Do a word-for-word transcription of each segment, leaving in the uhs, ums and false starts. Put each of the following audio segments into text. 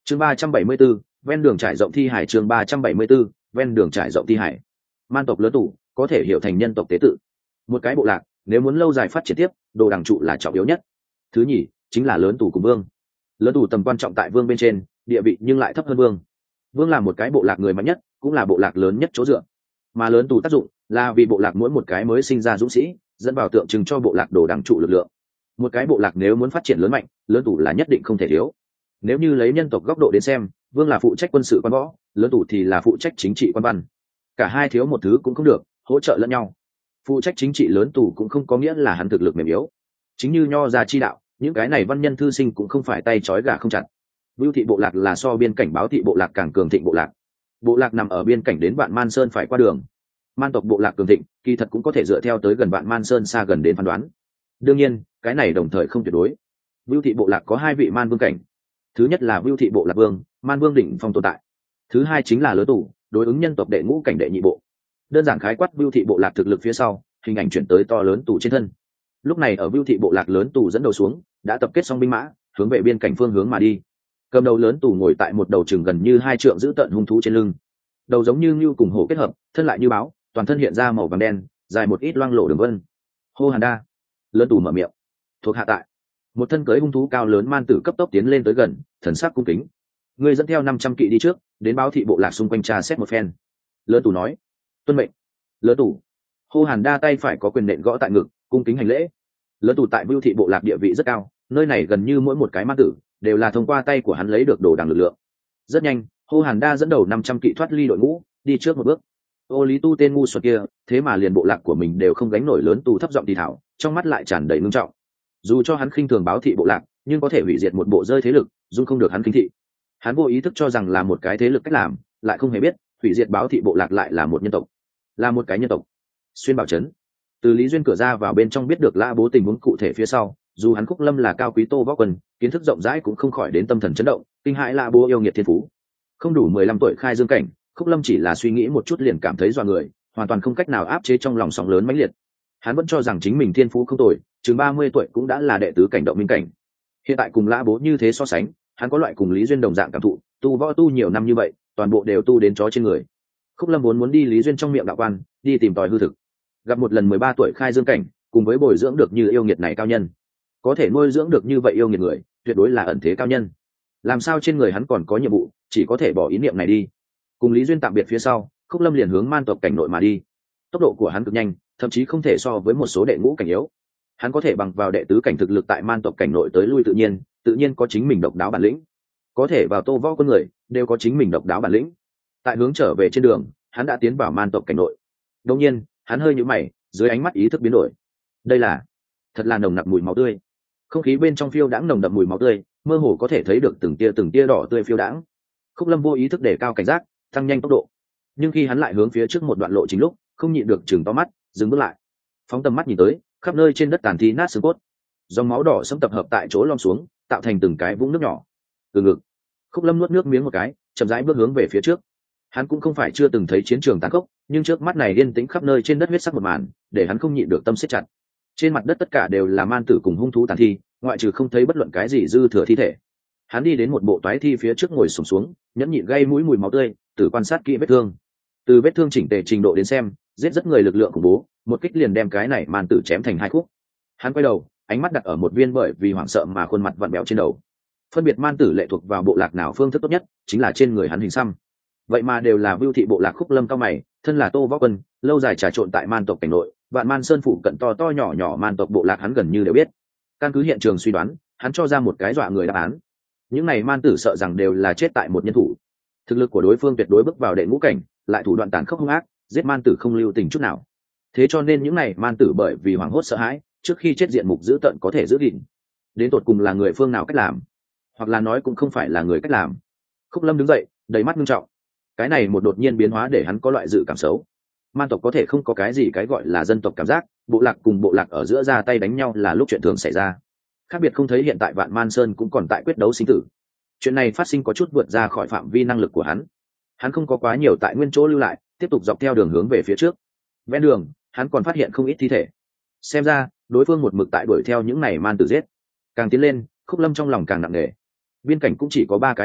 chương ba trăm bảy mươi 3, ven đường trải rộng thi hải. chương ba trăm bảy mươi 3, ven đường trải rộng thi hải. Man tộc lớn tủ có thể hiểu thành nhân tộc tế tự. Một cái bộ lạc nếu muốn lâu dài phát triển tiếp, đồ đằng trụ là trọng yếu nhất. Thứ nhì chính là lớn tủ cùng vương. Lớn tủ tầm quan trọng tại vương bên trên, địa vị nhưng lại thấp hơn vương. Vương là một cái bộ lạc người mạnh nhất, cũng là bộ lạc lớn nhất chỗ dựa. Mà lớn tủ tác dụng là vì bộ lạc mỗi một cái mới sinh ra dũng sĩ, dẫn vào tượng trưng cho bộ lạc đồ đằng trụ lực lượng. Một cái bộ lạc nếu muốn phát triển lớn mạnh, lớn tủ là nhất định không thể thiếu. Nếu như lấy nhân tộc góc độ đến xem, vương là phụ trách quân sự quan võ, lớn tủ thì là phụ trách chính trị quan văn. Cả hai thiếu một thứ cũng không được, hỗ trợ lẫn nhau. Phụ trách chính trị lớn tủ cũng không có nghĩa là hắn thực lực mềm yếu. Chính như nho gia chi đạo, những cái này văn nhân thư sinh cũng không phải tay trói gà không chặt. Vưu thị bộ lạc là so biên cảnh Báo thị bộ lạc càng cường thịnh bộ lạc. Bộ lạc nằm ở biên cảnh đến Vạn Man Sơn phải qua đường. Man tộc bộ lạc cường thịnh, kỳ thật cũng có thể dựa theo tới gần Vạn Man Sơn xa gần đến phán đoán. Đương nhiên, cái này đồng thời không tuyệt đối. Vưu thị bộ lạc có hai vị man vương cảnh. Thứ nhất là Vưu thị bộ lạc vương, man vương đỉnh phong tồn tại. Thứ hai chính là lớn tủ, đối ứng nhân tộc đệ ngũ cảnh đệ nhị bộ. Đơn giản khái quát Vưu thị bộ lạc thực lực phía sau, hình ảnh chuyển tới to lớn tủ trên thân. Lúc này ở Vưu thị bộ lạc lớn tủ dẫn đầu xuống, đã tập kết xong binh mã, hướng về biên cảnh phương hướng mà đi. Cầm đầu lớn tủ ngồi tại một đầu chừng gần như hai trượng giữ tận hung thú trên lưng. Đầu giống như ngưu cùng hổ kết hợp, thân lại như báo, toàn thân hiện ra màu vàng đen, dài một ít loang lổ đường vân. Hô Hàn Đa. Lớn tủ mở miệng. Thuộc hạ tại. Một thân cưới hung thú cao lớn man tử cấp tốc tiến lên tới gần, thần sắc cung kính. Người dẫn theo năm trăm kỵ đi trước, đến Báo thị bộ lạc xung quanh trà xét một phen. Lớn tủ nói. Tuân mệnh. Lớn tủ. Hô Hàn Đa tay phải có quyền nện gõ tại ngực, cung kính hành lễ. Lớn tủ tại Vưu thị bộ lạc địa vị rất cao, nơi này gần như mỗi một cái man tử đều là thông qua tay của hắn lấy được đồ đằng lực lượng. Rất nhanh, Hô Hàn Đa dẫn đầu năm trăm kỵ thoát ly đội ngũ, đi trước một bước. Ô Lý Tu tên ngu xuẩn kia, thế mà liền bộ lạc của mình đều không gánh nổi. Lớn tù thấp giọng thì thảo, trong mắt lại tràn đầy ngưng trọng. Dù cho hắn khinh thường Báo thị bộ lạc, nhưng có thể hủy diệt một bộ rơi thế lực, dung không được hắn khinh thị. Hắn vô ý thức cho rằng là một cái thế lực cách làm, lại không hề biết hủy diệt Báo thị bộ lạc lại là một nhân tộc, là một cái nhân tộc. Xuyên Bảo trấn, từ Lý Duyên cửa ra vào bên trong biết được Lã Bố tình huống cụ thể phía sau, dù hắn Khúc Lâm là cao quý Tô Võ Quân, kiến thức rộng rãi cũng không khỏi đến tâm thần chấn động, kinh hãi Lã Bố yêu nghiệt thiên phú. Không đủ mười lăm tuổi khai dương cảnh, Khúc Lâm chỉ là suy nghĩ một chút liền cảm thấy dọa người, hoàn toàn không cách nào áp chế trong lòng sóng lớn mãnh liệt. Hắn vẫn cho rằng chính mình thiên phú không tồi, chừng ba mươi tuổi cũng đã là đệ tứ cảnh động minh cảnh. Hiện tại cùng Lã Bố như thế so sánh, hắn có loại cùng Lý Duyên đồng dạng cảm thụ, tu võ tu nhiều năm như vậy, toàn bộ đều tu đến chó trên người. Khúc Lâm vốn muốn đi Lý Duyên trong miệng đạo quan, đi tìm tòi hư thực. Gặp một lần mười ba tuổi khai dương cảnh, cùng với bồi dưỡng được như yêu nghiệt này cao nhân, có thể nuôi dưỡng được như vậy yêu nghiệt người, tuyệt đối là ẩn thế cao nhân. Làm sao trên người hắn còn có nhiệm vụ, chỉ có thể bỏ ý niệm này đi. Cùng Lý Duyên tạm biệt phía sau, Khúc Lâm liền hướng man tộc cảnh nội mà đi. Tốc độ của hắn cực nhanh, thậm chí không thể so với một số đệ ngũ cảnh yếu. Hắn có thể bằng vào đệ tứ cảnh thực lực tại man tộc cảnh nội tới lui tự nhiên, tự nhiên có chính mình độc đáo bản lĩnh. Có thể vào Tô Võ Quân người, đều có chính mình độc đáo bản lĩnh. Tại hướng trở về trên đường, hắn đã tiến vào man tộc cảnh nội. Đương nhiên, hắn hơi nhíu mày, dưới ánh mắt ý thức biến đổi. Đây là, thật là nồng nặc mùi máu tươi. Không khí bên trong phiêu đãng nồng đậm mùi máu tươi, mơ hồ có thể thấy được từng tia từng tia đỏ tươi phiêu đãng. Khúc Lâm vô ý thức đề cao cảnh giác, tăng nhanh tốc độ. Nhưng khi hắn lại hướng phía trước một đoạn lộ chính lúc, không nhịn được chừng to mắt, dừng bước lại. Phóng tầm mắt nhìn tới, khắp nơi trên đất tàn thi nát xương cốt, dòng máu đỏ sẫm tập hợp tại chỗ lom xuống, tạo thành từng cái vũng nước nhỏ. Từ ngực, Khúc Lâm nuốt nước miếng một cái, chậm rãi bước hướng về phía trước. Hắn cũng không phải chưa từng thấy chiến trường tàn khốc, nhưng trước mắt này yên tĩnh khắp nơi trên đất huyết sắc một màn, để hắn không nhịn được tâm siết chặt. Trên mặt đất tất cả đều là man tử cùng hung thú tàn thi, ngoại trừ không thấy bất luận cái gì dư thừa thi thể. Hắn đi đến một bộ toái thi phía trước ngồi xổm xuống, nhẫn nhịn gây mũi mùi máu tươi, từ quan sát kỹ vết thương. Từ vết thương chỉnh tề trình độ đến xem, giết rất người lực lượng khủng bố, một kích liền đem cái này man tử chém thành hai khúc. Hắn quay đầu, ánh mắt đặt ở một viên bởi vì hoảng sợ mà khuôn mặt vặn bẹo trên đầu. Phân biệt man tử lệ thuộc vào bộ lạc nào phương thức tốt nhất, chính là trên người hắn hình xăm. Vậy mà đều là Vưu thị bộ lạc. Khúc Lâm cao mày, thân là Tô Võ Quân, lâu dài trà trộn tại man tộc cảnh nội, Vạn Man Sơn phụ cận to to nhỏ nhỏ man tộc bộ lạc hắn gần như đều biết. Căn cứ hiện trường suy đoán, hắn cho ra một cái dọa người đáp án. Những này man tử sợ rằng đều là chết tại một nhân thủ. Thực lực của đối phương tuyệt đối bước vào đệ ngũ cảnh, lại thủ đoạn tàn khốc hung ác, giết man tử không lưu tình chút nào. Thế cho nên những này man tử bởi vì hoảng hốt sợ hãi, trước khi chết diện mục dữ tợn có thể giữ gìn. Đến tột cùng là người phương nào cách làm, hoặc là nói cũng không phải là người cách làm. Khúc Lâm đứng dậy, đầy mắt nghiêm trọng. Cái này một đột nhiên biến hóa để hắn có loại dự cảm xấu. Man tộc có thể không có cái gì cái gọi là dân tộc cảm giác, bộ lạc cùng bộ lạc ở giữa ra tay đánh nhau là lúc chuyện thường xảy ra. Khác biệt không thấy hiện tại Vạn Man Sơn cũng còn tại quyết đấu sinh tử. Chuyện này phát sinh có chút vượt ra khỏi phạm vi năng lực của hắn. Hắn không có quá nhiều tại nguyên chỗ lưu lại, tiếp tục dọc theo đường hướng về phía trước. Ven đường, hắn còn phát hiện không ít thi thể. Xem ra, đối phương một mực tại đuổi theo những này man tử giết. Càng tiến lên, Khúc Lâm trong lòng càng nặng nề. Biên cảnh cũng chỉ có ba cái bộ lạc,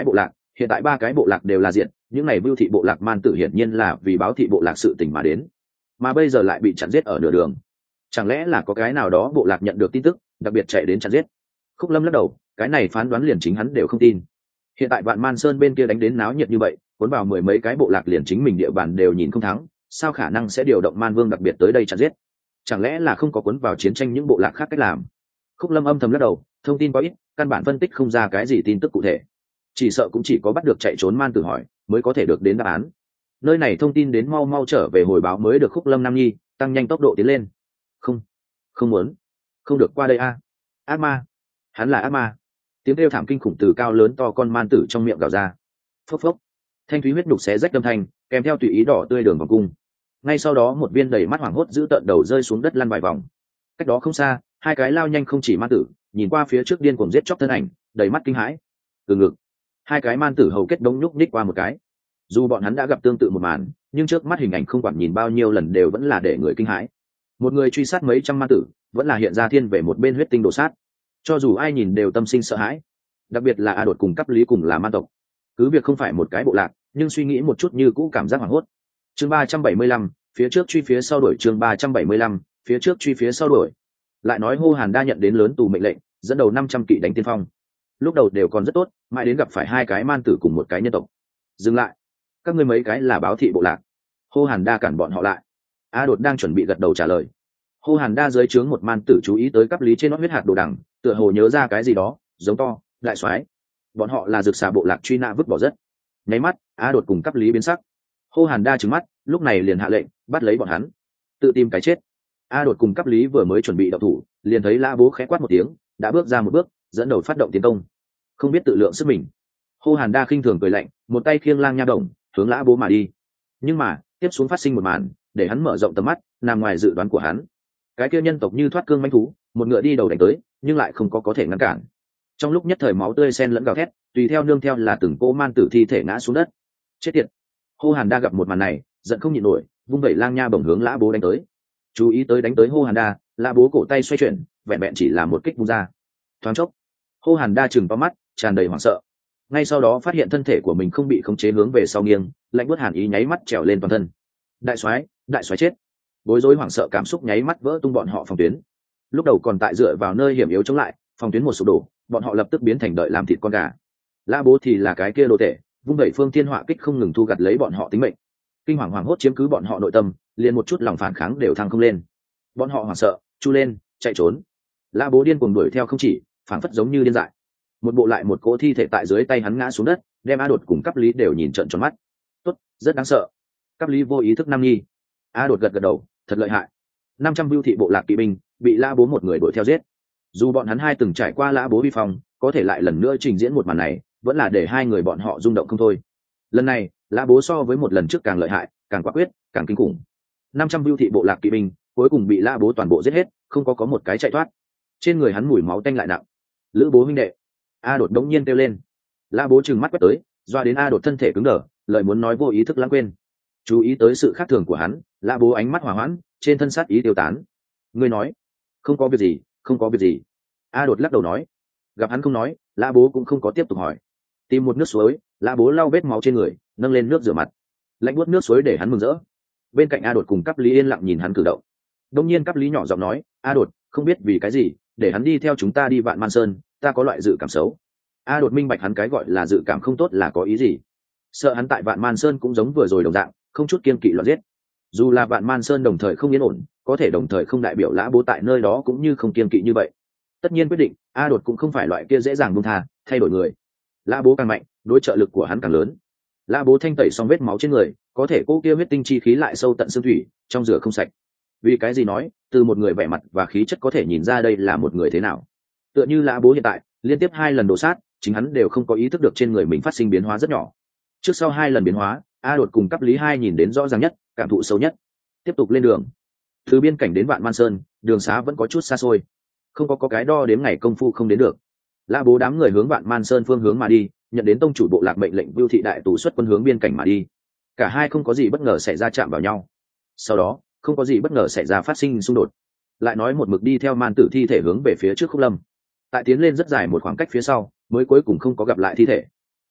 hiện tại ba cái bộ lạc đều là diện, những này Bưu thị bộ lạc man tử hiển nhiên là vì báo thị bộ lạc sự tình mà đến, mà bây giờ lại bị chặn giết ở nửa đường. Chẳng lẽ là có cái nào đó bộ lạc nhận được tin tức, đặc biệt chạy đến chặn giết? Khúc Lâm lắc đầu, cái này phán đoán liền chính hắn đều không tin. Hiện tại Vạn Man Sơn bên kia đánh đến náo nhiệt như vậy, cuốn vào mười mấy cái bộ lạc liền chính mình địa bàn đều nhìn không thắng, sao khả năng sẽ điều động Man Vương đặc biệt tới đây chặn giết? Chẳng lẽ là không có cuốn vào chiến tranh những bộ lạc khác cách làm? Khúc Lâm âm thầm lắc đầu, thông tin quá ít, căn bản phân tích không ra cái gì tin tức cụ thể. Chỉ sợ cũng chỉ có bắt được chạy trốn man tử hỏi mới có thể được đến đáp án. Nơi này thông tin đến mau mau trở về hồi báo mới được. Khúc Lâm Nam Nhi tăng nhanh tốc độ tiến lên. Không, không muốn, không được qua đây a. Ác ma, hắn là ác ma. Tiếng kêu thảm kinh khủng từ cao lớn to con man tử trong miệng gào ra. Phốc phốc, thanh thúy huyết nhục xé rách âm thanh, kèm theo tùy ý đỏ tươi đường vòng cung. Ngay sau đó một viên đầy mắt hoảng hốt giữ tợn đầu rơi xuống đất lăn vài vòng. Cách đó không xa, hai cái lao nhanh không chỉ man tử, nhìn qua phía trước điên cuồng giết chóc thân ảnh, đầy mắt kinh hãi. Từ ngực, hai cái man tử hầu kết đống nhúc nhích qua một cái. Dù bọn hắn đã gặp tương tự một màn, nhưng trước mắt hình ảnh không quản nhìn bao nhiêu lần đều vẫn là để người kinh hãi. Một người truy sát mấy trăm man tử, vẫn là hiện ra thiên về một bên huyết tinh đồ sát. Cho dù ai nhìn đều tâm sinh sợ hãi. Đặc biệt là A Đột cùng Cắp Lý cùng là man tộc. Cứ việc không phải một cái bộ lạc, nhưng suy nghĩ một chút như cũ cảm giác hoảng hốt. Chương ba trăm bảy mươi lăm, phía trước truy phía sau đuổi. Chương ba trăm bảy mươi lăm, phía trước truy phía sau đuổi. Lại nói Hô Hàn Đa nhận đến lớn tù mệnh lệnh, dẫn đầu năm trăm kỵ đánh tiên phong. Lúc đầu đều còn rất tốt, mãi đến gặp phải hai cái man tử cùng một cái nhân tộc. Dừng lại, các ngươi mấy cái là báo thị bộ lạc. Hô Hàn Đa cản bọn họ lại. A Đột đang chuẩn bị gật đầu trả lời. Hô Hàn Đa dưới trướng một man tử chú ý tới Cắp Lý trên nót huyết hạt đồ đằng, tựa hồ nhớ ra cái gì đó, giống to, đại soái, bọn họ là Dực Xà bộ lạc truy nã vứt bỏ rất. Nháy mắt, A Đột cùng Cắp Lý biến sắc. Hô Hàn Đa trừng mắt, lúc này liền hạ lệnh, bắt lấy bọn hắn, tự tìm cái chết. A Đột cùng Cắp Lý vừa mới chuẩn bị động thủ, liền thấy Lã Bố khẽ quát một tiếng, đã bước ra một bước, dẫn đầu phát động tiến công. Không biết tự lượng sức mình. Hô Hàn Đa khinh thường cười lạnh, một tay khiêng lang nha đồng, hướng Lã Bố mà đi. Nhưng mà, tiếp xuống phát sinh một màn, để hắn mở rộng tầm mắt, nằm ngoài dự đoán của hắn. Cái kia nhân tộc như thoát cương manh thú, một ngựa đi đầu đánh tới, nhưng lại không có có thể ngăn cản. Trong lúc nhất thời máu tươi xen lẫn gào thét, tùy theo nương theo là từng cỗ man tử thi thể ngã xuống đất. Chết tiệt! Hô Hàn Đa gặp một màn này, giận không nhịn nổi, vung vẩy lang nha bổng hướng Lã Bố đánh tới. Chú ý tới đánh tới Hô Hàn Đa, Lã Bố cổ tay xoay chuyển, vẹn vẹn chỉ là một kích vung ra. Thoáng chốc, Hô Hàn Đa chừng to mắt, tràn đầy hoảng sợ. Ngay sau đó phát hiện thân thể của mình không bị khống chế hướng về sau nghiêng, lạnh buốt hàn ý nháy mắt trèo lên toàn thân. Đại soái, đại soái chết! Bối rối hoảng sợ cảm xúc nháy mắt vỡ tung bọn họ phòng tuyến. Lúc đầu còn tại dựa vào nơi hiểm yếu chống lại, phòng tuyến một sụp đổ, bọn họ lập tức biến thành đợi làm thịt con gà. Lã Bố thì là cái kia đồ tể, vung đẩy phương thiên họa kích không ngừng thu gặt lấy bọn họ tính mệnh. Kinh hoàng hoảng hốt chiếm cứ bọn họ nội tâm, liền một chút lòng phản kháng đều thăng không lên. Bọn họ hoảng sợ, chu lên, chạy trốn. Lã Bố điên cuồng đuổi theo không chỉ, phảng phất giống như điên dại. Một bộ lại một cỗ thi thể tại dưới tay hắn ngã xuống đất, đem A Đột cùng Cắp Lý đều nhìn trợn tròn mắt. Tốt, rất đáng sợ. Cắp Lý vô ý thức nam nhi. A Đột gật gật đầu, thật lợi hại. năm trăm Bưu thị bộ lạc kỵ binh bị Lã Bố một người đuổi theo giết. Dù bọn hắn hai từng trải qua Lã Bố vi phong, có thể lại lần nữa trình diễn một màn này, vẫn là để hai người bọn họ rung động không thôi. Lần này, Lã Bố so với một lần trước càng lợi hại, càng quả quyết, càng kinh khủng. năm trăm Bưu thị bộ lạc kỵ binh cuối cùng bị Lã Bố toàn bộ giết hết, không có có một cái chạy thoát. Trên người hắn mùi máu tanh lại nặng. Lữ Bố huynh đệ. A Đột đống nhiên kêu lên. Lã Bố trừng mắt quét tới, doa đến A Đột thân thể cứng đờ, lời muốn nói vô ý thức lãng quên. Chú ý tới sự khác thường của hắn, Lã Bố ánh mắt hỏa hoãn, trên thân sát ý tiêu tán. Ngươi nói, không có việc gì, không có việc gì. A Đột lắc đầu nói. Gặp hắn không nói, Lã Bố cũng không có tiếp tục hỏi. Tìm một nước suối, Lã Bố lau vết máu trên người, nâng lên nước rửa mặt. Lạnh buốt nước suối để hắn mừng rỡ. Bên cạnh A Đột cùng Cắp Lý yên lặng nhìn hắn cử động. Đông nhiên Cắp Lý nhỏ giọng nói, A Đột, không biết vì cái gì, để hắn đi theo chúng ta đi Vạn Man Sơn, ta có loại dự cảm xấu. A Đột minh bạch hắn cái gọi là dự cảm không tốt là có ý gì. Sợ hắn tại Vạn Man Sơn cũng giống vừa rồi đồng dạng, không chút kiêng kỵ loạn giết. Dù là Vạn Man Sơn đồng thời không yên ổn, có thể đồng thời không đại biểu Lã Bố tại nơi đó cũng như không kiêng kỵ như vậy. Tất nhiên quyết định, A Đột cũng không phải loại kia dễ dàng buông tha, thay đổi người. Lã Bố càng mạnh, đối trợ lực của hắn càng lớn. Lã Bố thanh tẩy xong vết máu trên người, có thể cô kia huyết tinh chi khí lại sâu tận xương thủy, trong rửa không sạch. Vì cái gì nói, từ một người vẻ mặt và khí chất có thể nhìn ra đây là một người thế nào. Tựa như Lã Bố hiện tại, liên tiếp hai lần đổ sát, chính hắn đều không có ý thức được trên người mình phát sinh biến hóa rất nhỏ. Trước sau hai lần biến hóa, A Đột cùng Cắp Lý hai nhìn đến rõ ràng nhất, cảm thụ sâu nhất. Tiếp tục lên đường. Từ biên cảnh đến Vạn Man Sơn, đường xá vẫn có chút xa xôi, không có có cái đo đếm ngày công phu không đến được. Lã Bố đám người hướng Vạn Man Sơn phương hướng mà đi, nhận đến tông chủ bộ lạc mệnh lệnh Bưu thị đại tù xuất quân hướng biên cảnh mà đi. Cả hai không có gì bất ngờ xảy ra chạm vào nhau. Sau đó, không có gì bất ngờ xảy ra phát sinh xung đột. Lại nói một mực đi theo man tử thi thể hướng về phía trước Khúc Lâm. Tại tiến lên rất dài một khoảng cách phía sau, mới cuối cùng không có gặp lại thi thể.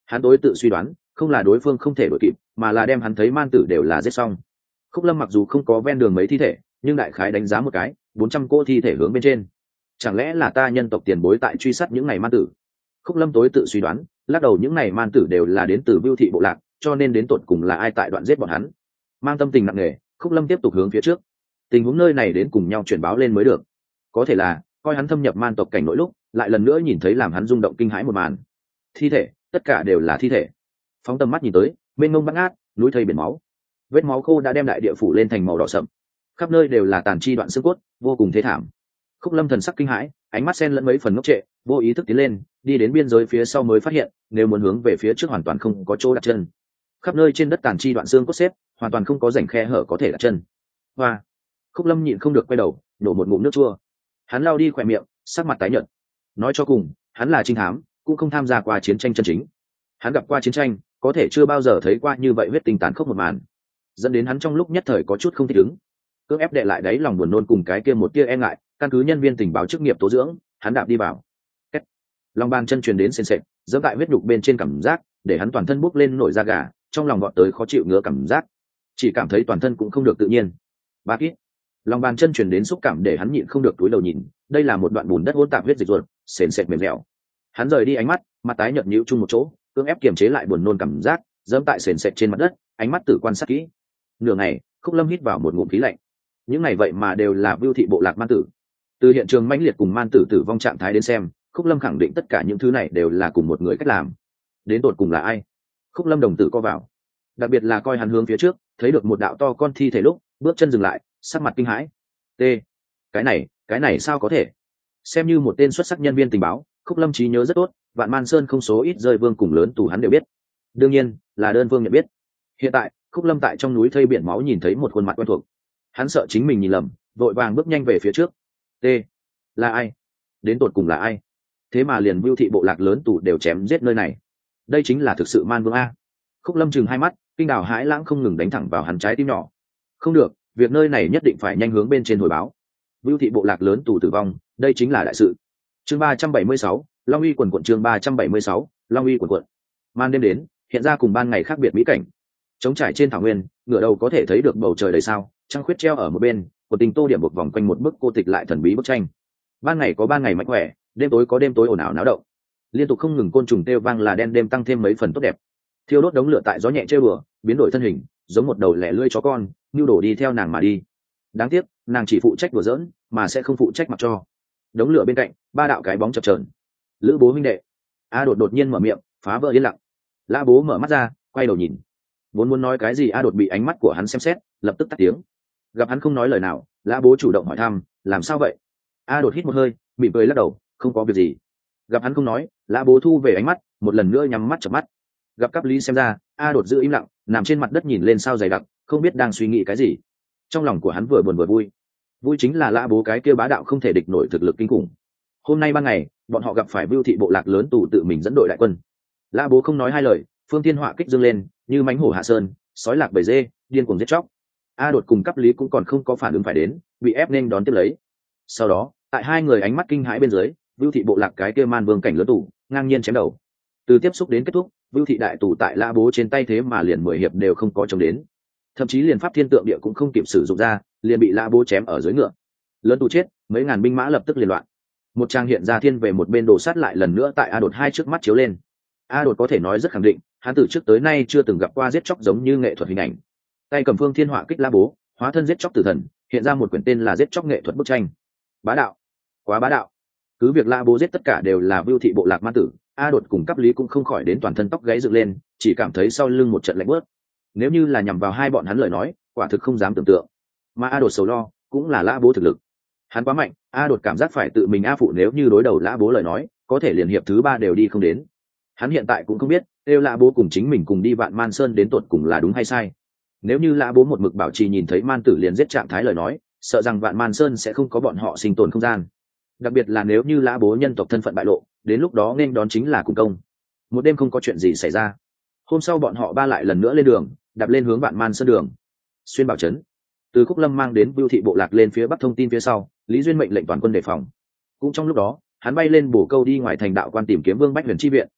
Hắn tối tự suy đoán không là đối phương không thể đuổi kịp, mà là đem hắn thấy man tử đều là giết xong. Khúc Lâm mặc dù không có ven đường mấy thi thể, nhưng đại khái đánh giá một cái, bốn trăm cỗ thi thể hướng bên trên. Chẳng lẽ là ta nhân tộc tiền bối tại truy sát những ngày man tử? Khúc Lâm tối tự suy đoán, lắc đầu những ngày man tử đều là đến từ Vưu thị bộ lạc, cho nên đến tột cùng là ai tại đoạn giết bọn hắn. Mang tâm tình nặng nề, Khúc Lâm tiếp tục hướng phía trước. Tình huống nơi này đến cùng nhau chuyển báo lên mới được. Có thể là coi hắn thâm nhập man tộc cảnh nội lúc, lại lần nữa nhìn thấy làm hắn rung động kinh hãi một màn. Thi thể, tất cả đều là thi thể. Phóng tầm mắt nhìn tới, mênh mông bát ngát, núi thây biển máu. Vết máu khô đã đem đại địa phủ lên thành màu đỏ sậm, khắp nơi đều là tàn chi đoạn xương cốt, vô cùng thê thảm. Khúc Lâm thần sắc kinh hãi, ánh mắt xen lẫn mấy phần ngốc trệ, vô ý thức tiến lên, đi đến biên giới phía sau mới phát hiện, nếu muốn hướng về phía trước hoàn toàn không có chỗ đặt chân. Khắp nơi trên đất tàn chi đoạn xương cốt xếp, hoàn toàn không có rãnh khe hở có thể đặt chân. Hoa! Khúc Lâm nhịn không được quay đầu, đổ một ngụm nước chua. Hắn lau đi khóe miệng, sắc mặt tái nhợt. Nói cho cùng, hắn là trinh thám, cũng không tham gia qua chiến tranh chân chính. Hắn gặp qua chiến tranh, có thể chưa bao giờ thấy qua như vậy huyết tình tàn khốc một màn, dẫn đến hắn trong lúc nhất thời có chút không thích ứng, cưỡng ép đệ lại đáy lòng buồn nôn cùng cái kia một tia e ngại, căn cứ nhân viên tình báo chức nghiệp tố dưỡng, hắn đạp đi vào. Kết. Lòng bàn chân truyền đến sền sệt, dẫm tại huyết nhục bên trên cảm giác, để hắn toàn thân bốc lên nổi da gà, trong lòng gọt tới khó chịu ngứa cảm giác, chỉ cảm thấy toàn thân cũng không được tự nhiên. Ba kít. Lòng bàn chân truyền đến xúc cảm để hắn nhịn không được túi đầu nhìn, đây là một đoạn bùn đất hỗn tạp huyết dịch ruột, sền sệt mềm dẻo. Hắn rời đi ánh mắt, mặt tái nhợt nhíu chung một chỗ, cưỡng ép kiềm chế lại buồn nôn cảm giác, dẫm tại sền sệt trên mặt đất, ánh mắt tử quan sát kỹ. Nửa ngày, Khúc Lâm hít vào một ngụm khí lạnh. Những này vậy mà đều là Vưu thị bộ lạc man tử. Từ hiện trường mãnh liệt cùng man tử tử vong trạng thái đến xem, Khúc Lâm khẳng định tất cả những thứ này đều là cùng một người cách làm. Đến tột cùng là ai? Khúc Lâm đồng tử co vào. Đặc biệt là coi hắn hướng phía trước, thấy được một đạo to con thi thể lúc, bước chân dừng lại, sắc mặt kinh hãi. T. Cái này, cái này sao có thể? Xem như một tên xuất sắc nhân viên tình báo, Khúc Lâm trí nhớ rất tốt, Vạn Man Sơn không số ít rơi vương cùng lớn tù hắn đều biết. Đương nhiên, là đơn vương nhận biết. Hiện tại, Khúc Lâm tại trong núi thây biển máu nhìn thấy một khuôn mặt quen thuộc. Hắn sợ chính mình nhìn lầm, vội vàng bước nhanh về phía trước. T. Là ai? Đến tột cùng là ai? Thế mà liền Vưu thị bộ lạc lớn tù đều chém giết nơi này. Đây chính là thực sự man vương a. Khúc Lâm chừng hai mắt, kinh đào hãi lãng không ngừng đánh thẳng vào hắn trái tim nhỏ. Không được, việc nơi này nhất định phải nhanh hướng bên trên hồi báo. Vưu thị bộ lạc lớn tù tử vong, đây chính là đại sự. Chương ba trăm bảy mươi sáu, Long Uy quần quận. Chương ba trăm bảy mươi sáu, Long Uy quần quận. Man đêm đến, hiện ra cùng ban ngày khác biệt mỹ cảnh. Trống trải trên thảo nguyên, ngửa đầu có thể thấy được bầu trời đầy sao, trăng khuyết treo ở một bên, của tình tô điểm buộc vòng quanh một bức cô tịch lại thần bí bức tranh. Ban ngày có ban ngày mạnh khỏe, đêm tối có đêm tối ồn ào náo động. Liên tục không ngừng côn trùng kêu vang là đen đêm tăng thêm mấy phần tốt đẹp. Thiêu đốt đống lửa tại gió nhẹ trêu bừa, biến đổi thân hình, giống một đầu lẻ lươi chó con, nhu đổ đi theo nàng mà đi. Đáng tiếc, nàng chỉ phụ trách đùa giỡn, mà sẽ không phụ trách mặc cho. Đống lửa bên cạnh, ba đạo cái bóng chập chờn. Lữ Bố huynh đệ. A Đột đột nhiên mở miệng, phá vỡ yên lặng. Lã Bố mở mắt ra, quay đầu nhìn. Vốn muốn nói cái gì, A Đột bị ánh mắt của hắn xem xét, lập tức tắt tiếng. Gặp hắn không nói lời nào, Lã Bố chủ động hỏi thăm, làm sao vậy? A Đột hít một hơi, mỉm cười lắc đầu, không có việc gì. Gặp hắn không nói, Lã Bố thu về ánh mắt, một lần nữa nhắm mắt chợp mắt. Gặp Cáp Lý xem ra, A Đột giữ im lặng, nằm trên mặt đất nhìn lên sao dày đặc, không biết đang suy nghĩ cái gì. Trong lòng của hắn vừa buồn vừa vui. Vui chính là Lã Bố cái kia bá đạo không thể địch nổi thực lực kinh khủng. Hôm nay ban ngày, bọn họ gặp phải Vưu thị bộ lạc lớn tù tự mình dẫn đội đại quân. Lã Bố không nói hai lời, phương thiên họa kích dâng lên, như mãnh hổ hạ sơn, sói lạc bầy dê, điên cuồng giết chóc. A Đột cùng Cáp Lý cũng còn không có phản ứng phải đến, bị ép nên đón tiếp lấy. Sau đó, tại hai người ánh mắt kinh hãi bên dưới, Vưu thị bộ lạc cái kia man vương cảnh lớn tù ngang nhiên chém đầu. Từ tiếp xúc đến kết thúc, Vưu thị đại tù tại Lã Bố trên tay thế mà liền mười hiệp đều không có chống đến, thậm chí liền pháp thiên tượng địa cũng không kịp sử dụng ra, liền bị Lã Bố chém ở dưới ngựa. Lớn tù chết, mấy ngàn binh mã lập tức liên loạn. Một trang hiện ra thiên về một bên đồ sát lại lần nữa tại A Đột hai trước mắt chiếu lên. A Đột có thể nói rất khẳng định, hắn từ trước tới nay chưa từng gặp qua giết chóc giống như nghệ thuật hình ảnh. Tay cầm phương thiên họa kích Lã Bố, hóa thân giết chóc tử thần, hiện ra một quyển tên là giết chóc nghệ thuật bức tranh. Bá đạo, quá bá đạo. Cứ việc Lã Bố giết tất cả đều là Vưu thị bộ lạc man tử, A Đột cùng Cáp Lý cũng không khỏi đến toàn thân tóc gáy dựng lên, chỉ cảm thấy sau lưng một trận lạnh bớt. Nếu như là nhằm vào hai bọn hắn lời nói, quả thực không dám tưởng tượng. Mà A Đột sầu lo, cũng là Lã Bố thực lực. Hắn quá mạnh, A Đột cảm giác phải tự mình a phụ, nếu như đối đầu Lã Bố lời nói, có thể liền hiệp thứ ba đều đi không đến. Hắn hiện tại cũng không biết, kêu Lã Bố cùng chính mình cùng đi Vạn Man Sơn đến tột cùng là đúng hay sai. Nếu như Lã Bố một mực bảo trì nhìn thấy man tử liền giết trạng thái lời nói, sợ rằng Vạn Man Sơn sẽ không có bọn họ sinh tồn không gian. Đặc biệt là nếu như Lã Bố nhân tộc thân phận bại lộ, đến lúc đó nên đón chính là cùng công. Một đêm không có chuyện gì xảy ra. Hôm sau bọn họ ba lại lần nữa lên đường, đạp lên hướng Vạn Man Sơn đường. Xuyên Bảo trấn. Từ Khúc Lâm mang đến Vưu thị bộ lạc lên phía bắc thông tin phía sau, Lý Duyên mệnh lệnh toàn quân đề phòng. Cũng trong lúc đó, hắn bay lên bổ câu đi ngoài thành đạo quan tìm kiếm Vương Bách Huyền chi viện.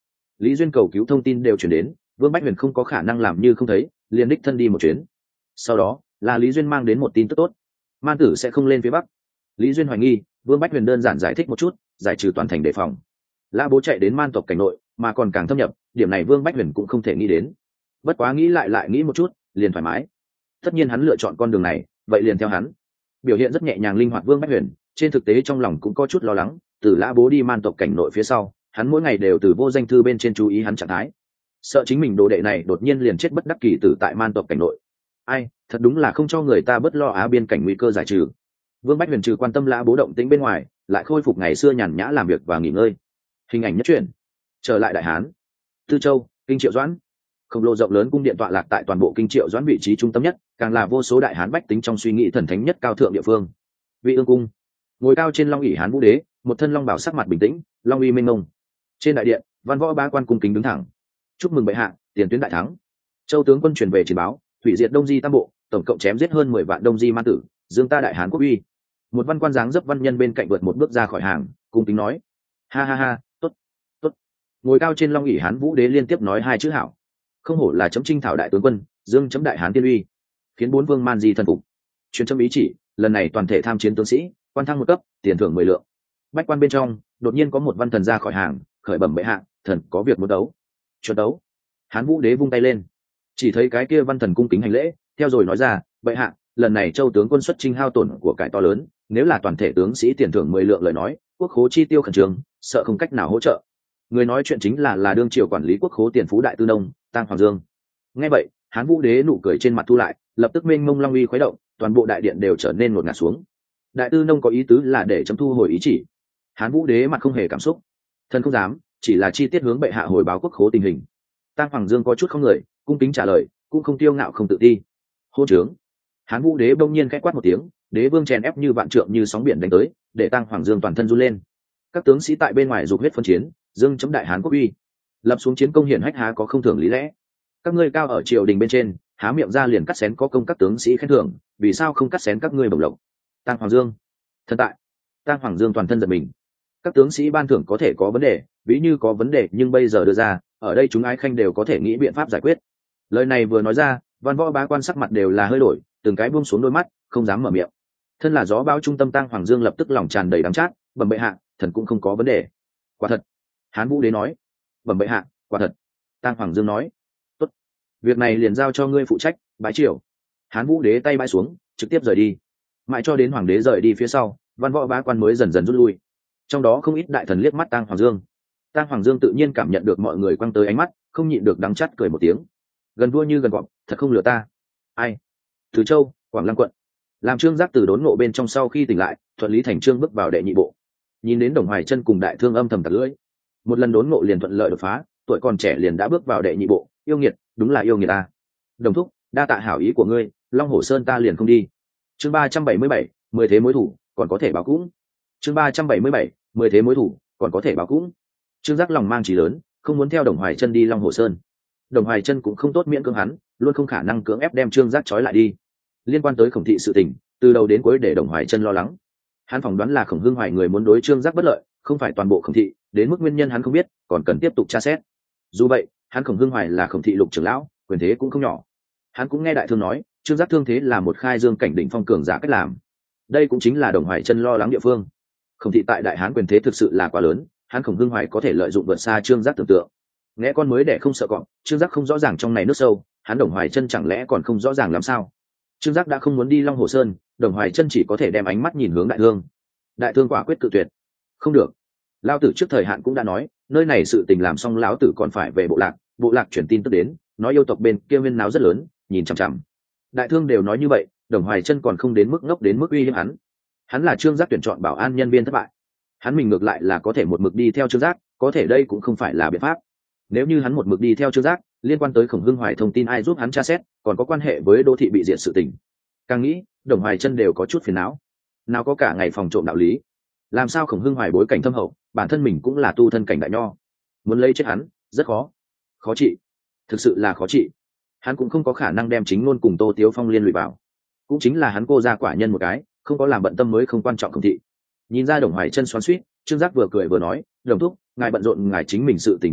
Lý Duyên cầu cứu thông tin đều chuyển đến, Vương Bách Huyền không có khả năng làm như không thấy, liền đích thân đi một chuyến. Sau đó là Lý Duyên mang đến một tin tức tốt, Man Tử sẽ không lên phía bắc. Lý Duyên hoài nghi, Vương Bách Huyền đơn giản giải thích một chút, giải trừ toàn thành đề phòng. Lã Bố chạy đến Man tộc cảnh nội, mà còn càng thâm nhập, điểm này Vương Bách Huyền cũng không thể nghĩ đến. Bất quá nghĩ lại lại nghĩ một chút, liền thoải mái. Tất nhiên hắn lựa chọn con đường này, vậy liền theo hắn. Biểu hiện rất nhẹ nhàng linh hoạt Vương Bách Huyền, trên thực tế trong lòng cũng có chút lo lắng, từ Lã Bố đi Man tộc cảnh nội phía sau, hắn mỗi ngày đều từ vô danh thư bên trên chú ý hắn trạng thái, sợ chính mình đồ đệ này đột nhiên liền chết bất đắc kỳ tử tại Man tộc cảnh nội. Ai, thật đúng là không cho người ta bớt lo á biên cảnh nguy cơ giải trừ. Vương Bách Huyền trừ quan tâm Lã Bố động tĩnh bên ngoài, lại khôi phục ngày xưa nhàn nhã làm việc và nghỉ ngơi. Hình ảnh nhất truyện, trở lại Đại Hán. Tư Châu, Kinh Triệu Doãn. Khổng lồ rộng lớn cung điện tọa lạc tại toàn bộ Kinh Triệu Doãn vị trí trung tâm nhất, càng là vô số đại hán bách tính trong suy nghĩ thần thánh nhất cao thượng địa phương. Vị Ương cung, ngồi cao trên long ỷ Hán Vũ Đế, một thân long bảo sắc mặt bình tĩnh, long uy mênh mông. Trên đại điện, văn võ ba quan cung kính đứng thẳng. Chúc mừng bệ hạ, tiền tuyến đại thắng. Châu tướng quân truyền về trình báo, hủy diệt Đông Di Tam bộ, tổng cộng chém giết hơn mười vạn Đông Di man tử, dương ta đại hán quốc uy. Một văn quan dáng dấp văn nhân bên cạnh vượt một bước ra khỏi hàng, cung kính nói: ha ha ha, tốt, tốt. Ngồi cao trên long ỷ Hán Vũ Đế liên tiếp nói hai chữ hảo. Không hổ là chấm trinh thảo đại tướng quân, dương chấm đại hán tiên uy, khiến bốn vương man di thần phục. Truyền chấm ý chỉ, lần này toàn thể tham chiến tướng sĩ, quan thăng một cấp, tiền thưởng mười lượng. Bách quan bên trong, đột nhiên có một văn thần ra khỏi hàng, khởi bẩm bệ hạ, thần có việc muốn đấu. Chuẩn đấu. Hán Vũ Đế vung tay lên, chỉ thấy cái kia văn thần cung kính hành lễ, theo rồi nói ra: bệ hạ, lần này châu tướng quân xuất chinh hao tổn của cải to lớn, nếu là toàn thể tướng sĩ tiền thưởng mười lượng lời nói, quốc khố chi tiêu khẩn trương, sợ không cách nào hỗ trợ. Người nói chuyện chính là là đương triều quản lý quốc khố tiền phú đại tư nông Tang Hoàng Dương. Nghe vậy, Hán Vũ Đế nụ cười trên mặt thu lại, lập tức mênh mông long uy khuấy động, toàn bộ đại điện đều trở nên ngột ngạt xuống. Đại tư nông có ý tứ là để chấm thu hồi ý chỉ. Hán Vũ Đế mặt không hề cảm xúc, thần không dám, chỉ là chi tiết hướng bệ hạ hồi báo quốc khố tình hình. Tang Hoàng Dương có chút không người, cung kính trả lời, cũng không tiêu ngạo không tự ti. Hô trướng. Hán Vũ Đế bỗng nhiên khẽ quát một tiếng, đế vương chèn ép như vạn trượng như sóng biển đánh tới, để Tang Hoàng Dương toàn thân run lên. Các tướng sĩ tại bên ngoài dục huyết phân chiến, dương chấm đại hán quốc uy, lập xuống chiến công hiển hách há có không thường lý lẽ. Các ngươi cao ở triều đình bên trên, há miệng ra liền cắt xén có công các tướng sĩ khen thưởng, vì sao không cắt xén các ngươi bổng lộc? Tang Hoàng Dương, thần tại. Tang Hoàng Dương toàn thân giật mình. Các tướng sĩ ban thưởng có thể có vấn đề, ví như có vấn đề nhưng bây giờ đưa ra, ở đây chúng ái khanh đều có thể nghĩ biện pháp giải quyết. Lời này vừa nói ra, văn võ bá quan sắc mặt đều là hơi đổi, từng cái buông xuống đôi mắt, không dám mở miệng. Thân là gió bão trung tâm Tang Hoàng Dương lập tức lòng tràn đầy đắng chát, bẩm bệ hạ, thần cũng không có vấn đề. Quả thật. Hán Vũ Đế nói. Bẩm bệ hạ, quả thật. Tang Hoàng Dương nói. Tốt, việc này liền giao cho ngươi phụ trách. Bái triều. Hán Vũ Đế tay bãi xuống, trực tiếp rời đi. Mãi cho đến hoàng đế rời đi phía sau, văn võ bá quan mới dần dần rút lui. Trong đó không ít đại thần liếc mắt Tang Hoàng Dương. Tang Hoàng Dương tự nhiên cảm nhận được mọi người quăng tới ánh mắt, không nhịn được đắng chát cười một tiếng. Gần vua như gần cọp, thật không lừa ta. Ai? Từ Châu, Quảng Lăng quận. Làm Trương Giác từ đốn ngộ bên trong sau khi tỉnh lại, thuận lý thành trương bước vào đệ nhị bộ. Nhìn đến Đồng Hoài Chân cùng Đại Thương âm thầm tặc lưỡi, một lần đốn ngộ liền thuận lợi đột phá, tuổi còn trẻ liền đã bước vào đệ nhị bộ, yêu nghiệt, đúng là yêu nghiệt ta. Đồng thúc, đa tạ hảo ý của ngươi, Long Hổ Sơn ta liền không đi. Chương ba trăm bảy mươi bảy, mười thế mối thủ, còn có thể báo cũng. Chương ba trăm bảy mươi bảy, mười thế mối thủ, còn có thể báo cũng. Trương Giác lòng mang chí lớn, không muốn theo Đồng Hoài Chân đi Long Hổ Sơn. Đồng Hoài Chân cũng không tốt miễn cưỡng hắn, luôn không khả năng cưỡng ép đem Trương Giác trói lại đi. Liên quan tới Khổng thị sự tình, từ đầu đến cuối để Đồng Hoài Chân lo lắng. Hắn phỏng đoán là Khổng Hưng Hoài người muốn đối Trương Giác bất lợi, không phải toàn bộ Khổng thị, đến mức nguyên nhân hắn không biết, còn cần tiếp tục tra xét. Dù vậy, hắn Khổng Hưng Hoài là Khổng thị lục trưởng lão, quyền thế cũng không nhỏ. Hắn cũng nghe Đại Thương nói, Trương Giác thương thế là một khai dương cảnh đỉnh phong cường giả cách làm. Đây cũng chính là Đồng Hoài Chân lo lắng địa phương. Khổng thị tại Đại Hán quyền thế thực sự là quá lớn, hắn Khổng Hưng Hoài có thể lợi dụng vượt xa Trương Giác tưởng tượng. Nghe con mới để không sợ cọp, Trương Giác không rõ ràng trong này nước sâu, hắn Đồng Hoài Chân chẳng lẽ còn không rõ ràng làm sao? Trương Giác đã không muốn đi Long Hồ Sơn, Đồng Hoài Chân chỉ có thể đem ánh mắt nhìn hướng Đại Thương. Đại Thương quả quyết cự tuyệt. Không được. Lão tử trước thời hạn cũng đã nói, nơi này sự tình làm xong lão tử còn phải về bộ lạc, bộ lạc truyền tin tức đến, nói yêu tộc bên kia nguyên náo rất lớn, nhìn chằm chằm. Đại Thương đều nói như vậy, Đồng Hoài Chân còn không đến mức ngốc đến mức uy hiếp hắn. Hắn là Trương Giác tuyển chọn bảo an nhân viên thất bại. Hắn mình ngược lại là có thể một mực đi theo Trương Giác, có thể đây cũng không phải là biện pháp. Nếu như hắn một mực đi theo Trương Giác, liên quan tới Khổng Hưng Hoài thông tin ai giúp hắn tra xét, còn có quan hệ với đô thị bị diệt sự tình. Càng nghĩ, Đồng Hoài Chân đều có chút phiền não. Nào có cả ngày phòng trộm đạo lý. Làm sao Khổng Hưng Hoài bối cảnh thâm hậu, bản thân mình cũng là tu thân cảnh đại nho, muốn lấy chết hắn, rất khó. Khó trị, thực sự là khó trị. Hắn cũng không có khả năng đem chính ngôn cùng Tô Tiếu Phong liên lụy vào. Cũng chính là hắn cô ra quả nhân một cái, không có làm bận tâm mới không quan trọng Khổng thị. Nhìn ra Đồng Hoài Chân xoắn xuýt, Trương Giác vừa cười vừa nói, "Đồng thúc, ngài bận rộn ngài chính mình sự tình liền tốt,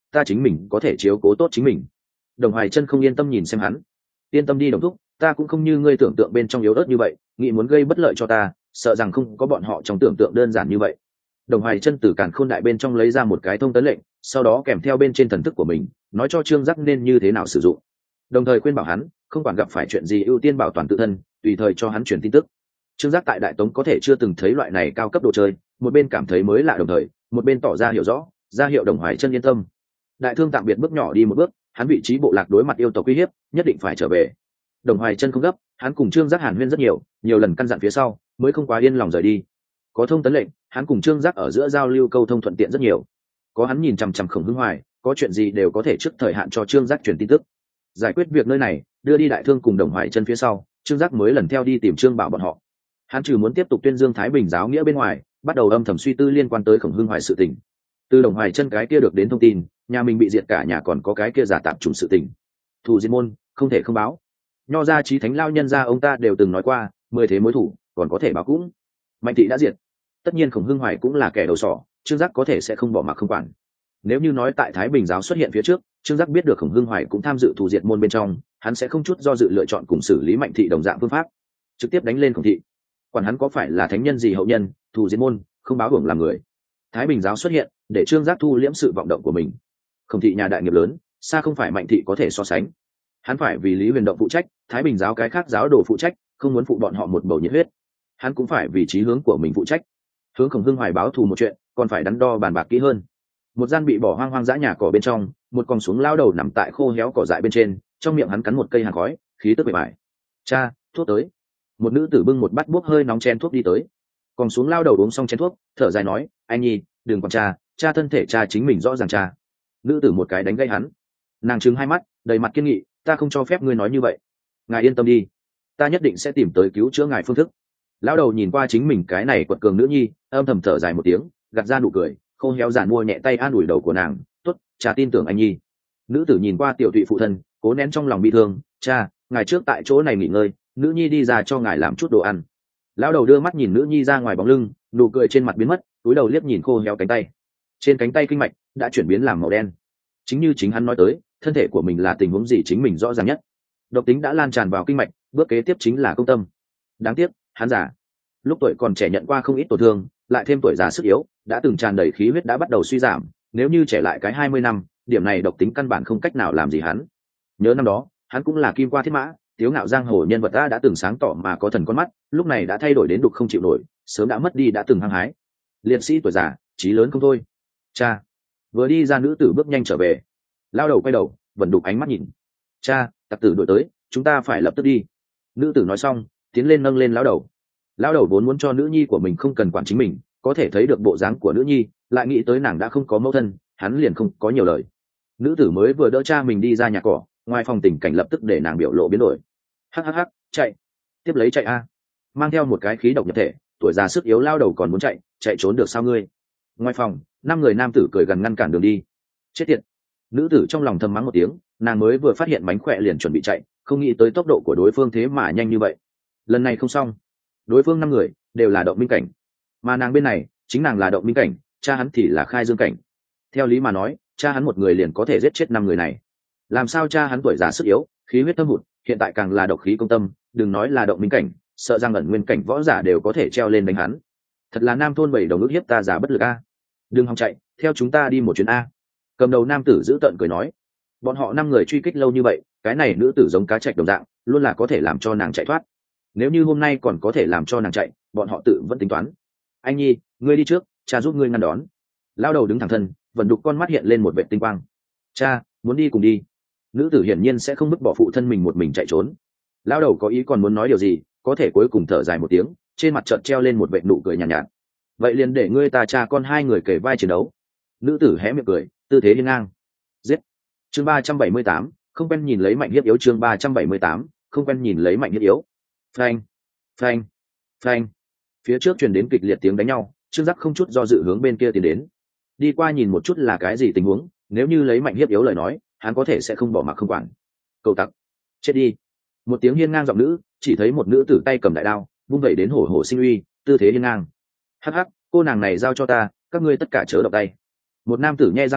ta chính mình có thể chiếu cố tốt chính mình. Đồng Hoài Chân không yên tâm nhìn xem hắn. Yên tâm đi đồng thúc, ta cũng không như ngươi tưởng tượng bên trong yếu ớt như vậy, nghĩ muốn gây bất lợi cho ta, sợ rằng không có bọn họ trong tưởng tượng đơn giản như vậy. Đồng Hoài Chân từ càn khôn đại bên trong lấy ra một cái thông tấn lệnh, sau đó kèm theo bên trên thần thức của mình, nói cho Trương Giác nên như thế nào sử dụng, đồng thời khuyên bảo hắn không quản gặp phải chuyện gì ưu tiên bảo toàn tự thân, tùy thời cho hắn truyền tin tức. Trương Giác tại Đại Tống có thể chưa từng thấy loại này cao cấp đồ chơi, một bên cảm thấy mới lạ đồng thời, một bên tỏ ra hiểu rõ, ra hiệu Đồng Hoài Chân yên tâm. Đại thương tạm biệt bước nhỏ đi một bước, hắn vị trí bộ lạc đối mặt yêu tộc uy hiếp, nhất định phải trở về. Đồng Hoài Chân không gấp, hắn cùng Trương Giác hàn huyên rất nhiều, nhiều lần căn dặn phía sau, mới không quá yên lòng rời đi. Có thông tấn lệnh, hắn cùng Trương Giác ở giữa giao lưu câu thông thuận tiện rất nhiều. Có hắn nhìn chằm chằm Khổng Hưng Hoài, có chuyện gì đều có thể trước thời hạn cho Trương Giác truyền tin tức. Giải quyết việc nơi này, đưa đi Đại Thương cùng Đồng Hoài Chân phía sau, Trương Giác mới lần theo đi tìm Trương Bảo bọn họ. Hắn trừ muốn tiếp tục tuyên dương Thái Bình giáo nghĩa bên ngoài, bắt đầu âm thầm suy tư liên quan tới Khổng Hưng Hoài sự tình. Từ Đồng Hoài Chân cái kia được đến thông tin, nhà mình bị diệt cả nhà còn có cái kia giả tạm trùng sự tình. Thù diệt môn, không thể không báo. Nho gia chí thánh lao nhân gia ông ta đều từng nói qua, mười thế mối thủ, còn có thể báo cũng. Mạnh thị đã diệt, tất nhiên Khổng Hưng Hoài cũng là kẻ đầu sỏ, Trương Giác có thể sẽ không bỏ mặc không quản. Nếu như nói tại Thái Bình giáo xuất hiện phía trước, Trương Giác biết được Khổng Hưng Hoài cũng tham dự thù diệt môn bên trong, hắn sẽ không chút do dự lựa chọn cùng xử lý Mạnh thị đồng dạng phương pháp, trực tiếp đánh lên Khổng thị. Quản hắn có phải là thánh nhân gì hậu nhân, thù diệt môn, không báo hưởng làm người. Thái Bình giáo xuất hiện, để Trương Giác thu liễm sự vọng động của mình. Khổng thị nhà đại nghiệp lớn, xa không phải Mạnh thị có thể so sánh. Hắn phải vì Lý Huyền Động phụ trách, Thái Bình giáo cái khác giáo đồ phụ trách, không muốn phụ bọn họ một bầu nhiệt huyết. Hắn cũng phải vì chí hướng của mình phụ trách. Hướng Khổng Hưng Hoài báo thù một chuyện, còn phải đắn đo bàn bạc kỹ hơn. Một gian bị bỏ hoang hoang dã nhà cỏ bên trong, một con xuống lao đầu nằm tại khô héo cỏ dại bên trên, trong miệng hắn cắn một cây hàn khói, khí tức bề bại. Cha, thuốc tới. Một nữ tử bưng một bát bốc hơi nóng chén thuốc đi tới. Còn xuống lao đầu uống xong chén thuốc, thở dài nói, anh nhi, đừng còn cha, cha thân thể cha chính mình rõ ràng cha. Nữ tử một cái đánh gây hắn. Nàng trừng hai mắt, đầy mặt kiên nghị, ta không cho phép ngươi nói như vậy. Ngài yên tâm đi, ta nhất định sẽ tìm tới cứu chữa ngài phương thức. Lão đầu nhìn qua chính mình cái này quật cường nữ nhi, âm thầm thở dài một tiếng, gạt ra nụ cười, khô héo giàn mua nhẹ tay an ủi đầu của nàng, tốt, cha tin tưởng anh nhi. Nữ tử nhìn qua tiểu thụy phụ thân, cố nén trong lòng bị thương, cha, ngài trước tại chỗ này nghỉ ngơi, nữ nhi đi ra cho ngài làm chút đồ ăn. Lão đầu đưa mắt nhìn nữ nhi ra ngoài bóng lưng, nụ cười trên mặt biến mất, túi đầu liếc nhìn khô héo cánh tay. Trên cánh tay kinh mạch đã chuyển biến làm màu đen. Chính như chính hắn nói tới, thân thể của mình là tình huống gì chính mình rõ ràng nhất. Độc tính đã lan tràn vào kinh mạch, bước kế tiếp chính là công tâm. Đáng tiếc, hắn già. Lúc tuổi còn trẻ nhận qua không ít tổn thương, lại thêm tuổi già sức yếu, đã từng tràn đầy khí huyết đã bắt đầu suy giảm, nếu như trẻ lại cái hai mươi năm, điểm này độc tính căn bản không cách nào làm gì hắn. Nhớ năm đó, hắn cũng là kim qua thiết mã, tiếu ngạo giang hồ nhân vật ta đã từng sáng tỏ mà có thần con mắt, lúc này đã thay đổi đến đục không chịu nổi, sớm đã mất đi đã từng hăng hái. Liệt sĩ tuổi già, chí lớn không thôi. Cha. Vừa đi ra nữ tử bước nhanh trở về. Lao đầu quay đầu, vẫn đục ánh mắt nhìn. Cha, tặc tử đuổi tới, chúng ta phải lập tức đi. Nữ tử nói xong, tiến lên nâng lên lão đầu. Lão đầu vốn muốn cho nữ nhi của mình không cần quản chính mình, có thể thấy được bộ dáng của nữ nhi, lại nghĩ tới nàng đã không có mẫu thân, hắn liền không có nhiều lời. Nữ tử mới vừa đỡ cha mình đi ra nhà cỏ, ngoài phòng tình cảnh lập tức để nàng biểu lộ biến đổi. Hắc hắc hắc, chạy, tiếp lấy chạy a. Mang theo một cái khí độc nhập thể, tuổi già sức yếu lao đầu còn muốn chạy, chạy trốn được sao ngươi? Ngoài phòng, năm người nam tử cười gần ngăn cản đường đi. Chết tiệt. Nữ tử trong lòng thầm mắng một tiếng, nàng mới vừa phát hiện mánh khỏe liền chuẩn bị chạy, không nghĩ tới tốc độ của đối phương thế mà nhanh như vậy. Lần này không xong. Đối phương năm người đều là động minh cảnh, mà nàng bên này chính nàng là động minh cảnh, cha hắn thì là khai dương cảnh. Theo lý mà nói, cha hắn một người liền có thể giết chết năm người này. Làm sao cha hắn tuổi già sức yếu, khí huyết thâm hụt, hiện tại càng là độc khí công tâm, đừng nói là động minh cảnh, sợ rằng ẩn nguyên cảnh võ giả đều có thể treo lên đánh hắn. Thật là nam thôn bảy đồng ước hiếp ta giả bất lực a. Đừng hòng chạy, theo chúng ta đi một chuyến a. Cầm đầu nam tử giữ tợn cười nói. Bọn họ năm người truy kích lâu như vậy, cái này nữ tử giống cá trạch đồng dạng, luôn là có thể làm cho nàng chạy thoát. Nếu như hôm nay còn có thể làm cho nàng chạy, bọn họ tự vẫn tính toán. Anh nhi, ngươi đi trước, cha giúp ngươi ngăn đón. Lao đầu đứng thẳng thân, vẫn đục con mắt hiện lên một vệ tinh quang. Cha, muốn đi cùng đi. Nữ tử hiển nhiên sẽ không bức bỏ phụ thân mình một mình chạy trốn. Lao đầu có ý còn muốn nói điều gì, có thể cuối cùng thở dài một tiếng, trên mặt chợt treo lên một vệ nụ cười nhàn nhạt, nhạt. Vậy liền để ngươi ta cha con hai người kể vai chiến đấu. Nữ tử hé miệng cười, tư thế hiên ngang. Giết. Chương ba trăm bảy mươi tám, không quen nhìn lấy mạnh hiếp yếu. Chương ba trăm bảy mươi tám, không quen nhìn lấy mạnh hiếp yếu. Phanh, phanh, phanh. Phía trước truyền đến kịch liệt tiếng đánh nhau, Trương Giác không chút do dự hướng bên kia tiến đến. Đi qua nhìn một chút là cái gì tình huống, nếu như lấy mạnh hiếp yếu lời nói, hắn có thể sẽ không bỏ mặc không quản. Cầu tặc, chết đi. Một tiếng hiên ngang giọng nữ, chỉ thấy một nữ tử tay cầm đại đao, vung vẩy đến hổ hổ sinh uy, tư thế hiên ngang. Hắc hắc, cô nàng này giao cho ta, các ngươi tất cả chớ động tay. Một nam tử nhe răng cười,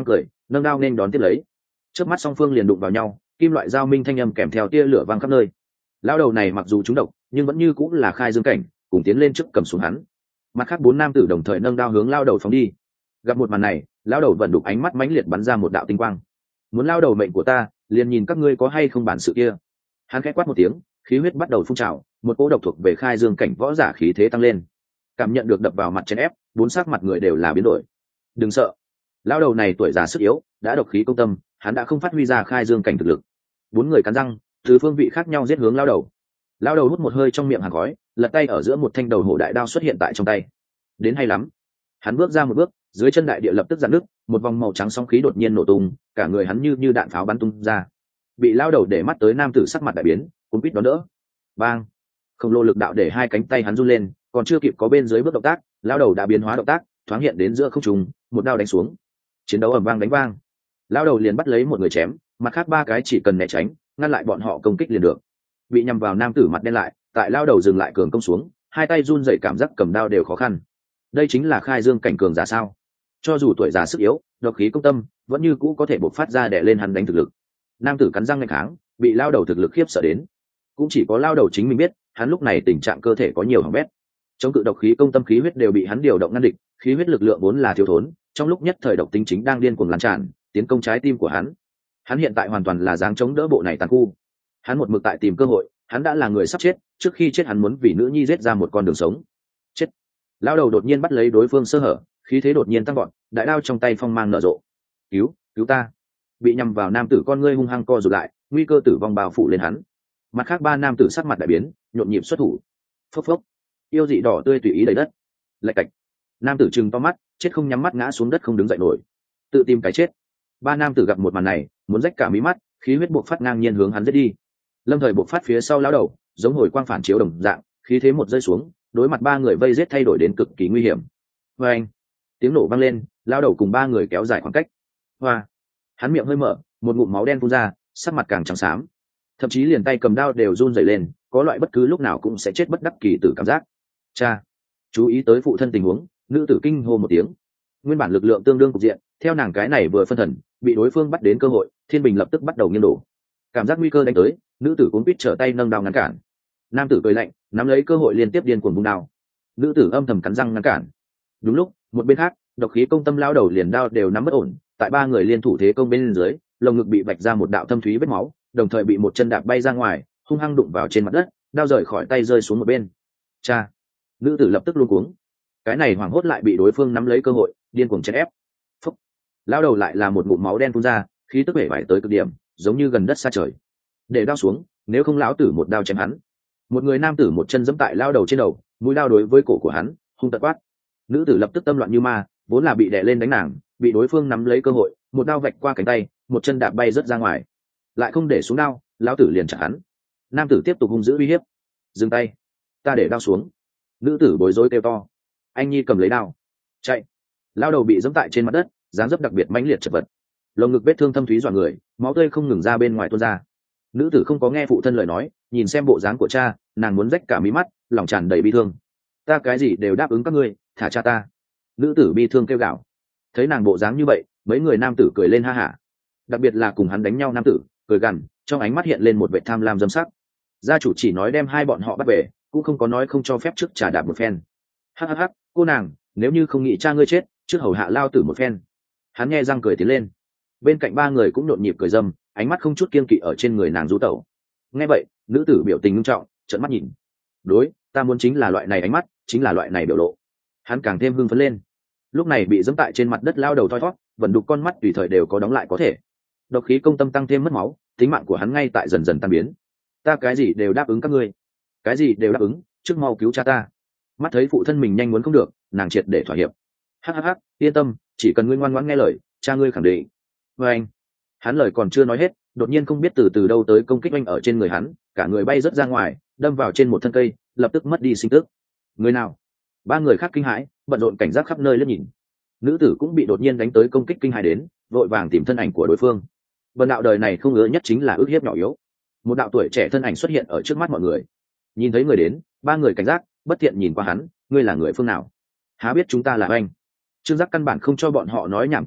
nâng đao nên đón tiếp lấy. Trước mắt song phương liền đụng vào nhau, kim loại dao minh thanh âm kèm theo tia lửa vang khắp nơi. Lão đầu này mặc dù trúng độc nhưng vẫn như cũng là khai dương cảnh, cùng tiến lên trước cầm xuống hắn. Mặt khác bốn nam tử đồng thời nâng đao hướng lao đầu phóng đi. Gặp một màn này, lao đầu vẫn đục ánh mắt mãnh liệt bắn ra một đạo tinh quang. Muốn lao đầu mệnh của ta, liền nhìn các ngươi có hay không bản sự kia. Hắn khẽ quát một tiếng, khí huyết bắt đầu phun trào, một cỗ độc thuộc về khai dương cảnh võ giả khí thế tăng lên. Cảm nhận được đập vào mặt chèn ép, bốn sắc mặt người đều là biến đổi. Đừng sợ, lao đầu này tuổi già sức yếu, đã độc khí công tâm, hắn đã không phát huy ra khai dương cảnh thực lực. Bốn người cắn răng, từ phương vị khác nhau giết hướng lao đầu. Lao đầu hút một hơi trong miệng hàng khói, lật tay ở giữa một thanh đầu hổ đại đao xuất hiện tại trong tay. Đến hay lắm. Hắn bước ra một bước, dưới chân đại địa lập tức giãn nước, một vòng màu trắng sóng khí đột nhiên nổ tung, cả người hắn như như đạn pháo bắn tung ra. Bị lao đầu để mắt tới nam tử sắc mặt đại biến, cuốn quýt đón đỡ. Bang! Khổng lồ lực đạo để hai cánh tay hắn run lên, còn chưa kịp có bên dưới bước động tác, lao đầu đã biến hóa động tác, thoáng hiện đến giữa không trung, một đao đánh xuống. Chiến đấu ầm vang đánh vang. Lao đầu liền bắt lấy một người chém, mặt khác ba cái chỉ cần né tránh, ngăn lại bọn họ công kích liền được. Bị nhằm vào nam tử mặt đen lại, tại lao đầu dừng lại cường công xuống, hai tay run rẩy, cảm giác cầm đao đều khó khăn. Đây chính là khai dương cảnh cường giả sao? Cho dù tuổi già sức yếu, độc khí công tâm vẫn như cũ có thể bộc phát ra để lên hắn đánh thực lực. Nam tử cắn răng nghênh kháng, bị lao đầu thực lực khiếp sợ đến. Cũng chỉ có lao đầu chính mình biết, hắn lúc này tình trạng cơ thể có nhiều hỏng bét. Chống cự độc khí công tâm khí huyết đều bị hắn điều động ngăn địch, khí huyết lực lượng vốn là thiếu thốn, trong lúc nhất thời độc tính chính đang điên cuồng lan tràn, tiến công trái tim của hắn. Hắn hiện tại hoàn toàn là dáng chống đỡ bộ này tàn khu. Hắn một mực tại tìm cơ hội, hắn đã là người sắp chết, trước khi chết hắn muốn vì nữ nhi giết ra một con đường sống. Chết! Lao đầu đột nhiên bắt lấy đối phương sơ hở, khí thế đột nhiên tăng gọn, đại đao trong tay phong mang nở rộ. Cứu, cứu ta! Bị nhằm vào nam tử con ngươi hung hăng co rụt lại, nguy cơ tử vong bao phủ lên hắn. Mặt khác ba nam tử sắc mặt đại biến, nhộn nhịp xuất thủ. Phốc phốc! Yêu dị đỏ tươi tùy ý đầy đất. Lạch cạch! Nam tử trừng to mắt, chết không nhắm mắt ngã xuống đất không đứng dậy nổi. Tự tìm cái chết. Ba nam tử gặp một màn này, muốn rách cả mí mắt, khí huyết buộc phát ngang nhiên hướng hắn giết đi. Lâm thời buộc phát phía sau lão đầu, giống hồi quang phản chiếu đồng dạng, khí thế một rơi xuống, đối mặt ba người vây giết thay đổi đến cực kỳ nguy hiểm. Và anh, tiếng nổ vang lên, lão đầu cùng ba người kéo dài khoảng cách. Hoa, hắn miệng hơi mở, một ngụm máu đen phun ra, sắc mặt càng trắng xám, thậm chí liền tay cầm đao đều run rẩy lên, có loại bất cứ lúc nào cũng sẽ chết bất đắc kỳ tử cảm giác. Cha, chú ý tới phụ thân tình huống, nữ tử kinh hô một tiếng. Nguyên bản lực lượng tương đương cục diện, theo nàng cái này vừa phân thần, bị đối phương bắt đến cơ hội, thiên bình lập tức bắt đầu nghiêng đổ. Cảm giác nguy cơ đánh tới, nữ tử cuống quýt trở tay nâng đao ngăn cản. Nam tử cười lạnh, nắm lấy cơ hội liên tiếp điên cuồng vung đao. Nữ tử âm thầm cắn răng ngăn cản. Đúng lúc, một bên khác, độc khí công tâm lao đầu liền đao đều nắm bất ổn, tại ba người liên thủ thế công bên dưới, lồng ngực bị vạch ra một đạo thâm thúy vết máu, đồng thời bị một chân đạp bay ra ngoài, hung hăng đụng vào trên mặt đất, đao rời khỏi tay rơi xuống một bên. Cha! Nữ tử lập tức luống cuống. Cái này hoảng hốt lại bị đối phương nắm lấy cơ hội, điên cuồng chèn ép. Phúc! Lao đầu lại là một ngụm máu đen phun ra, khí tức bể vải tới cực điểm, giống như gần đất xa trời. Để đao xuống, nếu không lão tử một đao chém hắn. Một người nam tử một chân giẫm tại lao đầu trên đầu, mũi đao đối với cổ của hắn, hung tợn quát. Nữ tử lập tức tâm loạn như ma, vốn là bị đè lên đánh nàng, bị đối phương nắm lấy cơ hội, một đao vạch qua cánh tay, một chân đạp bay rớt ra ngoài. Lại không để xuống đao, lão tử liền chặt hắn. Nam tử tiếp tục hung dữ uy hiếp. Dừng tay, ta để đao xuống. Nữ tử bối rối kêu to. Anh nhi cầm lấy đao, chạy. Lao đầu bị giẫm tại trên mặt đất, dáng dấp đặc biệt mãnh liệt chật vật, lồng ngực vết thương thâm thúy dọa người, máu tươi không ngừng ra bên ngoài tuôn ra. Nữ tử không có nghe phụ thân lời nói, nhìn xem bộ dáng của cha, nàng muốn rách cả mí mắt, lòng tràn đầy bi thương. Ta cái gì đều đáp ứng các ngươi, thả cha ta. Nữ tử bi thương kêu gào. Thấy nàng bộ dáng như vậy, mấy người nam tử cười lên ha hả. Đặc biệt là cùng hắn đánh nhau nam tử, cười gằn, trong ánh mắt hiện lên một vẻ tham lam dâm sắc. Gia chủ chỉ nói đem hai bọn họ bắt về, cũng không có nói không cho phép trước trả đạp một phen. Hắc hắc hắc, cô nàng, nếu như không nghĩ cha ngươi chết, trước hầu hạ lao tử một phen. Hắn nghe răng cười tiến lên. Bên cạnh ba người cũng nhộn nhịp cười dâm, ánh mắt không chút kiên kỵ ở trên người nàng du tẩu. Nghe vậy, nữ tử biểu tình nghiêm trọng, trợn mắt nhìn. Đối, ta muốn chính là loại này ánh mắt, chính là loại này biểu lộ. Hắn càng thêm hưng phấn lên. Lúc này bị giẫm tại trên mặt đất lao đầu thoi thoát, vẫn đục con mắt tùy thời đều có đóng lại có thể. Độc khí công tâm tăng thêm mất máu, tính mạng của hắn ngay tại dần dần tan biến. Ta cái gì đều đáp ứng các ngươi, cái gì đều đáp ứng, trước mau cứu cha ta. Mắt thấy phụ thân mình nhanh muốn không được, nàng triệt để thỏa hiệp. Hắc hắc hắc, yên tâm, chỉ cần ngươi ngoan ngoãn nghe lời, cha ngươi khẳng định. Và anh, hắn lời còn chưa nói hết, đột nhiên không biết từ từ đâu tới công kích oanh ở trên người hắn, cả người bay rớt ra ngoài, đâm vào trên một thân cây, lập tức mất đi sinh tức. Người nào? Ba người khác kinh hãi, bận rộn cảnh giác khắp nơi liếc nhìn. Nữ tử cũng bị đột nhiên đánh tới công kích kinh hãi đến, vội vàng tìm thân ảnh của đối phương. Bần đạo đời này không ngứa nhất chính là ức hiếp nhỏ yếu. Một đạo tuổi trẻ thân ảnh xuất hiện ở trước mắt mọi người. Nhìn thấy người đến, ba người cảnh giác, bất thiện nhìn qua hắn, ngươi là người phương nào? Há biết chúng ta là anh? Trương Giác căn bản không cho bọn họ nói nhảm cơ hội,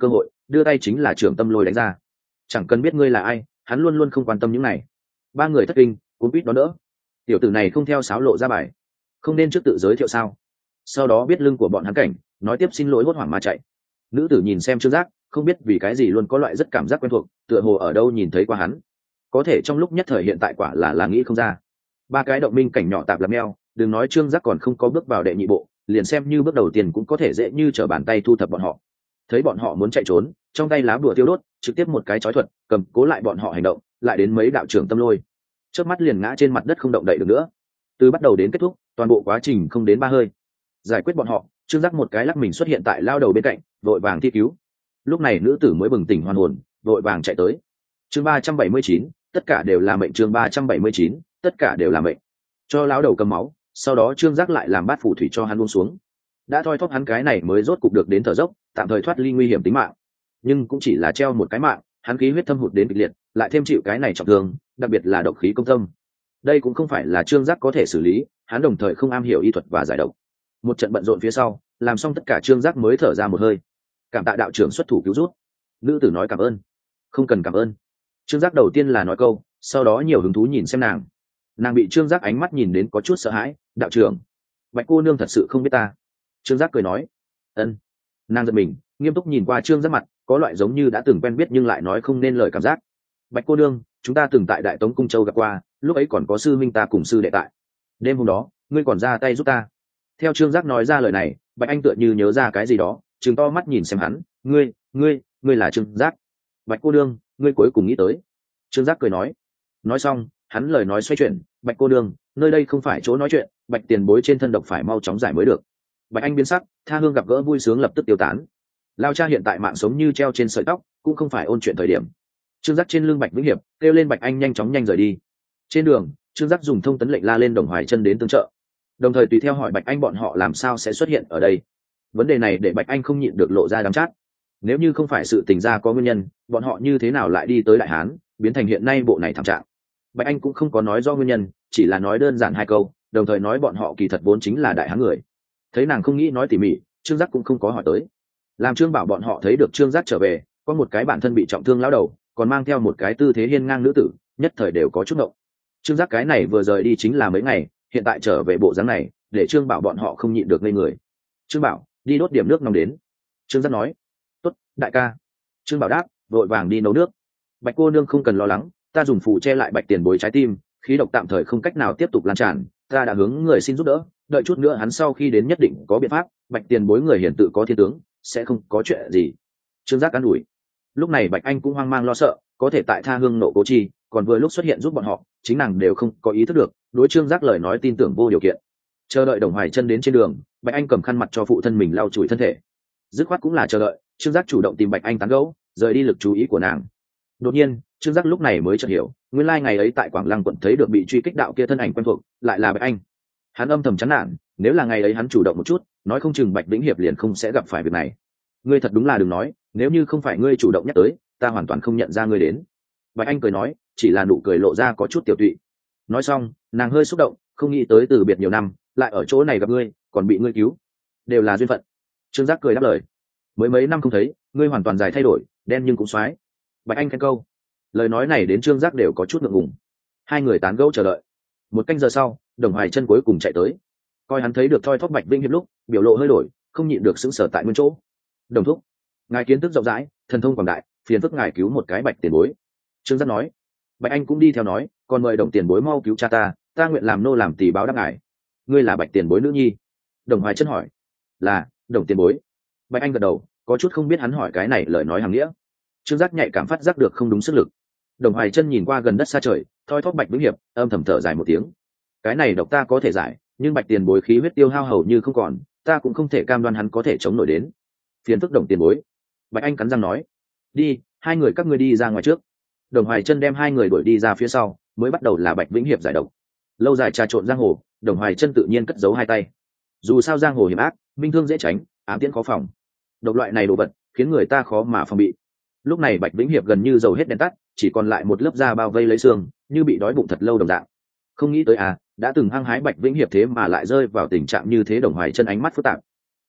đưa tay chính là trưởng tâm lôi đánh ra. Chẳng cần biết ngươi là ai, hắn luôn luôn không quan tâm những này. Ba người thất kinh cuốn quýt đón đỡ. Tiểu tử này không theo sáo lộ ra bài, không nên trước tự giới thiệu sao? Sau đó biết lưng của bọn hắn cảnh, nói tiếp xin lỗi hốt hoảng mà chạy. Nữ tử nhìn xem Trương Giác, không biết vì cái gì luôn có loại rất cảm giác quen thuộc, tựa hồ ở đâu nhìn thấy qua hắn. Có thể trong lúc nhất thời hiện tại quả là là nghĩ không ra. Ba cái động minh cảnh nhỏ tạp làm neo, đừng nói Trương Giác còn không có bước vào đệ nhị bộ, liền xem như bước đầu tiên cũng có thể dễ như trở bàn tay thu thập bọn họ. Thấy bọn họ muốn chạy trốn, trong tay lá bùa tiêu đốt, trực tiếp một cái chói thuật, cầm cố lại bọn họ hành động, lại đến mấy đạo trưởng tâm lôi. Chớp mắt liền ngã trên mặt đất không động đậy được nữa. Từ bắt đầu đến kết thúc, toàn bộ quá trình không đến ba hơi. Giải quyết bọn họ, Trương Giác một cái lắc mình xuất hiện tại lao đầu bên cạnh, vội vàng thi cứu. Lúc này nữ tử mới bừng tỉnh hoàn hồn, vội vàng chạy tới. Chương ba trăm bảy mươi chín, tất cả đều là mệnh. Chương ba trăm bảy mươi chín, tất cả đều là mệnh. Cho lão đầu cầm máu, sau đó Trương Giác lại làm bát phù thủy cho hắn buông xuống. Đã thoi thóp hắn cái này mới rốt cục được đến thở dốc, tạm thời thoát ly nguy hiểm tính mạng. Nhưng cũng chỉ là treo một cái mạng, hắn khí huyết thâm hụt đến kịch liệt, lại thêm chịu cái này trọng thương, đặc biệt là độc khí công tâm. Đây cũng không phải là Trương Giác có thể xử lý, hắn đồng thời không am hiểu y thuật và giải độc. Một trận bận rộn phía sau, làm xong tất cả Trương Giác mới thở ra một hơi. Cảm tạ đạo trưởng xuất thủ cứu rút. Nữ tử nói cảm ơn. Không cần cảm ơn. Trương Giác đầu tiên là nói câu, sau đó nhiều hứng thú nhìn xem nàng. Nàng bị Trương Giác ánh mắt nhìn đến có chút sợ hãi. Đạo trưởng, Bạch cô nương thật sự không biết ta. Trương Giác cười nói, ân. Nàng giật mình, nghiêm túc nhìn qua Trương Giác mặt, có loại giống như đã từng quen biết nhưng lại nói không nên lời cảm giác. Bạch cô nương, chúng ta từng tại Đại Tống Cung Châu gặp qua, lúc ấy còn có sư minh ta cùng sư đệ tại. Đêm hôm đó, ngươi còn ra tay giúp ta. Theo Trương Giác nói ra lời này, Bạch Anh tựa như nhớ ra cái gì đó, trừng to mắt nhìn xem hắn. Ngươi, ngươi, ngươi là Trương Giác. Bạch cô nương, ngươi cuối cùng nghĩ tới. Trương Giác cười nói. Nói xong, hắn lời nói xoay chuyển. Bạch cô nương, nơi đây không phải chỗ nói chuyện, Bạch tiền bối trên thân độc phải mau chóng giải mới được. Bạch Anh biến sắc, tha hương gặp gỡ vui sướng lập tức tiêu tán. Lao cha hiện tại mạng sống như treo trên sợi tóc, cũng không phải ôn chuyện thời điểm. Trương Giác trên lưng Bạch Vĩnh Hiệp kêu lên Bạch Anh nhanh chóng nhanh rời đi. Trên đường, Trương Giác dùng thông tấn lệnh la lên Đồng Hoài Chân đến tương trợ, đồng thời tùy theo hỏi Bạch Anh bọn họ làm sao sẽ xuất hiện ở đây. Vấn đề này để Bạch Anh không nhịn được lộ ra đắng chát. Nếu như không phải sự tình ra có nguyên nhân, bọn họ như thế nào lại đi tới Đại Hán, biến thành hiện nay bộ này thảm trạng. Bạch Anh cũng không có nói do nguyên nhân, chỉ là nói đơn giản hai câu, đồng thời nói bọn họ kỳ thật vốn chính là Đại Hán người. Thấy nàng không nghĩ nói tỉ mỉ, Trương Giác cũng không có hỏi tới. Làm Trương Bảo bọn họ thấy được Trương Giác trở về, có một cái bản thân bị trọng thương lão đầu, còn mang theo một cái tư thế hiên ngang nữ tử, nhất thời đều có chút ngộng. Trương Giác cái này vừa rời đi chính là mấy ngày, hiện tại trở về bộ dáng này, để Trương Bảo bọn họ không nhịn được ngây người. Trương Bảo, đi đốt điểm nước nóng đến. Trương Giác nói. Tốt, đại ca. Trương Bảo đáp, vội vàng đi nấu nước. Bạch cô nương không cần lo lắng, ta dùng phù che lại Bạch tiền bối trái tim, khí độc tạm thời không cách nào tiếp tục lan tràn, ta đã hướng người xin giúp đỡ, đợi chút nữa hắn sau khi đến nhất định có biện pháp. Bạch tiền bối người hiển tự có thiên tướng, sẽ không có chuyện gì. Trương Giác an ủi. Lúc này Bạch Anh cũng hoang mang lo sợ, có thể tại tha hương nộ cố chi, còn vừa lúc xuất hiện giúp bọn họ, chính nàng đều không có ý thức được, đối Trương Giác lời nói tin tưởng vô điều kiện. Chờ đợi Đồng Hoài Chân đến trên đường, Bạch Anh cầm khăn mặt cho phụ thân mình lau chùi thân thể. Dứt khoát cũng là chờ đợi, Trương Giác chủ động tìm Bạch Anh tán gẫu, rời đi lực chú ý của nàng. Đột nhiên, Trương Giác lúc này mới chợt hiểu, nguyên lai ngày ấy tại Quảng Lăng quận thấy được bị truy kích đạo kia thân ảnh quen thuộc, lại là Bạch Anh. Hắn âm thầm chán nản, nếu là ngày ấy hắn chủ động một chút, nói không chừng Bạch Vĩnh Hiệp liền không sẽ gặp phải việc này. Ngươi thật đúng là đừng nói, nếu như không phải ngươi chủ động nhắc tới, ta hoàn toàn không nhận ra ngươi đến. Bạch Anh cười nói, chỉ là nụ cười lộ ra có chút tiểu tụy. Nói xong, nàng hơi xúc động, không nghĩ tới từ biệt nhiều năm, lại ở chỗ này gặp ngươi, còn bị ngươi cứu, đều là duyên phận. Trương Giác cười đáp lời. Mới mấy năm không thấy, ngươi hoàn toàn dài thay đổi, đen nhưng cũng xoái. Bạch Anh khen câu. Lời nói này đến Trương Giác đều có chút ngượng ngùng. Hai người tán gẫu chờ đợi. Một canh giờ sau, Đồng Hoài Chân cuối cùng chạy tới. Coi hắn thấy được thoi thóp Bạch Vĩnh Hiệp lúc, biểu lộ hơi đổi, không nhịn được sững sờ tại nguyên chỗ. Đồng thúc, ngài kiến thức rộng rãi, thần thông quảng đại, phiền phức ngài cứu một cái Bạch tiền bối. Trương Giác nói. Bạch Anh cũng đi theo nói, còn mời Đồng tiền bối mau cứu cha ta, ta nguyện làm nô làm tỳ báo đáp ngài. Ngươi là Bạch tiền bối nữ nhi? Đồng Hoài Chân hỏi. Là, Đồng tiền bối. Bạch Anh gật đầu, có chút không biết hắn hỏi cái này lời nói hàng nghĩa. Trương Giác nhạy cảm phát giác được không đúng sức lực. Đồng Hoài Chân nhìn qua gần đất xa trời, thoi thóp Bạch Vĩnh Hiệp, âm thầm thở dài một tiếng. Cái này độc ta có thể giải, nhưng Bạch tiền bối khí huyết tiêu hao hầu như không còn, ta cũng không thể cam đoan hắn có thể chống nổi đến. Phiền phức Đồng tiền bối. Bạch Anh cắn răng nói. Đi, hai người các ngươi đi ra ngoài trước. Đồng Hoài Chân đem hai người đuổi đi ra phía sau, mới bắt đầu là Bạch Vĩnh Hiệp giải độc. Lâu dài trà trộn giang hồ, Đồng Hoài Chân tự nhiên cất giấu hai tay. Dù sao giang hồ hiểm ác, minh thương dễ tránh, ám tiễn khó phòng. Độc loại này đồ vật, khiến người ta khó mà phòng bị. Lúc này Bạch Vĩnh Hiệp gần như dầu hết đèn tắt, chỉ còn lại một lớp da bao vây lấy xương, như bị đói bụng thật lâu đồng dạng. Không nghĩ tới à, đã từng hăng hái Bạch Vĩnh Hiệp thế mà lại rơi vào tình trạng như thế. Đồng Hoài Chân ánh mắt phức tạp.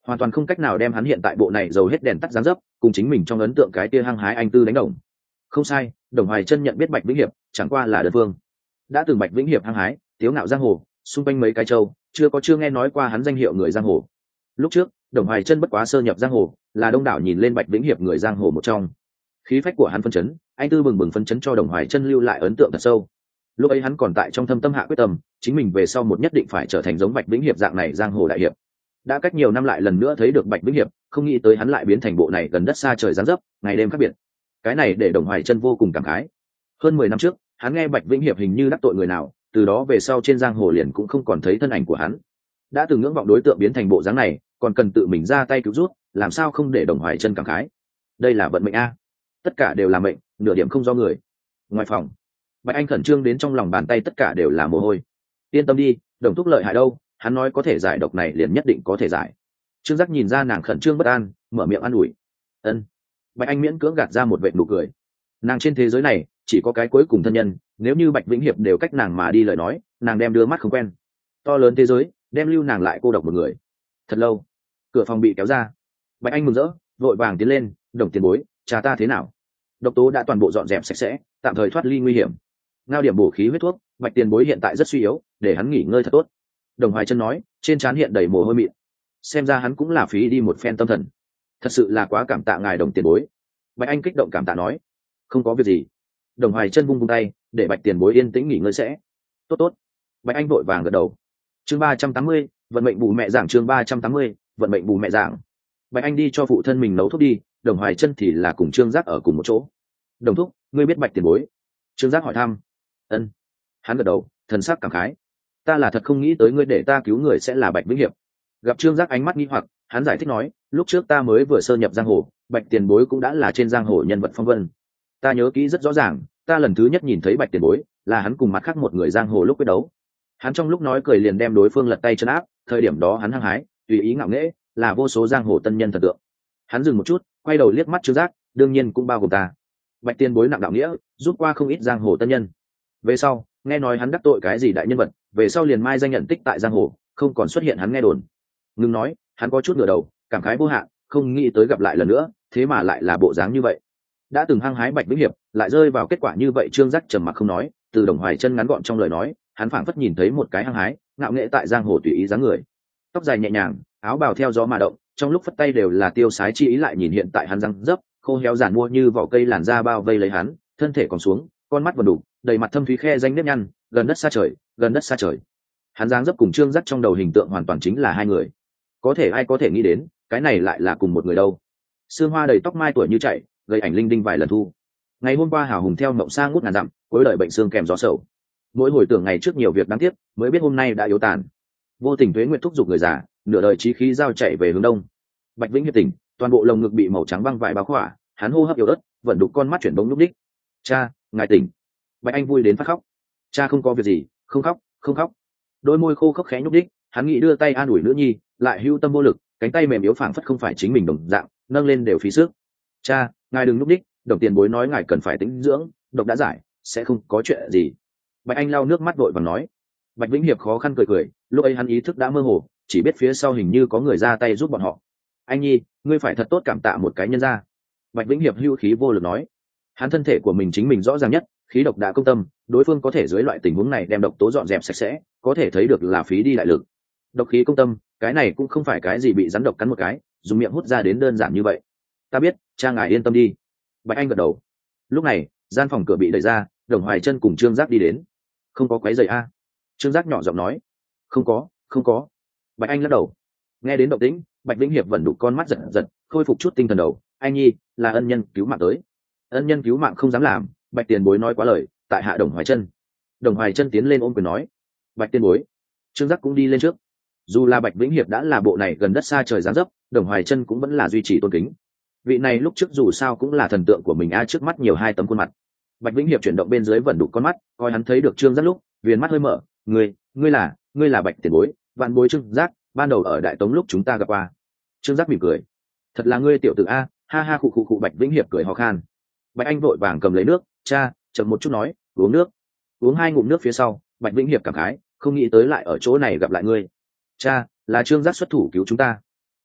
hoàn toàn không cách nào đem hắn hiện tại bộ này giàu hết đèn tắt dáng dấp cùng chính mình trong ấn tượng cái tia hăng hái anh tư đánh đồng. Không sai, Đồng Hoài Chân nhận biết Bạch Vĩnh Hiệp chẳng qua là đơn phương. Đã từng Bạch Vĩnh Hiệp hăng hái tiếu ngạo giang hồ, xung quanh mấy cái châu chưa có chưa nghe nói qua hắn danh hiệu người giang hồ. Lúc trước Đồng Hoài Chân bất quá sơ nhập giang hồ, là đông đảo nhìn lên Bạch Vĩnh Hiệp người giang hồ một trong. Khí phách của hắn phân chấn, anh tư bừng bừng phân chấn cho Đồng Hoài Chân lưu lại ấn tượng thật sâu. Lúc ấy hắn còn tại trong thâm tâm hạ quyết tâm, chính mình về sau một nhất định phải trở thành giống Bạch Vĩnh Hiệp dạng này giang hồ đại hiệp. Đã cách nhiều năm lại lần nữa thấy được Bạch Vĩnh Hiệp, không nghĩ tới hắn lại biến thành bộ này gần đất xa trời giáng dấp, ngày đêm khác biệt. Cái này để Đồng Hoài Chân vô cùng cảm khái. Hơn mười năm trước, hắn nghe Bạch Vĩnh Hiệp hình như đắc tội người nào, từ đó về sau trên giang hồ liền cũng không còn thấy thân ảnh của hắn. Đã từng ngưỡng vọng đối tượng biến thành bộ dáng này, còn cần tự mình ra tay cứu rút, làm sao không để Đồng Hoài Chân cảm khái. Đây là vận mệnh a. Tất cả đều là mệnh, nửa điểm không do người. Ngoài phòng, Bạch Anh khẩn trương đến trong lòng bàn tay tất cả đều là mồ hôi. Yên tâm đi, Đồng thúc lợi hại đâu, hắn nói có thể giải độc này liền nhất định có thể giải. Trương Giác nhìn ra nàng khẩn trương bất an, mở miệng an ủi. Ân. Bạch Anh miễn cưỡng gạt ra một vệt nụ cười. Nàng trên thế giới này chỉ có cái cuối cùng thân nhân, nếu như Bạch Vĩnh Hiệp đều cách nàng mà đi lời nói, nàng đem đưa mắt không quen. To lớn thế giới, đem lưu nàng lại cô độc một người. Thật lâu, cửa phòng bị kéo ra. Bạch Anh mừng rỡ, vội vàng tiến lên, Đồng tiền bối, cha ta thế nào? Độc tố đã toàn bộ dọn dẹp sạch sẽ, tạm thời thoát ly nguy hiểm. Ngao điểm bổ khí huyết thuốc, Bạch tiền bối hiện tại rất suy yếu, để hắn nghỉ ngơi thật tốt. Đồng Hoài Chân nói, trên trán hiện đầy mồ hôi mịn. Xem ra hắn cũng là phí đi một phen tâm thần. Thật sự là quá cảm tạ ngài Đồng tiền bối. Bạch Anh kích động cảm tạ nói, không có việc gì. Đồng Hoài Chân vung vung tay, để Bạch tiền bối yên tĩnh nghỉ ngơi sẽ. Tốt tốt. Bạch Anh vội vàng gật đầu. Chương ba trăm tám mươi, vận mệnh bù mẹ giảng chương ba trăm tám mươi, vận mệnh bù mẹ giảng. Bạch Anh đi cho phụ thân mình nấu thuốc đi, Đồng Hoài Chân thì là cùng Trương Giác ở cùng một chỗ. Đồng thúc, ngươi biết Bạch tiền bối? Trương Giác hỏi thăm. Ân. Hắn gật đầu, thần sắc cảm khái. Ta là thật không nghĩ tới ngươi để ta cứu người sẽ là Bạch Vĩnh Hiệp. Gặp Trương Giác ánh mắt nghi hoặc, hắn giải thích nói, lúc trước ta mới vừa sơ nhập giang hồ, Bạch tiền bối cũng đã là trên giang hồ nhân vật phong vân. Ta nhớ kỹ rất rõ ràng, ta lần thứ nhất nhìn thấy Bạch tiền bối là hắn cùng mặt khác một người giang hồ lúc quyết đấu. Hắn trong lúc nói cười liền đem đối phương lật tay chân áp, thời điểm đó hắn hăng hái, tùy ý ngạo nghễ, là vô số giang hồ tân nhân thần tượng. Hắn dừng một chút, quay đầu liếc mắt Trương Giác, đương nhiên cũng bao gồm ta. Bạch tiền bối nặng đạo nghĩa, giúp qua không ít giang hồ tân nhân. Về sau, nghe nói hắn đắc tội cái gì đại nhân vật, về sau liền mai danh nhận tích tại giang hồ, không còn xuất hiện hắn nghe đồn. Ngừng nói, hắn có chút ngửa đầu, cảm khái vô hạn, không nghĩ tới gặp lại lần nữa, thế mà lại là bộ dáng như vậy. Đã từng hăng hái Bạch Vĩnh Hiệp, lại rơi vào kết quả như vậy. Trương Giác trầm mặc không nói, từ Đồng Hoài Chân ngắn gọn trong lời nói, hắn phảng phất nhìn thấy một cái hăng hái, ngạo nghệ tại giang hồ tùy ý dáng người. Tóc dài nhẹ nhàng, áo bào theo gió mà động, trong lúc phất tay đều là tiêu sái chi ý. Lại nhìn hiện tại hắn răng dấp, khô héo giản mua như vỏ cây làn da bao vây lấy hắn, thân thể còn xuống, con mắt vần đủ, đầy mặt thâm thúy khe danh nếp nhăn, gần đất xa trời, gần đất xa trời. Hắn dáng dấp cùng Trương Giác trong đầu hình tượng hoàn toàn chính là hai người. Có thể ai có thể nghĩ đến, cái này lại là cùng một người đâu. Sương hoa đầy tóc mai tuổi như chạy, gây ảnh linh đinh vài lần thu. Ngày hôm qua hào hùng theo mộng sang ngút ngàn dặm, cuối đời bệnh xương kèm gió sầu. Mỗi hồi tưởng ngày trước nhiều việc đáng tiếc, mới biết hôm nay đã yếu tàn. Vô tình tuế nguyệt thúc giục người già, nửa đời chí khí giao chạy về hướng đông. Bạch Vĩnh Hiệp tỉnh, toàn bộ lồng ngực bị màu trắng băng vải bao khỏa, hắn hô hấp yếu ớt, vẫn đục con mắt chuyển bóng lúc đích. Cha, ngài tỉnh. Bạch Anh vui đến phát khóc. Cha không có việc gì, không khóc, không khóc. Đôi môi khô khốc khẽ nhúc đích, hắn nghĩ đưa tay an ủi nữ nhi, lại hưu tâm vô lực, cánh tay mềm yếu phảng phất không phải chính mình đồng dạng, nâng lên đều phí sức. Cha, ngài đừng núp đích, Đồng tiền bối nói ngài cần phải tĩnh dưỡng, độc đã giải, sẽ không có chuyện gì. Bạch Anh lau nước mắt vội vàng nói. Bạch Vĩnh Hiệp khó khăn cười cười, lúc ấy hắn ý thức đã mơ hồ, chỉ biết phía sau hình như có người ra tay giúp bọn họ. Anh nhi, ngươi phải thật tốt cảm tạ một cái nhân ra. Bạch Vĩnh Hiệp hưu khí vô lực nói. Hắn thân thể của mình chính mình rõ ràng nhất, khí độc đã công tâm, đối phương có thể dưới loại tình huống này đem độc tố dọn dẹp sạch sẽ, có thể thấy được là phí đi đại lực. Độc khí công tâm, cái này cũng không phải cái gì bị rắn độc cắn một cái, dùng miệng hút ra đến đơn giản như vậy. Ta biết, cha ngài yên tâm đi. Bạch Anh gật đầu. Lúc này, gian phòng cửa bị đẩy ra, Đồng Hoài Chân cùng Trương Giác đi đến. Không có quấy rầy a? Trương Giác nhỏ giọng nói. Không có, không có. Bạch Anh lắc đầu. Nghe đến động tĩnh, Bạch Vĩnh Hiệp vẫn đủ con mắt giật giật, khôi phục chút tinh thần đầu. Anh nhi, là ân nhân cứu mạng tới. Ân nhân cứu mạng không dám làm, Bạch tiền bối nói quá lời, tại hạ Đồng Hoài Chân. Đồng Hoài Chân tiến lên ôm quyền nói. Bạch tiền bối. Trương Giác cũng đi lên trước. Dù là Bạch Vĩnh Hiệp đã là bộ này gần đất xa trời giáng dấp, Đồng Hoài Chân cũng vẫn là duy trì tôn kính. Vị này lúc trước dù sao cũng là thần tượng của mình a, trước mắt nhiều hai tấm khuôn mặt. Bạch Vĩnh Hiệp chuyển động bên dưới vẫn đủ con mắt, coi hắn thấy được Trương Giác lúc, viền mắt hơi mở. Ngươi, ngươi là, ngươi là Bạch tiền bối, vạn bối Trương Giác, ban đầu ở Đại Tống lúc chúng ta gặp qua. Trương Giác mỉm cười. Thật là ngươi tiểu tử a, ha ha khụ khụ khụ. Bạch Vĩnh Hiệp cười ho khan. Bạch Anh vội vàng cầm lấy nước. Cha, chậm một chút nói, uống nước. Uống hai ngụm nước phía sau, Bạch Vĩnh Hiệp cảm khái, không nghĩ tới lại ở chỗ này gặp lại ngươi. Cha, là Trương Giác xuất thủ cứu chúng ta.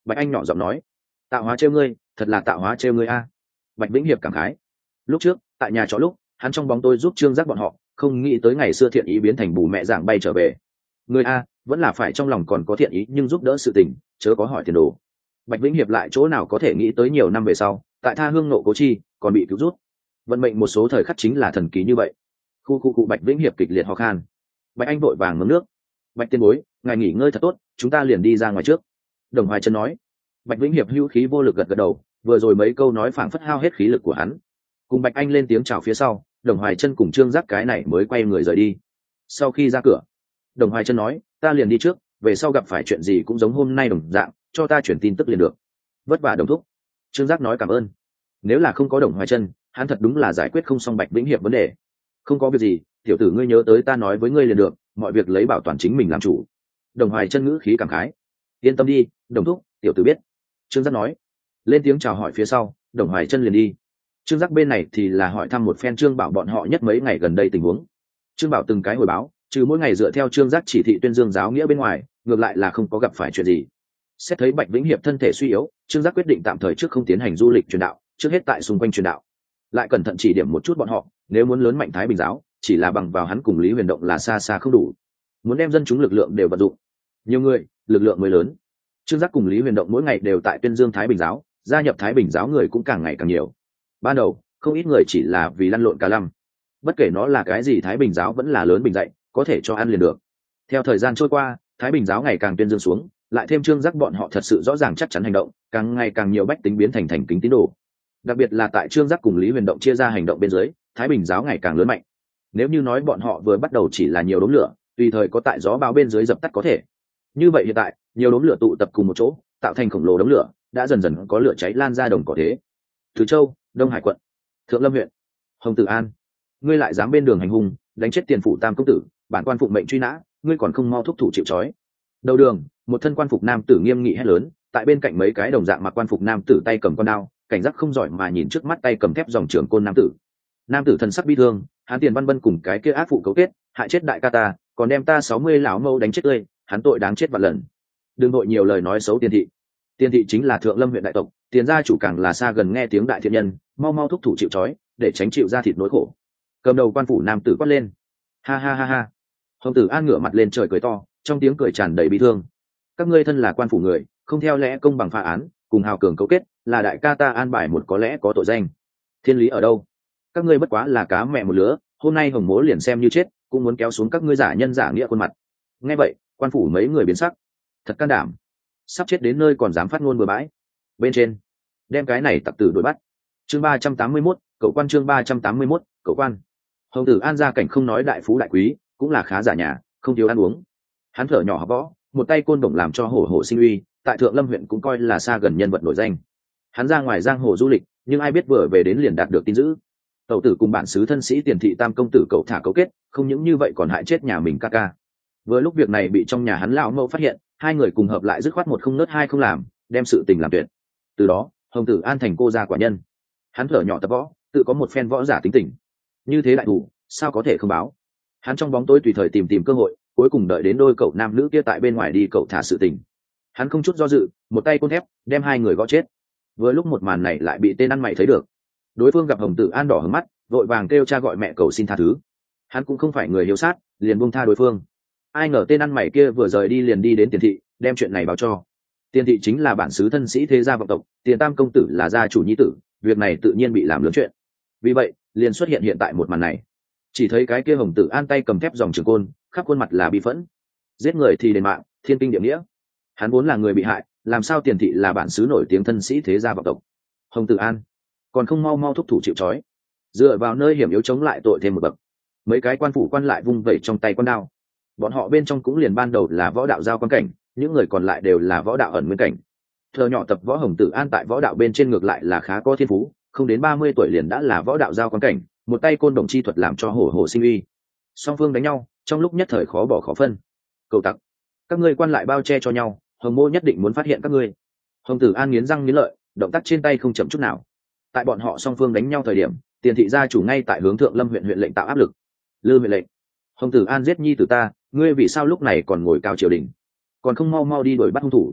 Bạch Anh nhỏ giọng nói. Tạo hóa trêu ngươi, thật là tạo hóa trêu ngươi a. Bạch Vĩnh Hiệp cảm khái. Lúc trước tại nhà trọ lúc hắn trong bóng tôi giúp Trương Giác bọn họ, không nghĩ tới ngày xưa thiện ý biến thành bù mẹ giảng bay trở về. Người a vẫn là phải trong lòng còn có thiện ý nhưng giúp đỡ sự tình, chớ có hỏi tiền đồ. Bạch Vĩnh Hiệp lại chỗ nào có thể nghĩ tới nhiều năm về sau, tại tha hương nộ cố chi còn bị cứu rút. Vận mệnh một số thời khắc chính là thần kỳ như vậy. Khu khu cụ Bạch Vĩnh Hiệp kịch liệt ho khan. Bạch Anh vội vàng ngấm nước. Bạch tiên bối, ngài nghỉ ngơi thật tốt, chúng ta liền đi ra ngoài trước. Đồng Hoài Chân nói. Bạch Vĩnh Hiệp hữu khí vô lực gật gật đầu, vừa rồi mấy câu nói phảng phất hao hết khí lực của hắn. Cùng Bạch Anh lên tiếng chào phía sau, Đồng Hoài Chân cùng Trương Giác cái này mới quay người rời đi. Sau khi ra cửa, Đồng Hoài Chân nói, ta liền đi trước, về sau gặp phải chuyện gì cũng giống hôm nay đồng dạng, cho ta chuyển tin tức liền được. Vất vả Đồng thúc. Trương Giác nói cảm ơn. Nếu là không có Đồng Hoài Chân, hắn thật đúng là giải quyết không xong Bạch Vĩnh Hiệp vấn đề. Không có việc gì, tiểu tử ngươi nhớ tới ta nói với ngươi liền được, mọi việc lấy bảo toàn chính mình làm chủ. Đồng Hoài Chân ngữ khí cảm khái. Yên tâm đi, Đồng thúc, tiểu tử biết. Trương Giác nói. Lên tiếng chào hỏi phía sau, Đồng Hoài Chân liền đi. Trương Giác bên này thì là hỏi thăm một phen Trương Bảo bọn họ nhất mấy ngày gần đây tình huống. Trương Bảo từng cái hồi báo, trừ mỗi ngày dựa theo Trương Giác chỉ thị tuyên dương giáo nghĩa bên ngoài, ngược lại là không có gặp phải chuyện gì. Xét thấy Bạch Vĩnh Hiệp thân thể suy yếu, Trương Giác quyết định tạm thời trước không tiến hành du lịch truyền đạo, trước hết tại xung quanh truyền đạo. Lại cẩn thận chỉ điểm một chút bọn họ, nếu muốn lớn mạnh Thái Bình giáo, chỉ là bằng vào hắn cùng Lý Huyền Động là xa xa không đủ. Muốn đem dân chúng lực lượng đều vận dụng, nhiều người, lực lượng mới lớn. Trương Giác cùng Lý Huyền Động mỗi ngày đều tại tuyên dương Thái Bình giáo, gia nhập Thái Bình giáo người cũng càng ngày càng nhiều. Ban đầu, không ít người chỉ là vì lăn lộn cả lăm. Bất kể nó là cái gì, Thái Bình giáo vẫn là lớn bình dạy, có thể cho ăn liền được. Theo thời gian trôi qua, Thái Bình giáo ngày càng tuyên dương xuống, lại thêm Trương Giác bọn họ thật sự rõ ràng chắc chắn hành động, càng ngày càng nhiều bách tính biến thành thành kính tín đồ. Đặc biệt là tại Trương Giác cùng Lý Huyền Động chia ra hành động bên dưới, Thái Bình giáo ngày càng lớn mạnh. Nếu như nói bọn họ vừa bắt đầu chỉ là nhiều đốm lửa, tùy thời có tại gió bão bên dưới dập tắt có thể. Như vậy hiện tại, nhiều đốm lửa tụ tập cùng một chỗ, tạo thành khổng lồ đống lửa, đã dần dần có lửa cháy lan ra đồng cỏ thế. Từ Châu, Đông Hải quận, Thượng Lâm huyện, Hồng Tử An, ngươi lại dám bên đường hành hung, đánh chết tiền phủ tam công tử, bản quan phụng mệnh truy nã, ngươi còn không mau thúc thủ chịu trói. Đầu đường, một thân quan phục nam tử nghiêm nghị hét lớn, tại bên cạnh mấy cái đồng dạng mặc quan phục nam tử tay cầm con đao, cảnh giác không giỏi mà nhìn trước mắt tay cầm thép dòng trưởng côn nam tử. Nam tử thần sắc bi thương, hắn Tiền Văn Vân cùng cái kia ác phụ cấu kết, hại chết đại ca ta, còn đem ta sáu mươi lão mâu đánh chết tươi, hắn tội đáng chết vạn lần. Đừng vội nhiều lời nói xấu Tiền thị. Tiền thị chính là Thượng Lâm huyện đại tộc, Tiền gia chủ càng là xa gần nghe tiếng đại thiện nhân, mau mau thúc thủ chịu trói, để tránh chịu ra thịt nỗi khổ. Cầm đầu quan phủ nam tử quát lên. Ha ha ha ha. Hồng Tử An ngửa mặt lên trời cười to, trong tiếng cười tràn đầy bi thương. Các ngươi thân là quan phủ người, không theo lẽ công bằng phá án, cùng hào cường cấu kết, là đại ca ta an bài một có lẽ có tội danh. Thiên lý ở đâu? Các ngươi bất quá là cá mẹ một lứa, hôm nay Hồng Mỗ liền xem như chết, cũng muốn kéo xuống các ngươi giả nhân giả nghĩa khuôn mặt. Nghe vậy, quan phủ mấy người biến sắc. Thật can đảm, sắp chết đến nơi còn dám phát ngôn bừa bãi. Bên trên, đem cái này tặc tử đuổi bắt. Chương ba trăm tám mươi mốt, cậu quan chương ba trăm tám mươi mốt, cậu quan. Hồng Tử An gia cảnh không nói đại phú đại quý, cũng là khá giả nhà, không thiếu ăn uống. Hắn thở nhỏ học võ, một tay côn đồng làm cho hổ hổ sinh uy, tại Thượng Lâm huyện cũng coi là xa gần nhân vật nổi danh. Hắn ra ngoài giang hồ du lịch, nhưng ai biết vừa về đến liền đạt được tin dữ. Tẩu tử cùng bản xứ thân sĩ Tiền thị tam công tử cậu thả cấu kết, không những như vậy còn hại chết nhà mình ca ca. Vừa lúc việc này bị trong nhà hắn lão mẫu phát hiện, hai người cùng hợp lại dứt khoát một không nớt hai không làm, đem sự tình làm tuyệt. Từ đó, Hồng Tử An thành cô gia quả nhân. Hắn thở nhỏ tập võ, tự có một phen võ giả tính tình. Như thế đại thủ, sao có thể không báo? Hắn trong bóng tối tùy thời tìm tìm cơ hội, cuối cùng đợi đến đôi cậu nam nữ kia tại bên ngoài đi cậu thả sự tình. Hắn không chút do dự, một tay côn thép, đem hai người gõ chết. Vừa lúc một màn này lại bị tên ăn mày thấy được. Đối phương gặp Hồng Tử An đỏ hứng mắt, vội vàng kêu cha gọi mẹ cầu xin tha thứ. Hắn cũng không phải người hiếu sát, liền buông tha đối phương. Ai ngờ tên ăn mày kia vừa rời đi liền đi đến Tiền thị, đem chuyện này báo cho. Tiền thị chính là bản xứ thân sĩ thế gia vọng tộc, Tiền tam công tử là gia chủ nhi tử, việc này tự nhiên bị làm lớn chuyện. Vì vậy, liền xuất hiện hiện tại một màn này. Chỉ thấy cái kia Hồng Tử An tay cầm thép dòng trường côn, khắp khuôn mặt là bi phẫn. Giết người thì đền mạng, thiên kinh địa nghĩa. Hắn vốn là người bị hại, làm sao Tiền thị là bản xứ nổi tiếng thân sĩ thế gia vọng tộc. Hồng Tử An còn không mau mau thúc thủ chịu trói, dựa vào nơi hiểm yếu chống lại tội thêm một bậc. Mấy cái quan phủ quan lại vung vẩy trong tay con đao. Bọn họ bên trong cũng liền ban đầu là võ đạo giao quan cảnh, những người còn lại đều là võ đạo ẩn nguyên cảnh. Thờ nhỏ tập võ Hồng Tử An tại võ đạo bên trên ngược lại là khá có thiên phú, không đến ba mươi tuổi liền đã là võ đạo giao quan cảnh, một tay côn đồng chi thuật làm cho hổ hổ sinh uy. Song phương đánh nhau, trong lúc nhất thời khó bỏ khó phân. Cầu tặc, các ngươi quan lại bao che cho nhau, Hồng Mô nhất định muốn phát hiện các ngươi. Hồng Tử An nghiến răng nghiến lợi, động tác trên tay không chậm chút nào. Tại bọn họ song phương đánh nhau thời điểm, Tiền thị gia chủ ngay tại hướng Thượng Lâm huyện huyện lệnh tạo áp lực. Lư huyện lệnh, Hồng Tử An giết nhi tử ta, ngươi vì sao lúc này còn ngồi cao triều đình, còn không mau mau đi đuổi bắt hung thủ?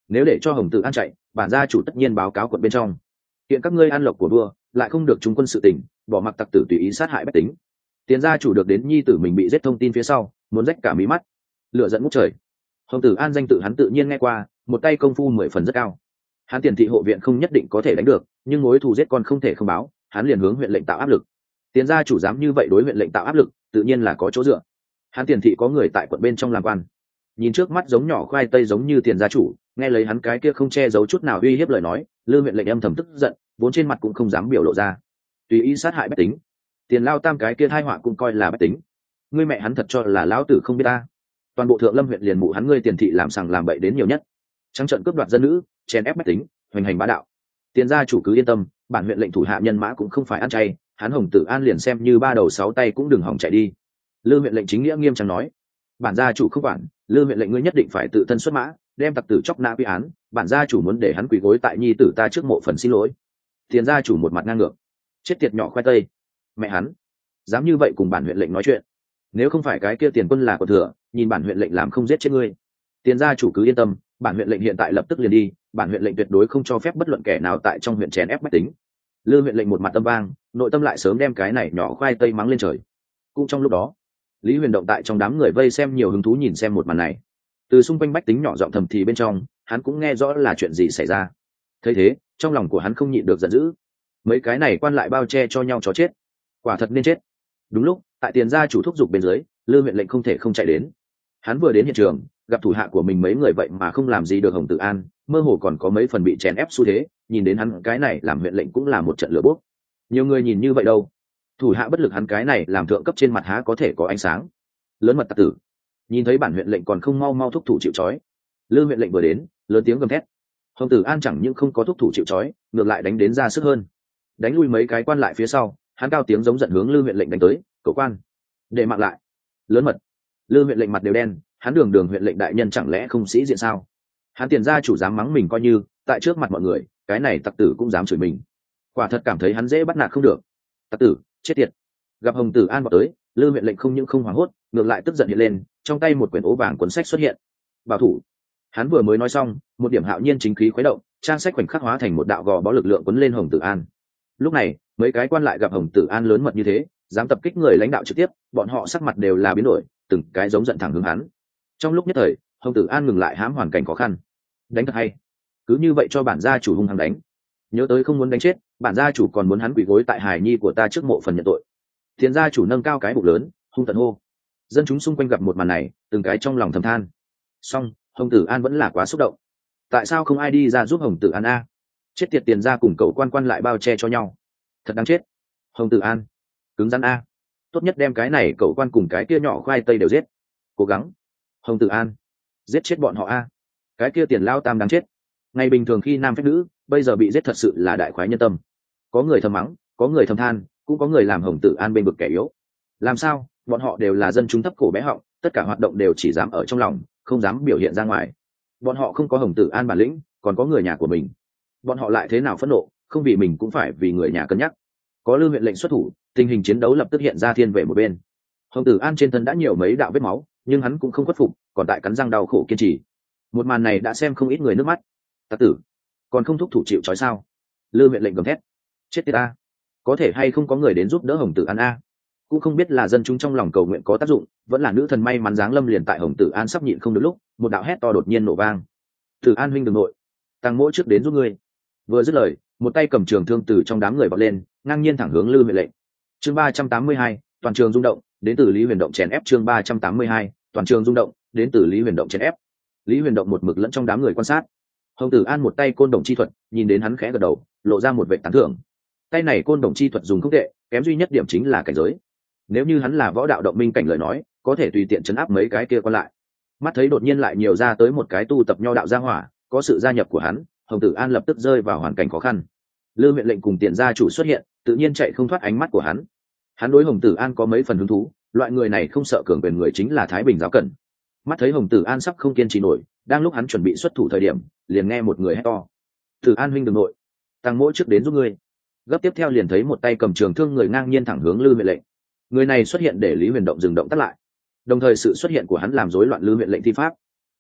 nếu để cho Hồng Tử An chạy, bản gia chủ tất nhiên báo cáo quận bên trong, hiện các ngươi ăn lộc của vua lại không được chúng quân sự tỉnh, bỏ mặc tặc tử tùy ý sát hại bách tính. Tiền gia chủ được đến nhi tử mình bị giết thông tin phía sau, muốn rách cả mí mắt, lửa giận ngút trời. Hồng Tử An danh tự hắn tự nhiên nghe qua, một tay công phu mười phần rất cao. Hắn Tiền thị hộ viện không nhất định có thể đánh được, nhưng mối thù giết con không thể không báo, hắn liền hướng huyện lệnh tạo áp lực. Tiền gia chủ dám như vậy đối huyện lệnh tạo áp lực, tự nhiên là có chỗ dựa. Hắn Tiền thị có người tại quận bên trong làm quan, nhìn trước mắt giống nhỏ khoai tây giống như Tiền gia chủ, nghe lấy hắn cái kia không che giấu chút nào uy hiếp lời nói, Lư huyện lệnh âm thầm tức giận, vốn trên mặt cũng không dám biểu lộ ra. Tùy ý sát hại bách tính, Tiền lao tam cái kia thai họa cũng coi là bách tính. Ngươi mẹ hắn thật cho là lão tử không biết ta. Toàn bộ Thượng Lâm huyện liền mụ hắn ngươi Tiền thị làm sằng làm bậy đến nhiều nhất, trắng trợn cướp đoạt dân nữ, chèn ép bách tính, hoành hành bá đạo. Tiền gia chủ cứ yên tâm, bản huyện lệnh thủ hạ nhân mã cũng không phải ăn chay, hắn Hồng Tử An liền xem như ba đầu sáu tay cũng đừng hỏng chạy đi. Lư huyện lệnh chính nghĩa nghiêm trang nói, bản gia chủ không quản, Lư huyện lệnh ngươi nhất định phải tự thân xuất mã, đem tặc tử chóc nã quy án, bản gia chủ muốn để hắn quỳ gối tại nhi tử ta trước mộ phần xin lỗi. Tiền gia chủ một mặt ngang ngược, chết tiệt nhỏ khoai tây, mẹ hắn dám như vậy cùng bản huyện lệnh nói chuyện, nếu không phải cái kia Tiền quân là của thừa, nhìn bản huyện lệnh làm không giết chết ngươi. Tiền gia chủ cứ yên tâm, bản huyện lệnh hiện tại lập tức liền đi, bản huyện lệnh tuyệt đối không cho phép bất luận kẻ nào tại trong huyện chèn ép bách tính. Lư huyện lệnh một mặt tâm vang, nội tâm lại sớm đem cái này nhỏ khoai tây mắng lên trời. Cũng trong lúc đó, Lý Huyền Động tại trong đám người vây xem nhiều hứng thú nhìn xem một màn này. Từ xung quanh bách tính nhỏ giọng thầm thì bên trong, hắn cũng nghe rõ là chuyện gì xảy ra. Thấy thế, trong lòng của hắn không nhịn được giận dữ. Mấy cái này quan lại bao che cho nhau chó chết, quả thật nên chết. Đúng lúc, tại Tiền gia chủ thúc giục bên dưới, Lư huyện lệnh không thể không chạy đến. Hắn vừa đến hiện trường, gặp thủ hạ của mình mấy người vậy mà không làm gì được Hồng Tử An, mơ hồ còn có mấy phần bị chèn ép xu thế, nhìn đến hắn cái này làm huyện lệnh cũng là một trận lửa bốc. Nhiều người nhìn như vậy đâu, thủ hạ bất lực hắn cái này làm thượng cấp trên mặt há có thể có ánh sáng. Lớn mật tặc tử, nhìn thấy bản huyện lệnh còn không mau mau thúc thủ chịu trói. Lư huyện lệnh vừa đến, lớn tiếng gầm thét. Hồng Tử An chẳng những không có thúc thủ chịu trói, ngược lại đánh đến ra sức hơn, đánh lui mấy cái quan lại phía sau, hắn cao tiếng giống giận hướng Lư huyện lệnh đánh tới. Cậu quan, để mạng lại. Lớn mật. Lư huyện lệnh mặt đều đen, hắn đường đường huyện lệnh đại nhân chẳng lẽ không sĩ diện sao? Hắn Tiền gia chủ dám mắng mình coi như, tại trước mặt mọi người, cái này tặc tử cũng dám chửi mình. Quả thật cảm thấy hắn dễ bắt nạt không được. Tặc tử, chết tiệt. Gặp Hồng Tử An vào tới, Lư huyện lệnh không những không hoảng hốt, ngược lại tức giận hiện lên, trong tay một quyển ố vàng cuốn sách xuất hiện. Bảo thủ. Hắn vừa mới nói xong, một điểm hạo nhiên chính khí khuấy động, trang sách khoảnh khắc hóa thành một đạo gò bó lực lượng cuốn lên Hồng Tử An. Lúc này, mấy cái quan lại gặp Hồng Tử An lớn mật như thế, dám tập kích người lãnh đạo trực tiếp, bọn họ sắc mặt đều là biến đổi, từng cái giống giận thẳng hướng hắn. Trong lúc nhất thời, Hồng Tử An ngừng lại hãm hoàn cảnh khó khăn. Đánh thật hay, cứ như vậy cho bản gia chủ hung hăng đánh. Nhớ tới không muốn đánh chết, bản gia chủ còn muốn hắn quỳ gối tại hài nhi của ta trước mộ phần nhận tội. Tiền gia chủ nâng cao cái bụng lớn, hung tận hô. Dân chúng xung quanh gặp một màn này, từng cái trong lòng thầm than. Song Hồng Tử An vẫn là quá xúc động. Tại sao không ai đi ra giúp Hồng Tử An a? Chết tiệt Tiền gia cùng cậu quan quan lại bao che cho nhau, thật đáng chết. Hồng Tử An, cứng rắn a, tốt nhất đem cái này cậu quan cùng cái kia nhỏ khoai tây đều giết. Cố gắng. Hồng Tử An, giết chết bọn họ a. Cái kia Tiền lao tam đáng chết. Ngày bình thường khi nam phép nữ, bây giờ bị giết thật sự là đại khoái nhân tâm. Có người thầm mắng, có người thầm than, cũng có người làm Hồng Tử An bên vực kẻ yếu. Làm sao? Bọn họ đều là dân chúng thấp cổ bé họng, tất cả hoạt động đều chỉ dám ở trong lòng, không dám biểu hiện ra ngoài. Bọn họ không có Hồng Tử An bản lĩnh, còn có người nhà của mình. Bọn họ lại thế nào phẫn nộ, không vì mình cũng phải vì người nhà cân nhắc. Có Lư huyện lệnh xuất thủ, tình hình chiến đấu lập tức hiện ra thiên về một bên. Hồng Tử An trên thân đã nhiều mấy đạo vết máu, nhưng hắn cũng không khuất phục, còn tại cắn răng đau khổ kiên trì. Một màn này đã xem không ít người nước mắt. Tặc tử, còn không thúc thủ chịu trói sao? Lư huyện lệnh gầm thét. Chết tiệt ta, có thể hay không có người đến giúp đỡ Hồng Tử An a? Cũng không biết là dân chúng trong lòng cầu nguyện có tác dụng, vẫn là nữ thần may mắn giáng lâm liền tại Hồng Tử An sắp nhịn không được lúc, một đạo hét to đột nhiên nổ vang. Tử An huynh đừng nội, Tăng Mỗ trước đến giúp ngươi. Vừa dứt lời, một tay cầm trường thương từ trong đám người vọt lên, ngang nhiên thẳng hướng Lư huyện lệnh. Chương ba trăm tám mươi hai, toàn trường rung động, đến từ Lý Huyền Động chèn ép. Chương ba trăm tám mươi hai, toàn trường rung động, đến từ Lý Huyền Động chèn ép. Lý Huyền Động một mực lẫn trong đám người quan sát. Hồng Tử An một tay côn đồng chi thuật, nhìn đến hắn khẽ gật đầu, lộ ra một vẻ tán thưởng. Tay này côn đồng chi thuật dùng không tệ, kém duy nhất điểm chính là cảnh giới. Nếu như hắn là võ đạo động minh cảnh lời nói, có thể tùy tiện chấn áp mấy cái kia còn lại. Mắt thấy đột nhiên lại nhiều ra tới một cái tu tập nho đạo gia hỏa, có sự gia nhập của hắn, Hồng Tử An lập tức rơi vào hoàn cảnh khó khăn. Lư huyện lệnh cùng Tiền gia chủ xuất hiện, tự nhiên chạy không thoát ánh mắt của hắn. Hắn đối Hồng Tử An có mấy phần hứng thú, loại người này không sợ cường quyền người chính là Thái Bình giáo cẩn. Mắt thấy Hồng Tử An sắp không kiên trì nổi, đang lúc hắn chuẩn bị xuất thủ thời điểm, liền nghe một người hét to. Tử An huynh đừng nội, Tăng Mỗ trước đến giúp ngươi. Gấp tiếp theo liền thấy một tay cầm trường thương người ngang nhiên thẳng hướng Lư huyện lệnh. Người này xuất hiện để Lý Huyền Động dừng động tắt lại, đồng thời sự xuất hiện của hắn làm rối loạn Lư huyện lệnh thi pháp.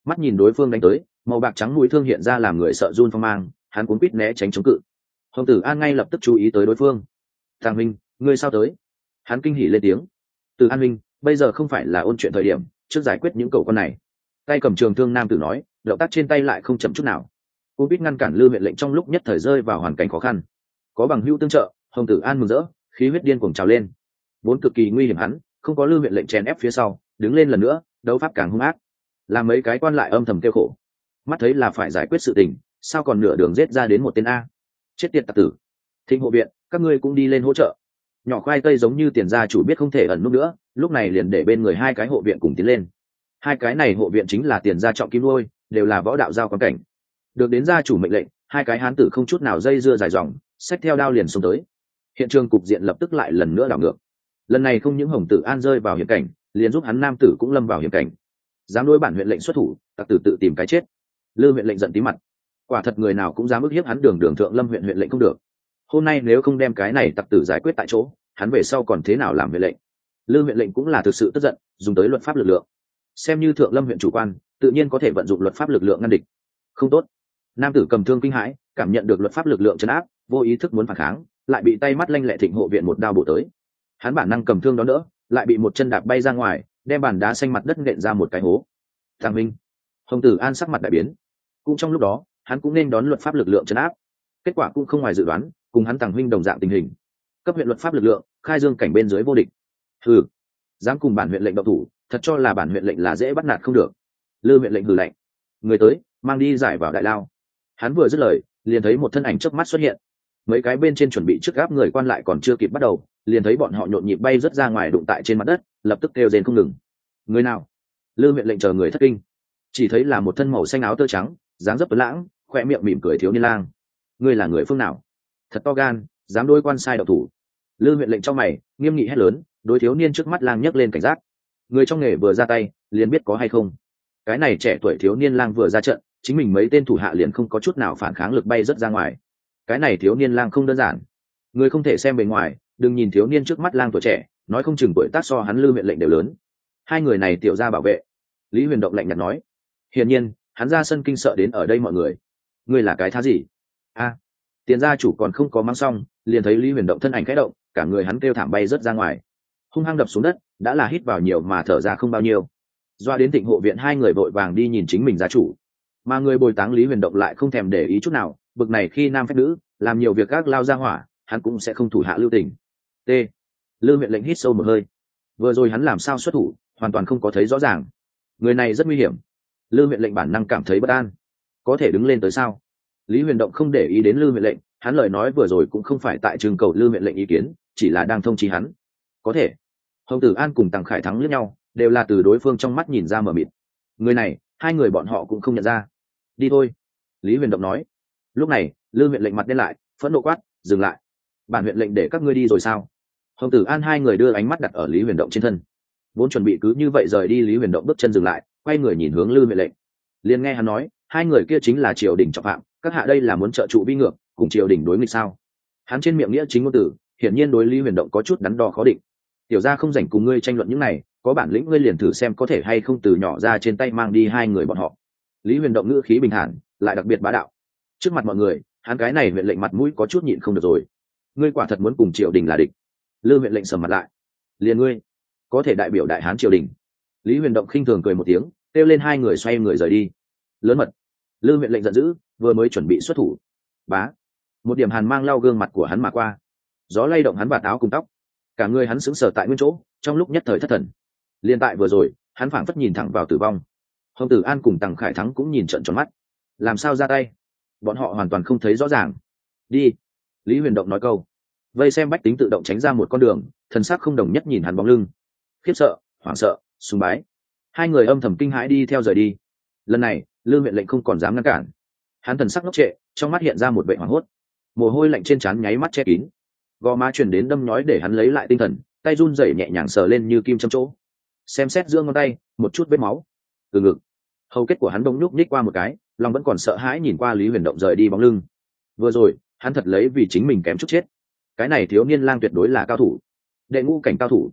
mắt nhìn đối phương đánh tới, màu bạc trắng mũi thương hiện ra làm người sợ run phong mang, hắn cuốn quýt né tránh chống cự. Hồng Tử An ngay lập tức chú ý tới đối phương. Thằng Minh, ngươi sao tới? Hắn kinh hỉ lên tiếng. Từ An Minh, bây giờ không phải là ôn chuyện thời điểm, trước giải quyết những cậu con này. Tay cầm trường thương nam tử nói, động tác trên tay lại không chậm chút nào. Cuốn quýt ngăn cản Lư Huyện Lệnh trong lúc nhất thời rơi vào hoàn cảnh khó khăn. Có bằng hữu tương trợ, Hồng Tử An mừng rỡ, khí huyết điên cuồng trào lên. Vốn cực kỳ nguy hiểm hắn, không có Lư Huyện Lệnh chèn ép phía sau, đứng lên lần nữa, đấu pháp càng hung ác. Làm mấy cái quan lại âm thầm kêu khổ. Mắt thấy là phải giải quyết sự tình, sao còn nửa đường giết ra đến một tên a? Chết tiệt tặc tử. Thịnh hộ viện, các ngươi cũng đi lên hỗ trợ. Nhỏ khoai tây giống như tiền gia chủ biết không thể ẩn núp nữa, lúc này liền để bên người hai cái hộ viện cùng tiến lên. Hai cái này hộ viện chính là tiền gia trọng kim nuôi, đều là võ đạo giao quan cảnh. Được đến gia chủ mệnh lệnh, hai cái hán tử không chút nào dây dưa dài dòng, xách theo đao liền xông tới. Hiện trường cục diện lập tức lại lần nữa đảo ngược. Lần này không những Hồng Tử An rơi vào hiểm cảnh, liền giúp hắn nam tử cũng lâm vào hiểm cảnh. Dám đối bản huyện lệnh xuất thủ, tặc tử tự tìm cái chết. Lư huyện lệnh giận tí mặt. Quả thật người nào cũng dám ức hiếp hắn đường đường thượng lâm huyện huyện lệnh không được. Hôm nay nếu không đem cái này tặc tử giải quyết tại chỗ, hắn về sau còn thế nào làm huyện lệnh? Lư huyện lệnh cũng là thực sự tức giận, dùng tới luật pháp lực lượng. Xem như thượng lâm huyện chủ quan, tự nhiên có thể vận dụng luật pháp lực lượng ngăn địch. Không tốt. Nam tử cầm thương kinh hãi, cảm nhận được luật pháp lực lượng trấn áp, vô ý thức muốn phản kháng, lại bị tay mắt lanh lẹ Thịnh hộ viện một đao bổ tới. Hắn bản năng cầm thương đó đỡ, lại bị một chân đạp bay ra ngoài, đem bàn đá xanh mặt đất nện ra một cái hố. Thằng Minh. Hồng Tử An sắc mặt đại biến. Cũng trong lúc đó, hắn cũng nên đón luật pháp lực lượng trấn áp. Kết quả cũng không ngoài dự đoán, cùng hắn Tàng huynh đồng dạng tình hình. Cấp huyện luật pháp lực lượng, khai dương cảnh bên dưới vô địch. Hừ, dám cùng bản huyện lệnh động thủ, thật cho là bản huyện lệnh là dễ bắt nạt không được. Lư huyện lệnh hừ lạnh. Người tới, mang đi giải vào đại lao. Hắn vừa dứt lời, liền thấy một thân ảnh chớp mắt xuất hiện. Mấy cái bên trên chuẩn bị trước gáp người quan lại còn chưa kịp bắt đầu, liền thấy bọn họ nhộn nhịp bay rất ra ngoài đụng tại trên mặt đất, lập tức kêu rên không ngừng. Người nào? Lư huyện lệnh chờ người thất kinh, chỉ thấy là một thân màu xanh áo tơ trắng, dáng dấp tuấn lãng, khoe miệng mỉm cười thiếu niên lang. Ngươi là người phương nào? Thật to gan, dám đối quan sai độc thủ. Lư huyện lệnh trong mày, nghiêm nghị hét lớn, đối thiếu niên trước mắt lang nhấc lên cảnh giác. Người trong nghề vừa ra tay, liền biết có hay không. Cái này trẻ tuổi thiếu niên lang vừa ra trận, chính mình mấy tên thủ hạ liền không có chút nào phản kháng lực bay rất ra ngoài. Cái này thiếu niên lang không đơn giản. Người không thể xem bề ngoài, đừng nhìn thiếu niên trước mắt lang tuổi trẻ, nói không chừng tuổi tác so hắn Lư huyện lệnh đều lớn. Hai người này tiểu ra bảo vệ. Lý Huyền Động lạnh nhạt nói. Hiển nhiên, hắn ra sân kinh sợ đến ở đây mọi người. Ngươi là cái thá gì? A, tiền gia chủ còn không có mang xong, liền thấy Lý Huyền Động thân ảnh khẽ động, cả người hắn kêu thảm bay rớt ra ngoài, hung hăng đập xuống đất, đã là hít vào nhiều mà thở ra không bao nhiêu. Doa đến Thịnh hộ viện hai người vội vàng đi nhìn chính mình gia chủ, mà người bồi táng Lý Huyền Động lại không thèm để ý chút nào, bực này khi nam phép nữ, làm nhiều việc gác lao ra hỏa, hắn cũng sẽ không thủ hạ lưu tình. T. Lư huyện lệnh hít sâu một hơi. Vừa rồi hắn làm sao xuất thủ, hoàn toàn không có thấy rõ ràng. Người này rất nguy hiểm. Lư huyện lệnh bản năng cảm thấy bất an. Có thể đứng lên tới sao? Lý Huyền Động không để ý đến Lư huyện lệnh, hắn lời nói vừa rồi cũng không phải tại trưng cầu Lư huyện lệnh ý kiến, chỉ là đang thông chí hắn. Có thể. Hồng Tử An cùng Tằng Khải Thắng liếc nhau, đều là từ đối phương trong mắt nhìn ra mờ mịt. Người này, hai người bọn họ cũng không nhận ra. Đi thôi. Lý Huyền Động nói. Lúc này, Lư huyện lệnh mặt đen lại, phẫn nộ quát, dừng lại. Bản huyện lệnh để các ngươi đi rồi sao? Hồng Tử An hai người đưa ánh mắt đặt ở Lý Huyền Động trên thân. Vốn chuẩn bị cứ như vậy rời đi, Lý Huyền Động bước chân dừng lại, quay người nhìn hướng Lư huyện lệnh. Liền nghe hắn nói, hai người kia chính là triều đình trọng phạm, các hạ đây là muốn trợ trụ vi ngược, cùng triều đình đối nghịch sao? Hắn trên miệng nghĩa chính ngôn từ, hiển nhiên đối Lý Huyền Động có chút đắn đo khó định. Tiểu gia không rảnh cùng ngươi tranh luận những này, có bản lĩnh ngươi liền thử xem có thể hay không từ nhỏ ra trên tay mang đi hai người bọn họ. Lý Huyền Động ngữ khí bình thản, lại đặc biệt bá đạo. Trước mặt mọi người, hắn cái này huyện lệnh mặt mũi có chút nhịn không được rồi. Ngươi quả thật muốn cùng triều đình là địch? Lư huyện lệnh sầm mặt lại. Liền ngươi có thể đại biểu đại hán triều đình? Lý Huyền Động khinh thường cười một tiếng, kêu lên hai người xoay người rời đi. Lớn mật! Lư huyện lệnh giận dữ, vừa mới chuẩn bị xuất thủ, bá, một điểm hàn mang lau gương mặt của hắn mà qua, gió lay động hắn vạt áo cùng tóc, cả người hắn sững sờ tại nguyên chỗ, trong lúc nhất thời thất thần. Liên tại vừa rồi, hắn phảng phất nhìn thẳng vào tử vong. Hồng Tử An cùng Tằng Khải Thắng cũng nhìn trợn tròn mắt, làm sao ra tay? Bọn họ hoàn toàn không thấy rõ ràng. Đi! Lý Huyền Động nói câu, vây xem bách tính tự động tránh ra một con đường, thần sắc không đồng nhất nhìn hắn bóng lưng, khiếp sợ, hoảng sợ, sùng bái. Hai người âm thầm kinh hãi đi theo rời đi. Lần này, Lư huyện lệnh không còn dám ngăn cản, hắn thần sắc ngốc trệ, trong mắt hiện ra một vẻ hoảng hốt, mồ hôi lạnh trên trán nháy mắt che kín, gò má truyền đến đâm nhói để hắn lấy lại tinh thần, tay run rẩy nhẹ nhàng sờ lên như kim châm chỗ, xem xét giữa ngón tay một chút vết máu từ ngực, hầu kết của hắn đông nhúc nhích qua một cái, lòng vẫn còn sợ hãi nhìn qua Lý Huyền Động rời đi bóng lưng. Vừa rồi hắn thật lấy vì chính mình kém chút chết. Cái này thiếu niên lang tuyệt đối là cao thủ, đệ ngũ cảnh cao thủ.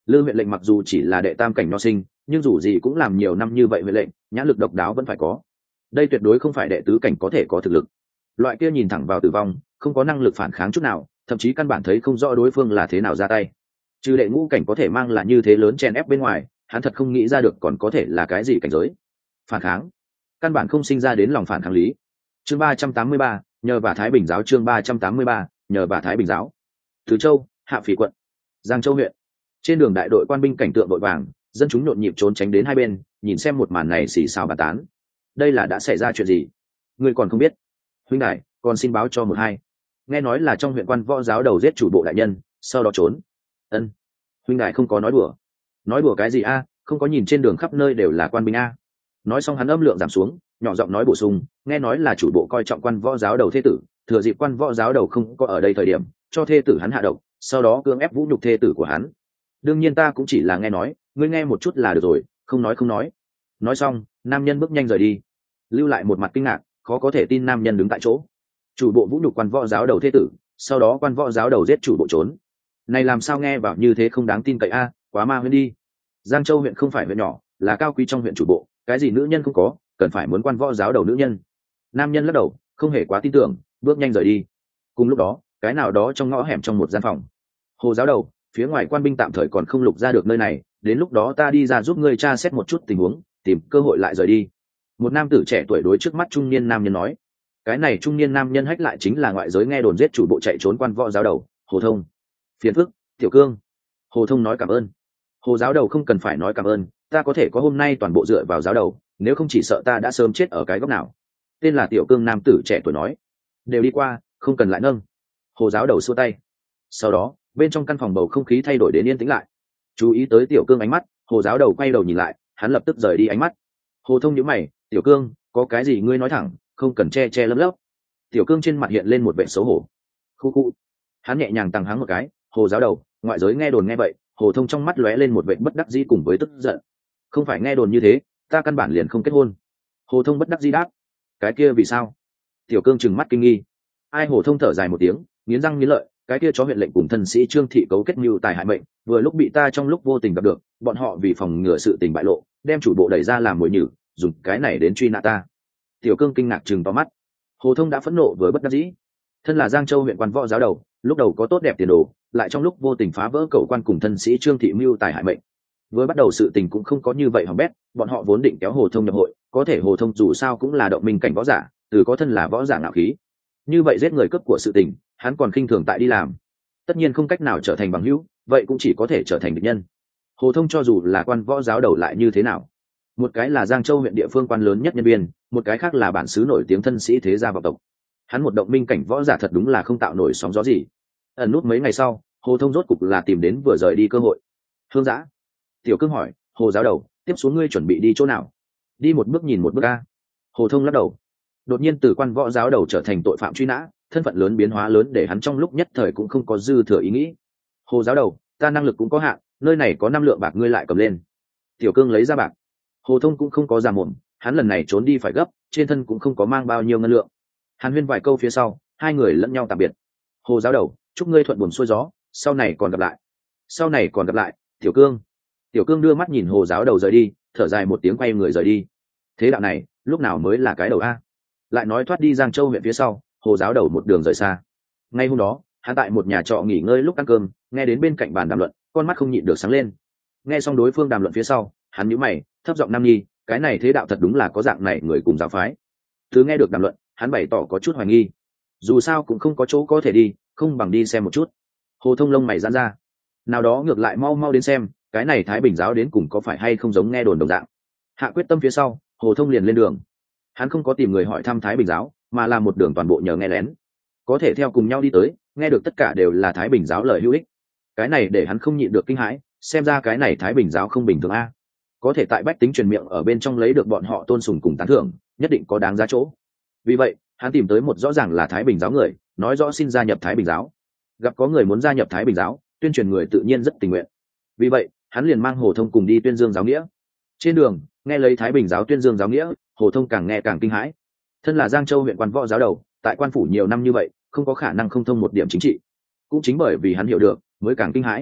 Lư huyện lệnh mặc dù chỉ là đệ tam cảnh nho sinh, nhưng dù gì cũng làm nhiều năm như vậy huyện lệnh, nhãn lực độc đáo vẫn phải có. Đây tuyệt đối không phải đệ tứ cảnh có thể có thực lực. Loại kia nhìn thẳng vào tử vong, không có năng lực phản kháng chút nào, thậm chí căn bản thấy không rõ đối phương là thế nào ra tay. Trừ đệ ngũ cảnh có thể mang là như thế lớn chen ép bên ngoài, hắn thật không nghĩ ra được còn có thể là cái gì cảnh giới. Phản kháng, căn bản không sinh ra đến lòng phản kháng lý. Chương ba trăm tám mươi ba, nhờ và Thái Bình giáo. Chương ba trăm tám mươi ba, nhờ và Thái Bình giáo. Từ Châu, Hạ Phỉ quận, Giang Châu huyện. Trên đường đại đội quan binh cảnh tượng vội vàng, dân chúng nhộn nhịp trốn tránh đến hai bên, nhìn xem một màn này xì xào bàn tán. Đây là đã xảy ra chuyện gì? Ngươi còn không biết? Huynh đại, còn xin báo cho một hai. Nghe nói là trong huyện quan võ giáo đầu giết chủ bộ đại nhân, sau đó trốn. Ân. Huynh đại không có nói đùa. Nói đùa cái gì a? Không có nhìn trên đường khắp nơi đều là quan binh a. Nói xong hắn âm lượng giảm xuống, nhỏ giọng nói bổ sung, nghe nói là chủ bộ coi trọng quan võ giáo đầu thế tử, thừa dịp quan võ giáo đầu không có ở đây thời điểm, cho thê tử hắn hạ độc, sau đó cưỡng ép vũ nhục thê tử của hắn. Đương nhiên ta cũng chỉ là nghe nói, ngươi nghe một chút là được rồi, không nói không nói. Nói xong, nam nhân bước nhanh rời đi, lưu lại một mặt kinh ngạc, khó có thể tin nam nhân đứng tại chỗ. Chủ bộ vũ nhục quan võ giáo đầu thế tử, sau đó quan võ giáo đầu giết chủ bộ trốn. Này làm sao nghe vào như thế không đáng tin cậy a, quá ma huyễn đi. Giang Châu huyện không phải huyện nhỏ, là cao quý trong huyện chủ bộ, cái gì nữ nhân không có, cần phải muốn quan võ giáo đầu nữ nhân. Nam nhân lắc đầu, không hề quá tin tưởng, bước nhanh rời đi. Cùng lúc đó, cái nào đó trong ngõ hẻm trong một gian phòng. Hồ giáo đầu, phía ngoài quan binh tạm thời còn không lục ra được nơi này, đến lúc đó ta đi ra giúp ngươi tra xét một chút tình huống, tìm cơ hội lại rời đi. Một nam tử trẻ tuổi đối trước mắt trung niên nam nhân nói. Cái này trung niên nam nhân hách lại chính là ngoại giới nghe đồn giết chủ bộ chạy trốn quan võ giáo đầu Hồ Thông. Phiền phức, Tiểu Cương. Hồ Thông nói cảm ơn. Hồ giáo đầu không cần phải nói cảm ơn, ta có thể có hôm nay toàn bộ dựa vào giáo đầu, nếu không chỉ sợ ta đã sớm chết ở cái góc nào. Tên là Tiểu Cương nam tử trẻ tuổi nói. Đều đi qua, không cần lại nâng. Hồ giáo đầu xua tay. Sau đó, bên trong căn phòng bầu không khí thay đổi đến yên tĩnh lại. Chú ý tới Tiểu Cương ánh mắt, Hồ giáo đầu quay đầu nhìn lại, hắn lập tức rời đi ánh mắt. Hồ Thông nhíu mày, Tiểu Cương, có cái gì ngươi nói thẳng, không cần che che lấp lấp. Tiểu Cương trên mặt hiện lên một vẻ xấu hổ. Khu khu. Hắn nhẹ nhàng tăng hắng một cái, Hồ giáo đầu, ngoại giới nghe đồn nghe vậy, Hồ Thông trong mắt lóe lên một vẻ bất đắc dĩ cùng với tức giận. Không phải nghe đồn như thế, ta căn bản liền không kết hôn. Hồ Thông bất đắc dĩ đáp. Cái kia vì sao? Tiểu Cương trừng mắt kinh nghi. Ai? Hồ Thông thở dài một tiếng, nghiến răng nghiến lợi, cái kia chó huyện lệnh cùng thân sĩ Trương Thị cấu kết mưu tài hại mệnh, vừa lúc bị ta trong lúc vô tình gặp được, bọn họ vì phòng ngừa sự tình bại lộ, đem chủ bộ đẩy ra làm mồi nhử, dùng cái này đến truy nã ta. Tiểu Cương kinh ngạc trừng to mắt. Hồ Thông đã phẫn nộ với bất đắc dĩ. Thân là Giang Châu huyện quan võ giáo đầu, lúc đầu có tốt đẹp tiền đồ, lại trong lúc vô tình phá vỡ cẩu quan cùng thân sĩ Trương Thị mưu tài hại mệnh. Vừa bắt đầu sự tình cũng không có như vậy hỏng bét, bọn họ vốn định kéo Hồ Thông nhập hội, có thể Hồ Thông dù sao cũng là động minh cảnh võ giả, từ có thân là võ giả ngạo khí. Như vậy giết người cướp của sự tình, hắn còn khinh thường tại đi làm. Tất nhiên không cách nào trở thành bằng hữu, vậy cũng chỉ có thể trở thành địch nhân. Hồ Thông cho dù là quan võ giáo đầu lại như thế nào? Một cái là Giang Châu huyện địa phương quan lớn nhất nhân viên, một cái khác là bản xứ nổi tiếng thân sĩ thế gia vọng tộc. Hắn một động minh cảnh võ giả thật đúng là không tạo nổi sóng gió gì. Ẩn nút mấy ngày sau, Hồ Thông rốt cục là tìm đến vừa rời đi cơ hội. Hương Giã. Tiểu Cương hỏi, Hồ giáo đầu, tiếp xuống ngươi chuẩn bị đi chỗ nào? Đi một bước nhìn một bước a. Hồ Thông lắc đầu. Đột nhiên từ quan võ giáo đầu trở thành tội phạm truy nã, thân phận lớn biến hóa lớn để hắn trong lúc nhất thời cũng không có dư thừa ý nghĩ. Hồ giáo đầu, ta năng lực cũng có hạn, nơi này có năm lượng bạc ngươi lại cầm lên. Tiểu Cương lấy ra bạc. Hồ Thông cũng không có già mồm, hắn lần này trốn đi phải gấp, trên thân cũng không có mang bao nhiêu ngân lượng. Hàn huyên vài câu phía sau, hai người lẫn nhau tạm biệt. Hồ giáo đầu, chúc ngươi thuận buồm xuôi gió, sau này còn gặp lại. Sau này còn gặp lại, Tiểu Cương. Tiểu Cương đưa mắt nhìn Hồ giáo đầu rời đi, thở dài một tiếng quay người rời đi. Thế đạo này, lúc nào mới là cái đầu a? Lại nói thoát đi Giang Châu huyện phía sau, Hồ giáo đầu một đường rời xa. Ngay hôm đó, hắn tại một nhà trọ nghỉ ngơi lúc ăn cơm, nghe đến bên cạnh bàn đàm luận, con mắt không nhịn được sáng lên. Nghe xong đối phương đàm luận phía sau, hắn nhíu mày, thấp giọng nam nhi, cái này thế đạo thật đúng là có dạng này người cùng giáo phái. Thứ nghe được đàm luận, hắn bày tỏ có chút hoài nghi. Dù sao cũng không có chỗ có thể đi, không bằng đi xem một chút. Hồ Thông lông mày giãn ra. Nào đó ngược lại mau mau đến xem, cái này Thái Bình giáo đến cùng có phải hay không giống nghe đồn đồng dạng. Hạ quyết tâm phía sau, Hồ Thông liền lên đường. Hắn không có tìm người hỏi thăm Thái Bình giáo, mà là một đường toàn bộ nhờ nghe lén. Có thể theo cùng nhau đi tới, nghe được tất cả đều là Thái Bình giáo lời hữu ích. Cái này để hắn không nhịn được kinh hãi, xem ra cái này Thái Bình giáo không bình thường a. Có thể tại bách tính truyền miệng ở bên trong lấy được bọn họ tôn sùng cùng tán thưởng, nhất định có đáng giá chỗ. Vì vậy, hắn tìm tới một rõ ràng là Thái Bình giáo người, nói rõ xin gia nhập Thái Bình giáo. Gặp có người muốn gia nhập Thái Bình giáo, tuyên truyền người tự nhiên rất tình nguyện. Vì vậy, hắn liền mang Hồ Thông cùng đi tuyên dương giáo nghĩa. Trên đường, nghe lấy Thái Bình giáo tuyên dương giáo nghĩa, Hồ Thông càng nghe càng kinh hãi. Thân là Giang Châu huyện quan võ giáo đầu, tại quan phủ nhiều năm như vậy, không có khả năng không thông một điểm chính trị. Cũng chính bởi vì hắn hiểu được, mới càng kinh hãi.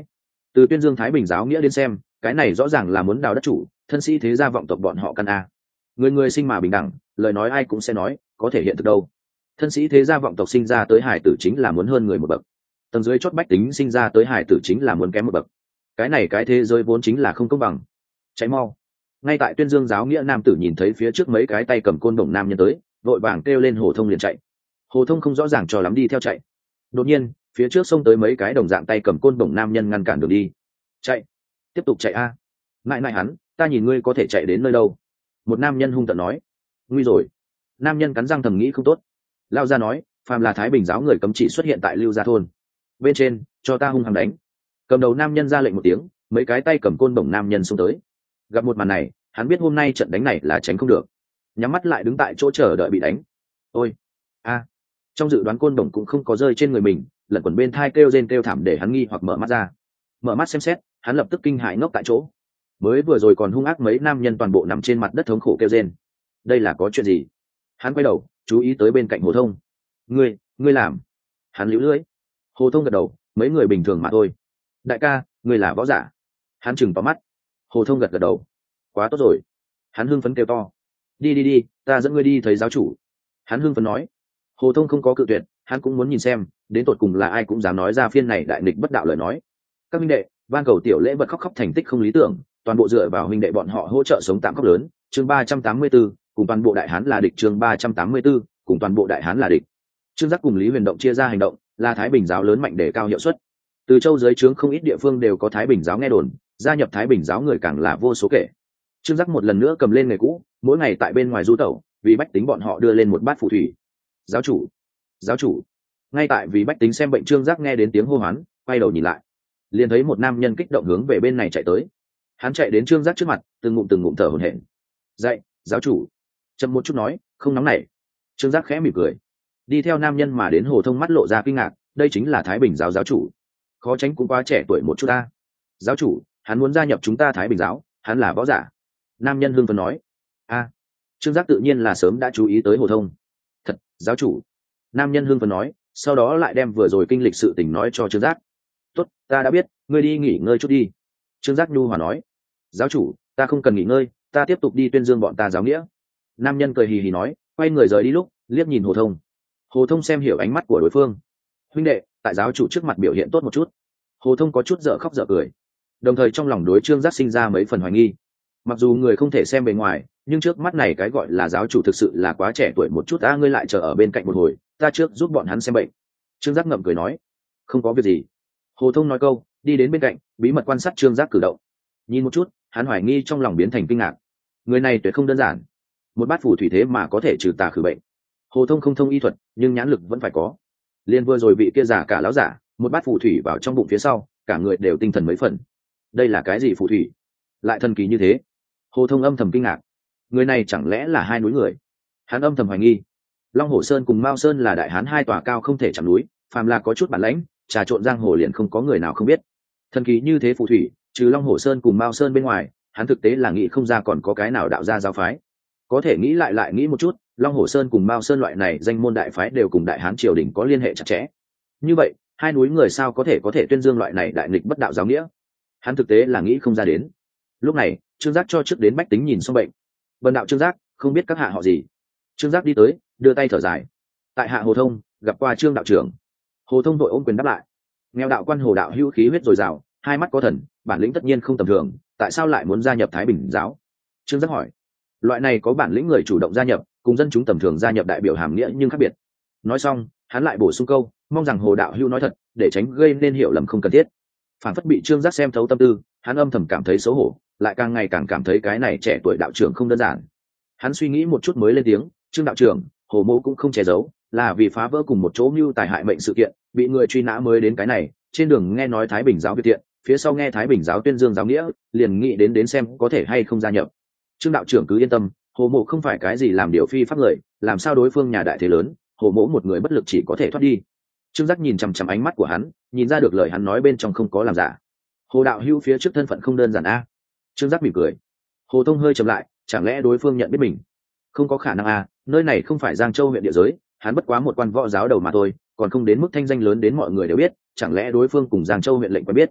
Từ tuyên dương Thái Bình giáo nghĩa đến xem, cái này rõ ràng là muốn đào đất chủ, thân sĩ thế gia vọng tộc bọn họ căn a. Người người sinh mà bình đẳng, lời nói ai cũng sẽ nói, có thể hiện thực đâu. Thân sĩ thế gia vọng tộc sinh ra tới hải tử chính là muốn hơn người một bậc, tầng dưới chót bách tính sinh ra tới hải tử chính là muốn kém một bậc. Cái này cái thế giới vốn chính là không công bằng. Cháy mau. Ngay tại tuyên dương giáo nghĩa nam tử nhìn thấy phía trước mấy cái tay cầm côn đồng nam nhân tới, vội vàng kêu lên Hồ Thông liền chạy. Hồ Thông không rõ ràng cho lắm đi theo chạy. Đột nhiên phía trước xông tới mấy cái đồng dạng tay cầm côn đồng nam nhân ngăn cản đường đi. Chạy, tiếp tục chạy a. Ngại ngại hắn, ta nhìn ngươi có thể chạy đến nơi đâu. Một nam nhân hung tợn nói. Nguy rồi. Nam nhân cắn răng thầm nghĩ không tốt. Lao ra nói, phàm là Thái Bình giáo người cấm chỉ xuất hiện tại Lưu Gia thôn. Bên trên, cho ta hung hăng đánh. Cầm đầu nam nhân ra lệnh một tiếng, mấy cái tay cầm côn đồng nam nhân xông tới. Gặp một màn này, hắn biết hôm nay trận đánh này là tránh không được, nhắm mắt lại đứng tại chỗ chờ đợi bị đánh. Ôi, a! Trong dự đoán côn đồng cũng không có rơi trên người mình, lẩn quẩn bên thai kêu rên kêu thảm để hắn nghi hoặc mở mắt ra. Mở mắt xem xét, hắn lập tức kinh hãi ngốc tại chỗ. Mới vừa rồi còn hung ác mấy nam nhân toàn bộ nằm trên mặt đất thống khổ kêu rên. Đây là có chuyện gì? Hắn quay đầu, chú ý tới bên cạnh Hồ Thông. Ngươi, ngươi làm? Hắn liễu lưỡi. Hồ Thông gật đầu, mấy người bình thường mà thôi. Đại ca, ngươi là võ giả? Hắn chừng vào mắt. Hồ Thông gật gật đầu. Quá tốt rồi. Hắn hưng phấn kêu to. Đi đi đi, ta dẫn ngươi đi thấy giáo chủ. Hắn hưng phấn nói. Hồ Thông không có cự tuyệt, hắn cũng muốn nhìn xem đến tột cùng là ai cũng dám nói ra phiên này đại nghịch bất đạo lời nói. Các minh đệ, ban cầu tiểu lễ vật khóc khóc thành tích không lý tưởng, toàn bộ dựa vào huynh đệ bọn họ hỗ trợ sống tạm khóc lớn. Chương ba trăm tám mươi 34, cùng toàn bộ đại hán là địch. Chương ba trăm tám mươi 34, cùng toàn bộ đại hán là địch. Trương Giác cùng Lý Huyền Động chia ra hành động, là Thái Bình giáo lớn mạnh để cao hiệu suất. Từ châu dưới trướng không ít địa phương đều có Thái Bình giáo nghe đồn, gia nhập Thái Bình giáo người càng là vô số kể. Trương Giác một lần nữa cầm lên nghề cũ, mỗi ngày tại bên ngoài du tẩu, vì bách tính bọn họ đưa lên một bát phù thủy. Giáo chủ, giáo chủ. Ngay tại vì bách tính xem bệnh, Trương Giác nghe đến tiếng hô hoán, quay đầu nhìn lại, liền thấy một nam nhân kích động hướng về bên này chạy tới. Hắn chạy đến Trương Giác trước mặt, từng ngụm từng ngụm thở hổn hển. Dậy, giáo chủ. Chậm một chút nói, không nóng nảy. Trương Giác khẽ mỉm cười, đi theo nam nhân mà đến. Hồ Thông mắt lộ ra kinh ngạc, đây chính là Thái Bình giáo giáo chủ, khó tránh cũng quá trẻ tuổi một chút ta. Giáo chủ, hắn muốn gia nhập chúng ta Thái Bình giáo, hắn là võ giả. Nam nhân hưng phấn nói. A. Trương Giác tự nhiên là sớm đã chú ý tới Hồ Thông. Thật, giáo chủ. Nam nhân hưng phấn nói, sau đó lại đem vừa rồi kinh lịch sự tình nói cho Trương Giác. Tốt, ta đã biết, ngươi đi nghỉ ngơi chút đi. Trương Giác nhu hòa nói. Giáo chủ, ta không cần nghỉ ngơi, ta tiếp tục đi tuyên dương bọn ta giáo nghĩa. Nam nhân cười hì hì nói, quay người rời đi lúc liếc nhìn Hồ Thông. Hồ Thông xem hiểu ánh mắt của đối phương. Huynh đệ, tại giáo chủ trước mặt biểu hiện tốt một chút. Hồ Thông có chút dở khóc dở cười, đồng thời trong lòng đối Trương Giác sinh ra mấy phần hoài nghi. Mặc dù người không thể xem bề ngoài, nhưng trước mắt này cái gọi là giáo chủ thực sự là quá trẻ tuổi một chút. Ta ngươi lại chờ ở bên cạnh một hồi, ta trước giúp bọn hắn xem bệnh. Trương Giác ngậm cười nói. Không có việc gì. Hồ Thông nói câu, đi đến bên cạnh, bí mật quan sát Trương Giác cử động. Nhìn một chút, hắn hoài nghi trong lòng biến thành kinh ngạc. Người này tuyệt không đơn giản, một bát phù thủy thế mà có thể trừ tà khử bệnh. Hồ Thông không thông y thuật, nhưng nhãn lực vẫn phải có. Liên vừa rồi vị kia giả cả lão giả, một bát phù thủy vào trong bụng phía sau, cả người đều tinh thần mấy phần. Đây là cái gì phù thủy, lại thần kỳ như thế? Hồ Thông âm thầm kinh ngạc, người này chẳng lẽ là hai núi người? Hắn âm thầm hoài nghi. Long Hổ Sơn cùng Mao Sơn là đại hán hai tòa cao không thể chạm núi, phàm là có chút bản lãnh, trà trộn giang hồ liền không có người nào không biết. Thần kỳ như thế phù thủy, trừ Long Hổ Sơn cùng Mao Sơn bên ngoài, hắn thực tế là nghĩ không ra còn có cái nào đạo gia giáo phái. Có thể nghĩ lại lại nghĩ một chút, Long Hổ Sơn cùng Mao Sơn loại này danh môn đại phái đều cùng đại hán triều đình có liên hệ chặt chẽ. Như vậy, hai núi người sao có thể có thể tuyên dương loại này đại nghịch bất đạo giáo nghĩa? Hắn thực tế là nghĩ không ra đến. Lúc này, Trương Giác cho trước đến bách tính nhìn xong bệnh. Vân đạo Trương Giác, không biết các hạ họ gì? Trương Giác đi tới, đưa tay thở dài. Tại hạ Hồ Thông, gặp qua Trương đạo trưởng. Hồ Thông đội ôm quyền đáp lại. Nghèo đạo quan Hồ đạo hữu khí huyết dồi dào, hai mắt có thần, bản lĩnh tất nhiên không tầm thường, tại sao lại muốn gia nhập Thái Bình giáo? Trương Giác hỏi. Loại này có bản lĩnh người chủ động gia nhập, cùng dân chúng tầm thường gia nhập đại biểu hàm nghĩa nhưng khác biệt. Nói xong, hắn lại bổ sung câu, mong rằng Hồ đạo hữu nói thật, để tránh gây nên hiểu lầm không cần thiết. Phản phất bị Trương Giác xem thấu tâm tư, hắn âm thầm cảm thấy xấu hổ, lại càng ngày càng cảm thấy cái này trẻ tuổi đạo trưởng không đơn giản. Hắn suy nghĩ một chút mới lên tiếng, Trương đạo trưởng, Hồ mỗ cũng không che giấu, là vì phá vỡ cùng một chỗ mưu tài hại mệnh sự kiện, bị người truy nã mới đến cái này. Trên đường nghe nói Thái Bình giáo việc tiện, phía sau nghe Thái Bình giáo tuyên dương giáo nghĩa, liền nghĩ đến đến xem có thể hay không gia nhập. Trương đạo trưởng cứ yên tâm, Hồ mộ không phải cái gì làm điều phi pháp người, làm sao đối phương nhà đại thế lớn, Hồ mỗ một người bất lực chỉ có thể thoát đi. Trương Giác nhìn chằm chằm ánh mắt của hắn, nhìn ra được lời hắn nói bên trong không có làm giả. Hồ đạo hữu phía trước thân phận không đơn giản a. Trương Giác mỉm cười. Hồ Thông hơi chậm lại, chẳng lẽ đối phương nhận biết mình? Không có khả năng a, nơi này không phải Giang Châu huyện địa giới, hắn bất quá một quan võ giáo đầu mà thôi, còn không đến mức thanh danh lớn đến mọi người đều biết, chẳng lẽ đối phương cùng Giang Châu huyện lệnh quen biết?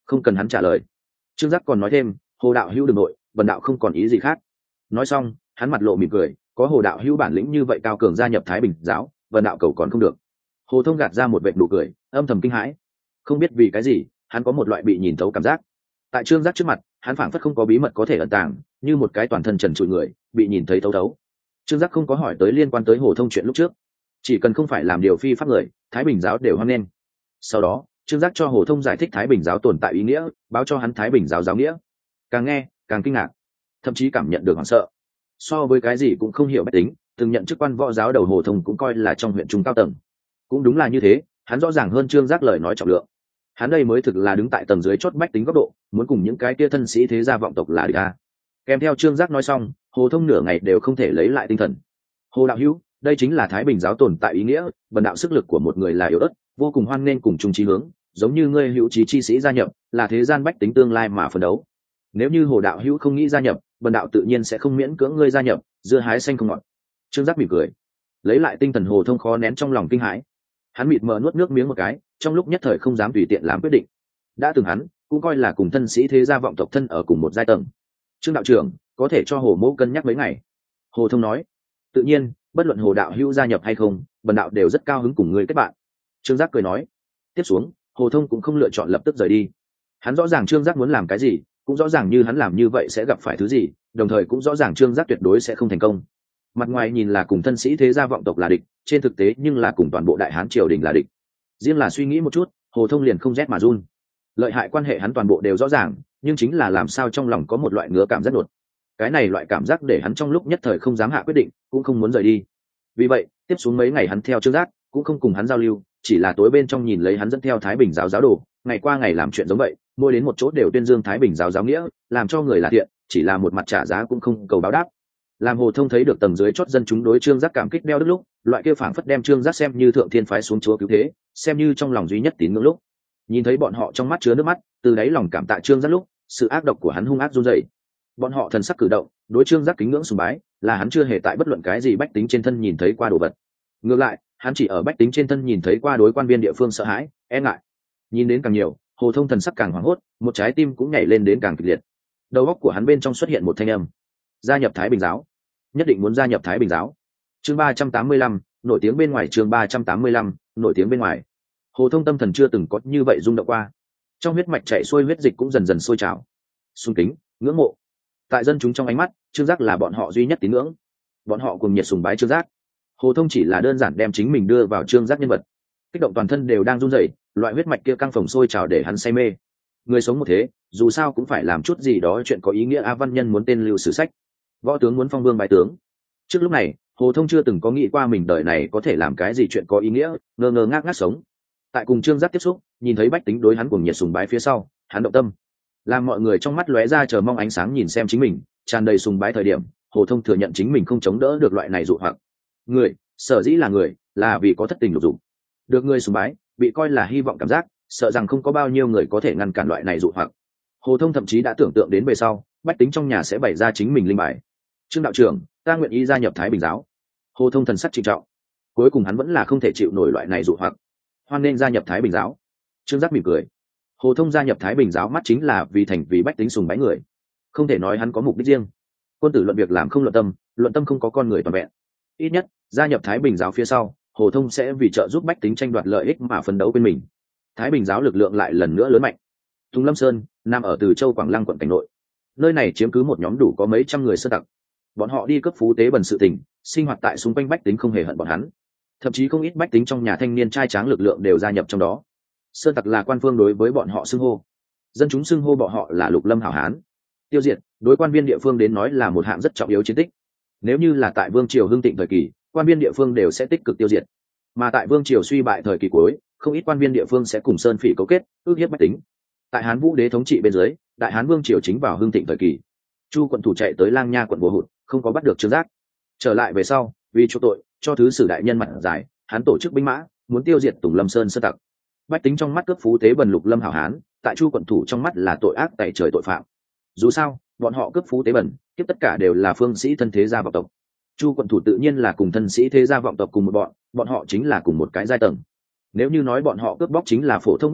Không cần hắn trả lời. Trương Giác còn nói thêm, hồ đạo hữu đừng nội, vần đạo không còn ý gì khác. Nói xong hắn mặt lộ mỉm cười, có hồ đạo hữu bản lĩnh như vậy cao cường gia nhập Thái Bình giáo, vần đạo cầu còn không được. Hồ Thông gạt ra một vệt nụ cười, âm thầm kinh hãi. Không biết vì cái gì hắn có một loại bị nhìn thấu cảm giác. Tại Trương Giác trước mặt hắn phảng phất không có bí mật có thể ẩn tàng, như một cái toàn thân trần trụi người bị nhìn thấy thấu thấu. Trương Giác không có hỏi tới liên quan tới Hồ Thông chuyện lúc trước, chỉ cần không phải làm điều phi pháp người, Thái Bình giáo đều hoan nghênh. Sau đó Trương Giác cho Hồ Thông giải thích Thái Bình giáo tồn tại ý nghĩa, báo cho hắn Thái Bình giáo giáo nghĩa. Càng nghe càng kinh ngạc, thậm chí cảm nhận được hoảng sợ. So với cái gì cũng không hiểu bách tính, từng nhận chức quan võ giáo đầu Hồ Thông cũng coi là trong huyện trung cao tầng. Cũng đúng là như thế, hắn rõ ràng hơn Trương Giác lời nói trọng lượng. Hắn đây mới thực là đứng tại tầng dưới chót bách tính góc độ, muốn cùng những cái kia thân sĩ thế gia vọng tộc là địch a. Kèm theo Trương Giác nói xong, Hồ Thông nửa ngày đều không thể lấy lại tinh thần. Hồ đạo hữu, đây chính là Thái Bình giáo tồn tại ý nghĩa, bần đạo sức lực của một người là yếu ớt, vô cùng hoan nghênh cùng chung chí hướng, giống như ngươi hữu trí chi sĩ gia nhập, là thế gian bách tính tương lai mà phấn đấu. Nếu như Hồ đạo hữu không nghĩ gia nhập, bần đạo tự nhiên sẽ không miễn cưỡng ngươi gia nhập, dưa hái xanh không ngọt. Trương Giác mỉm cười, lấy lại tinh thần. Hồ Thông khó nén trong lòng kinh hãi, hắn mịt mờ nuốt nước miếng một cái, trong lúc nhất thời không dám tùy tiện làm quyết định. Đã từng hắn cũng coi là cùng thân sĩ thế gia vọng tộc thân ở cùng một giai tầng. Trương đạo trưởng có thể cho Hồ mẫu cân nhắc mấy ngày. Hồ Thông nói, tự nhiên, bất luận Hồ đạo hữu gia nhập hay không, bần đạo đều rất cao hứng cùng ngươi kết bạn. Trương Giác cười nói. Tiếp xuống Hồ Thông cũng không lựa chọn lập tức rời đi. Hắn rõ ràng Trương Giác muốn làm cái gì, cũng rõ ràng như hắn làm như vậy sẽ gặp phải thứ gì, đồng thời cũng rõ ràng Trương Giác tuyệt đối sẽ không thành công. Mặt ngoài nhìn là cùng thân sĩ thế gia vọng tộc là địch, trên thực tế nhưng là cùng toàn bộ đại hán triều đình là địch. Riêng là suy nghĩ một chút, Hồ Thông liền không rét mà run. Lợi hại quan hệ hắn toàn bộ đều rõ ràng, nhưng chính là làm sao trong lòng có một loại ngứa cảm rất đột. Cái này loại cảm giác để hắn trong lúc nhất thời không dám hạ quyết định, cũng không muốn rời đi. Vì vậy tiếp xuống mấy ngày hắn theo Trương Giác cũng không cùng hắn giao lưu, chỉ là tối bên trong nhìn lấy hắn dẫn theo Thái Bình giáo giáo đồ, ngày qua ngày làm chuyện giống vậy, mỗi đến một chỗ đều tuyên dương Thái Bình giáo giáo nghĩa, làm cho người là thiện, chỉ là một mặt trả giá cũng không cầu báo đáp. Làm Hồ Thông thấy được tầng dưới chót dân chúng đối Trương Giác cảm kích đeo đức lúc, loại kia phảng phất đem Trương Giác xem như thượng thiên phái xuống chúa cứu thế, xem như trong lòng duy nhất tín ngưỡng lúc, nhìn thấy bọn họ trong mắt chứa nước mắt, từ đáy lòng cảm tạ Trương Giác lúc, sự ác độc của hắn hung ác run rẩy. Bọn họ thần sắc cử động, đối Trương Giác kính ngưỡng sùng bái, là hắn chưa hề tại bất luận cái gì bách tính trên thân nhìn thấy qua đồ vật. Ngược lại, hắn chỉ ở bách tính trên thân nhìn thấy qua đối quan viên địa phương sợ hãi, e ngại. Nhìn đến càng nhiều, Hồ Thông thần sắc càng hoảng hốt, một trái tim cũng nhảy lên đến càng kịch liệt. Đầu óc của hắn bên trong xuất hiện một thanh âm: gia nhập Thái Bình giáo, nhất định muốn gia nhập Thái Bình giáo. Chương ba trăm tám mươi lăm, nổi tiếng bên ngoài. Chương ba trăm tám mươi lăm, nổi tiếng bên ngoài. Hồ Thông tâm thần chưa từng có như vậy rung động qua, trong huyết mạch chảy xuôi huyết dịch cũng dần dần sôi trào. Sùng kính, ngưỡng mộ. Tại dân chúng trong ánh mắt, Trương Giác là bọn họ duy nhất tín ngưỡng. Bọn họ cùng nhiệt sùng bái Trương Giác. Hồ Thông chỉ là đơn giản đem chính mình đưa vào Trương Giác nhân vật, kích động toàn thân đều đang run rẩy, loại huyết mạch kia căng phồng sôi trào để hắn say mê. Người sống một thế, dù sao cũng phải làm chút gì đó chuyện có ý nghĩa. A văn nhân muốn tên lưu sử sách, võ tướng muốn phong vương bái tướng. Trước lúc này, Hồ Thông chưa từng có nghĩ qua mình đời này có thể làm cái gì chuyện có ý nghĩa, ngơ ngơ ngác ngác sống. Tại cùng Trương Giác tiếp xúc, nhìn thấy bách tính đối hắn cùng nhiệt sùng bái phía sau, hắn động tâm. Làm mọi người trong mắt lóe ra chờ mong ánh sáng nhìn xem chính mình, tràn đầy sùng bái thời điểm, Hồ Thông thừa nhận chính mình không chống đỡ được loại này dụ hoặc. Người, sở dĩ là người, là vì có thất tình lục dục. Được người sùng bái, bị coi là hy vọng cảm giác, sợ rằng không có bao nhiêu người có thể ngăn cản loại này dụ hoặc. Hồ Thông thậm chí đã tưởng tượng đến về sau, bách tính trong nhà sẽ bày ra chính mình linh bài. Trương đạo trưởng, ta nguyện ý gia nhập Thái Bình giáo. Hồ Thông thần sắc trịnh trọng. Cuối cùng hắn vẫn là không thể chịu nổi loại này dụ hoặc. Hoan nên gia nhập Thái Bình giáo. Trương Giác mỉm cười. Hồ Thông gia nhập Thái Bình giáo mắt chính là vì thành vì bách tính sùng bái người, không thể nói hắn có mục đích riêng. Quân tử luận việc làm không luận tâm, luận tâm không có con người toàn vẹn. Ít nhất gia nhập Thái Bình giáo phía sau, Hồ Thông sẽ vì trợ giúp bách tính tranh đoạt lợi ích mà phấn đấu bên mình. Thái Bình giáo lực lượng lại lần nữa lớn mạnh. Tùng Lâm Sơn nằm ở Từ Châu Quảng Lăng quận cảnh nội, nơi này chiếm cứ một nhóm đủ có mấy trăm người sơn tặc. Bọn họ đi cấp phú tế bần sự tình, sinh hoạt tại xung quanh bách tính không hề hận bọn hắn, thậm chí không ít bách tính trong nhà thanh niên trai tráng lực lượng đều gia nhập trong đó. Sơn tặc là quan phương đối với bọn họ xưng hô, dân chúng xưng hô bọn họ là lục lâm hảo hán. Tiêu diệt đối quan viên địa phương đến nói là một hạng rất trọng yếu chiến tích. Nếu như là tại vương triều hưng thịnh thời kỳ, quan viên địa phương đều sẽ tích cực tiêu diệt, mà tại vương triều suy bại thời kỳ cuối, không ít quan viên địa phương sẽ cùng sơn phỉ cấu kết, ước hiếp bách tính. Tại Hán Vũ đế thống trị bên dưới, đại Hán vương triều chính vào hưng thịnh thời kỳ. Chu quận thủ chạy tới Lang Nha quận Bồ Hụt, không có bắt được Trương Giác. Trở lại về sau, vì chỗ tội, cho thứ sử đại nhân mặt giải, hắn tổ chức binh mã, muốn tiêu diệt Tùng Lâm Sơn sơn tặc. Bách tính trong mắt cướp phú tế bần lục lâm hảo hán, tại Chu quận thủ trong mắt là tội ác tày trời tội phạm. Dù sao, bọn họ cướp phú tế bần, kiếp tất cả đều là phương sĩ thân thế gia vọng tộc. Chu quận thủ tự nhiên là cùng thân sĩ thế gia vọng tộc cùng một bọn, bọn họ chính là cùng một cái giai tầng. Nếu như nói bọn họ cướp bóc chính là phổ thông bách tính,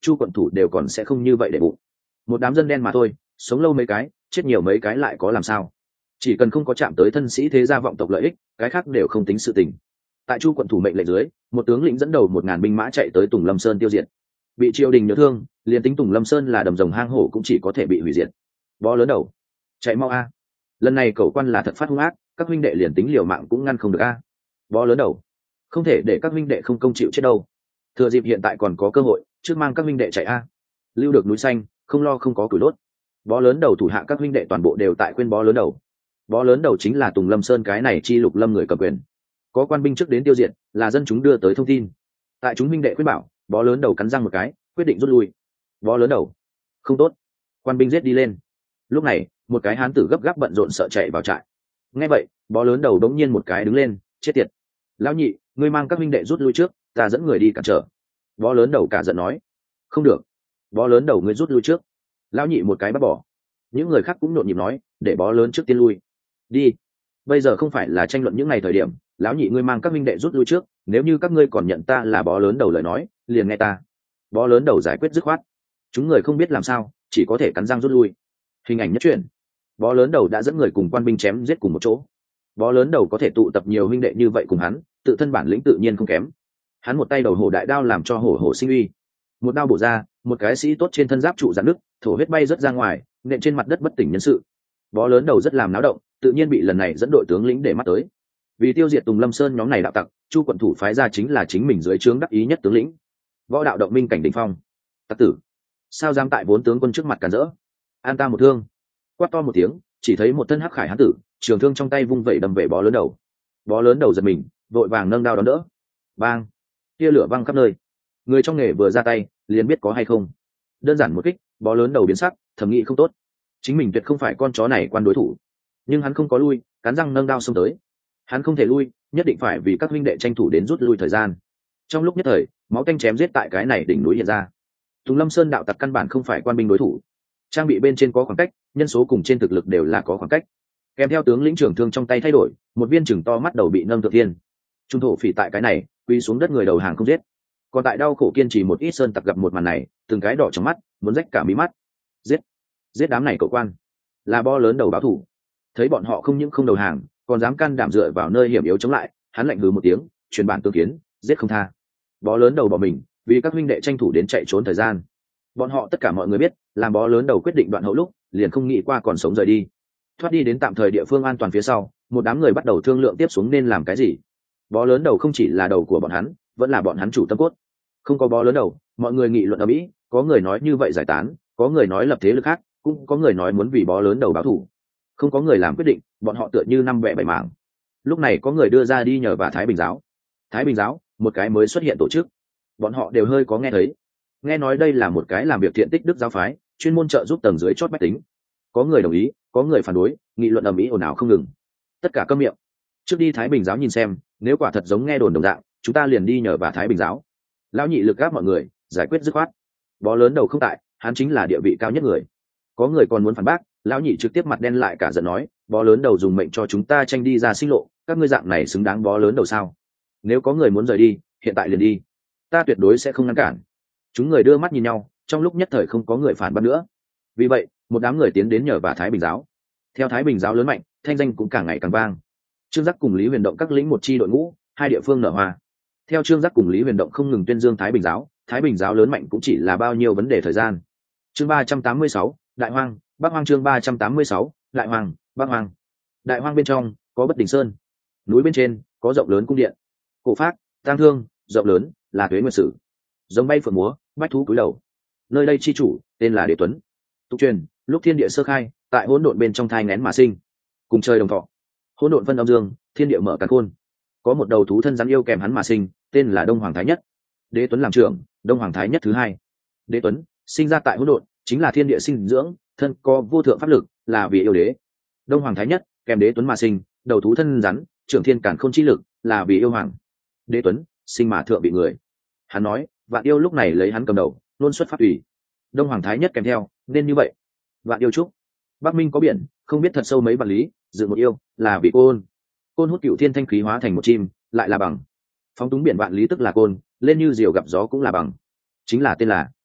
chu quận thủ đều còn sẽ không như vậy để bụng. Một đám dân đen mà thôi, sống lâu mấy cái chết nhiều mấy cái lại có làm sao. Chỉ cần không có chạm tới thân sĩ thế gia vọng tộc lợi ích, cái khác đều không tính sự tình. Tại chu quận thủ mệnh lệnh dưới, một tướng lĩnh dẫn đầu một ngàn binh mã chạy tới Tùng Lâm Sơn tiêu diệt. Bị triều đình nhớ thương, liền tính Tùng Lâm Sơn là đầm rồng hang hổ cũng chỉ có thể bị hủy diệt. Bó lớn đầu, chạy mau a. Lần này cẩu quan là thật phát hung ác, các huynh đệ liền tính liều mạng cũng ngăn không được a. Bó lớn đầu, không thể để các huynh đệ không công chịu chết đâu. Thừa dịp hiện tại còn có cơ hội, trước mang các huynh đệ chạy a. Lưu được núi xanh, không lo không có củi đốt. Bó lớn đầu thủ hạ các huynh đệ toàn bộ đều tại khuyên bó lớn đầu. Bó lớn đầu chính là Tùng Lâm Sơn cái này chi lục lâm người cầm quyền. Có quan binh trước đến tiêu diệt, là dân chúng đưa tới thông tin. Tại chúng huynh đệ khuyên bảo, bó lớn đầu cắn răng một cái, quyết định rút lui. Bó lớn đầu, không tốt. Quan binh giết đi lên. Lúc này, một cái hán tử gấp gáp bận rộn sợ chạy vào trại. Nghe vậy, bó lớn đầu đống nhiên một cái đứng lên, chết tiệt. Lão nhị, ngươi mang các huynh đệ rút lui trước, ta dẫn người đi cản trở. Bó lớn đầu cả giận nói. Không được. Bó lớn đầu ngươi rút lui trước. Lão nhị một cái bắt bỏ. Những người khác cũng nhộn nhịp nói, để bó lớn trước tiên lui. Đi. Bây giờ không phải là tranh luận những ngày thời điểm, lão nhị ngươi mang các huynh đệ rút lui trước, nếu như các ngươi còn nhận ta là bó lớn đầu lời nói, liền nghe ta. Bó lớn đầu giải quyết dứt khoát. Chúng người không biết làm sao, chỉ có thể cắn răng rút lui. Hình ảnh nhất truyện. Bó lớn đầu đã dẫn người cùng quan binh chém giết cùng một chỗ. Bó lớn đầu có thể tụ tập nhiều huynh đệ như vậy cùng hắn, tự thân bản lĩnh tự nhiên không kém. Hắn một tay đầu hổ đại đao làm cho hổ hổ sinh uy. Một đao bổ ra, một cái sĩ tốt trên thân giáp trụ giãn nứt, thổ huyết bay rớt ra ngoài, nện trên mặt đất bất tỉnh nhân sự. Bó lớn đầu rất làm náo động, tự nhiên bị lần này dẫn đội tướng lĩnh để mắt tới. Vì tiêu diệt Tùng Lâm Sơn nhóm này đạo tặc, chu quận thủ phái ra chính là chính mình dưới trướng đắc ý nhất tướng lĩnh. Võ đạo động minh cảnh đỉnh phong. Tặc tử, sao dám tại vốn tướng quân trước mặt cản rỡ? An ta một thương. Quát to một tiếng, chỉ thấy một thân hắc khải hán tử, trường thương trong tay vung vẩy đâm về bó lớn đầu. Bó lớn đầu giật mình, vội vàng nâng đao đón đỡ. Bang! Tia lửa văng khắp nơi. Người trong nghề vừa ra tay, liền biết có hay không. Đơn giản một kích, bó lớn đầu biến sắc, thầm nghĩ không tốt. Chính mình tuyệt không phải con chó này quan đối thủ. Nhưng hắn không có lui, cắn răng nâng đao xông tới. Hắn không thể lui, nhất định phải vì các huynh đệ tranh thủ đến rút lui thời gian. Trong lúc nhất thời, máu tanh chém giết tại cái này đỉnh núi hiện ra. Tùng Lâm Sơn đạo tặc căn bản không phải quan binh đối thủ. Trang bị bên trên có khoảng cách, nhân số cùng trên thực lực đều là có khoảng cách. Kèm theo tướng lĩnh trưởng thương trong tay thay đổi, một viên chừng to mắt đầu bị nâng thượng thiên. Trung thổ phỉ tại cái này, quy xuống đất người đầu hàng không giết. Còn tại đau khổ kiên trì một ít sơn tặc gặp một màn này, từng cái đỏ trong mắt, muốn rách cả mí mắt. Giết, giết đám này cậu quan, là bo lớn đầu báo thủ. Thấy bọn họ không những không đầu hàng, còn dám can đảm dựa vào nơi hiểm yếu chống lại, hắn lạnh hừ một tiếng, truyền bản tương kiến, giết không tha. Bó lớn đầu bỏ mình, vì các huynh đệ tranh thủ đến chạy trốn thời gian. Bọn họ tất cả mọi người biết, làm bó lớn đầu quyết định đoạn hậu lúc, liền không nghĩ qua còn sống rời đi. Thoát đi đến tạm thời địa phương an toàn phía sau, một đám người bắt đầu thương lượng tiếp xuống nên làm cái gì. Bó lớn đầu không chỉ là đầu của bọn hắn, vẫn là bọn hắn chủ tâm cốt. Không có bó lớn đầu, mọi người nghị luận ở mỹ, có người nói như vậy giải tán, có người nói lập thế lực khác, cũng có người nói muốn vì bó lớn đầu báo thù. Không có người làm quyết định, bọn họ tựa như năm bẹ bảy mảng. Lúc này có người đưa ra đi nhờ vào Thái Bình giáo. Thái Bình giáo, một cái mới xuất hiện tổ chức. Bọn họ đều hơi có nghe thấy. Nghe nói đây là một cái làm việc thiện tích đức giáo phái, chuyên môn trợ giúp tầng dưới chót bách tính. Có người đồng ý, có người phản đối, nghị luận ầm ĩ ồn ào không ngừng. Tất cả câm miệng. Trước đi Thái Bình giáo nhìn xem, nếu quả thật giống nghe đồn đồng dạng, chúng ta liền đi nhờ vào Thái Bình giáo. Lão nhị lực gáp mọi người, giải quyết dứt khoát. Bó lớn đầu không tại, hắn chính là địa vị cao nhất người. Có người còn muốn phản bác, lão nhị trực tiếp mặt đen lại cả giận nói, bó lớn đầu dùng mệnh cho chúng ta tranh đi ra sinh lộ, các ngươi dạng này xứng đáng bó lớn đầu sao? Nếu có người muốn rời đi, hiện tại liền đi, ta tuyệt đối sẽ không ngăn cản. Chúng người đưa mắt nhìn nhau, trong lúc nhất thời không có người phản bác nữa. Vì vậy, một đám người tiến đến nhờ vào Thái Bình giáo. Theo Thái Bình giáo lớn mạnh, thanh danh cũng càng ngày càng vang. Trương Giác cùng Lý Huyền Động các lĩnh một chi đội ngũ, hai địa phương nở hoa. Theo Trương Giác cùng Lý Huyền Động không ngừng tuyên dương Thái Bình giáo, Thái Bình giáo lớn mạnh cũng chỉ là bao nhiêu vấn đề thời gian. Chương ba trăm tám mươi sáu, Đại Hoang, Bắc Hoang. Chương ba trăm tám mươi sáu, Đại Hoang, Bắc Hoang. Đại Hoang bên trong có Bất Đình Sơn, núi bên trên có rộng lớn cung điện. Cổ phác, tang thương, rộng lớn, là Tuế Nguyệt Sử. Giống bay phượng múa, bách thú cúi đầu. Nơi đây chi chủ tên là Đế Tuấn. Tục truyền, lúc thiên địa sơ khai, tại hỗn độn bên trong thai nghén mà sinh, cùng trời đồng thọ. Hỗn độn phân âm dương, thiên địa mở càn khôn. Có một đầu thú thân rắn yêu kèm hắn mà sinh, tên là Đông Hoàng Thái Nhất. Đế Tuấn làm trưởng, Đông Hoàng Thái Nhất thứ hai. Đế Tuấn sinh ra tại hỗn độn, chính là thiên địa sinh dưỡng, thân có vô thượng pháp lực, là vì yêu đế. Đông Hoàng Thái Nhất kèm Đế Tuấn mà sinh, đầu thú thân rắn, trưởng thiên càn khôn chi lực, là vì yêu hoàng. Đế Tuấn sinh mà thượng bị người. Hắn nói, vạn yêu lúc này lấy hắn cầm đầu, luôn xuất pháp ủy. Đông Hoàng Thái Nhất kèm theo, nên như vậy. Vạn yêu trúc. Bắc Minh có biển, không biết thật sâu mấy vạn lý, dự một yêu, là vì côn. Côn hút cựu thiên thanh khí hóa thành một chim, lại là bằng. Phóng túng biển vạn lý tức là côn, lên như diều gặp gió cũng là bằng. Chính là tên là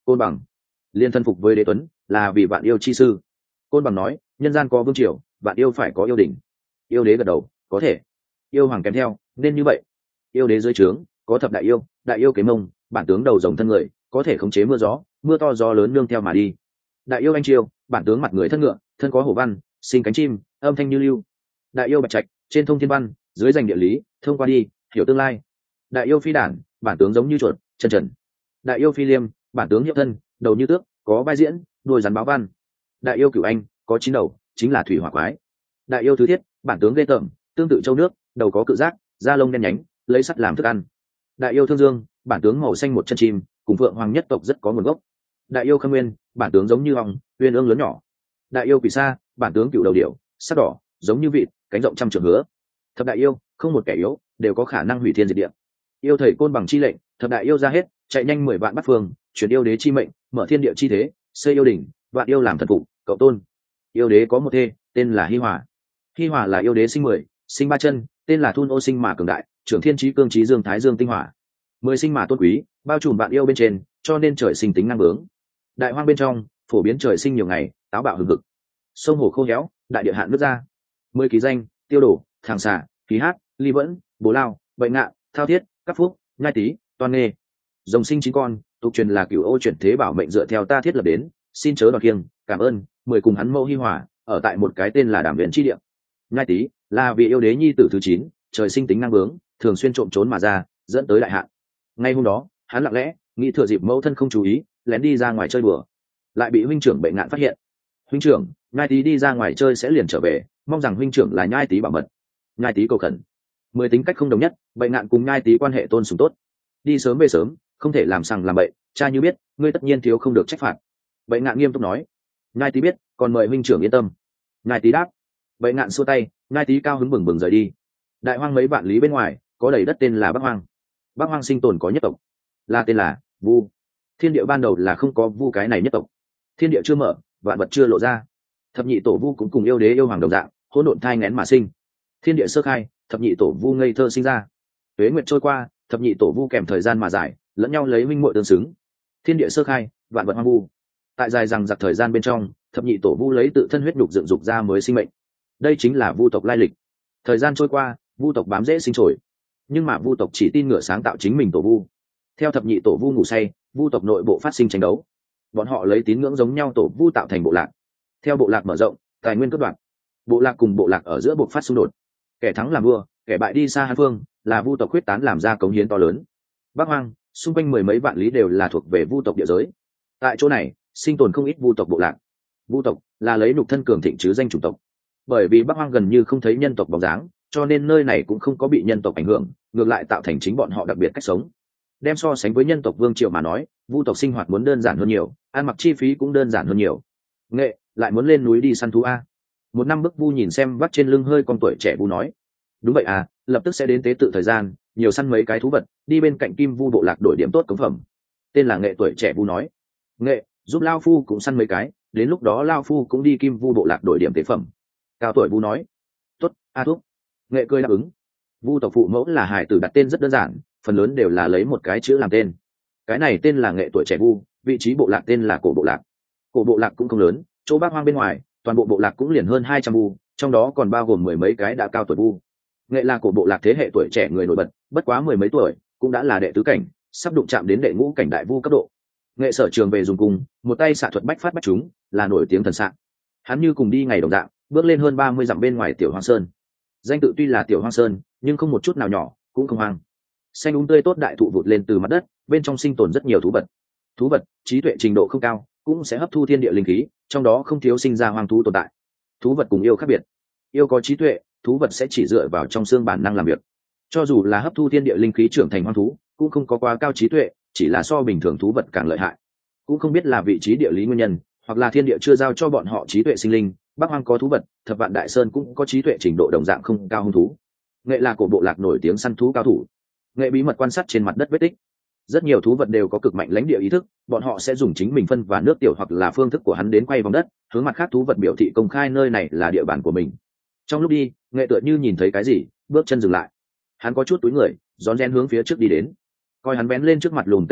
Côn Bằng liên thân phục với đế tuấn là vì vạn yêu chi sư. Côn Bằng nói nhân gian có vương triều, vạn yêu phải có yêu đỉnh. Yêu đế gật đầu có thể. Yêu hoàng kèm theo nên như vậy. Yêu đế dưới trướng có thập đại yêu, đại yêu kế mông, bản tướng đầu rồng thân người, có thể khống chế mưa gió, mưa to gió lớn nương theo mà đi. Đại yêu anh triều, bản tướng mặt người thân ngựa, thân có hổ văn, sinh cánh chim, âm thanh như lưu. Đại yêu bạch trạch, trên thông thiên văn, dưới danh địa lý, thông qua đi hiểu tương lai. Đại yêu phi đản, bản tướng giống như chuột, chân trần. Đại yêu phi liêm, bản tướng hiệu thân, đầu như tước, có vai diễn, đuôi rắn báo văn. Đại yêu cửu anh, có chín đầu, chính là thủy hỏa quái. Đại yêu thứ thiết, bản tướng ghê tởm, tương tự châu nước, đầu có cự giác, da lông đen nhánh, lấy sắt làm thức ăn. Đại yêu thương dương, bản tướng màu xanh một chân chim, cùng vượng hoàng nhất tộc rất có nguồn gốc. Đại yêu khâm nguyên, bản tướng giống như ong, uyên ương lớn nhỏ. Đại yêu quỷ sa, bản tướng cựu đầu điểu, sắc đỏ, giống như vịt, cánh rộng trăm trượng hứa. Thập đại yêu, không một kẻ yếu, đều có khả năng hủy thiên diệt địa. Yêu thầy Côn Bằng chi lệnh, thập đại yêu ra hết, chạy nhanh mười vạn bắt phương, chuyển yêu đế chi mệnh, mở thiên địa chi thế, xây yêu đỉnh, vạn yêu làm thần phụ, cậu tôn. Yêu đế có một thê, tên là Hi Hòa. Hi Hòa là yêu đế sinh mười, sinh ba chân, tên là Thun Ô sinh mà cường đại, trưởng thiên trí cương trí dương thái dương tinh hỏa. Mười sinh mà tôn quý, bao trùm vạn yêu bên trên, cho nên trời sinh tính năng bướng. Đại hoang bên trong, phổ biến trời sinh nhiều ngày, táo bạo hừng hực. Sông hồ khô héo, đại địa hạn nước ra. Mười ký danh: tiêu đổ, thằng xà, khí hát, ly vẫn, bố lao, bệnh ngạn, thao thiết, cắt phúc, nhai tý, toan nghê. Rồng sinh chín con, tục truyền là cửu ô chuyển thế bảo mệnh dựa theo ta thiết lập đến, xin chớ đoạt kiêng, cảm ơn. Mười cùng hắn mẫu Hi Hòa, ở tại một cái tên là Đàm Viện chi địa. Nhai tý là vị yêu đế nhi tử thứ chín, trời sinh tính năng bướng, thường xuyên trộm trốn mà ra, dẫn tới đại hạn. Ngay hôm đó, hắn lặng lẽ nghĩ thừa dịp mẫu thân không chú ý, lén đi ra ngoài chơi đùa, lại bị huynh trưởng Bệnh Ngạn phát hiện. Huynh trưởng, Nhai tý đi ra ngoài chơi sẽ liền trở về, mong rằng huynh trưởng là Nhai tý bảo mật. Nhai tý cầu khẩn. Mười tính cách không đồng nhất, Bệnh Ngạn cùng Nhai tý quan hệ tôn sùng tốt, đi sớm về sớm, không thể làm sằng làm bậy, cha như biết, ngươi tất nhiên thiếu không được trách phạt. Bệnh Ngạn nghiêm túc nói. Nhai tý biết, còn mời huynh trưởng yên tâm. Nhai tý đáp. Bệnh Ngạn xua tay, Nhai tý cao hứng bừng bừng rời đi. Đại hoang mấy vạn lý bên ngoài, có đầy đất tên là Bắc Hoang. Bắc Hoang sinh tồn có nhất tộc, là tên là Vu. Thiên địa ban đầu là không có Vu cái này nhất tộc. Thiên địa chưa mở, vạn vật chưa lộ ra. Thập nhị tổ Vu cũng cùng yêu đế yêu hoàng đồng dạng, hỗn độn thai nghén mà sinh. Thiên địa sơ khai, thập nhị tổ Vu ngây thơ sinh ra. Tuế nguyệt trôi qua, thập nhị tổ Vu kèm thời gian mà giải, lẫn nhau lấy minh muội tương xứng. Thiên địa sơ khai, vạn vật hoang vu. Tại dài rằng giặc thời gian bên trong, thập nhị tổ Vu lấy tự thân huyết nhục dựng dục ra mới sinh mệnh. Đây chính là Vu tộc lai lịch. Thời gian trôi qua, Vu tộc bám rễ sinh trồi, nhưng mà Vu tộc chỉ tin ngựa sáng tạo chính mình tổ Vu. Theo thập nhị tổ Vu ngủ say, Vu tộc nội bộ phát sinh tranh đấu. Bọn họ lấy tín ngưỡng giống nhau tổ Vu tạo thành bộ lạc. Theo bộ lạc mở rộng, tài nguyên cướp đoạt, bộ lạc cùng bộ lạc ở giữa buộc phát xung đột. Kẻ thắng làm vua, kẻ bại đi xa Hán Phương, là Vu tộc quyết tán làm ra cống hiến to lớn. Bắc Hoang, xung quanh mười mấy vạn lý đều là thuộc về Vu tộc địa giới. Tại chỗ này, sinh tồn không ít Vu tộc bộ lạc. Vu tộc là lấy nhục thân cường thịnh chứ danh chủng tộc. Bởi vì Bắc Hoang gần như không thấy nhân tộc bóng dáng, cho nên nơi này cũng không có bị nhân tộc ảnh hưởng, ngược lại tạo thành chính bọn họ đặc biệt cách sống. Đem so sánh với nhân tộc vương triều mà nói, Vu tộc sinh hoạt muốn đơn giản hơn nhiều, ăn mặc chi phí cũng đơn giản hơn nhiều. Nghệ lại muốn lên núi đi săn thú a. Một năm bức Vu nhìn xem vắt trên lưng hơi con tuổi trẻ Vu nói. Đúng vậy à, lập tức sẽ đến tế tự thời gian, nhiều săn mấy cái thú vật, đi bên cạnh Kim Vu bộ lạc đổi điểm tốt cống phẩm. Tên là Nghệ tuổi trẻ Vu nói. Nghệ giúp lao phu cũng săn mấy cái, đến lúc đó lao phu cũng đi Kim Vu bộ lạc đổi điểm tế phẩm. Cao tuổi Vu nói. Tốt, a thúc. Nghệ cười đáp ứng. Vu tộc phụ mẫu là hải tử đặt tên rất đơn giản, phần lớn đều là lấy một cái chữ làm tên. Cái này tên là Nghệ tuổi trẻ Vu, vị trí bộ lạc tên là Cổ bộ lạc. Cổ bộ lạc cũng không lớn, chỗ Bắc Hoang bên ngoài, toàn bộ bộ lạc cũng liền hơn hai trăm Vu, trong đó còn bao gồm mười mấy cái đã cao tuổi Vu. Nghệ là cổ bộ lạc thế hệ tuổi trẻ người nổi bật, bất quá mười mấy tuổi, cũng đã là đệ tứ cảnh, sắp đụng chạm đến đệ ngũ cảnh đại Vu cấp độ. Nghệ sở trường về dùng cung, một tay xạ thuật bách phát bách trúng, là nổi tiếng thần xạ. Hắn như cùng đi ngày đồng dạng, bước lên hơn ba mươi dặm bên ngoài Tiểu Hoang Sơn. Danh tự tuy là Tiểu Hoang Sơn, nhưng không một chút nào nhỏ, cũng không hoang. Xanh úng um tươi tốt đại thụ vụt lên từ mặt đất, bên trong sinh tồn rất nhiều thú vật. Thú vật trí tuệ trình độ không cao, cũng sẽ hấp thu thiên địa linh khí, trong đó không thiếu sinh ra hoang thú tồn tại. Thú vật cùng yêu khác biệt, yêu có trí tuệ, thú vật sẽ chỉ dựa vào trong xương bản năng làm việc. Cho dù là hấp thu thiên địa linh khí trưởng thành hoang thú, cũng không có quá cao trí tuệ, chỉ là so bình thường thú vật càng lợi hại. Cũng không biết là vị trí địa lý nguyên nhân, hoặc là thiên địa chưa giao cho bọn họ trí tuệ sinh linh. Bắc Hoang có thú vật, Thập Vạn Đại Sơn cũng có trí tuệ trình độ đồng dạng không cao hung thú. Nghệ là cổ bộ lạc nổi tiếng săn thú cao thủ. Nghệ bí mật quan sát trên mặt đất vết tích. Rất nhiều thú vật đều có cực mạnh lãnh địa ý thức, bọn họ sẽ dùng chính mình phân và nước tiểu hoặc là phương thức của hắn đến quay vòng đất, hướng mặt khác thú vật biểu thị công khai nơi này là địa bàn của mình. Trong lúc đi, Nghệ tựa như nhìn thấy cái gì, bước chân dừng lại. Hắn có chút túi người, rón rén hướng phía trước đi đến. Coi hắn bén lên trước mặt lùm tây lúc,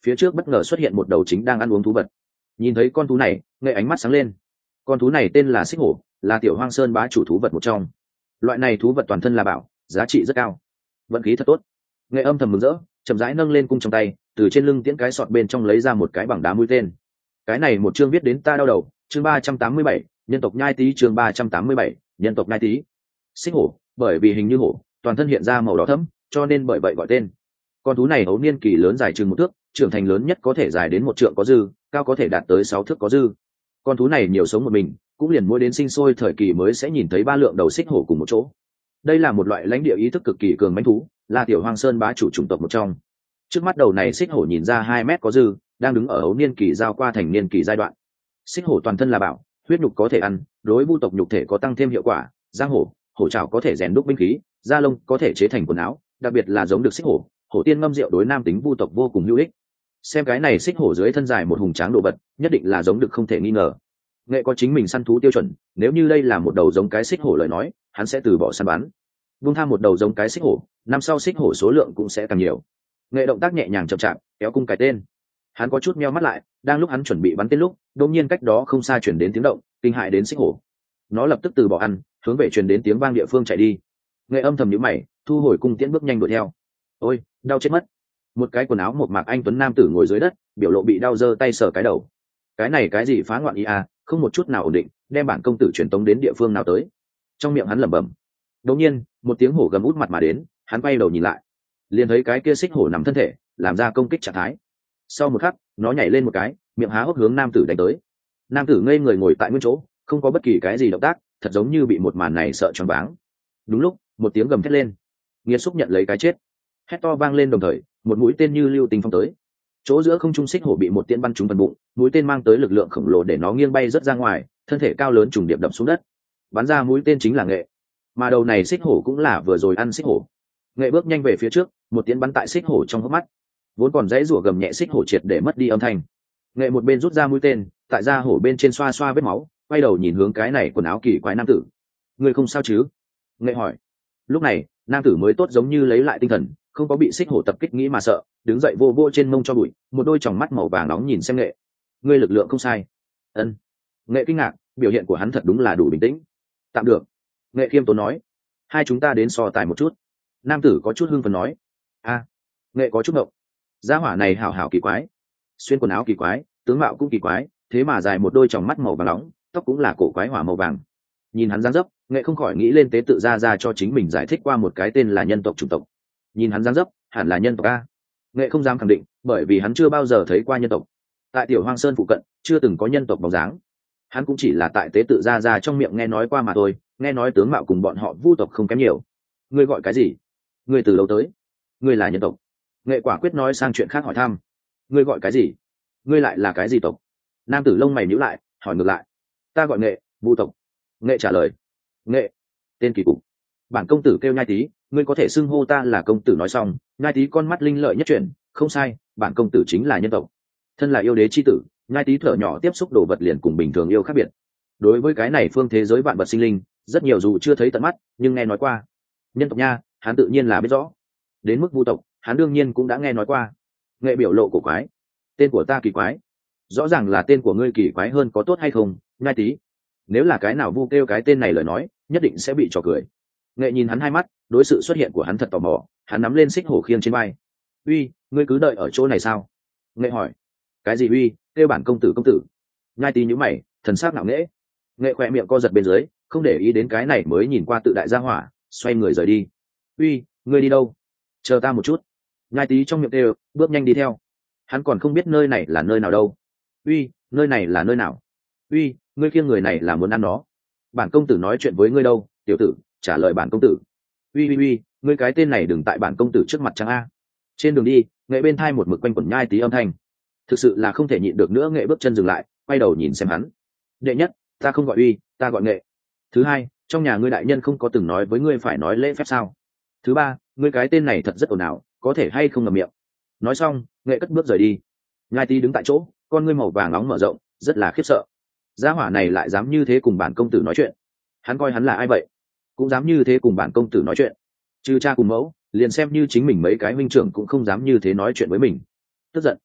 phía trước bất ngờ xuất hiện một đầu chính đang ăn uống thú vật. Nhìn thấy con thú này, Nghệ ánh mắt sáng lên. Con thú này tên là xích hổ, là tiểu hoang sơn bá chủ thú vật một trong. Loại này thú vật toàn thân là bảo, giá trị rất cao. Vận khí thật tốt. Nghệ âm thầm mừng rỡ, chậm rãi nâng lên cung trong tay, từ trên lưng tiễn cái sọt bên trong lấy ra một cái bằng đá mũi tên. Cái này một chương viết đến ta đau đầu, chương ba trăm tám mươi bảy, nhân tộc nhai tý, chương ba trăm tám mươi bảy, nhân tộc nhai tý. Xích hổ, bởi vì hình như hổ, toàn thân hiện ra màu đỏ thẫm, cho nên bởi vậy gọi tên. Con thú này hấu niên kỳ lớn dài chừng một thước, trưởng thành lớn nhất có thể dài đến một trượng có dư, cao có thể đạt tới sáu thước có dư. Con thú này nhiều sống một mình, cũng liền mỗi đến sinh sôi thời kỳ mới sẽ nhìn thấy ba lượng đầu xích hổ cùng một chỗ. Đây là một loại lãnh địa ý thức cực kỳ cường mãnh thú, là tiểu hoang sơn bá chủ chủng tộc một trong. Trước mắt đầu này xích hổ nhìn ra hai mét có dư, đang đứng ở hấu niên kỳ giao qua thành niên kỳ giai đoạn. Xích hổ toàn thân là bảo, huyết nhục có thể ăn, đối vu tộc nhục thể có tăng thêm hiệu quả. Giang hổ, hổ trảo có thể rèn đúc binh khí, da lông có thể chế thành quần áo, đặc biệt là giống được xích hổ, hổ tiên ngâm rượu đối nam tính vu tộc vô cùng hữu ích. Xem cái này xích hổ dưới thân dài một hùng tráng đồ vật, nhất định là giống được không thể nghi ngờ. Nghệ có chính mình săn thú tiêu chuẩn, nếu như đây là một đầu giống cái xích hổ lời nói, hắn sẽ từ bỏ săn bắn. Buông tham một đầu giống cái xích hổ, năm sau xích hổ số lượng cũng sẽ càng nhiều. Nghệ động tác nhẹ nhàng chậm chạp, kéo cung cái tên. Hắn có chút meo mắt lại, đang lúc hắn chuẩn bị bắn tên lúc, đột nhiên cách đó không xa truyền đến tiếng động, kinh hại đến xích hổ. Nó lập tức từ bỏ ăn, hướng về truyền đến tiếng vang địa phương chạy đi. Nghệ âm thầm nhíu mày, thu hồi cung tiễn bước nhanh đuổi theo. Ôi, đau chết mất. Một cái quần áo một mạc anh tuấn nam tử ngồi dưới đất, biểu lộ bị đau giơ tay sờ cái đầu. Cái này cái gì phá ngoạn ý à, không một chút nào ổn định, đem bản công tử truyền tống đến địa phương nào tới. Trong miệng hắn lẩm bẩm. Đột nhiên, một tiếng hổ gầm út mặt mà đến, hắn quay đầu nhìn lại, liền thấy cái kia xích hổ nằm thân thể, làm ra công kích trạng thái. Sau một khắc, nó nhảy lên một cái, miệng há hốc hướng nam tử đánh tới. Nam tử ngây người ngồi tại nguyên chỗ, không có bất kỳ cái gì động tác, thật giống như bị một màn này sợ choáng váng. Đúng lúc, một tiếng gầm thét lên, nghiệt xúc nhận lấy cái chết. Hét to vang lên đồng thời, một mũi tên như lưu tình phong tới. Chỗ giữa không trung xích hổ bị một tiễn bắn trúng phần bụng, mũi tên mang tới lực lượng khổng lồ để nó nghiêng bay rất ra ngoài, thân thể cao lớn trùng điệp đập xuống đất. Bắn ra mũi tên chính là Nghệ, mà đầu này xích hổ cũng là vừa rồi ăn xích hổ. Nghệ bước nhanh về phía trước, một tiễn bắn tại xích hổ trong hốc mắt, vốn còn dãy rủa gầm nhẹ xích hổ triệt để mất đi âm thanh. Nghệ một bên rút ra mũi tên, tại da hổ bên trên xoa xoa vết máu, quay đầu nhìn hướng cái này quần áo kỳ quái nam tử. Người không sao chứ? Nghệ hỏi. Lúc này, nam tử mới tốt giống như lấy lại tinh thần, không có bị xích hổ tập kích nghĩ mà sợ, đứng dậy vô vô trên mông cho bụi, một đôi tròng mắt màu vàng nóng nhìn xem Nghệ. Ngươi lực lượng không sai. Ân. Nghệ kinh ngạc, biểu hiện của hắn thật đúng là đủ bình tĩnh. Tạm được. Nghệ khiêm tốn nói. Hai chúng ta đến so tài một chút. Nam tử có chút hưng phấn nói. A. Nghệ có chút ngộng. Gia hỏa này hảo hảo kỳ quái, xuyên quần áo kỳ quái, tướng mạo cũng kỳ quái, thế mà dài một đôi tròng mắt màu vàng nóng, tóc cũng là cổ quái hỏa màu vàng. Nhìn hắn dáng dấp, Nghệ không khỏi nghĩ lên tế tự ra ra cho chính mình giải thích qua một cái tên là nhân tộc chủng tộc. Nhìn hắn dáng dấp, hẳn là nhân tộc a. Nghệ không dám khẳng định, bởi vì hắn chưa bao giờ thấy qua nhân tộc. Tại tiểu hoang sơn phụ cận, chưa từng có nhân tộc bóng dáng. Hắn cũng chỉ là tại tế tự ra ra trong miệng nghe nói qua mà thôi, nghe nói tướng mạo cùng bọn họ vu tộc không kém nhiều. Ngươi gọi cái gì? Ngươi từ đâu tới? Ngươi là nhân tộc? Nghệ quả quyết nói sang chuyện khác hỏi thăm. Ngươi gọi cái gì? Ngươi lại là cái gì tộc? Nam tử lông mày nhíu lại, hỏi ngược lại. Ta gọi Nghệ, vu tộc. Nghệ trả lời. Nghệ, tên kỳ cục. Bản công tử kêu Nhai Tý, ngươi có thể xưng hô ta là công tử. Nói xong, Nhai Tý con mắt linh lợi nhất chuyển, không sai, bản công tử chính là nhân tộc. Thân là yêu đế chi tử, Nhai Tý thở nhỏ tiếp xúc đồ vật liền cùng bình thường yêu khác biệt. Đối với cái này phương thế giới vạn vật sinh linh, rất nhiều dù chưa thấy tận mắt, nhưng nghe nói qua. Nhân tộc nha, hắn tự nhiên là biết rõ. Đến mức vu tộc, hắn đương nhiên cũng đã nghe nói qua. Nghệ biểu lộ cổ quái. Tên của ta kỳ quái. Rõ ràng là tên của ngươi kỳ quái hơn, có tốt hay không, Nhai Tý? Nếu là cái nào vu kêu cái tên này lời nói, nhất định sẽ bị trò cười. Nghệ nhìn hắn hai mắt, đối sự xuất hiện của hắn thật tò mò, hắn nắm lên xích hổ khiêng trên vai. Uy, ngươi cứ đợi ở chỗ này sao? Nghệ hỏi. Cái gì uy, kêu bản công tử công tử? Nhai Tý nhíu mày, thần sắc ngạo nghễ. Nghệ khỏe miệng co giật bên dưới, không để ý đến cái này mới nhìn qua tự đại gia hỏa, xoay người rời đi. Uy, ngươi đi đâu? Chờ ta một chút. Nhai Tý trong miệng đều, bước nhanh đi theo. Hắn còn không biết nơi này là nơi nào đâu. Uy, nơi này là nơi nào? Uy, ngươi khiêng người này là muốn ăn nó. Bản công tử nói chuyện với ngươi đâu, tiểu tử, trả lời bản công tử. Uy uy uy, ngươi cái tên này đừng tại bản công tử trước mặt trắng a. Trên đường đi, Nghệ bên thai một mực quanh quẩn Nhai Tý âm thanh. Thực sự là không thể nhịn được nữa, Nghệ bước chân dừng lại, quay đầu nhìn xem hắn. Đệ nhất, ta không gọi Uy, ta gọi Nghệ. Thứ hai, trong nhà ngươi đại nhân không có từng nói với ngươi phải nói lễ phép sao? Thứ ba, ngươi cái tên này thật rất ồn ào, có thể hay không ngậm miệng. Nói xong, Nghệ cất bước rời đi. Nhai Tý đứng tại chỗ, con ngươi màu vàng nóng mở rộng, rất là khiếp sợ. Gia hỏa này lại dám như thế cùng bản công tử nói chuyện. Hắn coi hắn là ai vậy? Cũng dám như thế cùng bản công tử nói chuyện. Trừ cha cùng mẫu, liền xem như chính mình mấy cái huynh trưởng cũng không dám như thế nói chuyện với mình. Tức giận,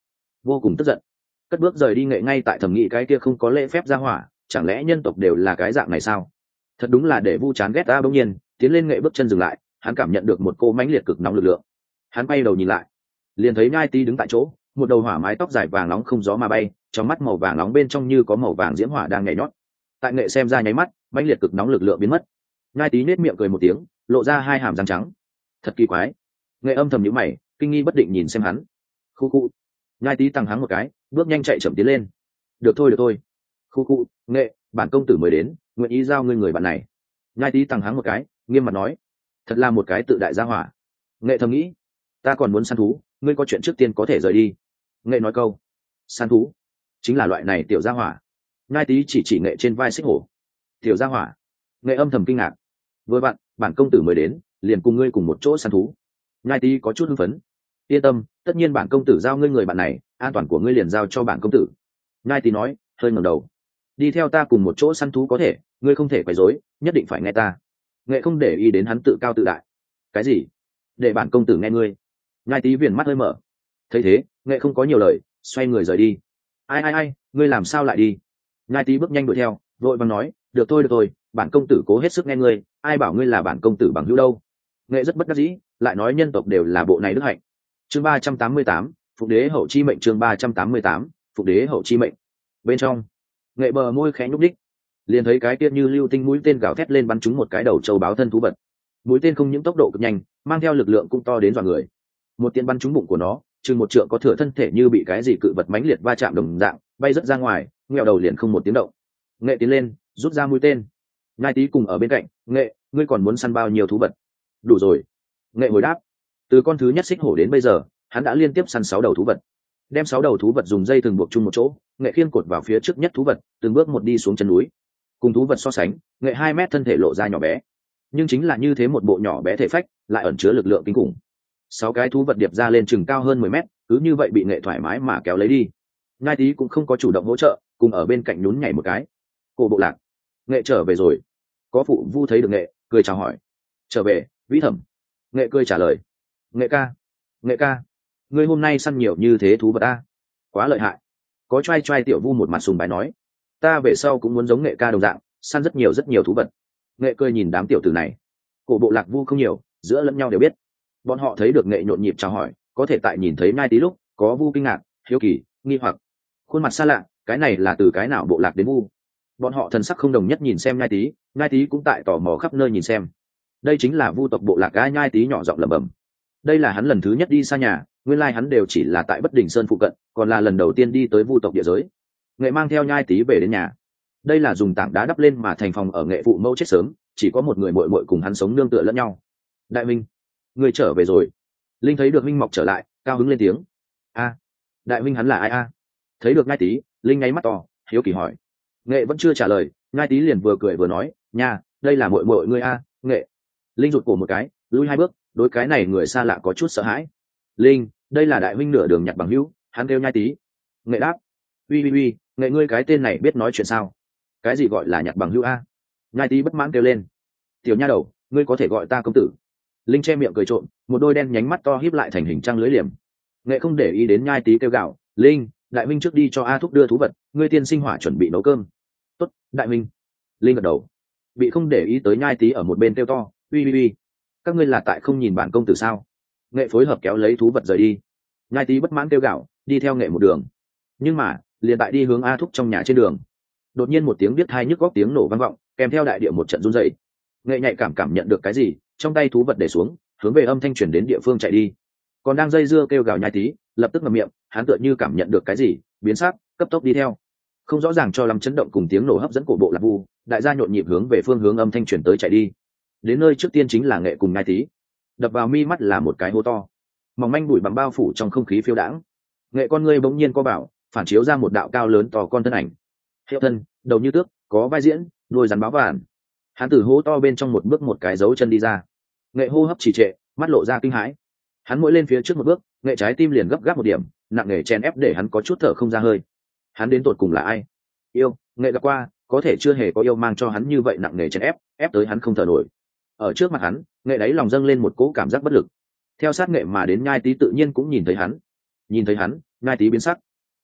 vô cùng tức giận, cất bước rời đi. Nghệ ngay tại thẩm nghĩ cái kia không có lễ phép ra hỏa, chẳng lẽ nhân tộc đều là cái dạng này sao? Thật đúng là để vu chán ghét ta. Bỗng nhiên tiến lên Nghệ bước chân dừng lại, hắn cảm nhận được một cô mãnh liệt cực nóng lực lượng. Hắn bay đầu nhìn lại, liền thấy Nhai Tý đứng tại chỗ, một đầu hỏa mái tóc dài vàng nóng không gió mà bay, trong mắt màu vàng nóng bên trong như có màu vàng diễm hỏa đang nhảy nhót. Tại Nghệ xem ra nháy mắt, mãnh liệt cực nóng lực lượng biến mất. Nhai Tý nết miệng cười một tiếng, lộ ra hai hàm răng trắng. Thật kỳ quái. Nghệ âm thầm nhíu mày, kinh nghi bất định nhìn xem hắn. Khu khu. Nhai Tý tăng hắng một cái, bước nhanh chạy chậm tiến lên. Được thôi được thôi. Khu khu. Nghệ, bản công tử mới đến, nguyện ý giao ngươi người bạn này. Nhai Tý tăng hắng một cái, nghiêm mặt nói. Thật là một cái tự đại gia hỏa. Nghệ thầm nghĩ, ta còn muốn săn thú, ngươi có chuyện trước tiên có thể rời đi. Nghệ nói câu, săn thú chính là loại này tiểu gia hỏa. Nhai Tý chỉ chỉ Nghệ trên vai xích hổ. Tiểu gia hỏa. Nghệ âm thầm kinh ngạc. Vừa bạn, bản công tử mới đến, liền cùng ngươi cùng một chỗ săn thú. Nhai Tý có chút hưng phấn. Yên tâm, tất nhiên bản công tử giao ngươi người bạn này, an toàn của ngươi liền giao cho bản công tử. Nhai Tý nói, hơi ngẩng đầu. Đi theo ta cùng một chỗ săn thú có thể, ngươi không thể quấy rối, nhất định phải nghe ta. Nghệ không để ý đến hắn tự cao tự đại. Cái gì? Để bản công tử nghe ngươi. Nhai Tý viền mắt hơi mở. Thấy thế, Nghệ không có nhiều lời, xoay người rời đi. Ai ai ai, ngươi làm sao lại đi? Nhai Tý bước nhanh đuổi theo, vội vàng nói, được thôi được thôi, bản công tử cố hết sức nghe ngươi, ai bảo ngươi là bản công tử bằng hữu đâu. Nghệ rất bất đắc dĩ, lại nói nhân tộc đều là bộ này đức hạnh. Chương ba trăm tám mươi tám, Phục Đế Hậu Chi Mệnh. Chương ba trăm tám mươi tám, Phục Đế Hậu Chi Mệnh. Bên trong, Nghệ bờ môi khẽ nhúc đích, liền thấy cái kia như lưu tinh mũi tên gào thét lên bắn trúng một cái đầu châu báo thân thú vật. Mũi tên không những tốc độ cực nhanh, mang theo lực lượng cũng to đến dọa người. Một tiếng bắn trúng bụng của nó, chừng một trượng có thừa thân thể như bị cái gì cự vật mãnh liệt va chạm đồng dạng, bay rất ra ngoài, nghẹo đầu liền không một tiếng động. Nghệ tiến lên, rút ra mũi tên. Nhai Tý cùng ở bên cạnh, Nghệ, ngươi còn muốn săn bao nhiêu thú vật? Đủ rồi. Nghệ hồi đáp. Từ con thứ nhất xích hổ đến bây giờ, hắn đã liên tiếp săn sáu đầu thú vật. Đem sáu đầu thú vật dùng dây thừng buộc chung một chỗ, Nghệ khiêng cột vào phía trước nhất thú vật, từng bước một đi xuống chân núi. Cùng thú vật so sánh, Nghệ hai mét thân thể lộ ra nhỏ bé, nhưng chính là như thế một bộ nhỏ bé thể phách, lại ẩn chứa lực lượng kinh khủng. Sáu cái thú vật điệp ra lên chừng cao hơn mười mét, cứ như vậy bị Nghệ thoải mái mà kéo lấy đi. Nhai Tý cũng không có chủ động hỗ trợ, cùng ở bên cạnh nhún nhảy một cái. Cổ bộ lạc. Nghệ trở về rồi. Có phụ vu thấy được Nghệ, cười chào hỏi. Trở về, Vĩ Thẩm. Nghệ cười trả lời. Nghệ ca. Nghệ ca. Ngươi hôm nay săn nhiều như thế thú vật a, quá lợi hại. Có trai trai tiểu vu một mặt sùng bái nói. Ta về sau cũng muốn giống Nghệ ca đồng dạng, săn rất nhiều rất nhiều thú vật. Nghệ cười nhìn đám tiểu tử này. Cổ bộ lạc vu không nhiều, giữa lẫn nhau đều biết. Bọn họ thấy được Nghệ nhộn nhịp chào hỏi, có thể tại nhìn thấy Nhai Tý lúc, có vu kinh ngạc, hiếu kỳ, nghi hoặc. Khuôn mặt xa lạ, cái này là từ cái nào bộ lạc đến vu? Bọn họ thần sắc không đồng nhất nhìn xem Nhai Tý, Nhai Tý cũng tại tò mò khắp nơi nhìn xem. Đây chính là vu tộc bộ lạc a. Nhai Tý nhỏ giọng lẩm bẩm. Đây là hắn lần thứ nhất đi xa nhà, nguyên lai hắn đều chỉ là tại Bất Đình Sơn phụ cận, còn là lần đầu tiên đi tới vu tộc địa giới. Nghệ mang theo Nhai Tý về đến nhà. Đây là dùng tảng đá đắp lên mà thành phòng ở Nghệ phụ mẫu chết sớm, chỉ có một người muội muội cùng hắn sống nương tựa lẫn nhau. Đại Minh, người trở về rồi. Linh thấy được Minh Mọc trở lại, cao hứng lên tiếng. A, Đại Minh hắn là ai a? Thấy được Nhai Tý, Linh nháy mắt to, hiếu kỳ hỏi. Nghệ vẫn chưa trả lời, Nhai Tý liền vừa cười vừa nói, nha, đây là muội muội ngươi a. Nghệ. Linh rụt cổ một cái, lùi hai bước, đối cái này người xa lạ có chút sợ hãi. Linh, đây là Đại Minh nửa đường nhặt bằng hữu, hắn kêu Nhai Tý. Nghệ đáp. Uy uy uy, Nghệ ngươi cái tên này biết nói chuyện sao? Cái gì gọi là nhặt bằng hữu a? Nhai Tý bất mãn kêu lên. Tiểu nha đầu, ngươi có thể gọi ta công tử. Linh che miệng cười trộm, một đôi đen nhánh mắt to híp lại thành hình trăng lưới liềm. Nghệ không để ý đến Nhai Tý kêu gạo. Linh, Đại Minh trước đi cho A Thúc đưa thú vật, ngươi tiên sinh hỏa chuẩn bị nấu cơm. Tốt, Đại Minh. Linh gật đầu. Bị không để ý tới Nhai Tý ở một bên kêu to, uy uy uy, các ngươi là tại không nhìn bản công tử sao? Nghệ phối hợp kéo lấy thú vật rời đi. Nhai Tý bất mãn kêu gạo, đi theo Nghệ một đường. Nhưng mà liền tại đi hướng A Thúc trong nhà trên đường, đột nhiên một tiếng biết hai nhức góc tiếng nổ vang vọng, kèm theo đại địa một trận run rẩy. Nghệ nhạy cảm cảm nhận được cái gì, trong tay thú vật để xuống, hướng về âm thanh truyền đến địa phương chạy đi. Còn đang dây dưa kêu gào Nhai Tý, lập tức ngậm miệng, hắn tựa như cảm nhận được cái gì, biến sắc, cấp tốc đi theo. Không rõ ràng cho lắm chấn động cùng tiếng nổ hấp dẫn cổ bộ lạc vu, đại gia nhộn nhịp hướng về phương hướng âm thanh truyền tới chạy đi. Đến nơi trước tiên chính là Nghệ cùng Nhai Tý. Đập vào mi mắt là một cái hố to, mỏng manh bụi bằng bao phủ trong không khí phiêu đãng. Nghệ con ngươi bỗng nhiên co bảo, phản chiếu ra một đạo cao lớn to con thân ảnh. Hiệu thân, đầu như tước, có vai diễn, đuôi rắn báo vàng. Hắn từ hố to bên trong một bước một cái dấu chân đi ra. Nghệ hô hấp trì trệ, mắt lộ ra kinh hãi. Hắn mỗi lên phía trước một bước, Nghệ trái tim liền gấp gáp một điểm, nặng nề chen ép để hắn có chút thở không ra hơi. Hắn đến tột cùng là ai? Yêu, Nghệ gặp qua, có thể chưa hề có yêu mang cho hắn như vậy nặng nề chen ép, ép tới hắn không thở nổi. Ở trước mặt hắn, Nghệ đáy lòng dâng lên một cỗ cảm giác bất lực. Theo sát Nghệ mà đến Nhai Tý tự nhiên cũng nhìn thấy hắn. Nhìn thấy hắn, Nhai Tý biến sắc.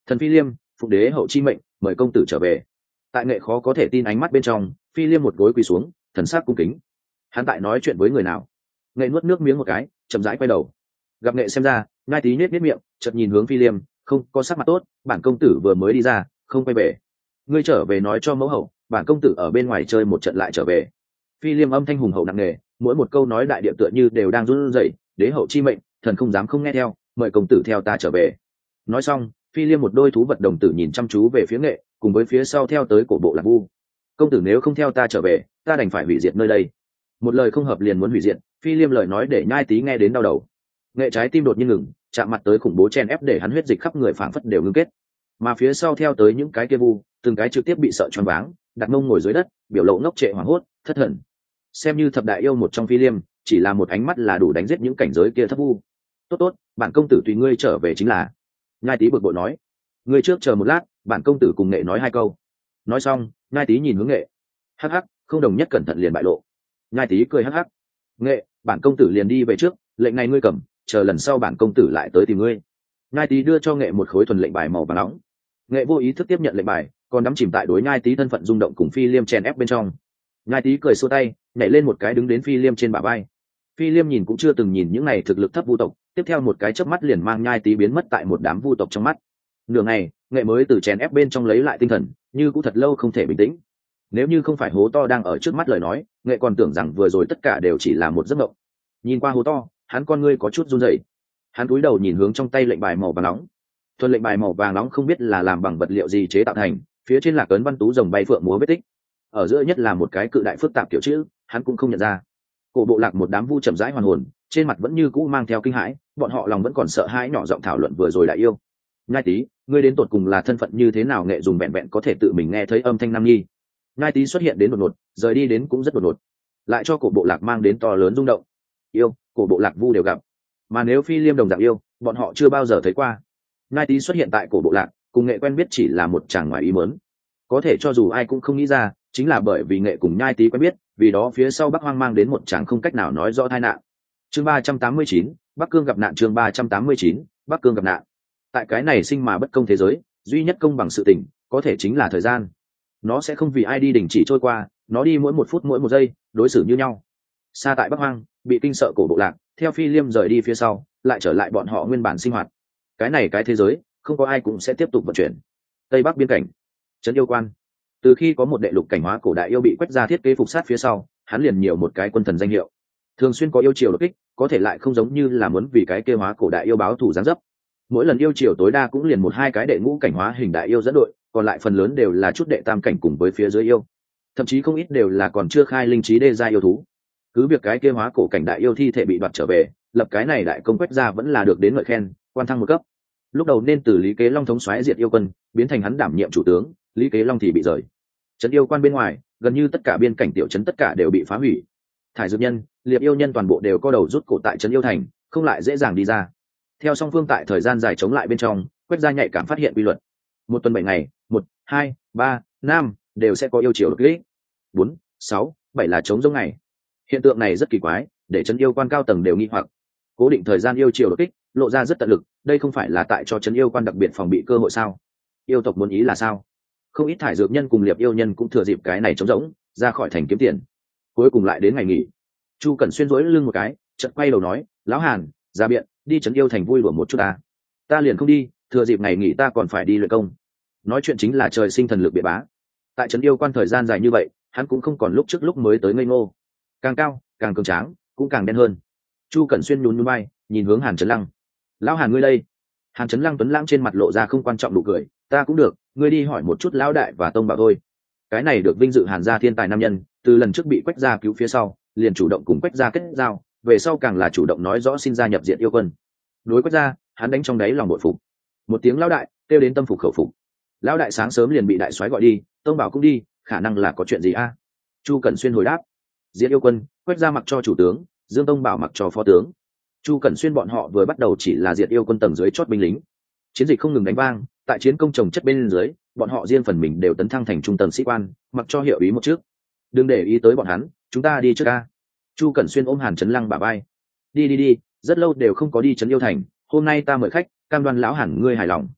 Thần Phi Liêm, phụng đế hậu chi mệnh, mời công tử trở về. Tại Nghệ khó có thể tin ánh mắt bên trong, Phi Liêm một gối quỳ xuống, thần sắc cung kính. Hắn tại nói chuyện với người nào? Nghệ nuốt nước miếng một cái, chậm rãi quay đầu. Gặp Nghệ xem ra, ngai tí nhếch nhếch miệng, chợt nhìn hướng Phi Liêm, không có sắc mặt tốt, bản công tử vừa mới đi ra, không quay về. Ngươi trở về nói cho mẫu hậu, bản công tử ở bên ngoài chơi một trận lại trở về. Phi Liêm âm thanh hùng hậu nặng nề, mỗi một câu nói đại địa tựa như đều đang run rẩy. Đế hậu chi mệnh, thần không dám không nghe theo, mời công tử theo ta trở về. Nói xong, Phi Liêm một đôi thú vật đồng tử nhìn chăm chú về phía Nghệ, cùng với phía sau theo tới cổ bộ Lạc Vu. Công tử nếu không theo ta trở về, ta đành phải hủy diệt nơi đây. Một lời không hợp liền muốn hủy diệt, Phi Liêm lời nói để nhai tí nghe đến đau đầu. Nghệ trái tim đột nhiên ngừng, chạm mặt tới khủng bố chen ép để hắn huyết dịch khắp người phảng phất đều ngưng kết. Mà phía sau theo tới những cái kia vu, từng cái trực tiếp bị sợ choáng váng, đặt mông ngồi dưới đất, biểu lộ ngốc trệ hoảng hốt, thất thần. Xem như thập đại yêu một trong Phi Liêm, chỉ là một ánh mắt là đủ đánh giết những cảnh giới kia thấp vu. Tốt tốt, bản công tử tùy ngươi trở về chính là. Nhai tí bực bội nói. Ngươi trước chờ một lát, bản công tử cùng Nghệ nói hai câu. Nói xong, Nhai tí nhìn hướng Nghệ. Hắc hắc, không đồng nhất cẩn thận liền bại lộ. Nhai tí cười hắc hắc. Nghệ, bản công tử liền đi về trước, lệnh này ngươi cầm, chờ lần sau bản công tử lại tới tìm ngươi. Nhai tí đưa cho Nghệ một khối thuần lệnh bài màu vàng nóng. Nghệ vô ý thức tiếp nhận lệnh bài, còn đắm chìm tại đối Nhai tí thân phận rung động cùng Phi Liêm chèn ép bên trong. Nhai tí cười xua tay, nhảy lên một cái đứng đến Phi Liêm trên bả vai. Phi Liêm nhìn cũng chưa từng nhìn những này thực lực thấp vu tộc, tiếp theo một cái chớp mắt liền mang Nhai tí biến mất tại một đám vu tộc trong mắt. Nửa ngày, Nghệ mới từ chèn ép bên trong lấy lại tinh thần, như cũng thật lâu không thể bình tĩnh. Nếu như không phải hố to đang ở trước mắt lời nói, Nghệ còn tưởng rằng vừa rồi tất cả đều chỉ là một giấc mộng. Nhìn qua hố to, hắn con ngươi có chút run rẩy. Hắn cúi đầu nhìn hướng trong tay lệnh bài màu vàng nóng. Thuần lệnh bài màu vàng nóng không biết là làm bằng vật liệu gì chế tạo thành, phía trên là cấn văn tú rồng bay phượng múa vết tích. Ở giữa nhất là một cái cự đại phức tạp kiểu chữ, hắn cũng không nhận ra. Cổ bộ lạc một đám vu chậm rãi hoàn hồn, trên mặt vẫn như cũ mang theo kinh hãi, bọn họ lòng vẫn còn sợ hãi nhỏ giọng thảo luận vừa rồi đại yêu. Nhai tí, ngươi đến tột cùng là thân phận như thế nào? Nghệ dùng vẹn vẹn có thể tự mình nghe thấy âm thanh nam nhi. Nhai tí xuất hiện đến đột ngột, rời đi đến cũng rất đột ngột, lại cho cổ bộ lạc mang đến to lớn rung động. Yêu, cổ bộ lạc vu đều gặp, mà nếu Phi Liêm đồng dạng yêu, bọn họ chưa bao giờ thấy qua. Nhai tí xuất hiện tại cổ bộ lạc, cùng Nghệ quen biết chỉ là một chàng ngoài ý muốn. Có thể cho dù ai cũng không nghĩ ra, chính là bởi vì Nghệ cùng Nhai tí quen biết, vì đó phía sau Bắc Hoang mang đến một chàng không cách nào nói rõ tai nạn. Chương ba trăm tám mươi chín, Bắc Cương gặp nạn. Chương ba trăm tám mươi chín, Bắc Cương gặp nạn. Tại cái này sinh mà bất công thế giới, duy nhất công bằng sự tình, có thể chính là thời gian. Nó sẽ không vì ai đi đình chỉ trôi qua, nó đi mỗi một phút mỗi một giây, đối xử như nhau. Xa tại Bắc Hoang, bị kinh sợ cổ bộ lạc, theo Phi Liêm rời đi phía sau, lại trở lại bọn họ nguyên bản sinh hoạt. Cái này cái thế giới, không có ai cũng sẽ tiếp tục vận chuyển. Tây Bắc biên cảnh, trấn yêu quan. Từ khi có một đệ lục cảnh hóa cổ đại yêu bị quét ra thiết kế phục sát phía sau, hắn liền nhiều một cái quân thần danh hiệu. Thường xuyên có yêu triều đột kích, có thể lại không giống như là muốn vì cái kế hóa cổ đại yêu báo thù giáng dấp. Mỗi lần yêu triều tối đa cũng liền một hai cái đệ ngũ cảnh hóa hình đại yêu dẫn đội, còn lại phần lớn đều là chút đệ tam cảnh cùng với phía dưới yêu, thậm chí không ít đều là còn chưa khai linh trí đê gia yêu thú. Cứ việc cái kế hóa cổ cảnh đại yêu thi thể bị đoạt trở về, lập cái này đại công quét ra vẫn là được đến ngợi khen, quan thăng một cấp. Lúc đầu nên từ Lý Kế Long thống soái diệt yêu quân, biến thành hắn đảm nhiệm chủ tướng, Lý Kế Long thì bị rời. Trấn yêu quan bên ngoài, gần như tất cả biên cảnh tiểu trấn tất cả đều bị phá hủy. Thải dược nhân, liệp yêu nhân toàn bộ đều co đầu rút cổ tại trấn yêu thành, không lại dễ dàng đi ra. Theo song phương tại thời gian dài chống lại bên trong, quét ra nhạy cảm phát hiện quy luật. Một tuần bảy ngày, một, hai, ba, năm đều sẽ có yêu triều đột kích. Bốn, sáu, bảy là chống giống ngày. Hiện tượng này rất kỳ quái, để trấn yêu quan cao tầng đều nghi hoặc. Cố định thời gian yêu triều đột kích, lộ ra rất tận lực, đây không phải là tại cho trấn yêu quan đặc biệt phòng bị cơ hội sao? Yêu tộc muốn ý là sao? Không ít thải dược nhân cùng liệp yêu nhân cũng thừa dịp cái này trống rỗng, ra khỏi thành kiếm tiền. Cuối cùng lại đến ngày nghỉ. Chu Cẩn xuyên rỗi lưng một cái, chợt quay đầu nói, lão Hàn, ra biện, đi trấn yêu thành vui đùa một chút ta. Ta liền không đi, thừa dịp ngày nghỉ ta còn phải đi luyện công. Nói chuyện chính là trời sinh thần lực biện bá. Tại trấn yêu quan thời gian dài như vậy, hắn cũng không còn lúc trước lúc mới tới ngây ngô. Càng cao, càng cường tráng, cũng càng đen hơn. Chu Cẩn xuyên nhún nhún vai, nhìn hướng Hàn Trấn Lăng. Lão Hàn ngươi đây? Hàn Trấn Lăng tuấn lãng trên mặt lộ ra không quan trọng nụ cười, ta cũng được, ngươi đi hỏi một chút lão đại và tông bảo thôi. Cái này được vinh dự Hàn gia thiên tài nam nhân, từ lần trước bị Quách gia cứu phía sau, liền chủ động cùng Quách gia kết giao, về sau càng là chủ động nói rõ xin gia nhập diện yêu quân. Đối Quách gia, hắn đánh trong đáy lòng bội phục. Một tiếng lão đại, kêu đến tâm phục khẩu phục. Lão đại sáng sớm liền bị đại soái gọi đi, tông bảo cũng đi, khả năng là có chuyện gì a? Chu Cẩn xuyên hồi đáp. Diện yêu quân, Quách gia mặc cho chủ tướng, Dương Tông bảo mặc cho phó tướng. Chu Cẩn xuyên bọn họ vừa bắt đầu chỉ là diệt yêu quân tầng dưới chót binh lính. Chiến dịch không ngừng đánh vang, tại chiến công trồng chất bên dưới, bọn họ riêng phần mình đều tấn thăng thành trung tầng sĩ quan, mặc cho hiệu ý một trước. Đừng để ý tới bọn hắn, chúng ta đi trước ca. Chu Cẩn xuyên ôm Hàn Trấn Lăng bả vai. Đi đi đi, rất lâu đều không có đi trấn yêu thành, hôm nay ta mời khách, cam đoan lão hẳn ngươi hài lòng.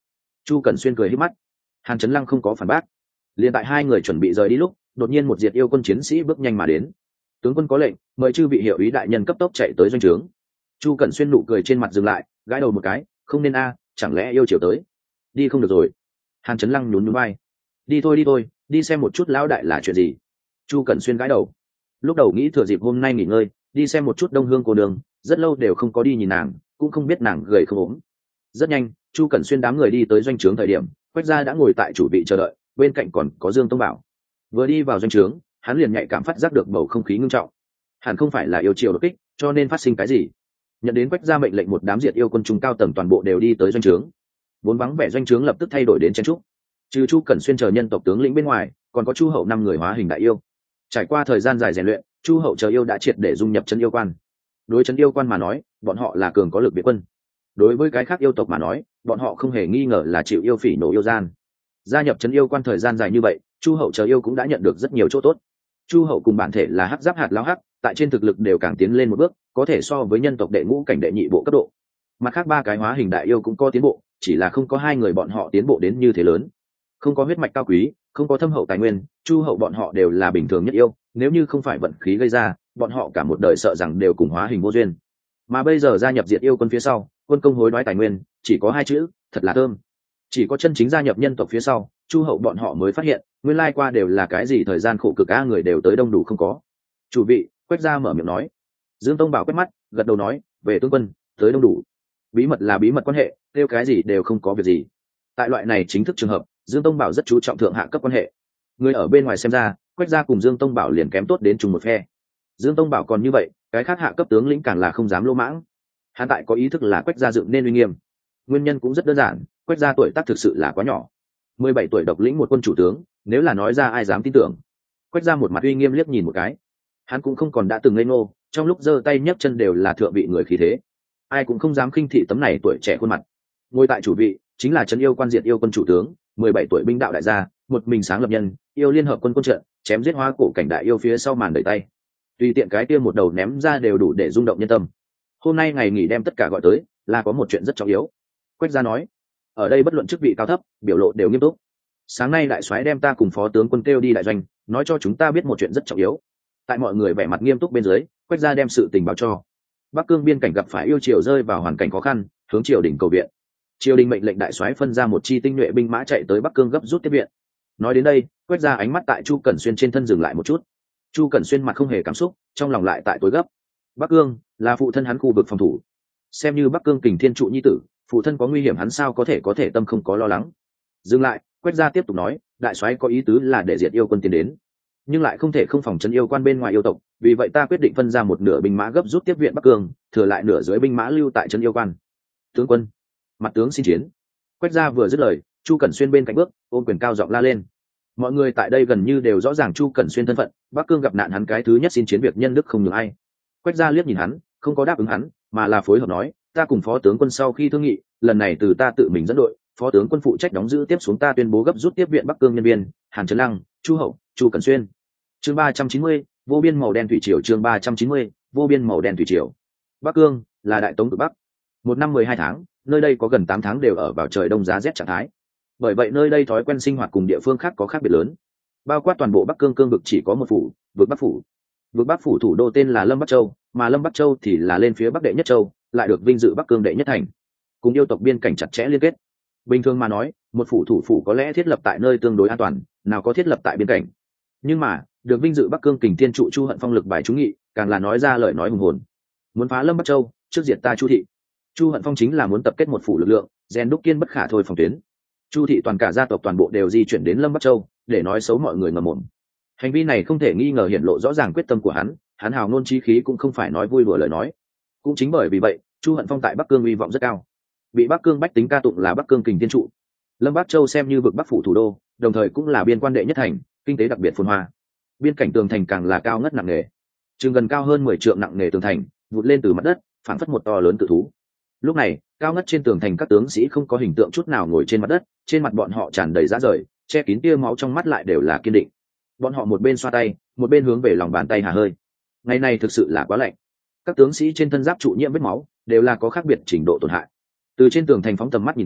Chu Cẩn Xuyên cười hít mắt. Hàn Chấn Lăng không có phản bác. Liền tại hai người chuẩn bị rời đi lúc, đột nhiên một diệt yêu quân chiến sĩ bước nhanh mà đến. Tướng quân có lệnh, mời chư vị hiệu ý đại nhân cấp tốc chạy tới doanh trướng. Chu Cẩn Xuyên nụ cười trên mặt dừng lại, gãi đầu một cái, không nên a, chẳng lẽ yêu chiều tới? Đi không được rồi. Hàn Chấn Lăng nhún nhún vai. Đi thôi đi thôi, đi xem một chút lão đại là chuyện gì. Chu Cẩn Xuyên gãi đầu. Lúc đầu nghĩ thừa dịp hôm nay nghỉ ngơi, đi xem một chút Đông Hương cô đường, rất lâu đều không có đi nhìn nàng, cũng không biết nàng gầy không ốm. Rất nhanh, Chu Cẩn Xuyên đám người đi tới doanh trướng thời điểm, Quách Gia đã ngồi tại chủ vị chờ đợi, bên cạnh còn có Dương Tông Bảo. Vừa đi vào doanh trướng, hắn liền nhạy cảm phát giác được bầu không khí ngưng trọng. Hẳn không phải là yêu triều đột kích, cho nên phát sinh cái gì? Nhận đến Quách Gia mệnh lệnh, một đám diệt yêu quân trung cao tầng toàn bộ đều đi tới doanh trướng. Vốn vắng vẻ doanh trướng lập tức thay đổi đến chen trúc. Trừ Chu Cẩn Xuyên chờ nhân tộc tướng lĩnh bên ngoài, còn có Chu Hậu năm người hóa hình đại yêu. Trải qua thời gian dài rèn luyện, Chu Hậu chờ yêu đã triệt để dung nhập chân yêu quan. Đối chân yêu quan mà nói, bọn họ là cường có lực biệt quân. Đối với cái khác yêu tộc mà nói, bọn họ không hề nghi ngờ là chịu yêu phỉ nổ yêu gian. Gia nhập chân yêu quan thời gian dài như vậy, Chu Hậu chờ yêu cũng đã nhận được rất nhiều chỗ tốt. Chu Hậu cùng bản thể là hắc giáp hạt lão hắc, tại trên thực lực đều càng tiến lên một bước, có thể so với nhân tộc đệ ngũ cảnh đệ nhị bộ cấp độ. Mặt khác ba cái hóa hình đại yêu cũng có tiến bộ, chỉ là không có hai người bọn họ tiến bộ đến như thế lớn. Không có huyết mạch cao quý, không có thâm hậu tài nguyên, Chu Hậu bọn họ đều là bình thường nhất yêu, nếu như không phải vận khí gây ra, bọn họ cả một đời sợ rằng đều cùng hóa hình vô duyên. Mà bây giờ gia nhập diệt yêu quân phía sau, quân công hối đoái tài nguyên, chỉ có hai chữ, thật là thơm. Chỉ có chân chính gia nhập nhân tộc phía sau, Chu Hậu bọn họ mới phát hiện, nguyên lai qua đều là cái gì thời gian khổ cực a, người đều tới đông đủ không có. Chủ vị, Quách Gia mở miệng nói. Dương Tông Bảo quét mắt, gật đầu nói, về tướng quân, tới đông đủ. Bí mật là bí mật quan hệ, kêu cái gì đều không có việc gì. Tại loại này chính thức trường hợp, Dương Tông Bảo rất chú trọng thượng hạ cấp quan hệ. Người ở bên ngoài xem ra, Quách Gia cùng Dương Tông Bảo liền kém tốt đến trùng một phe. Dương Tông Bảo còn như vậy, cái khác hạ cấp tướng lĩnh càng là không dám lô mãng. Hắn tại có ý thức là Quách Gia dựng nên uy nghiêm. Nguyên nhân cũng rất đơn giản, Quách Gia tuổi tác thực sự là quá nhỏ. mười bảy tuổi độc lĩnh một quân chủ tướng, nếu là nói ra ai dám tin tưởng. Quách Gia một mặt uy nghiêm liếc nhìn một cái. Hắn cũng không còn đã từng ngây ngô, trong lúc giơ tay nhấc chân đều là thượng vị người khí thế. Ai cũng không dám khinh thị tấm này tuổi trẻ khuôn mặt. Ngồi tại chủ vị, chính là trấn yêu quan diệt yêu quân chủ tướng, mười bảy tuổi binh đạo đại gia, một mình sáng lập nhân, yêu liên hợp quân quân trận, chém giết hóa cổ cảnh đại yêu phía sau màn đẩy tay. Tùy tiện cái kia một đầu ném ra đều đủ để rung động nhân tâm. Hôm nay ngày nghỉ đem tất cả gọi tới, là có một chuyện rất trọng yếu. Quách Gia nói, ở đây bất luận chức vị cao thấp, biểu lộ đều nghiêm túc. Sáng nay đại soái đem ta cùng phó tướng quân kêu đi đại doanh, nói cho chúng ta biết một chuyện rất trọng yếu. Tại mọi người vẻ mặt nghiêm túc bên dưới, Quách Gia đem sự tình báo cho. Bắc Cương biên cảnh gặp phải yêu triều rơi vào hoàn cảnh khó khăn, hướng triều đình cầu viện. Triều đình mệnh lệnh đại soái phân ra một chi tinh nhuệ binh mã chạy tới Bắc Cương gấp rút tiếp viện. Nói đến đây, Quách Gia ánh mắt tại Chu Cẩn Xuyên trên thân dừng lại một chút. Chu Cẩn Xuyên mặt không hề cảm xúc, trong lòng lại tại tối gấp. Bắc Cương là phụ thân hắn khu vực phòng thủ, xem như Bắc Cương Kình Thiên trụ nhi tử, phụ thân có nguy hiểm hắn sao có thể có thể tâm không có lo lắng. Dừng lại, Quách Gia tiếp tục nói, đại soái có ý tứ là để diệt yêu quân tiến đến, nhưng lại không thể không phòng trấn yêu quan bên ngoài yêu tộc, vì vậy ta quyết định phân ra một nửa binh mã gấp rút tiếp viện Bắc Cương, thừa lại nửa dưới binh mã lưu tại trấn yêu quan. Tướng quân, mặt tướng xin chiến. Quách Gia vừa dứt lời, Chu Cẩn Xuyên bên cạnh bước, ôm quyền cao giọng la lên. Mọi người tại đây gần như đều rõ ràng Chu Cẩn Xuyên thân phận, Bắc Cương gặp nạn hắn cái thứ nhất xin chiến việc nhân đức không nhường ai. Quách Gia liếc nhìn hắn, không có đáp ứng hắn, mà là phối hợp nói, ta cùng phó tướng quân sau khi thương nghị, lần này từ ta tự mình dẫn đội, phó tướng quân phụ trách đóng giữ tiếp xuống, ta tuyên bố gấp rút tiếp viện Bắc Cương nhân viên, Hàn Trấn Lăng, Chu Hậu, Chu Cẩn Xuyên. Chương ba trăm chín mươi, vô biên màu đen thủy triều. Chương ba trăm chín mươi, vô biên màu đen thủy triều. Bắc Cương là đại tống cực Bắc. Một năm mười hai tháng, nơi đây có gần tám tháng đều ở vào trời đông giá rét trạng thái. Bởi vậy nơi đây thói quen sinh hoạt cùng địa phương khác có khác biệt lớn. Bao quát toàn bộ Bắc Cương cương vực chỉ có một phủ, vực Bắc phủ. Vực Bắc phủ thủ đô tên là Lâm Bắc Châu, mà Lâm Bắc Châu thì là lên phía bắc đệ nhất châu, lại được vinh dự Bắc Cương đệ nhất thành, cùng yêu tộc biên cảnh chặt chẽ liên kết. Bình thường mà nói, một phủ thủ phủ có lẽ thiết lập tại nơi tương đối an toàn, nào có thiết lập tại biên cảnh. Nhưng mà, được vinh dự Bắc Cương Kình Thiên trụ Chu Hận Phong lực bài trúng nghị, càng là nói ra lời nói hùng hồn. Muốn phá Lâm Bắc Châu, trước diệt ta Chu thị. Chu Hận Phong chính là muốn tập kết một phủ lực lượng, rèn đúc kiên bất khả thôi phòng tuyến. Chu thị toàn cả gia tộc toàn bộ đều di chuyển đến Lâm Bắc Châu, để nói xấu mọi người ngầm mồm. Hành vi này không thể nghi ngờ hiển lộ rõ ràng quyết tâm của hắn, hắn hào ngôn chí khí cũng không phải nói vui đùa lời nói. Cũng chính bởi vì vậy, Chu Hận Phong tại Bắc Cương uy vọng rất cao, bị Bắc Cương bách tính ca tụng là Bắc Cương Kình Thiên trụ. Lâm Bắc Châu xem như vực Bắc phủ thủ đô, đồng thời cũng là biên quan đệ nhất thành, kinh tế đặc biệt phồn hoa. Biên cảnh tường thành càng là cao ngất nặng nề, chừng gần cao hơn mười trượng nặng nề tường thành, vụt lên từ mặt đất, phảng phất một to lớn tự thú. Lúc này, cao ngất trên tường thành các tướng sĩ không có hình tượng chút nào ngồi trên mặt đất, trên mặt bọn họ tràn đầy rã rời, che kín tia máu, trong mắt lại đều là kiên định. Bọn họ một bên xoa tay, một bên hướng về lòng bàn tay hà hơi. Ngày này thực sự là quá lạnh. Các tướng sĩ trên thân giáp trụ nhiễm vết máu, đều là có khác biệt trình độ tổn hại. Từ trên tường thành phóng tầm mắt nhìn tới,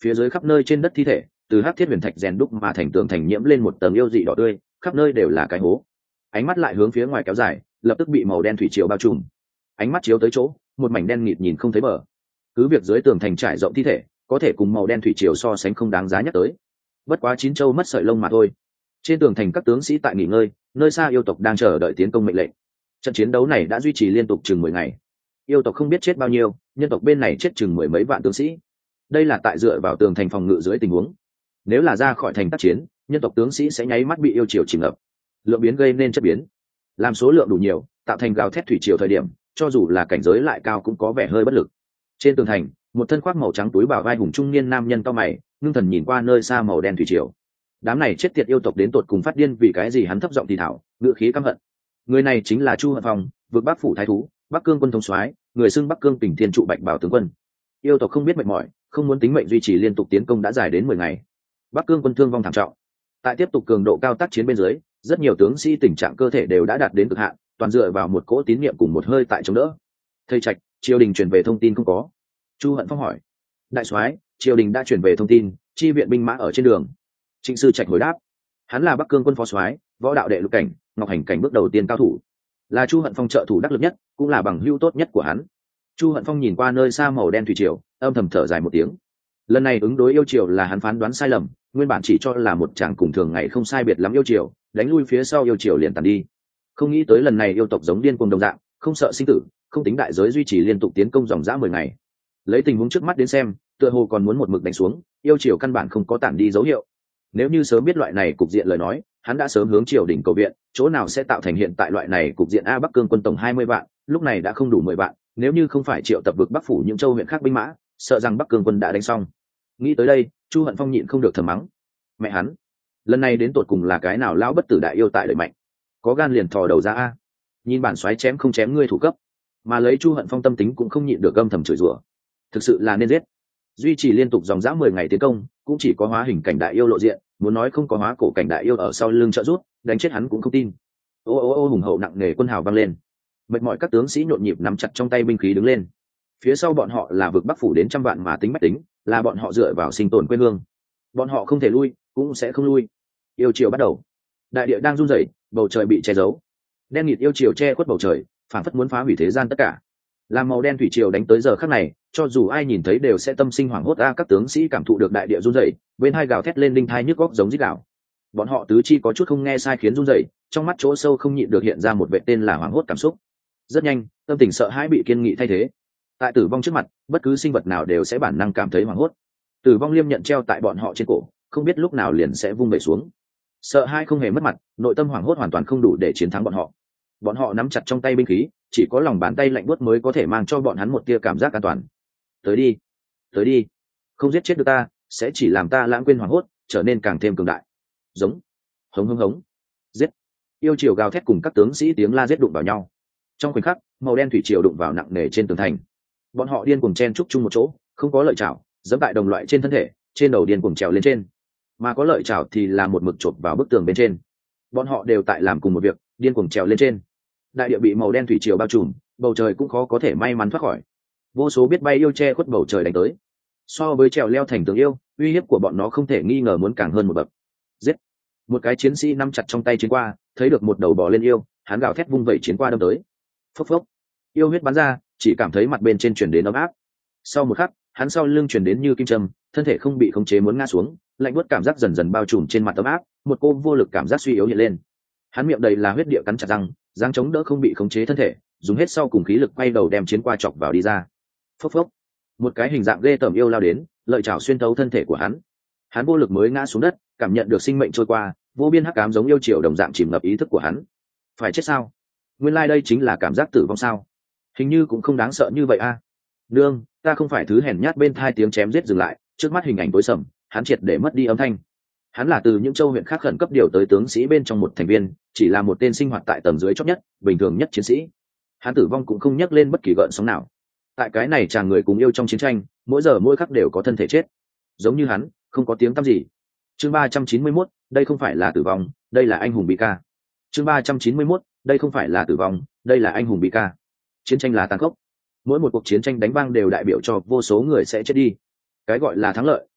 phía dưới khắp nơi trên đất thi thể từ hắc thiết huyền thạch rèn đúc mà thành tường thành nhiễm lên một tầng yêu dị đỏ tươi, khắp nơi đều là cái hố. Ánh mắt lại hướng phía ngoài kéo dài, lập tức bị màu đen thủy triều bao trùm. Ánh mắt chiếu tới chỗ, một mảnh đen nghịt nhìn không thấy bờ. Cứ việc dưới tường thành trải rộng thi thể, có thể cùng màu đen thủy triều so sánh không đáng giá nhắc tới. Bất quá chín châu mất sợi lông mà thôi. Trên tường thành các tướng sĩ tại nghỉ ngơi, nơi xa yêu tộc đang chờ đợi tiến công mệnh lệnh. Trận chiến đấu này đã duy trì liên tục chừng mười ngày. Yêu tộc không biết chết bao nhiêu, nhân tộc bên này chết chừng mười mấy vạn tướng sĩ. Đây là tại dựa vào tường thành phòng ngự dưới tình huống. Nếu là ra khỏi thành tác chiến, nhân tộc tướng sĩ sẽ nháy mắt bị yêu triều chìm ngập. Lượng biến gây nên chất biến, làm số lượng đủ nhiều, tạo thành gào thét thủy triều thời điểm, cho dù là cảnh giới lại cao cũng có vẻ hơi bất lực. Trên tường thành, một thân khoác màu trắng túi bảo vai hùng trung niên nam nhân to mày, ngưng thần nhìn qua nơi xa màu đen thủy triều. Đám này chết tiệt yêu tộc đến tột cùng phát điên vì cái gì hắn thấp giọng thì thảo, ngữ khí căm hận. Người này chính là Chu Hận Phong, vượt Bắc phủ thái thú, Bắc Cương quân thống soái, người xưng Bắc Cương Tỉnh Thiên trụ Bạch Bảo tướng quân. Yêu tộc không biết mệt mỏi, không muốn tính mệnh duy trì liên tục tiến công đã dài đến mười ngày. Bắc Cương quân thương vong thảm trọng. Tại tiếp tục cường độ cao tác chiến bên dưới, rất nhiều tướng sĩ tình trạng cơ thể đều đã đạt đến cực hạn, toàn dựa vào một cỗ tín niệm cùng một hơi tại chống đỡ. Thầy Trạch, triều đình truyền về thông tin không có? Chu Hận Phong hỏi. Đại soái, triều đình đã truyền về thông tin, chi viện binh mã ở trên đường. Trịnh Sư Trạch hồi đáp. Hắn là Bắc Cương quân phó soái, võ đạo đệ lục cảnh, ngọc hành cảnh bước đầu tiên cao thủ, là Chu Hận Phong trợ thủ đắc lực nhất, cũng là bằng hữu tốt nhất của hắn. Chu Hận Phong nhìn qua nơi xa màu đen thủy triều, âm thầm thở dài một tiếng. Lần này ứng đối yêu triều là hắn phán đoán sai lầm, nguyên bản chỉ cho là một chàng cùng thường ngày không sai biệt lắm yêu triều, đánh lui phía sau yêu triều liền tàn đi. Không nghĩ tới lần này yêu tộc giống điên cuồng đồng dạng, không sợ sinh tử, không tính đại giới duy trì liên tục tiến công dòng dã mười ngày. Lấy tình huống trước mắt đến xem, tựa hồ còn muốn một mực đánh xuống, yêu triều căn bản không có tản đi dấu hiệu. Nếu như sớm biết loại này cục diện lời nói, hắn đã sớm hướng triều đình cầu viện, chỗ nào sẽ tạo thành hiện tại loại này cục diện a Bắc Cương quân tổng hai mươi vạn, lúc này đã không đủ mười vạn, nếu như không phải triệu tập vực Bắc phủ những châu huyện khác binh mã, sợ rằng Bắc Cương quân đã đánh xong. Nghĩ tới đây, Chu Hận Phong nhịn không được thầm mắng. Mẹ hắn, lần này đến tột cùng là cái nào lão bất tử đại yêu tại lợi mạnh, có gan liền thò đầu ra a. Nhìn bản xoáy chém không chém ngươi thủ cấp, mà lấy Chu Hận Phong tâm tính cũng không nhịn được âm thầm chửi rủa. Thực sự là nên giết. Duy trì liên tục dòng dã mười ngày tiến công, cũng chỉ có hóa hình cảnh đại yêu lộ diện, muốn nói không có hóa cổ cảnh đại yêu ở sau lưng trợ rút, đánh chết hắn cũng không tin. Ô ô ô hùng hậu nặng nề quân hào vang lên. Mệt mỏi các tướng sĩ nhộn nhịp nắm chặt trong tay binh khí đứng lên. Phía sau bọn họ là vực Bắc phủ đến trăm vạn mà tính bách tính, là bọn họ dựa vào sinh tồn quê hương. Bọn họ không thể lui, cũng sẽ không lui. Yêu triều bắt đầu. Đại địa đang run rẩy, bầu trời bị che giấu. Đen nghịt yêu triều che khuất bầu trời, phản phất muốn phá hủy thế gian tất cả. Làm màu đen thủy triều đánh tới giờ khắc này, cho dù ai nhìn thấy đều sẽ tâm sinh hoảng hốt a. Các tướng sĩ cảm thụ được đại địa run rẩy, bên hai gào thét lên đinh thai nhức góc giống rít gào. Bọn họ tứ chi có chút không nghe sai khiến run rẩy, trong mắt chỗ sâu không nhịn được hiện ra một vệ tên là hoảng hốt cảm xúc. Rất nhanh, tâm tình sợ hãi bị kiên nghị thay thế. Tại tử vong trước mặt, bất cứ sinh vật nào đều sẽ bản năng cảm thấy hoảng hốt. Tử vong liêm nhận treo tại bọn họ trên cổ, không biết lúc nào liền sẽ vung về xuống. Sợ hãi không hề mất mặt, nội tâm hoảng hốt hoàn toàn không đủ để chiến thắng bọn họ. Bọn họ nắm chặt trong tay binh khí, chỉ có lòng bàn tay lạnh buốt mới có thể mang cho bọn hắn một tia cảm giác an toàn. Tới đi, tới đi, không giết chết được ta, sẽ chỉ làm ta lãng quên hoảng hốt, trở nên càng thêm cường đại. Giống, hống hống hống, giết! Yêu triều gào thét cùng các tướng sĩ tiếng la giết đụng vào nhau. Trong khoảnh khắc, màu đen thủy triều đụng vào nặng nề trên tường thành. Bọn họ điên cuồng chen chúc chung một chỗ, không có lợi chảo, giẫm tại đồng loại trên thân thể, trên đầu điên cuồng trèo lên trên, mà có lợi chảo thì là một mực chộp vào bức tường bên trên. Bọn họ đều tại làm cùng một việc, điên cuồng trèo lên trên. Đại địa bị màu đen thủy triều bao trùm, bầu trời cũng khó có thể may mắn thoát khỏi. Vô số biết bay yêu che khuất bầu trời đánh tới. So với trèo leo thành tường yêu, uy hiếp của bọn nó không thể nghi ngờ muốn càng hơn một bậc. Giết! Một cái chiến sĩ nắm chặt trong tay chiến qua, thấy được một đầu bò lên yêu, hắn gào thét vung vẩy chiến qua đâm tới. Phốc phốc! Yêu huyết bắn ra, chỉ cảm thấy mặt bên trên truyền đến ấm áp. Sau một khắc, hắn sau lưng truyền đến như kim châm, thân thể không bị khống chế muốn ngã xuống, lạnh buốt cảm giác dần dần bao trùm trên mặt ấm áp, một cô vô lực cảm giác suy yếu hiện lên. Hắn miệng đầy là huyết địa cắn chặt răng, răng chống đỡ không bị khống chế thân thể, dùng hết sau cùng khí lực quay đầu đem chiến qua chọc vào đi ra. Phốc phốc! Một cái hình dạng ghê tởm yêu lao đến, lợi chảo xuyên thấu thân thể của hắn. Hắn vô lực mới ngã xuống đất, cảm nhận được sinh mệnh trôi qua, vô biên hắc ám giống yêu triều đồng dạng chìm ngập ý thức của hắn. Phải chết sao? Nguyên lai like đây chính là cảm giác tử vong sao? Hình như cũng không đáng sợ như vậy a. Nương, ta không phải thứ hèn nhát. Bên tai tiếng chém giết dừng lại, trước mắt hình ảnh tối sầm, hắn triệt để mất đi âm thanh. Hắn là từ những châu huyện khác khẩn cấp điều tới tướng sĩ bên trong một thành viên, chỉ là một tên sinh hoạt tại tầng dưới chót nhất, bình thường nhất chiến sĩ. Hắn tử vong cũng không nhắc lên bất kỳ gợn sóng nào. Tại cái này chàng người cùng yêu trong chiến tranh, mỗi giờ mỗi khắc đều có thân thể chết. Giống như hắn, không có tiếng tăm gì. Chương ba trăm chín mươi mốt, đây không phải là tử vong, đây là anh hùng bị ca. Chương ba trăm chín mươi mốt, đây không phải là tử vong, đây là anh hùng bị ca. Chiến tranh là tàn khốc. Mỗi một cuộc chiến tranh đánh vang đều đại biểu cho vô số người sẽ chết đi. Cái gọi là thắng lợi,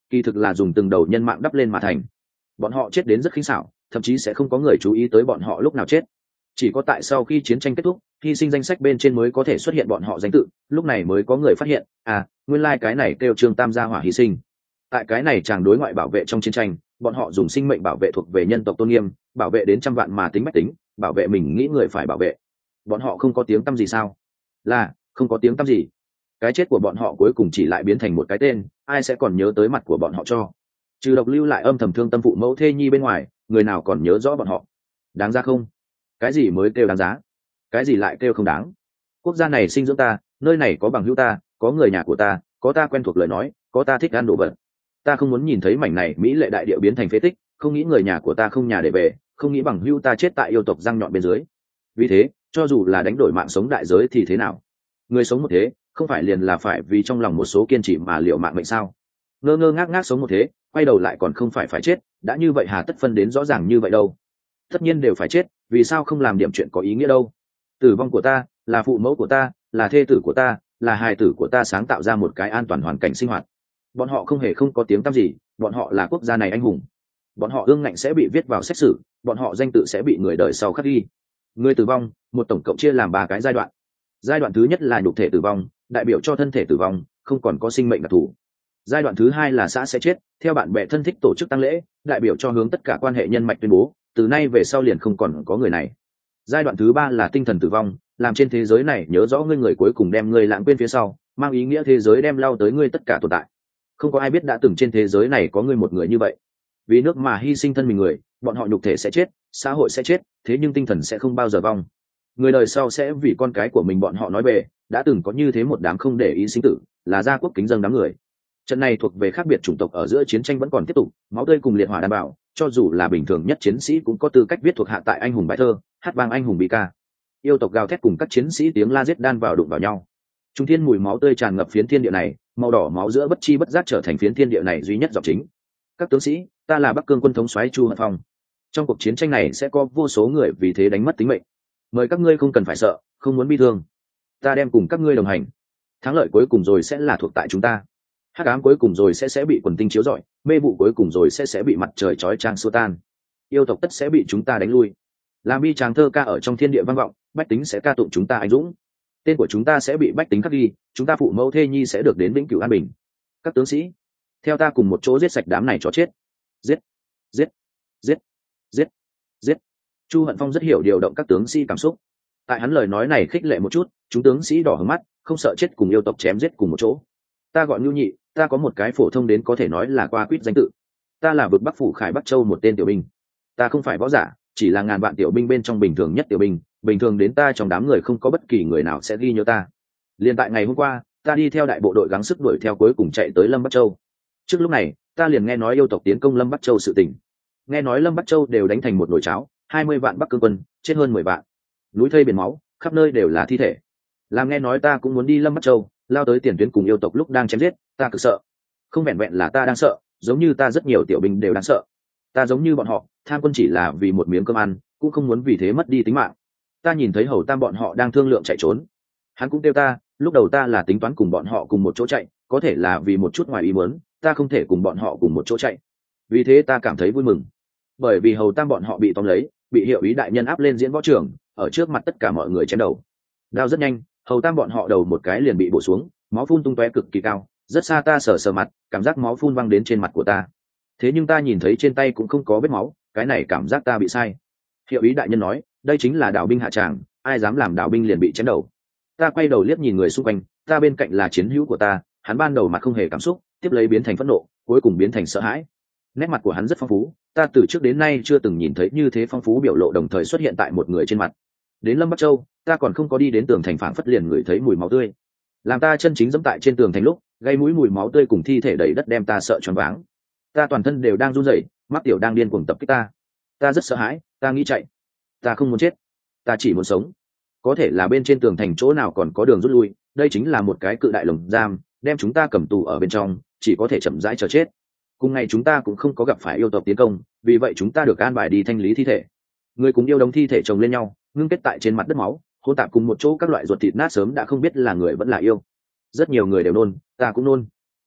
kỳ thực là dùng từng đầu nhân mạng đắp lên mà thành. Bọn họ chết đến rất khinh xảo, thậm chí sẽ không có người chú ý tới bọn họ lúc nào chết. Chỉ có tại sau khi chiến tranh kết thúc, hy sinh danh sách bên trên mới có thể xuất hiện bọn họ danh tự, lúc này mới có người phát hiện, à, nguyên lai cái này kêu Trương Tam gia hỏa hy sinh. Tại cái này chàng đối ngoại bảo vệ trong chiến tranh, bọn họ dùng sinh mệnh bảo vệ thuộc về nhân tộc tôn nghiêm, bảo vệ đến trăm vạn mà tính bách tính, bảo vệ mình nghĩ người phải bảo vệ. Bọn họ không có tiếng tăm gì sao? Là không có tiếng tăm gì. Cái chết của bọn họ cuối cùng chỉ lại biến thành một cái tên, ai sẽ còn nhớ tới mặt của bọn họ cho? Trừ độc lưu lại âm thầm thương tâm phụ mẫu thê nhi bên ngoài, người nào còn nhớ rõ bọn họ? Đáng ra không? Cái gì mới kêu đáng giá? Cái gì lại kêu không đáng? Quốc gia này sinh dưỡng ta, nơi này có bằng hữu ta, có người nhà của ta, có ta quen thuộc lời nói, có ta thích ăn đồ vật. Ta không muốn nhìn thấy mảnh này mỹ lệ đại địa biến thành phế tích, không nghĩ người nhà của ta không nhà để về, không nghĩ bằng hữu ta chết tại yêu tộc răng nhọn bên dưới. Vì thế, cho dù là đánh đổi mạng sống đại giới thì thế nào? Người sống một thế, không phải liền là phải vì trong lòng một số kiên trì mà liệu mạng mệnh sao? Ngơ ngơ ngác ngác sống một thế, quay đầu lại còn không phải phải chết, đã như vậy hà tất phân đến rõ ràng như vậy đâu? Tất nhiên đều phải chết, vì sao không làm điểm chuyện có ý nghĩa đâu? Tử vong của ta, là phụ mẫu của ta, là thê tử của ta, là hài tử của ta sáng tạo ra một cái an toàn hoàn cảnh sinh hoạt. Bọn họ không hề không có tiếng tăm gì, bọn họ là quốc gia này anh hùng. Bọn họ ương ngạnh sẽ bị viết vào xét xử, bọn họ danh tự sẽ bị người đời sau khắc ghi. Người tử vong, một tổng cộng chia làm ba cái giai đoạn. Giai đoạn thứ nhất là nhục thể tử vong, đại biểu cho thân thể tử vong, không còn có sinh mệnh đặc thù. Giai đoạn thứ hai là xã sẽ chết, theo bạn bè thân thích tổ chức tang lễ, đại biểu cho hướng tất cả quan hệ nhân mạch tuyên bố, từ nay về sau liền không còn có người này. Giai đoạn thứ ba là tinh thần tử vong, làm trên thế giới này nhớ rõ ngươi người cuối cùng đem ngươi lãng quên phía sau, mang ý nghĩa thế giới đem lao tới ngươi tất cả tồn tại. Không có ai biết đã từng trên thế giới này có ngươi một người như vậy. Vì nước mà hy sinh thân mình người, bọn họ nhục thể sẽ chết, xã hội sẽ chết, thế nhưng tinh thần sẽ không bao giờ vong. Người đời sau sẽ vì con cái của mình bọn họ nói về, đã từng có như thế một đám không để ý sinh tử, là gia quốc kính dâng đám người. Trận này thuộc về khác biệt chủng tộc ở giữa chiến tranh vẫn còn tiếp tục, máu tươi cùng liệt hỏa đảm bảo, cho dù là bình thường nhất chiến sĩ cũng có tư cách viết thuộc hạ tại anh hùng bài thơ, hát vang anh hùng bi ca. Yêu tộc gào thét cùng các chiến sĩ tiếng la giết đan vào đụng vào nhau. Trung thiên mùi máu tươi tràn ngập phiến thiên địa này, màu đỏ máu giữa bất chi bất giác trở thành phiến thiên địa này duy nhất giọng chính. Các tướng sĩ, ta là Bắc Cương quân thống soái Chu Hận Phong. Trong cuộc chiến tranh này sẽ có vô số người vì thế đánh mất tính mệnh. Mời các ngươi không cần phải sợ, không muốn bi thương. Ta đem cùng các ngươi đồng hành. Thắng lợi cuối cùng rồi sẽ là thuộc tại chúng ta. Hắc ám cuối cùng rồi sẽ sẽ bị quần tinh chiếu rọi, mê vụ cuối cùng rồi sẽ sẽ bị mặt trời chói chang xua tan. Yêu tộc tất sẽ bị chúng ta đánh lui. Làm bi tráng thơ ca ở trong thiên địa vang vọng, bách tính sẽ ca tụng chúng ta anh dũng. Tên của chúng ta sẽ bị bách tính khắc ghi, chúng ta phụ mẫu thê nhi sẽ được đến vĩnh cửu an bình. Các tướng sĩ, theo ta cùng một chỗ giết sạch đám này cho chết. Giết, giết, giết, giết, giết. Chu Hận Phong rất hiểu điều động các tướng sĩ cảm xúc. Tại hắn lời nói này khích lệ một chút, chúng tướng sĩ đỏ hứng mắt, không sợ chết cùng yêu tộc chém giết cùng một chỗ. Ta gọi Nhu Nhị, ta có một cái phổ thông đến có thể nói là qua quýt danh tự. Ta là vực Bắc phủ Khải Bắc Châu một tên tiểu binh. Ta không phải võ giả, chỉ là ngàn vạn tiểu binh bên trong bình thường nhất tiểu binh, bình thường đến ta trong đám người không có bất kỳ người nào sẽ ghi nhớ ta. Liên tại ngày hôm qua, ta đi theo đại bộ đội gắng sức đuổi theo cuối cùng chạy tới Lâm Bắc Châu. Trước lúc này, ta liền nghe nói yêu tộc tiến công Lâm Bắc Châu sự tình. Nghe nói Lâm Bắc Châu đều đánh thành một nồi cháo, hai mươi vạn Bắc Cương quân, chết hơn mười vạn. Núi thây biển máu, khắp nơi đều là thi thể. Làm nghe nói ta cũng muốn đi Lâm Bắc Châu, lao tới tiền tuyến cùng yêu tộc lúc đang chém giết, ta cực sợ. Không vẹn vẹn là ta đang sợ, giống như ta rất nhiều tiểu binh đều đang sợ. Ta giống như bọn họ, tham quân chỉ là vì một miếng cơm ăn, cũng không muốn vì thế mất đi tính mạng. Ta nhìn thấy Hầu Tam bọn họ đang thương lượng chạy trốn, hắn cũng kêu ta, lúc đầu ta là tính toán cùng bọn họ cùng một chỗ chạy, có thể là vì một chút ngoài ý muốn, ta không thể cùng bọn họ cùng một chỗ chạy. Vì thế ta cảm thấy vui mừng, bởi vì Hầu Tam bọn họ bị tóm lấy, bị hiệu ý đại nhân áp lên diễn võ trường, ở trước mặt tất cả mọi người chém đầu. Đao rất nhanh, Hầu Tam bọn họ đầu một cái liền bị bổ xuống, máu phun tung tóe cực kỳ cao, rất xa ta sờ sờ mặt, cảm giác máu phun văng đến trên mặt của ta. Thế nhưng ta nhìn thấy trên tay cũng không có vết máu, cái này cảm giác ta bị sai. Hiệu ý đại nhân nói, đây chính là đạo binh hạ tràng, ai dám làm đạo binh liền bị chém đầu. Ta quay đầu liếc nhìn người xung quanh, ta bên cạnh là chiến hữu của ta, hắn ban đầu mặt không hề cảm xúc, tiếp lấy biến thành phẫn nộ, cuối cùng biến thành sợ hãi. Nét mặt của hắn rất phong phú, ta từ trước đến nay chưa từng nhìn thấy như thế phong phú biểu lộ đồng thời xuất hiện tại một người trên mặt. Đến Lâm Bắc Châu, ta còn không có đi đến tường thành phảng phất liền ngửi thấy mùi máu tươi. Làm ta chân chính dẫm tại trên tường thành lúc, gây mũi mùi máu tươi cùng thi thể đầy đất đem ta sợ choáng váng. Ta toàn thân đều đang run rẩy, mắt tiểu đang điên cuồng tập kích ta. Ta rất sợ hãi, ta nghĩ chạy. Ta không muốn chết, ta chỉ muốn sống. Có thể là bên trên tường thành chỗ nào còn có đường rút lui, đây chính là một cái cự đại lồng giam, đem chúng ta cầm tù ở bên trong, chỉ có thể chậm rãi chờ chết. Cùng ngày chúng ta cũng không có gặp phải yêu tộc tiến công, vì vậy chúng ta được an bài đi thanh lý thi thể. Người cùng yêu đống thi thể chồng lên nhau, ngưng kết tại trên mặt đất máu, hỗn tạp cùng một chỗ các loại ruột thịt nát sớm đã không biết là người vẫn là yêu. Rất nhiều người đều nôn, ta cũng nôn.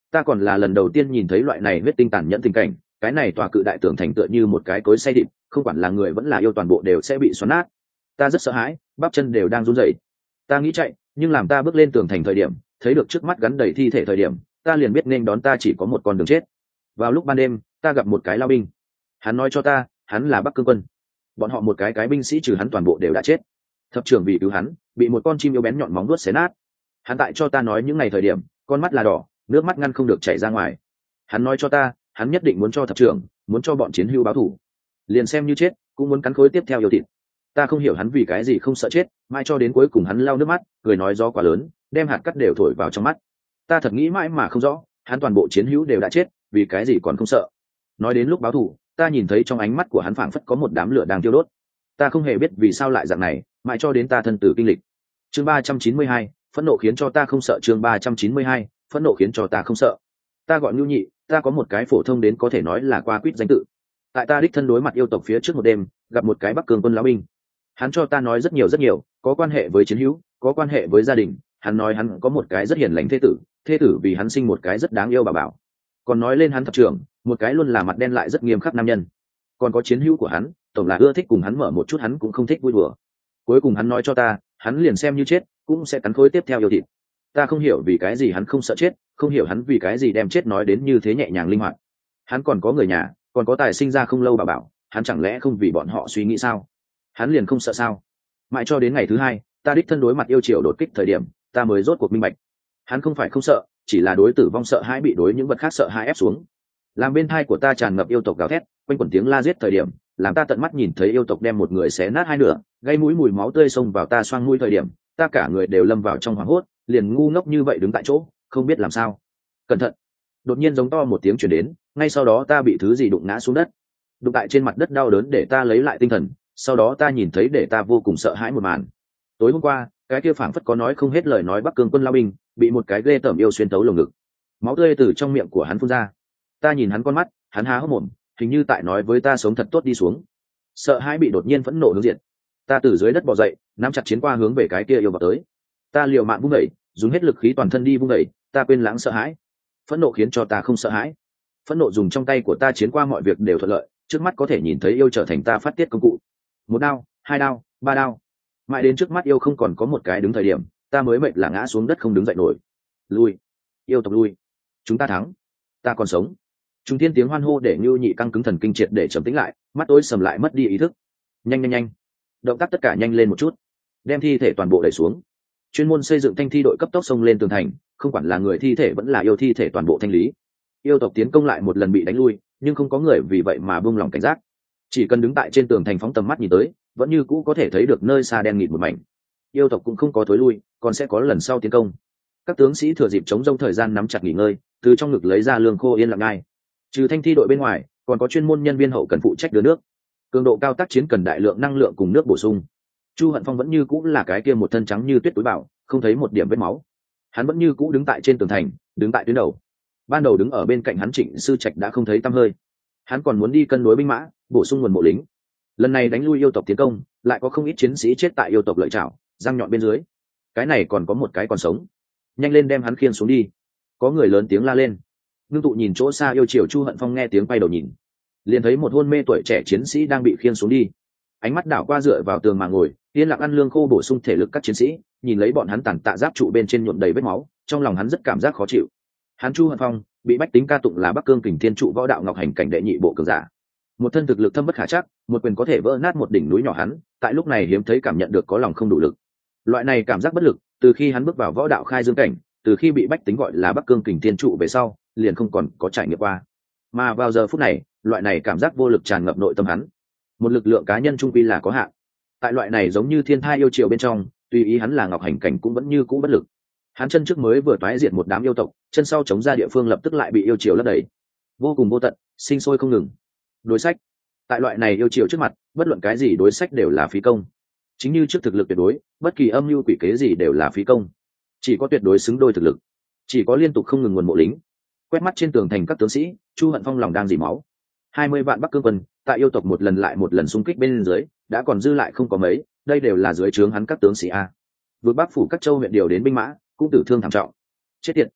Ta còn là lần đầu tiên nhìn thấy loại này huyết tinh tàn nhẫn tình cảnh. Cái này tòa cự đại tường thành tựa như một cái cối xay thịt, không quản là người vẫn là yêu, toàn bộ đều sẽ bị xoắn nát. Ta rất sợ hãi, bắp chân đều đang run rẩy. Ta nghĩ chạy, nhưng làm ta bước lên tường thành thời điểm, thấy được trước mắt gắn đầy thi thể thời điểm, ta liền biết nên đón ta chỉ có một con đường chết. Vào lúc ban đêm, ta gặp một cái lao binh. Hắn nói cho ta, hắn là Bắc Cương quân. Bọn họ một cái cái binh sĩ trừ hắn toàn bộ đều đã chết. Thập trưởng vì cứu hắn, bị một con chim yêu bén nhọn móng vuốt xé nát. Hắn tại cho ta nói những ngày thời điểm, con mắt là đỏ, nước mắt ngăn không được chảy ra ngoài. Hắn nói cho ta, hắn nhất định muốn cho thập trưởng, muốn cho bọn chiến hữu báo thù, liền xem như chết cũng muốn cắn khối tiếp theo yêu thịt. Ta không hiểu hắn vì cái gì không sợ chết, mãi cho đến cuối cùng hắn lau nước mắt, cười nói gió quá lớn, đem hạt cát đều thổi vào trong mắt. Ta thật nghĩ mãi mà không rõ, hắn toàn bộ chiến hữu đều đã chết, vì cái gì còn không sợ. Nói đến lúc báo thù, ta nhìn thấy trong ánh mắt của hắn phảng phất có một đám lửa đang thiêu đốt. Ta không hề biết vì sao lại dạng này, mãi cho đến ta thân tử kinh lịch. Chương ba trăm chín mươi hai, phẫn nộ khiến cho ta không sợ. Chương ba trăm chín mươi hai, phẫn nộ khiến cho ta không sợ. Ta gọi Nưu Nhị, ta có một cái phổ thông đến có thể nói là qua quýt danh tự. Tại ta đích thân đối mặt yêu tộc phía trước một đêm, gặp một cái Bắc Cương quân lão binh. Hắn cho ta nói rất nhiều rất nhiều, có quan hệ với chiến hữu, có quan hệ với gia đình. Hắn nói hắn có một cái rất hiền lành thê tử, thê tử vì hắn sinh một cái rất đáng yêu bà bảo. Còn nói lên hắn thập trưởng, một cái luôn là mặt đen lại rất nghiêm khắc nam nhân. Còn có chiến hữu của hắn, tổng là ưa thích cùng hắn mở một chút, hắn cũng không thích vui đùa. Cuối cùng hắn nói cho ta, hắn liền xem như chết, cũng sẽ cắn khối tiếp theo yêu thịt. Ta không hiểu vì cái gì hắn không sợ chết, không hiểu hắn vì cái gì đem chết nói đến như thế nhẹ nhàng linh hoạt. Hắn còn có người nhà, còn có tài sinh ra không lâu bà bảo, hắn chẳng lẽ không vì bọn họ suy nghĩ sao? Hắn liền không sợ sao? Mãi cho đến ngày thứ hai, ta đích thân đối mặt yêu triều đột kích thời điểm, ta mới rốt cuộc minh bạch. Hắn không phải không sợ, chỉ là đối tử vong sợ hãi bị đối những vật khác sợ hãi ép xuống. Làm bên thai của ta tràn ngập yêu tộc gào thét, quanh quẩn tiếng la giết thời điểm, làm ta tận mắt nhìn thấy yêu tộc đem một người xé nát hai nửa, gây mũi mùi máu tươi xông vào ta xoang mũi thời điểm, ta cả người đều lâm vào trong hoảng hốt, liền ngu ngốc như vậy đứng tại chỗ, không biết làm sao. Cẩn thận! Đột nhiên giống to một tiếng truyền đến, ngay sau đó ta bị thứ gì đụng ngã xuống đất. Đụng tại trên mặt đất đau đớn để ta lấy lại tinh thần, sau đó ta nhìn thấy để ta vô cùng sợ hãi một màn. Tối hôm qua, cái kia phảng phất có nói không hết lời nói Bắc Cương quân lao binh, bị một cái ghê tởm yêu xuyên tấu lồng ngực. Máu tươi từ trong miệng của hắn phun ra. Ta nhìn hắn con mắt, hắn há hốc mồm, hình như tại nói với ta sống thật tốt đi xuống. Sợ hãi bị đột nhiên phẫn nộ hướng diện. Ta từ dưới đất bò dậy, nắm chặt chiến qua hướng về cái kia yêu vào tới. Ta liều mạng vung đẩy, dùng hết lực khí toàn thân đi vung đẩy, ta quên lãng sợ hãi. Phẫn nộ khiến cho ta không sợ hãi. Phẫn nộ dùng trong tay của ta chiến qua mọi việc đều thuận lợi, trước mắt có thể nhìn thấy yêu trở thành ta phát tiết công cụ. Một đao, hai đao, ba đao. Mãi đến trước mắt yêu không còn có một cái đứng thời điểm, ta mới mệt là ngã xuống đất không đứng dậy nổi. Lui, yêu tộc lui. Chúng ta thắng. Ta còn sống. Trung thiên tiếng hoan hô để Nưu Nhị căng cứng thần kinh triệt để trầm tĩnh lại, mắt tối sầm lại mất đi ý thức. Nhanh nhanh nhanh. Động tác tất cả nhanh lên một chút. Đem thi thể toàn bộ đẩy xuống. Chuyên môn xây dựng thanh thi đội cấp tốc xông lên tường thành, không quản là người thi thể vẫn là yêu thi thể toàn bộ thanh lý. Yêu tộc tiến công lại một lần bị đánh lui, nhưng không có người vì vậy mà buông lòng cảnh giác. Chỉ cần đứng tại trên tường thành phóng tầm mắt nhìn tới, vẫn như cũ có thể thấy được nơi xa đen nghịt một mảnh. Yêu tộc cũng không có thối lui, còn sẽ có lần sau tiến công. Các tướng sĩ thừa dịp chống rông thời gian nắm chặt nghỉ ngơi, từ trong ngực lấy ra lương khô yên lặng ngay. Trừ thanh thi đội bên ngoài, còn có chuyên môn nhân viên hậu cần phụ trách đưa nước. Cường độ cao tác chiến cần đại lượng năng lượng cùng nước bổ sung. Chu Hận Phong vẫn như cũ là cái kia một thân trắng như tuyết túi bảo, không thấy một điểm vết máu. Hắn vẫn như cũ đứng tại trên tường thành, đứng tại tuyến đầu. Ban đầu đứng ở bên cạnh hắn Trịnh Sư Trạch đã không thấy tăm hơi. Hắn còn muốn đi cân đối binh mã, bổ sung nguồn mộ lính. Lần này đánh lui yêu tộc tiến công, lại có không ít chiến sĩ chết tại yêu tộc lợi chảo, răng nhọn bên dưới. Cái này còn có một cái còn sống. Nhanh lên đem hắn khiêng xuống đi. Có người lớn tiếng la lên. Ngưng tụ nhìn chỗ xa yêu triều Chu Hận Phong nghe tiếng quay đầu nhìn, liền thấy một hôn mê tuổi trẻ chiến sĩ đang bị khiêng xuống đi. Ánh mắt đảo qua dựa vào tường mà ngồi, yên lặng ăn lương khô bổ sung thể lực các chiến sĩ, nhìn lấy bọn hắn tàn tạ giáp trụ bên trên nhuộm đầy vết máu, trong lòng hắn rất cảm giác khó chịu. Hắn Chu Hận Phong bị bách tính ca tụng là Bắc Cương Kình Thiên trụ võ đạo ngọc hành cảnh đệ nhị bộ cường giả, một thân thực lực thâm bất khả trắc, một quyền có thể vỡ nát một đỉnh núi nhỏ. Hắn tại lúc này hiếm thấy cảm nhận được có lòng không đủ lực. Loại này cảm giác bất lực, từ khi hắn bước vào võ đạo khai dương cảnh, từ khi bị bách tính gọi là Bắc Cương Kình Thiên trụ về sau, liền không còn có trải nghiệm qua. Mà vào giờ phút này, loại này cảm giác vô lực tràn ngập nội tâm hắn. Một lực lượng cá nhân trung quy là có hạn. Tại loại này giống như thiên thai yêu triều bên trong, tùy ý hắn là ngọc hành cảnh cũng vẫn như cũ bất lực. Hắn chân trước mới vừa toái diệt một đám yêu tộc, chân sau chống ra địa phương lập tức lại bị yêu triều lấp đầy, vô cùng vô tận, sinh sôi không ngừng. Đối sách, tại loại này yêu triều trước mặt, bất luận cái gì đối sách đều là phí công. Chính như trước thực lực tuyệt đối, bất kỳ âm mưu quỷ kế gì đều là phí công. Chỉ có tuyệt đối xứng đôi thực lực, chỉ có liên tục không ngừng nguồn mộ lính. Quét mắt trên tường thành các tướng sĩ, Chu Hận Phong lòng đang dỉ máu. Hai mươi vạn Bắc Cương quân, tại yêu tộc một lần lại một lần xung kích bên dưới, đã còn dư lại không có mấy, đây đều là dưới trướng hắn các tướng sĩ a. Vượt Bắc phủ các châu huyện điều đến binh mã, cũng tử thương thảm trọng. Chết tiệt.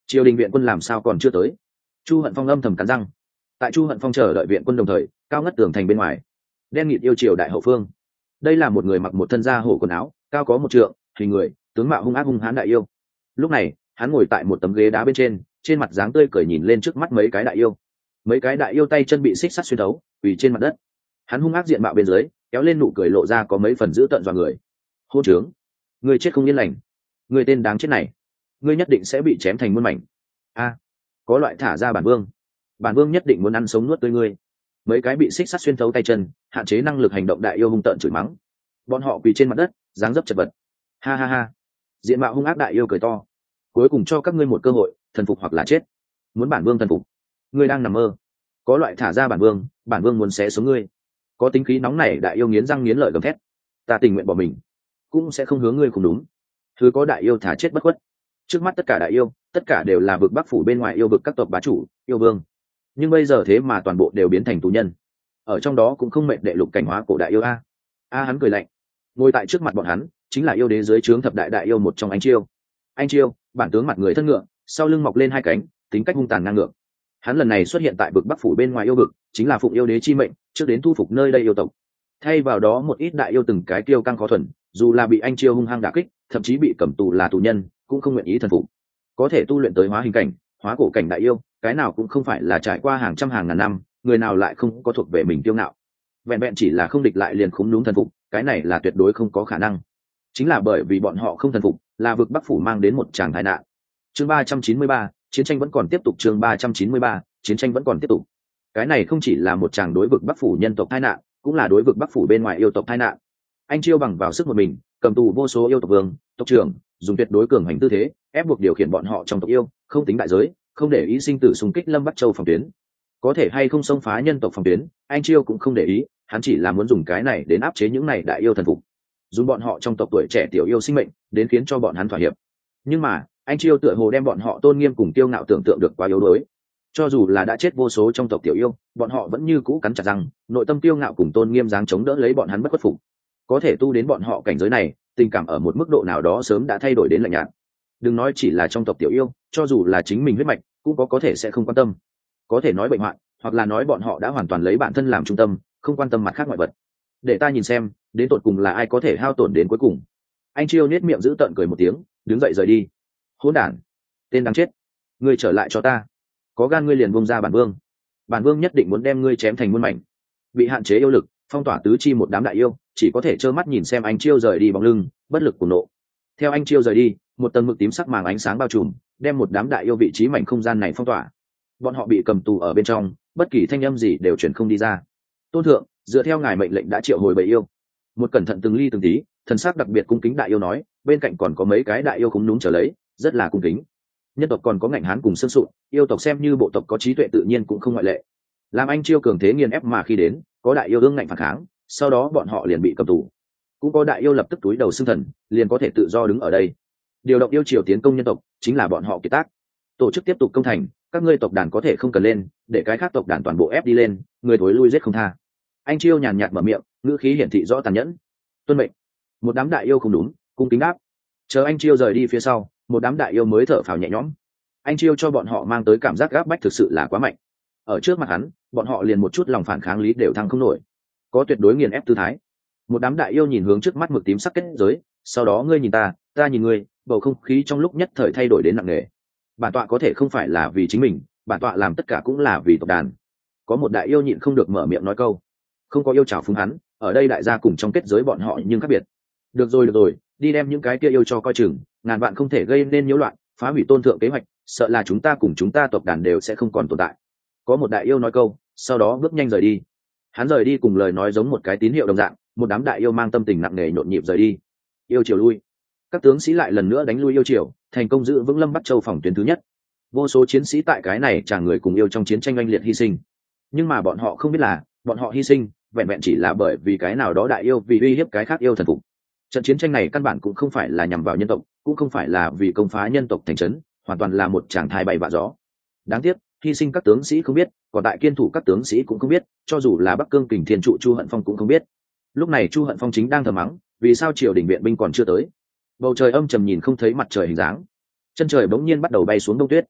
triều đình viện quân làm sao còn chưa tới? Chu Hận Phong âm thầm cắn răng. Tại Chu Hận Phong chờ đợi viện quân đồng thời, cao ngất tường thành bên ngoài, đen nghịt yêu triều đại hậu phương. Đây là một người mặc một thân da hổ quần áo, cao có một trượng, hình người, tướng mạo hung ác hung hãn đại yêu. Lúc này, hắn ngồi tại một tấm ghế đá bên trên, trên mặt dáng tươi cười nhìn lên trước mắt mấy cái đại yêu. Mấy cái đại yêu tay chân bị xích sắt xuyên thấu, quỳ trên mặt đất. Hắn hung ác diện mạo bên dưới, kéo lên nụ cười lộ ra có mấy phần dữ tợn dọa người. Hôn trướng, người chết không yên lành, người tên đáng chết này, ngươi nhất định sẽ bị chém thành muôn mảnh. A, có loại thả ra bản vương, bản vương nhất định muốn ăn sống nuốt tươi ngươi. Mấy cái bị xích sắt xuyên thấu tay chân, hạn chế năng lực hành động đại yêu hung tợn chửi mắng. Bọn họ quỳ trên mặt đất, dáng dấp chật vật. Ha ha ha, diện mạo hung ác đại yêu cười to. Cuối cùng cho các ngươi một cơ hội, thần phục hoặc là chết. Muốn bản vương thần phục, ngươi đang nằm mơ. Có loại thả ra bản vương, bản vương muốn xé sống ngươi. Có tính khí nóng này đại yêu nghiến răng nghiến lợi gầm thét. Ta tình nguyện bỏ mình, cũng sẽ không hướng ngươi cùng đúng. Thứ có đại yêu thả chết bất khuất. Trước mắt tất cả đại yêu, tất cả đều là vực bắc phủ bên ngoài yêu vực các tộc bá chủ, yêu vương. Nhưng bây giờ thế mà toàn bộ đều biến thành tù nhân. Ở trong đó cũng không mệt đệ lục cảnh hóa cổ đại yêu a. A hắn cười lạnh. Ngồi tại trước mặt bọn hắn, chính là yêu đế dưới trướng thập đại đại yêu một trong Anh Chiêu. Anh Chiêu, bản tướng mặt người thân ngựa, sau lưng mọc lên hai cánh, tính cách hung tàn ngang ngược. Hắn lần này xuất hiện tại vực bắc phủ bên ngoài yêu vực, chính là phụng yêu đế chi mệnh, trước đến thu phục nơi đây yêu tộc. Thay vào đó một ít đại yêu từng cái kiêu căng khó thuần, dù là bị Anh Chiêu hung hăng đả kích, thậm chí bị cầm tù là tù nhân, cũng không nguyện ý thần phục. Có thể tu luyện tới hóa hình cảnh, hóa cổ cảnh đại yêu, cái nào cũng không phải là trải qua hàng trăm hàng ngàn năm, người nào lại không có thuộc về mình kiêu ngạo. Vẹn vẹn chỉ là không địch lại liền khúm núm thần phục, cái này là tuyệt đối không có khả năng. Chính là bởi vì bọn họ không thần phục, là vực bắc phủ mang đến một tràng tai nạn. Chương ba trăm chín mươi ba, chiến tranh vẫn còn tiếp tục. Chương ba trăm chín mươi ba, chiến tranh vẫn còn tiếp tục. Cái này không chỉ là một tràng đối vực bắc phủ nhân tộc tai nạn, cũng là đối vực bắc phủ bên ngoài yêu tộc tai nạn. Anh Chiêu bằng vào sức một mình, cầm tù vô số yêu tộc vương, tộc trưởng, dùng tuyệt đối cường hành tư thế, ép buộc điều khiển bọn họ trong tộc yêu, không tính đại giới, không để ý sinh tử xung kích Lâm Bắc Châu phòng tuyến. Có thể hay không xông phá nhân tộc phòng tuyến, anh Chiêu cũng không để ý, hắn chỉ là muốn dùng cái này đến áp chế những này đại yêu thần phục, dùng bọn họ trong tộc tuổi trẻ tiểu yêu sinh mệnh, đến khiến cho bọn hắn thỏa hiệp. Nhưng mà, anh Chiêu tựa hồ đem bọn họ tôn nghiêm cùng kiêu ngạo tưởng tượng được quá yếu đuối. Cho dù là đã chết vô số trong tộc tiểu yêu, bọn họ vẫn như cũ cắn chặt răng, nội tâm kiêu ngạo cùng tôn nghiêm dáng chống đỡ lấy bọn hắn bất khuất phục. Có thể tu đến bọn họ cảnh giới này, tình cảm ở một mức độ nào đó sớm đã thay đổi đến lạnh nhạt. Đừng nói chỉ là trong tộc tiểu yêu, cho dù là chính mình huyết mạch, cũng có có thể sẽ không quan tâm. Có thể nói bệnh hoạn, hoặc là nói bọn họ đã hoàn toàn lấy bản thân làm trung tâm, không quan tâm mặt khác ngoại vật. Để ta nhìn xem, đến tột cùng là ai có thể hao tổn đến cuối cùng. Anh Chiêu nết miệng giữ tợn cười một tiếng, đứng dậy rời đi. Hỗn đản, tên đáng chết, ngươi trở lại cho ta. Có gan ngươi liền buông ra bản vương, bản vương nhất định muốn đem ngươi chém thành muôn mảnh. Bị hạn chế yêu lực, phong tỏa tứ chi một đám đại yêu, chỉ có thể trơ mắt nhìn xem anh Chiêu rời đi bóng lưng, bất lực cuồng nộ. Theo anh Chiêu rời đi, một tầng mực tím sắc màng ánh sáng bao trùm, đem một đám đại yêu vị trí mảnh không gian này phong tỏa. Bọn họ bị cầm tù ở bên trong, bất kỳ thanh âm gì đều truyền không đi ra. Tôn thượng, dựa theo ngài mệnh lệnh đã triệu hồi bầy yêu. Một cẩn thận từng ly từng tí, thần sắc đặc biệt cung kính đại yêu nói, bên cạnh còn có mấy cái đại yêu khúm núm trở lấy, rất là cung kính. Nhân tộc còn có ngạnh hán cùng sơn sụn, yêu tộc xem như bộ tộc có trí tuệ tự nhiên cũng không ngoại lệ. Làm anh Chiêu cường thế nghiền ép mà khi đến, có đại yêu ương ngạnh phản kháng, sau đó bọn họ liền bị cầm tù. Cũng có đại yêu lập tức túi đầu xưng thần, liền có thể tự do đứng ở đây. Điều động yêu triều tiến công nhân tộc, chính là bọn họ kiệt tác. Tổ chức tiếp tục công thành, các ngươi tộc đàn có thể không cần lên, để cái khác tộc đàn toàn bộ ép đi lên, người thối lui giết không tha. Anh Chiêu nhàn nhạt mở miệng, ngữ khí hiển thị rõ tàn nhẫn. Tuân mệnh. Một đám đại yêu không đúng, cung kính đáp. Chờ anh Chiêu rời đi phía sau, một đám đại yêu mới thở phào nhẹ nhõm. Anh Chiêu cho bọn họ mang tới cảm giác gáp bách thực sự là quá mạnh. Ở trước mặt hắn, bọn họ liền một chút lòng phản kháng lý đều thăng không nổi, có tuyệt đối nghiền ép tư thái. Một đám đại yêu nhìn hướng trước mắt mực tím sắc kết giới, sau đó ngươi nhìn ta, ta nhìn ngươi, bầu không khí trong lúc nhất thời thay đổi đến nặng nề. Bản tọa có thể không phải là vì chính mình, bản tọa làm tất cả cũng là vì tộc đàn. Có một đại yêu nhịn không được mở miệng nói câu. Không có yêu chào phúng hắn, ở đây đại gia cùng trong kết giới bọn họ nhưng khác biệt. Được rồi được rồi, đi đem những cái kia yêu cho coi chừng, ngàn vạn không thể gây nên nhiễu loạn, phá hủy tôn thượng kế hoạch, sợ là chúng ta cùng chúng ta tộc đàn đều sẽ không còn tồn tại. Có một đại yêu nói câu, sau đó bước nhanh rời đi. Hắn rời đi cùng lời nói giống một cái tín hiệu đồng dạng, một đám đại yêu mang tâm tình nặng nề nhộn nhịp rời đi. Yêu triều lui, các tướng sĩ lại lần nữa đánh lui yêu triều, thành công giữ vững Lâm Bắc Châu phòng tuyến thứ nhất. Vô số chiến sĩ tại cái này chàng người cùng yêu trong chiến tranh oanh liệt hy sinh, nhưng mà bọn họ không biết là bọn họ hy sinh vẹn vẹn chỉ là bởi vì cái nào đó đại yêu vì uy hiếp cái khác yêu thần phục. Trận chiến tranh này căn bản cũng không phải là nhằm vào nhân tộc, cũng không phải là vì công phá nhân tộc thành trấn, hoàn toàn là một tràng thai bay vạ gió. Đáng tiếc, hy sinh các tướng sĩ không biết, còn tại kiên thủ các tướng sĩ cũng không biết, cho dù là Bắc Cương Kình Thiên trụ Chu Hận Phong cũng không biết. Lúc này Chu Hận Phong chính đang thầm mắng, vì sao triều đình viện binh còn chưa tới? Bầu trời âm trầm nhìn không thấy mặt trời hình dáng, chân trời bỗng nhiên bắt đầu bay xuống đông tuyết.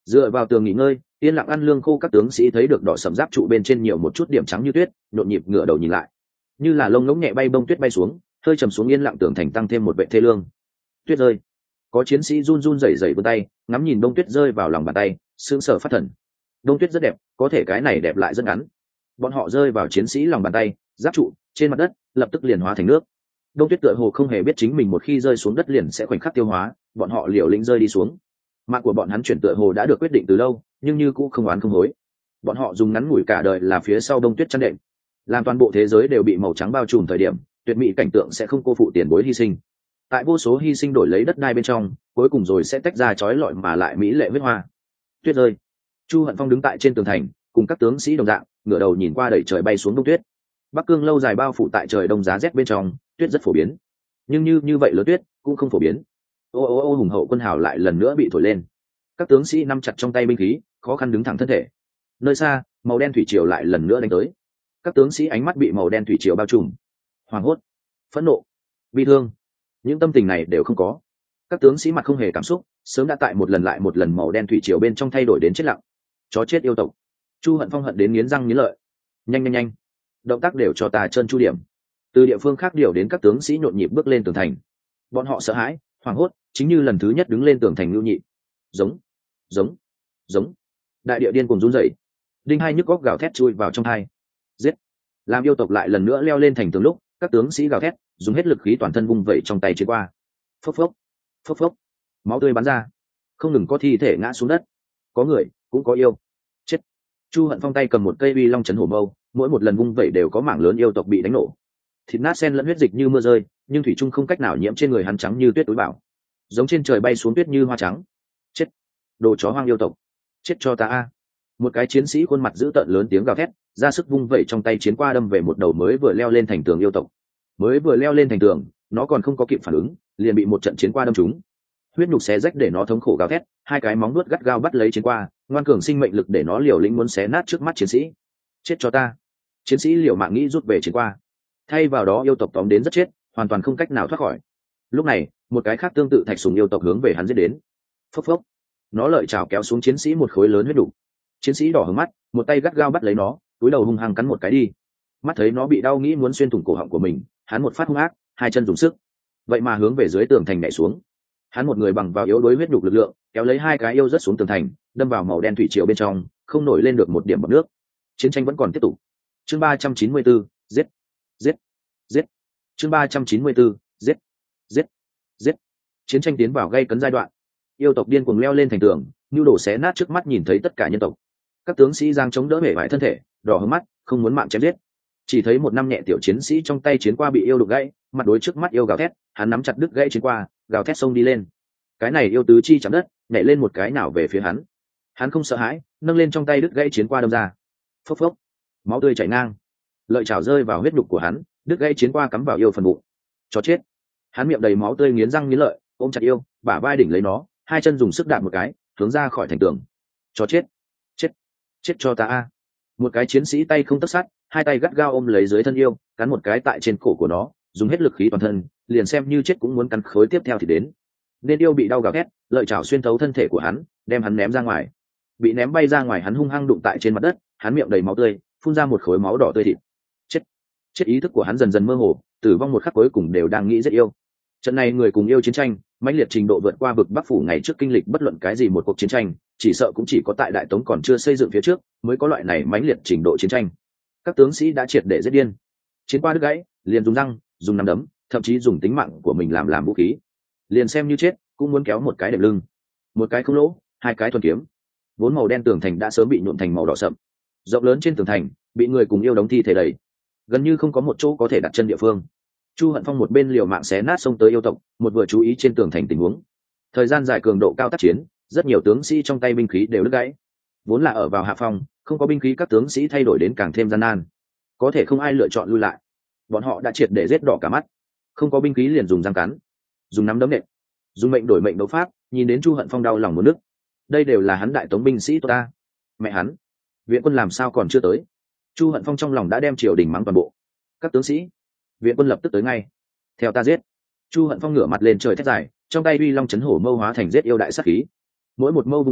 Dựa vào tường nghỉ ngơi, yên lặng ăn lương khô, các tướng sĩ thấy được đỏ sầm giáp trụ bên trên nhiều một chút điểm trắng như tuyết, nhộn nhịp ngửa đầu nhìn lại, như là lông ngỗng nhẹ bay bông tuyết bay xuống, hơi trầm xuống yên lặng tường thành tăng thêm một vệ thê lương. Tuyết rơi, có chiến sĩ run run rẩy rẩy vươn tay ngắm nhìn bông tuyết rơi vào lòng bàn tay, sững sờ phát thần. Bông tuyết rất đẹp, có thể cái này đẹp lại rất ngắn. Bọn họ rơi vào chiến sĩ lòng bàn tay, giáp trụ trên mặt đất lập tức liền hóa thành nước. Bông tuyết tựa hồ không hề biết chính mình một khi rơi xuống đất liền sẽ khoảnh khắc tiêu hóa, bọn họ liều lĩnh rơi đi xuống. Mạng của bọn hắn chuyển tựa hồ đã được quyết định từ lâu, nhưng như cũng không oán không hối. Bọn họ dùng ngắn ngủi cả đời là phía sau bông tuyết chăn đệm, làm toàn bộ thế giới đều bị màu trắng bao trùm thời điểm, tuyệt mỹ cảnh tượng sẽ không cô phụ tiền bối hy sinh. Tại vô số hy sinh đổi lấy đất đai bên trong, cuối cùng rồi sẽ tách ra chói lọi mà lại mỹ lệ huyết hoa. Tuyết rơi. Chu Hận Phong đứng tại trên tường thành, cùng các tướng sĩ đồng dạng, ngửa đầu nhìn qua đẩy trời bay xuống đông tuyết. Bắc Cương lâu dài bao phủ tại trời đông giá rét bên trong, tuyết rất phổ biến. Nhưng như như vậy lớn tuyết cũng không phổ biến. Ô ô ô hùng hậu quân hào lại lần nữa bị thổi lên. Các tướng sĩ nắm chặt trong tay binh khí, khó khăn đứng thẳng thân thể. Nơi xa, màu đen thủy triều lại lần nữa đánh tới. Các tướng sĩ ánh mắt bị màu đen thủy triều bao trùm. Hoảng hốt, phẫn nộ, bi thương, những tâm tình này đều không có. Các tướng sĩ mặt không hề cảm xúc, sớm đã tại một lần lại một lần màu đen thủy triều bên trong thay đổi đến chết lặng. Chó chết yêu tộc. Chu Hận Phong hận đến nghiến răng nghiến lợi. Nhanh nhanh nhanh, động tác đều cho ta trơn chu điểm. Từ địa phương khác điều đến các tướng sĩ nhộn nhịp bước lên tường thành. Bọn họ sợ hãi, hoảng hốt, chính như lần thứ nhất đứng lên tường thành lưu nhị. Giống, giống, giống. Đại địa điên cùng run rẩy. Đinh hai nhức góc gào thét chui vào trong hai. Giết. Làm yêu tộc lại lần nữa leo lên thành tường lúc, các tướng sĩ gào thét, dùng hết lực khí toàn thân vung vẩy trong tay chiến qua. Phốc phốc, phốc phốc, máu tươi bắn ra, không ngừng có thi thể ngã xuống đất. Có người, cũng có yêu. Chết. Chu Hận Phong tay cầm một cây uy long chấn hổ mâu, mỗi một lần vung vẩy đều có mảng lớn yêu tộc bị đánh nổ. Thịt nát xen lẫn huyết dịch như mưa rơi, nhưng thủy trung không cách nào nhiễm trên người hắn, trắng như tuyết tối bảo, giống trên trời bay xuống tuyết như hoa trắng. Chết. Đồ chó hoang yêu tộc, chết cho ta a! Một cái chiến sĩ khuôn mặt dữ tợn lớn tiếng gào thét, ra sức vung vẩy trong tay chiến qua đâm về một đầu mới vừa leo lên thành tường yêu tộc. Mới vừa leo lên thành tường, nó còn không có kịp phản ứng, liền bị một trận chiến qua đâm trúng. Huyết nhục xé rách để nó thống khổ gào thét, hai cái móng nuốt gắt gao bắt lấy chiến qua, ngoan cường sinh mệnh lực để nó liều lĩnh muốn xé nát trước mắt chiến sĩ. Chết cho ta! Chiến sĩ liều mạng nghĩ rút về chiến qua, thay vào đó yêu tộc tóm đến rất chết, hoàn toàn không cách nào thoát khỏi. Lúc này, một cái khác tương tự thạch sùng yêu tộc hướng về hắn giết đến. Phốc phốc, nó lợi chảo kéo xuống chiến sĩ một khối lớn huyết đủ. Chiến sĩ đỏ hướng mắt, một tay gắt gao bắt lấy nó, túi đầu hung hăng cắn một cái đi. Mắt thấy nó bị đau nghĩ muốn xuyên thủng cổ họng của mình, hắn một phát hung ác, hai chân dùng sức, vậy mà hướng về dưới tường thành nhảy xuống. Hắn một người bằng vào yếu đuối huyết nhục lực lượng, kéo lấy hai cái yêu rất xuống tường thành, đâm vào màu đen thủy triều bên trong, không nổi lên được một điểm bọt nước. Chiến tranh vẫn còn tiếp tục. Chương ba trăm chín mươi tư, giết, giết, giết. Chương ba trăm chín mươi tư, giết, giết, giết. Chiến tranh tiến vào gây cấn giai đoạn. Yêu tộc điên cuồng leo lên thành tường, nhu đổ xé nát trước mắt nhìn thấy tất cả nhân tộc. Các tướng sĩ giang chống đỡ bể bại thân thể, đỏ hướng mắt, không muốn mạng chém giết. Chỉ thấy một năm nhẹ tiểu chiến sĩ trong tay chiến qua bị yêu đục gãy, mặt đối trước mắt yêu gào thét, hắn nắm chặt đứt gãy chiến qua, gào thét xông đi lên. Cái này yêu tứ chi chạm đất, nhảy lên một cái nào về phía hắn. Hắn không sợ hãi, nâng lên trong tay đứt gãy chiến qua đâm ra. Phốc phốc, máu tươi chảy ngang. Lợi chảo rơi vào huyết đục của hắn, đứt gãy chiến qua cắm vào yêu phần bụng. Chó chết. Hắn miệng đầy máu tươi nghiến răng nghiến lợi, ôm chặt yêu, bả vai đỉnh lấy nó, hai chân dùng sức đạp một cái, hướng ra khỏi thành tường. Chó chết, chết, chết cho ta a! Một cái chiến sĩ tay không tấc sắt, hai tay gắt gao ôm lấy dưới thân yêu, cắn một cái tại trên cổ của nó, dùng hết lực khí toàn thân, liền xem như chết cũng muốn cắn khối tiếp theo thì đến. Nên yêu bị đau gào thét, lợi chảo xuyên thấu thân thể của hắn, đem hắn ném ra ngoài. Bị ném bay ra ngoài, hắn hung hăng đụng tại trên mặt đất, hắn miệng đầy máu tươi, phun ra một khối máu đỏ tươi thịt. Chết, chết. Ý thức của hắn dần dần mơ hồ, tử vong một khắc cuối cùng đều đang nghĩ giết yêu. Trận này người cùng yêu chiến tranh, mãnh liệt trình độ vượt qua vực Bắc phủ ngày trước kinh lịch bất luận cái gì một cuộc chiến tranh, chỉ sợ cũng chỉ có tại Đại Tống còn chưa xây dựng phía trước mới có loại này mãnh liệt trình độ chiến tranh. Các tướng sĩ đã triệt để giết điên, chiến qua đứt gãy, liền dùng răng, dùng nắm đấm, thậm chí dùng tính mạng của mình làm làm vũ khí, liền xem như chết cũng muốn kéo một cái đệm lưng. Một cái không lỗ, hai cái thuần kiếm. Vốn màu đen tường thành đã sớm bị nhuộm thành màu đỏ sậm, rộng lớn trên tường thành bị người cùng yêu đóng thi thể đầy, gần như không có một chỗ có thể đặt chân địa phương. Chu Hận Phong một bên liều mạng xé nát xông tới yêu tộc, một vừa chú ý trên tường thành tình huống. Thời gian dài cường độ cao tác chiến, rất nhiều tướng sĩ trong tay binh khí đều đứt gãy. Vốn là ở vào hạ phong, không có binh khí các tướng sĩ thay đổi đến càng thêm gian nan. Có thể không ai lựa chọn lui lại. Bọn họ đã triệt để giết đỏ cả mắt. Không có binh khí liền dùng răng cắn, dùng nắm đấm nện, dùng mệnh đổi mệnh đấu pháp, nhìn đến Chu Hận Phong đau lòng muốn nức. Đây đều là hắn Đại Tống binh sĩ tốt ta. Mẹ hắn, viện quân làm sao còn chưa tới? Chu Hận Phong trong lòng đã đem triều đình mắng toàn bộ. Các tướng sĩ, viện quân lập tức tới ngay, theo ta giết. Chu Hận Phong ngửa mặt lên trời thét dài, trong tay uy long chấn hổ mâu hóa thành giết yêu đại sát khí. Mỗi một mâu vung ra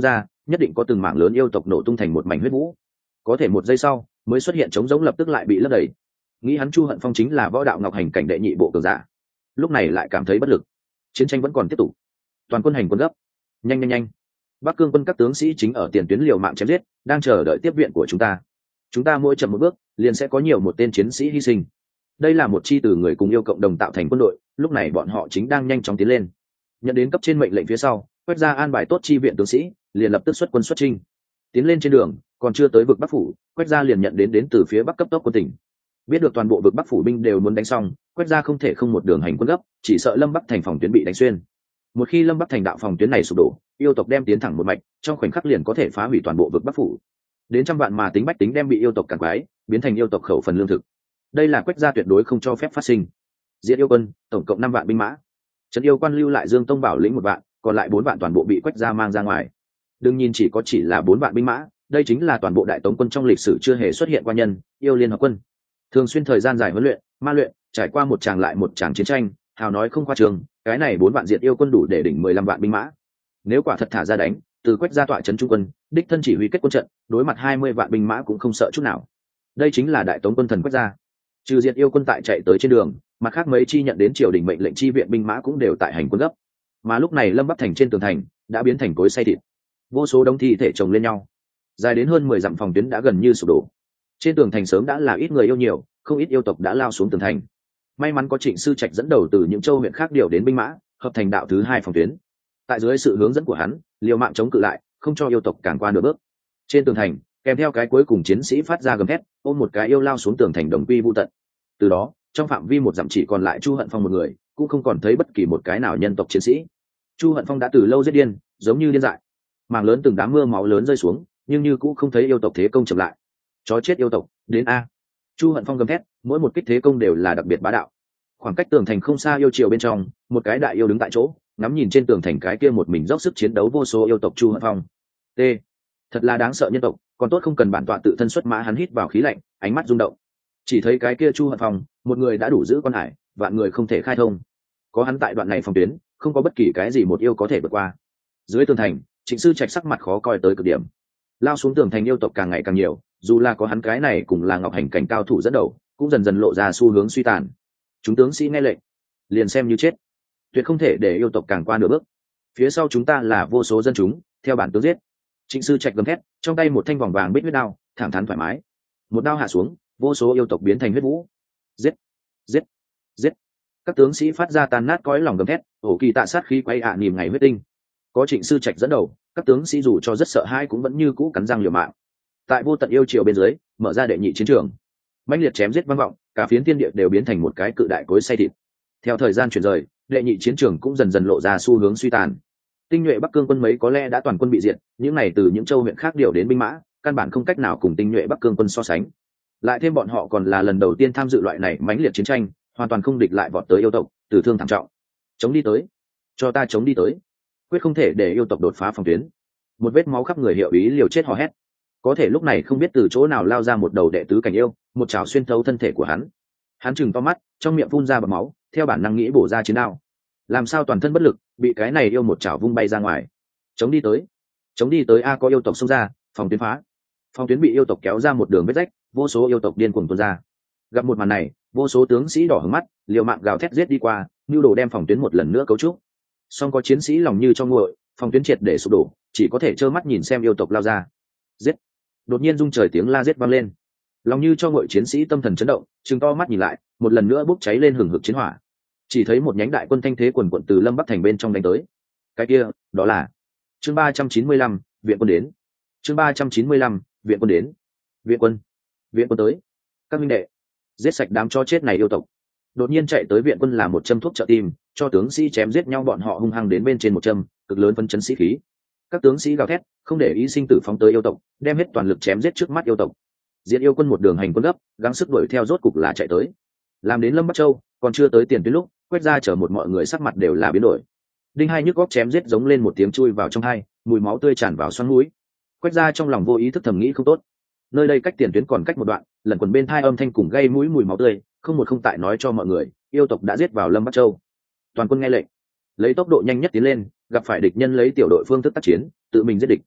nhất định có từng mảng lớn yêu tộc nổ tung thành một mảnh huyết vũ. Có thể một giây sau mới xuất hiện trống rỗng lập tức lại bị lấp đầy. Nghĩ hắn Chu Hận Phong chính là võ đạo ngọc hành cảnh đệ nhị bộ cường giả, lúc này lại cảm thấy bất lực. Chiến tranh vẫn còn tiếp tục, toàn quân hành quân gấp, nhanh nhanh nhanh. Bắc Cương quân các tướng sĩ chính ở tiền tuyến liều mạng chém giết, đang chờ đợi tiếp viện của chúng ta. Chúng ta mỗi chậm một bước, liền sẽ có nhiều một tên chiến sĩ hy sinh. Đây là một chi từ người cùng yêu cộng đồng tạo thành quân đội, lúc này bọn họ chính đang nhanh chóng tiến lên. Nhận đến cấp trên mệnh lệnh phía sau, Quách gia an bài tốt chi viện tướng sĩ, liền lập tức xuất quân xuất chinh. Tiến lên trên đường, còn chưa tới vực Bắc phủ, Quách gia liền nhận đến đến từ phía Bắc cấp tốc của tỉnh. Biết được toàn bộ vực Bắc phủ binh đều muốn đánh xong, Quách gia không thể không một đường hành quân gấp, chỉ sợ Lâm Bắc thành phòng tuyến bị đánh xuyên. Một khi Lâm Bắc thành đạo phòng tuyến này sụp đổ, yêu tộc đem tiến thẳng một mạch, trong khoảnh khắc liền có thể phá hủy toàn bộ vực Bắc phủ. Đến trăm vạn mà tính bách tính đem bị yêu tộc càn quái, biến thành yêu tộc khẩu phần lương thực. Đây là Quách gia tuyệt đối không cho phép phát sinh. Diệt yêu quân, tổng cộng năm vạn binh mã. Trấn yêu quan lưu lại Dương Tông Bảo lĩnh một vạn, còn lại bốn vạn toàn bộ bị Quách gia mang ra ngoài. Đương nhiên chỉ có chỉ là bốn vạn binh mã, đây chính là toàn bộ đại tống quân trong lịch sử chưa hề xuất hiện qua nhân, yêu liên hợp quân. Thường xuyên thời gian dài huấn luyện, ma luyện, trải qua một tràng lại một tràng chiến tranh, hào nói không khoa trương, cái này bốn vạn diệt yêu quân đủ để đỉnh mười lăm vạn binh mã. Nếu quả thật thả ra đánh, từ Quách gia tọa trấn trung quân, đích thân chỉ huy kết quân trận, đối mặt hai mươi vạn binh mã cũng không sợ chút nào. Đây chính là đại tống quân thần Quách gia. Trừ diệt yêu quân tại chạy tới trên đường, mặt khác mấy chi nhận đến triều đình mệnh lệnh chi viện binh mã cũng đều tại hành quân gấp. Mà lúc này Lâm Bắc thành trên tường thành đã biến thành cối xay thịt, vô số đống thi thể chồng lên nhau, dài đến hơn mười dặm phòng tuyến đã gần như sụp đổ. Trên tường thành sớm đã là ít người yêu nhiều, không ít yêu tộc đã lao xuống tường thành. May mắn có Trịnh Sư Trạch dẫn đầu từ những châu huyện khác điều đến binh mã, hợp thành đạo thứ hai phòng tuyến. Tại dưới sự hướng dẫn của hắn, liều mạng chống cự lại, không cho yêu tộc càng qua nửa bước. Trên tường thành, kèm theo cái cuối cùng chiến sĩ phát ra gầm thét, ôm một cái yêu lao xuống tường thành đồng quy vu tận. Từ đó, trong phạm vi một dặm chỉ còn lại Chu Hận Phong một người, cũng không còn thấy bất kỳ một cái nào nhân tộc chiến sĩ. Chu Hận Phong đã từ lâu giết điên, giống như điên dại. Mảng lớn từng đám mưa máu lớn rơi xuống, nhưng như cũng không thấy yêu tộc thế công chậm lại. Chó chết yêu tộc, đến a! Chu Hận Phong gầm thét, mỗi một kích thế công đều là đặc biệt bá đạo. Khoảng cách tường thành không xa yêu triều bên trong, một cái đại yêu đứng tại chỗ, ngắm nhìn trên tường thành cái kia một mình dốc sức chiến đấu vô số yêu tộc Chu Hận Phong. T, thật là đáng sợ nhân tộc, còn tốt không cần bản tọa tự thân xuất mã. Hắn hít vào khí lạnh, ánh mắt rung động. Chỉ thấy cái kia Chu Hận Phong, một người đã đủ giữ con hải, vạn người không thể khai thông. Có hắn tại đoạn này phòng tuyến, không có bất kỳ cái gì một yêu có thể vượt qua. Dưới tường thành, Trịnh Sư Trạch sắc mặt khó coi tới cực điểm. Lao xuống tường thành yêu tộc càng ngày càng nhiều, dù là có hắn cái này cùng là ngọc hành cảnh cao thủ dẫn đầu, cũng dần dần lộ ra xu hướng suy tàn. Chúng tướng sĩ nghe lệnh, liền xem như chết, tuyệt không thể để yêu tộc càng qua nửa bước. Phía sau chúng ta là vô số dân chúng, theo bản tướng giết. Trịnh Sư Trạch gầm thét, trong tay một thanh vòng vàng bích huyết đao, thẳng thắn thoải mái. Một đao hạ xuống, vô số yêu tộc biến thành huyết vũ. Giết, giết, giết. Các tướng sĩ phát ra tan nát cõi lòng gầm thét, ổ kỳ tạ sát khí quay ạ à nìm ngày huyết tinh. Có Trịnh Sư Trạch dẫn đầu, các tướng sĩ dù cho rất sợ hãi cũng vẫn như cũ cắn răng liều mạng. Tại vô tận yêu triều bên dưới, mở ra đệ nhị chiến trường. Mãnh liệt chém giết vang vọng, cả phiến thiên địa đều biến thành một cái cự đại cối xay thịt. Theo thời gian chuyển rời, đệ nhị chiến trường cũng dần dần lộ ra xu hướng suy tàn. Tinh nhuệ Bắc Cương quân mấy có lẽ đã toàn quân bị diệt, những này từ những châu huyện khác điều đến binh mã, căn bản không cách nào cùng tinh nhuệ Bắc Cương quân so sánh. Lại thêm bọn họ còn là lần đầu tiên tham dự loại này mãnh liệt chiến tranh, hoàn toàn không địch lại vọt tới yêu tộc, tử thương thảm trọng. Chống đi tới, cho ta chống đi tới, quyết không thể để yêu tộc đột phá phòng tuyến. Một vết máu khắp người hiệu ý liều chết hò hét. Có thể lúc này không biết từ chỗ nào lao ra một đầu đệ tứ cảnh yêu, một chảo xuyên thấu thân thể của hắn. Hắn chừng to mắt, trong miệng phun ra bọt máu, theo bản năng nghĩ bổ ra chiến đao. Làm sao toàn thân bất lực, bị cái này yêu một chảo vung bay ra ngoài. Chống đi tới, chống đi tới a! Có yêu tộc xông ra, phòng tuyến phá. Phòng tuyến bị yêu tộc kéo ra một đường vết rách, vô số yêu tộc điên cuồng tuôn ra. Gặp một màn này, vô số tướng sĩ đỏ hứng mắt, liều mạng gào thét giết đi qua, nhu đồ đem phòng tuyến một lần nữa cấu trúc. Song có chiến sĩ lòng như cho nguội, phòng tuyến triệt để sụp đổ, chỉ có thể trơ mắt nhìn xem yêu tộc lao ra. Giết! Đột nhiên rung trời tiếng la giết vang lên. Lòng như cho nguội chiến sĩ tâm thần chấn động, trừng to mắt nhìn lại, một lần nữa bốc cháy lên hừng hực chiến hỏa. Chỉ thấy một nhánh đại quân thanh thế quần quận từ Lâm Bắc thành bên trong đánh tới. Cái kia, đó là chương ba trăm chín mươi lăm, viện quân đến. Chương ba trăm chín mươi lăm, viện quân đến. Viện quân, viện quân tới. Các minh đệ, giết sạch đám cho chết này yêu tộc. Đột nhiên chạy tới viện quân là một châm thuốc trợ tim, cho tướng sĩ chém giết nhau, bọn họ hung hăng đến bên trên một châm, cực lớn phấn chấn sĩ khí. Các tướng sĩ gào thét, không để ý sinh tử phóng tới yêu tộc, đem hết toàn lực chém giết trước mắt yêu tộc. Diệt yêu quân một đường hành quân gấp, gắng sức đuổi theo, rốt cục là chạy tới. Làm đến Lâm Bắc Châu, còn chưa tới tiền tuyến lúc, Quét ra chở một mọi người sắc mặt đều là biến đổi. Đinh hai nhức góc chém giết giống lên một tiếng chui vào trong hai, mùi máu tươi tràn vào xoắn mũi. Quét ra trong lòng vô ý thức thầm nghĩ không tốt. Nơi đây cách tiền tuyến còn cách một đoạn, lần quần bên thai âm thanh cùng gây mũi mùi máu tươi, không một không tại nói cho mọi người, yêu tộc đã giết vào Lâm Bắc Châu. Toàn quân nghe lệnh, lấy tốc độ nhanh nhất tiến lên, gặp phải địch nhân lấy tiểu đội phương thức tác chiến, tự mình giết địch.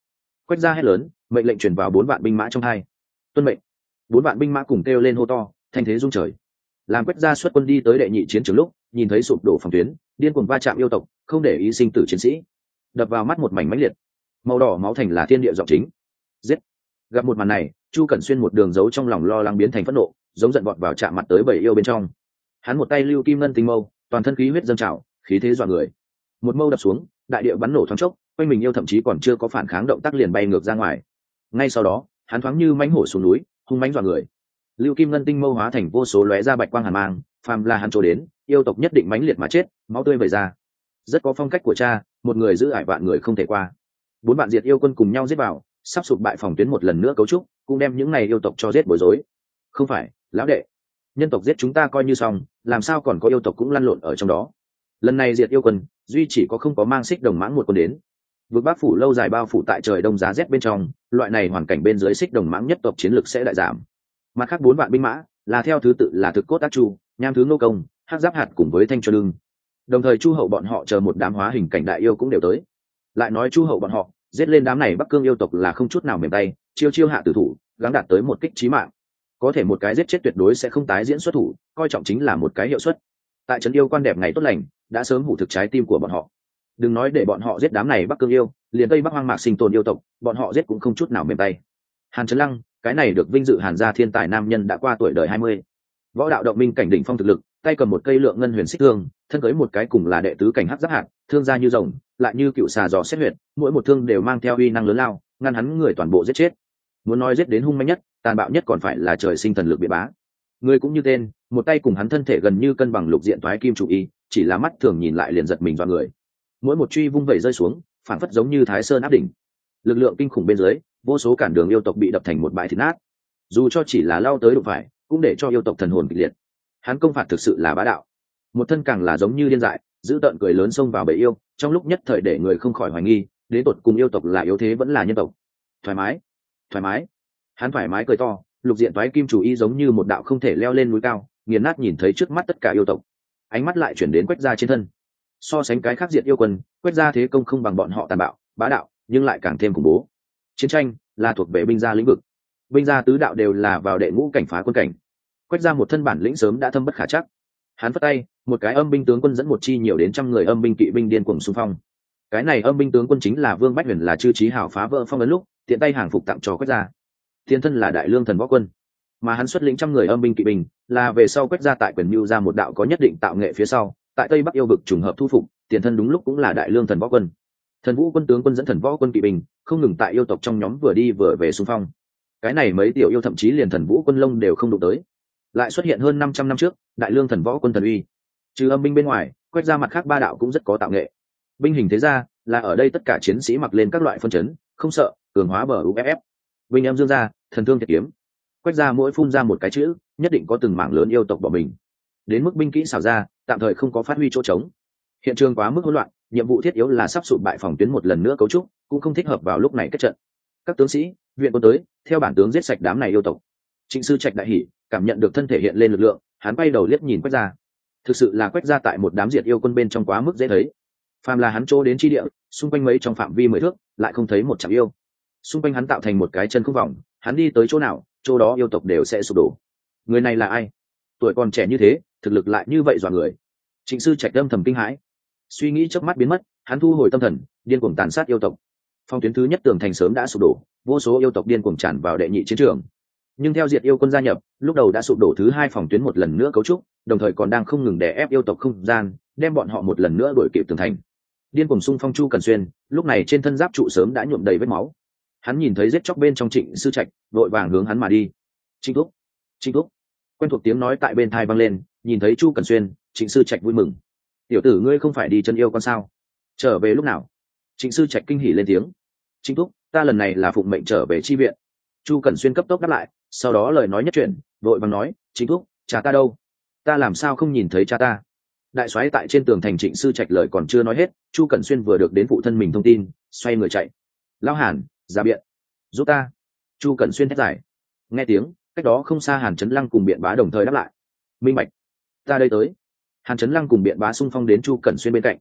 Quách gia hét lớn, mệnh lệnh truyền vào bốn vạn binh mã trong hai. Tuân mệnh. Bốn vạn binh mã cùng kêu lên hô to, thanh thế rung trời. Làm Quách gia xuất quân đi tới đệ nhị chiến trường lúc, nhìn thấy sụp đổ phòng tuyến, điên cuồng va chạm yêu tộc, không để ý sinh tử chiến sĩ, đập vào mắt một mảnh mãnh liệt, màu đỏ máu thành là thiên địa giọng chính. Giết. Gặp một màn này, Chu Cẩn Xuyên một đường giấu trong lòng lo lắng biến thành phẫn nộ, giống giận vọt vào chạm mặt tới bảy yêu bên trong. Hắn một tay lưu kim ngân tinh mâu, toàn thân khí huyết dâng trào, khí thế dọa người. Một mâu đập xuống, đại địa bắn nổ thoáng chốc, quanh mình yêu thậm chí còn chưa có phản kháng động tác liền bay ngược ra ngoài. Ngay sau đó, hắn thoáng như mãnh hổ xuống núi, hung mãnh dọa người. Lưu kim ngân tinh mâu hóa thành vô số lóe ra bạch quang hàn mang, phàm là hắn trổ đến, yêu tộc nhất định mãnh liệt mà chết, máu tươi vẩy ra. Rất có phong cách của cha, một người giữ ải vạn người không thể qua. Bốn bạn diệt yêu quân cùng nhau giết vào, sắp sụp bại phòng tuyến một lần nữa cấu trúc, cũng đem những này yêu tộc cho giết bối rối. Không phải, lão đệ, nhân tộc giết chúng ta coi như xong, làm sao còn có yêu tộc cũng lăn lộn ở trong đó. Lần này diệt yêu quân, duy chỉ có không có mang xích đồng mãng một quân đến. Vực Bắc phủ lâu dài bao phủ tại trời đông giá rét bên trong, loại này hoàn cảnh bên dưới xích đồng mãng nhất tộc chiến lực sẽ đại giảm. Mặt khác bốn vạn binh mã là theo thứ tự là thực cốt ác chu, nham thứ nô công, hắc giáp hạt cùng với thanh cho lưng. Đồng thời chu hậu bọn họ chờ một đám hóa hình cảnh đại yêu cũng đều tới. Lại nói chu hậu bọn họ giết lên đám này Bắc Cương yêu tộc là không chút nào mềm tay, chiêu chiêu hạ tử thủ, gắng đạt tới một kích chí mạng. Có thể một cái giết chết tuyệt đối sẽ không tái diễn xuất thủ, coi trọng chính là một cái hiệu suất. Tại trấn yêu quan đẹp ngày tốt lành, đã sớm hủ thực trái tim của bọn họ. Đừng nói để bọn họ giết đám này Bắc Cương yêu, liền Tây Bắc hoang mạc sinh tồn yêu tộc, bọn họ giết cũng không chút nào mềm tay. Hàn Trấn Lăng, cái này được vinh dự Hàn gia thiên tài nam nhân đã qua tuổi đời hai mươi, võ đạo động minh cảnh đỉnh phong thực lực, tay cầm một cây lượng ngân huyền xích thương, thân cưới một cái cùng là đệ tứ cảnh hắc giáp hạt, thương ra như rồng, lại như cựu xà giò xét huyệt, mỗi một thương đều mang theo uy năng lớn lao, ngăn hắn người toàn bộ giết chết. Muốn nói giết đến hung manh nhất, tàn bạo nhất còn phải là trời sinh thần lực bị bá. Người cũng như tên, một tay cùng hắn thân thể gần như cân bằng lục diện toái kim chủ y, chỉ là mắt thường nhìn lại liền giật mình vào người. Mỗi một truy vung vẩy rơi xuống, phản phất giống như Thái Sơn áp đỉnh. Lực lượng kinh khủng bên dưới, vô số cản đường yêu tộc bị đập thành một bãi thịt nát. Dù cho chỉ là lao tới đụng phải, cũng để cho yêu tộc thần hồn kịch liệt. Hắn công phạt thực sự là bá đạo, một thân càng là giống như điên dại, giữ tợn cười lớn xông vào bầy yêu, trong lúc nhất thời để người không khỏi hoài nghi, đến tột cùng yêu tộc là yếu thế vẫn là nhân tộc. Thoải mái, thoải mái. Hắn thoải mái cười to, lục diện toái kim chủ y giống như một đạo không thể leo lên núi cao, nghiền nát nhìn thấy trước mắt tất cả yêu tộc. Ánh mắt lại chuyển đến Quách gia trên thân. So sánh cái khác diệt yêu quân, Quách gia thế công không bằng bọn họ tàn bạo, bá đạo, nhưng lại càng thêm khủng bố. Chiến tranh là thuộc về binh gia lĩnh vực, binh gia tứ đạo đều là vào đệ ngũ cảnh phá quân cảnh. Quách gia một thân bản lĩnh sớm đã thâm bất khả chắc. Hắn phất tay, một cái âm binh tướng quân dẫn một chi nhiều đến trăm người âm binh kỵ binh điên cuồng xung phong. Cái này âm binh tướng quân chính là Vương Bách Huyền, là chư trí hảo phá vỡ phong ấn lúc tiện tay hàng phục tặng cho Quách gia. Thiên thân là đại lương thần võ quân, mà hắn xuất lĩnh trăm người âm binh kỵ binh, là về sau Quách gia tại quyền mưu ra một đạo có nhất định tạo nghệ phía sau, tại Tây Bắc yêu vực trùng hợp thu phục, tiền thân đúng lúc cũng là đại lương thần võ quân. Thần vũ quân tướng quân dẫn thần võ quân kỵ binh, không ngừng tại yêu tộc trong nhóm vừa đi vừa về xung phong. Cái này mấy tiểu yêu thậm chí liền thần vũ quân lông đều không đụng tới. Lại xuất hiện hơn năm trăm năm trước, đại lương thần võ quân thần uy. Trừ âm binh bên ngoài, Quách gia mặt khác ba đạo cũng rất có tạo nghệ. Binh hình thế gia là ở đây tất cả chiến sĩ mặc lên các loại phân chấn, không sợ, cường hóa bờ u ép ép. Binh em dương gia, thần thương thiệt kiếm. Quách gia mỗi phun ra một cái chữ, nhất định có từng mảng lớn yêu tộc bỏ mình. Đến mức binh kỹ xảo ra, tạm thời không có phát huy chỗ trống. Hiện trường quá mức hỗn loạn, nhiệm vụ thiết yếu là sắp sụp bại phòng tuyến một lần nữa cấu trúc, cũng không thích hợp vào lúc này kết trận. Các tướng sĩ, viện quân tới, theo bản tướng giết sạch đám này yêu tộc. Trịnh Sư Trạch đại hỉ, cảm nhận được thân thể hiện lên lực lượng, hắn bay đầu liếc nhìn Quách gia. Thực sự là Quách gia tại một đám diệt yêu quân bên trong quá mức dễ thấy. Phàm là hắn chỗ đến chi địa, xung quanh mấy trong phạm vi mười thước, lại không thấy một chạm yêu. Xung quanh hắn tạo thành một cái chân không vòng, hắn đi tới chỗ nào, chỗ đó yêu tộc đều sẽ sụp đổ. Người này là ai? Tuổi còn trẻ như thế, thực lực lại như vậy dọa người. Trịnh Sư Trạch âm thầm kinh hãi, suy nghĩ chớp mắt biến mất, hắn thu hồi tâm thần, điên cuồng tàn sát yêu tộc. Phong tuyến thứ nhất tường thành sớm đã sụp đổ, vô số yêu tộc điên cuồng tràn vào đệ nhị chiến trường. Nhưng theo diệt yêu quân gia nhập, lúc đầu đã sụp đổ thứ hai phòng tuyến một lần nữa cấu trúc, đồng thời còn đang không ngừng đè ép yêu tộc không gian, đem bọn họ một lần nữa đuổi kịp tường thành. Điên cuồng xung phong Chu Cẩn Xuyên, lúc này trên thân giáp trụ sớm đã nhuộm đầy vết máu. Hắn nhìn thấy giết chóc bên trong Trịnh Sư Trạch, vội vàng hướng hắn mà đi. Trịnh thúc, Trịnh thúc. Quen thuộc tiếng nói tại bên tai vang lên, nhìn thấy Chu Cẩn Xuyên, Trịnh Sư Trạch vui mừng. Tiểu tử ngươi không phải đi chân yêu con sao? Trở về lúc nào? Trịnh Sư Trạch kinh hỉ lên tiếng. Trịnh thúc, ta lần này là phụng mệnh trở về chi viện. Chu Cẩn Xuyên cấp tốc đáp lại, sau đó lời nói nhất chuyển, vội vàng nói, Trịnh thúc, cha ta đâu? Ta làm sao không nhìn thấy cha ta? Đại soái tại trên tường thành. Trịnh Sư Trạch lời còn chưa nói hết, Chu Cẩn Xuyên vừa được đến phụ thân mình thông tin, xoay người chạy. Lão Hàn, ra biện, giúp ta! Chu Cẩn Xuyên thét giải. Nghe tiếng, cách đó không xa Hàn Chấn Lăng cùng Biện Bá đồng thời đáp lại. Minh bạch, ta đây tới. Hàn Chấn Lăng cùng Biện Bá xung phong đến Chu Cẩn Xuyên bên cạnh.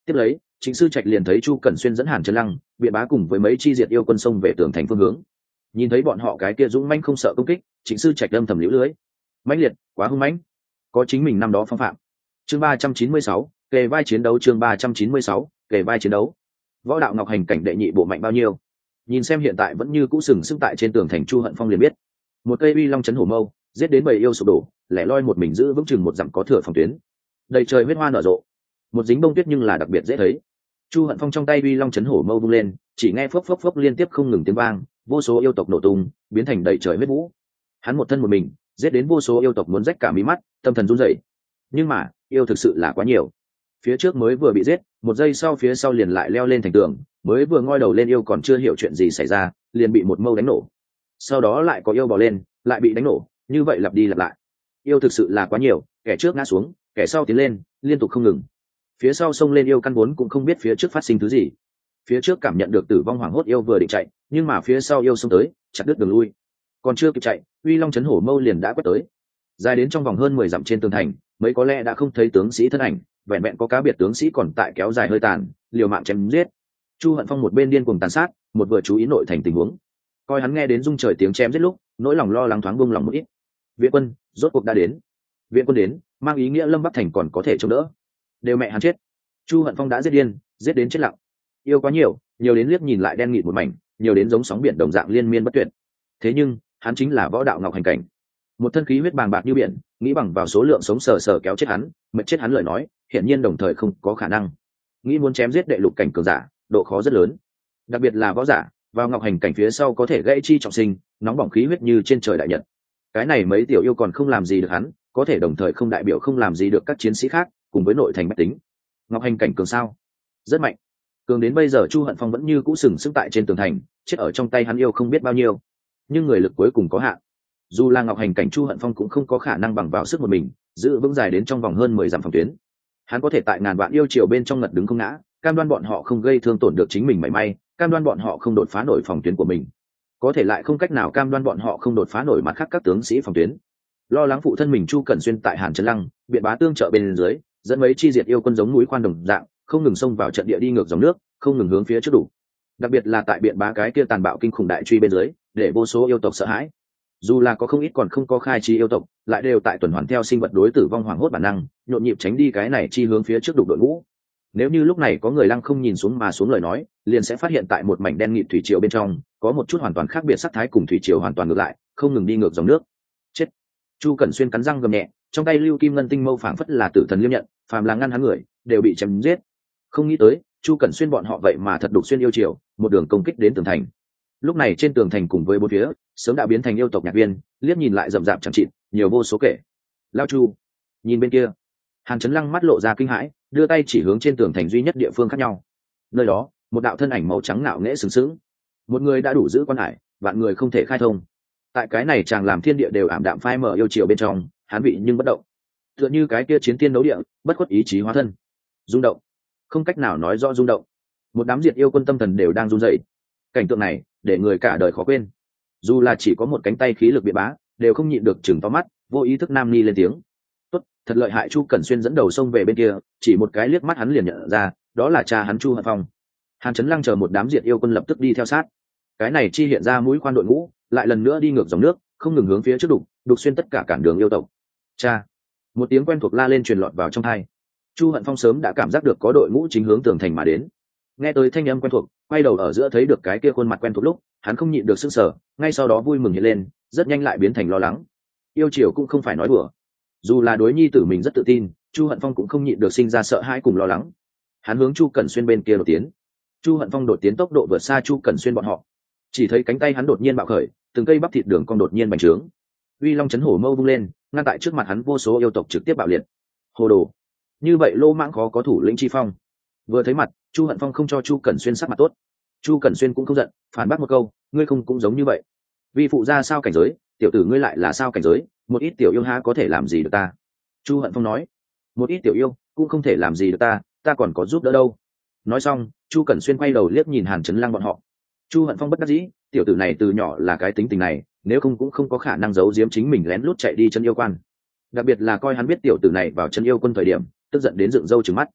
Tiếp lấy Trịnh Sư Trạch liền thấy Chu Cẩn Xuyên dẫn Hàn Trấn Lăng, Biện Bá cùng với mấy chi diệt yêu quân xông về tường thành phương hướng. Nhìn thấy bọn họ cái kia dũng mãnh không sợ công kích, Trịnh Sư Trạch âm thầm liễu lưới. Mãnh liệt, quá hung mãnh, có chính mình năm đó phong phạm. Chương ba trăm chín mươi sáu, kề vai chiến đấu. Chương ba trăm chín mươi sáu, kề vai chiến đấu. Võ đạo Ngọc Hành cảnh đệ nhị bộ mạnh bao nhiêu? Nhìn xem hiện tại vẫn như cũ sừng sững tại trên tường thành Chu Hận Phong liền biết. Một cây uy long chấn hổ mâu, giết đến bầy yêu sụp đổ, lẻ loi một mình giữ vững chừng một dặm có thừa phòng tuyến. Đầy trời huyết hoa nở rộ, một dính bông tuyết nhưng là đặc biệt dễ thấy. Chu Hận Phong trong tay uy long chấn hổ mâu vung lên, chỉ nghe phốc phốc phốc liên tiếp không ngừng tiếng vang, vô số yêu tộc nổ tung, biến thành đầy trời huyết vũ. Hắn một thân một mình, giết đến vô số yêu tộc muốn rách cả mí mắt, tâm thần run rẩy. Nhưng mà, yêu thực sự là quá nhiều. Phía trước mới vừa bị giết, một giây sau phía sau liền lại leo lên thành tường, mới vừa ngoi đầu lên yêu còn chưa hiểu chuyện gì xảy ra, liền bị một mâu đánh nổ. Sau đó lại có yêu bò lên, lại bị đánh nổ, như vậy lặp đi lặp lại. Yêu thực sự là quá nhiều, kẻ trước ngã xuống, kẻ sau tiến lên, liên tục không ngừng. Phía sau xông lên yêu căn vốn cũng không biết phía trước phát sinh thứ gì. Phía trước cảm nhận được tử vong hoảng hốt yêu vừa định chạy, nhưng mà phía sau yêu xông tới, chặt đứt đường lui. Còn chưa kịp chạy, uy long chấn hổ mâu liền đã quét tới. Dài đến trong vòng hơn mười dặm trên tường thành, mấy có lẽ đã không thấy tướng sĩ thân ảnh, vẹn vẹn có cá biệt tướng sĩ còn tại kéo dài hơi tàn, liều mạng chém giết. Chu Hận Phong một bên điên cuồng tàn sát, một vừa chú ý nội thành tình huống. Coi hắn nghe đến rung trời tiếng chém giết lúc, nỗi lòng lo lắng thoáng buông lòng một ít. Viện quân rốt cuộc đã đến. Viện quân đến, mang ý nghĩa Lâm Bắc Thành còn có thể chống đỡ. Đều mẹ hắn chết. Chu Hận Phong đã giết điên, giết đến chết lặng. Yêu quá nhiều, nhiều đến liếc nhìn lại đen nghịt một mảnh, nhiều đến giống sóng biển đồng dạng liên miên bất tuyệt. Thế nhưng, hắn chính là võ đạo Ngọc Hành cảnh. Một thân khí huyết bàng bạc như biển, nghĩ bằng vào số lượng sống sờ sờ kéo chết hắn, mệt chết hắn lời nói, hiển nhiên đồng thời không có khả năng. Nghĩ muốn chém giết đệ lục cảnh cường giả, độ khó rất lớn. Đặc biệt là võ giả, vào Ngọc Hành cảnh phía sau có thể gãy chi trọng sinh, nóng bỏng khí huyết như trên trời đại nhật. Cái này mấy tiểu yêu còn không làm gì được hắn, có thể đồng thời không đại biểu không làm gì được các chiến sĩ khác, cùng với nội thành bách tính. Ngọc Hành cảnh cường sao? Rất mạnh. Cường đến bây giờ Chu Hận Phong vẫn như cũ sừng sững tại trên tường thành, chết ở trong tay hắn yêu không biết bao nhiêu. Nhưng người lực cuối cùng có hạn. Dù là Ngọc Hành cảnh Chu Hận Phong cũng không có khả năng bằng vào sức một mình, giữ vững dài đến trong vòng hơn mười dặm phòng tuyến. Hắn có thể tại ngàn vạn yêu triều bên trong ngật đứng không ngã, cam đoan bọn họ không gây thương tổn được chính mình mảy may, cam đoan bọn họ không đột phá nổi phòng tuyến của mình. Có thể lại không cách nào cam đoan bọn họ không đột phá nổi mặt khác các tướng sĩ phòng tuyến. Lo lắng phụ thân mình Chu Cẩn Xuyên tại Hàn Trấn Lăng, Biện Bá tương trợ bên dưới, dẫn mấy chi diệt yêu quân giống núi khoan đồng dạng, không ngừng xông vào trận địa đi ngược dòng nước, không ngừng hướng phía trước đủ. Đặc biệt là tại Biện Bá cái kia tàn bạo kinh khủng đại truy bên dưới, để vô số yêu tộc sợ hãi. Dù là có không ít còn không có khai chi yêu tộc, lại đều tại tuần hoàn theo sinh vật đối tử vong hoảng hốt bản năng, nhộn nhịp tránh đi cái này chi hướng phía trước đục đội ngũ. Nếu như lúc này có người lăng không nhìn xuống mà xuống lời nói, liền sẽ phát hiện tại một mảnh đen nghịt thủy triều bên trong, có một chút hoàn toàn khác biệt sắc thái cùng thủy triều hoàn toàn ngược lại, không ngừng đi ngược dòng nước. Chết! Chu Cẩn Xuyên cắn răng gầm nhẹ, trong tay lưu kim ngân tinh mâu phảng phất là tử thần liêm nhận, phàm là ngăn hắn người, đều bị chém giết. Không nghĩ tới, Chu Cẩn Xuyên bọn họ vậy mà thật đục xuyên yêu triều, một đường công kích đến tường thành. Lúc này trên tường thành cùng với bốn phía, sớm đã biến thành yêu tộc nhạc viên, liếc nhìn lại rậm rạp chẳng chịt, nhiều vô số kể. Lao Chu, nhìn bên kia. Hàn Chấn Lăng mắt lộ ra kinh hãi, đưa tay chỉ hướng trên tường thành duy nhất địa phương khác nhau. Nơi đó, một đạo thân ảnh màu trắng ngạo nghễ sừng sững. Một người đã đủ giữ quan hải, vạn người không thể khai thông. Tại cái này chàng làm thiên địa đều ảm đạm phai mờ yêu triều bên trong, hắn vị nhưng bất động. Tựa như cái kia chiến tiên đấu địa, bất khuất ý chí hóa thân. Rung động, không cách nào nói rõ rung động. Một đám diệt yêu quân tâm thần đều đang run rẩy. Cảnh tượng này, để người cả đời khó quên. Dù là chỉ có một cánh tay khí lực Biện Bá, đều không nhịn được chừng to mắt, vô ý thức nam ni lên tiếng. Tốt, thật lợi hại. Chu Cẩn Xuyên dẫn đầu xông về bên kia, chỉ một cái liếc mắt hắn liền nhận ra, đó là cha hắn Chu Hận Phong. Hàn Chấn Lăng chờ một đám diệt yêu quân lập tức đi theo sát. Cái này chi hiện ra mũi khoan đội ngũ, lại lần nữa đi ngược dòng nước, không ngừng hướng phía trước đục, đục xuyên tất cả cản đường yêu tộc. Cha! Một tiếng quen thuộc la lên truyền lọt vào trong tai. Chu Hận Phong sớm đã cảm giác được có đội ngũ chính hướng tường thành mà đến. Nghe tới thanh âm quen thuộc, quay đầu ở giữa thấy được cái kia khuôn mặt quen thuộc lúc, hắn không nhịn được sững sờ, ngay sau đó vui mừng hiện lên, rất nhanh lại biến thành lo lắng. Yêu triều cũng không phải nói đùa. Dù là đối nhi tử mình rất tự tin, Chu Hận Phong cũng không nhịn được sinh ra sợ hãi cùng lo lắng. Hắn hướng Chu Cẩn Xuyên bên kia đột tiến. Chu Hận Phong đột tiến tốc độ vượt xa Chu Cẩn Xuyên bọn họ. Chỉ thấy cánh tay hắn đột nhiên bạo khởi, từng cây bắp thịt đường cong đột nhiên bành trướng. Uy Long chấn hổ mâu vung lên, ngăn tại trước mặt hắn vô số yêu tộc trực tiếp bạo liệt. Hồ đồ! Như vậy lô mãng khó có thủ lĩnh chi phong. Vừa thấy mặt, Chu Hận Phong không cho Chu Cẩn Xuyên sắc mặt tốt. Chu Cẩn Xuyên cũng không giận, phản bác một câu, ngươi không cũng giống như vậy. Vi phụ ra sao cảnh giới, tiểu tử ngươi lại là sao cảnh giới, một ít tiểu yêu há có thể làm gì được ta. Chu Hận Phong nói, một ít tiểu yêu cũng không thể làm gì được ta, ta còn có giúp đỡ đâu. Nói xong, Chu Cẩn Xuyên quay đầu liếc nhìn Hàn Chấn Lăng bọn họ. Chu Hận Phong bất đắc dĩ, tiểu tử này từ nhỏ là cái tính tình này, nếu không cũng không có khả năng giấu giếm chính mình lén lút chạy đi chân yêu quan. Đặc biệt là coi hắn biết tiểu tử này vào chân yêu quân thời điểm, tức giận đến dựng râu trừng mắt.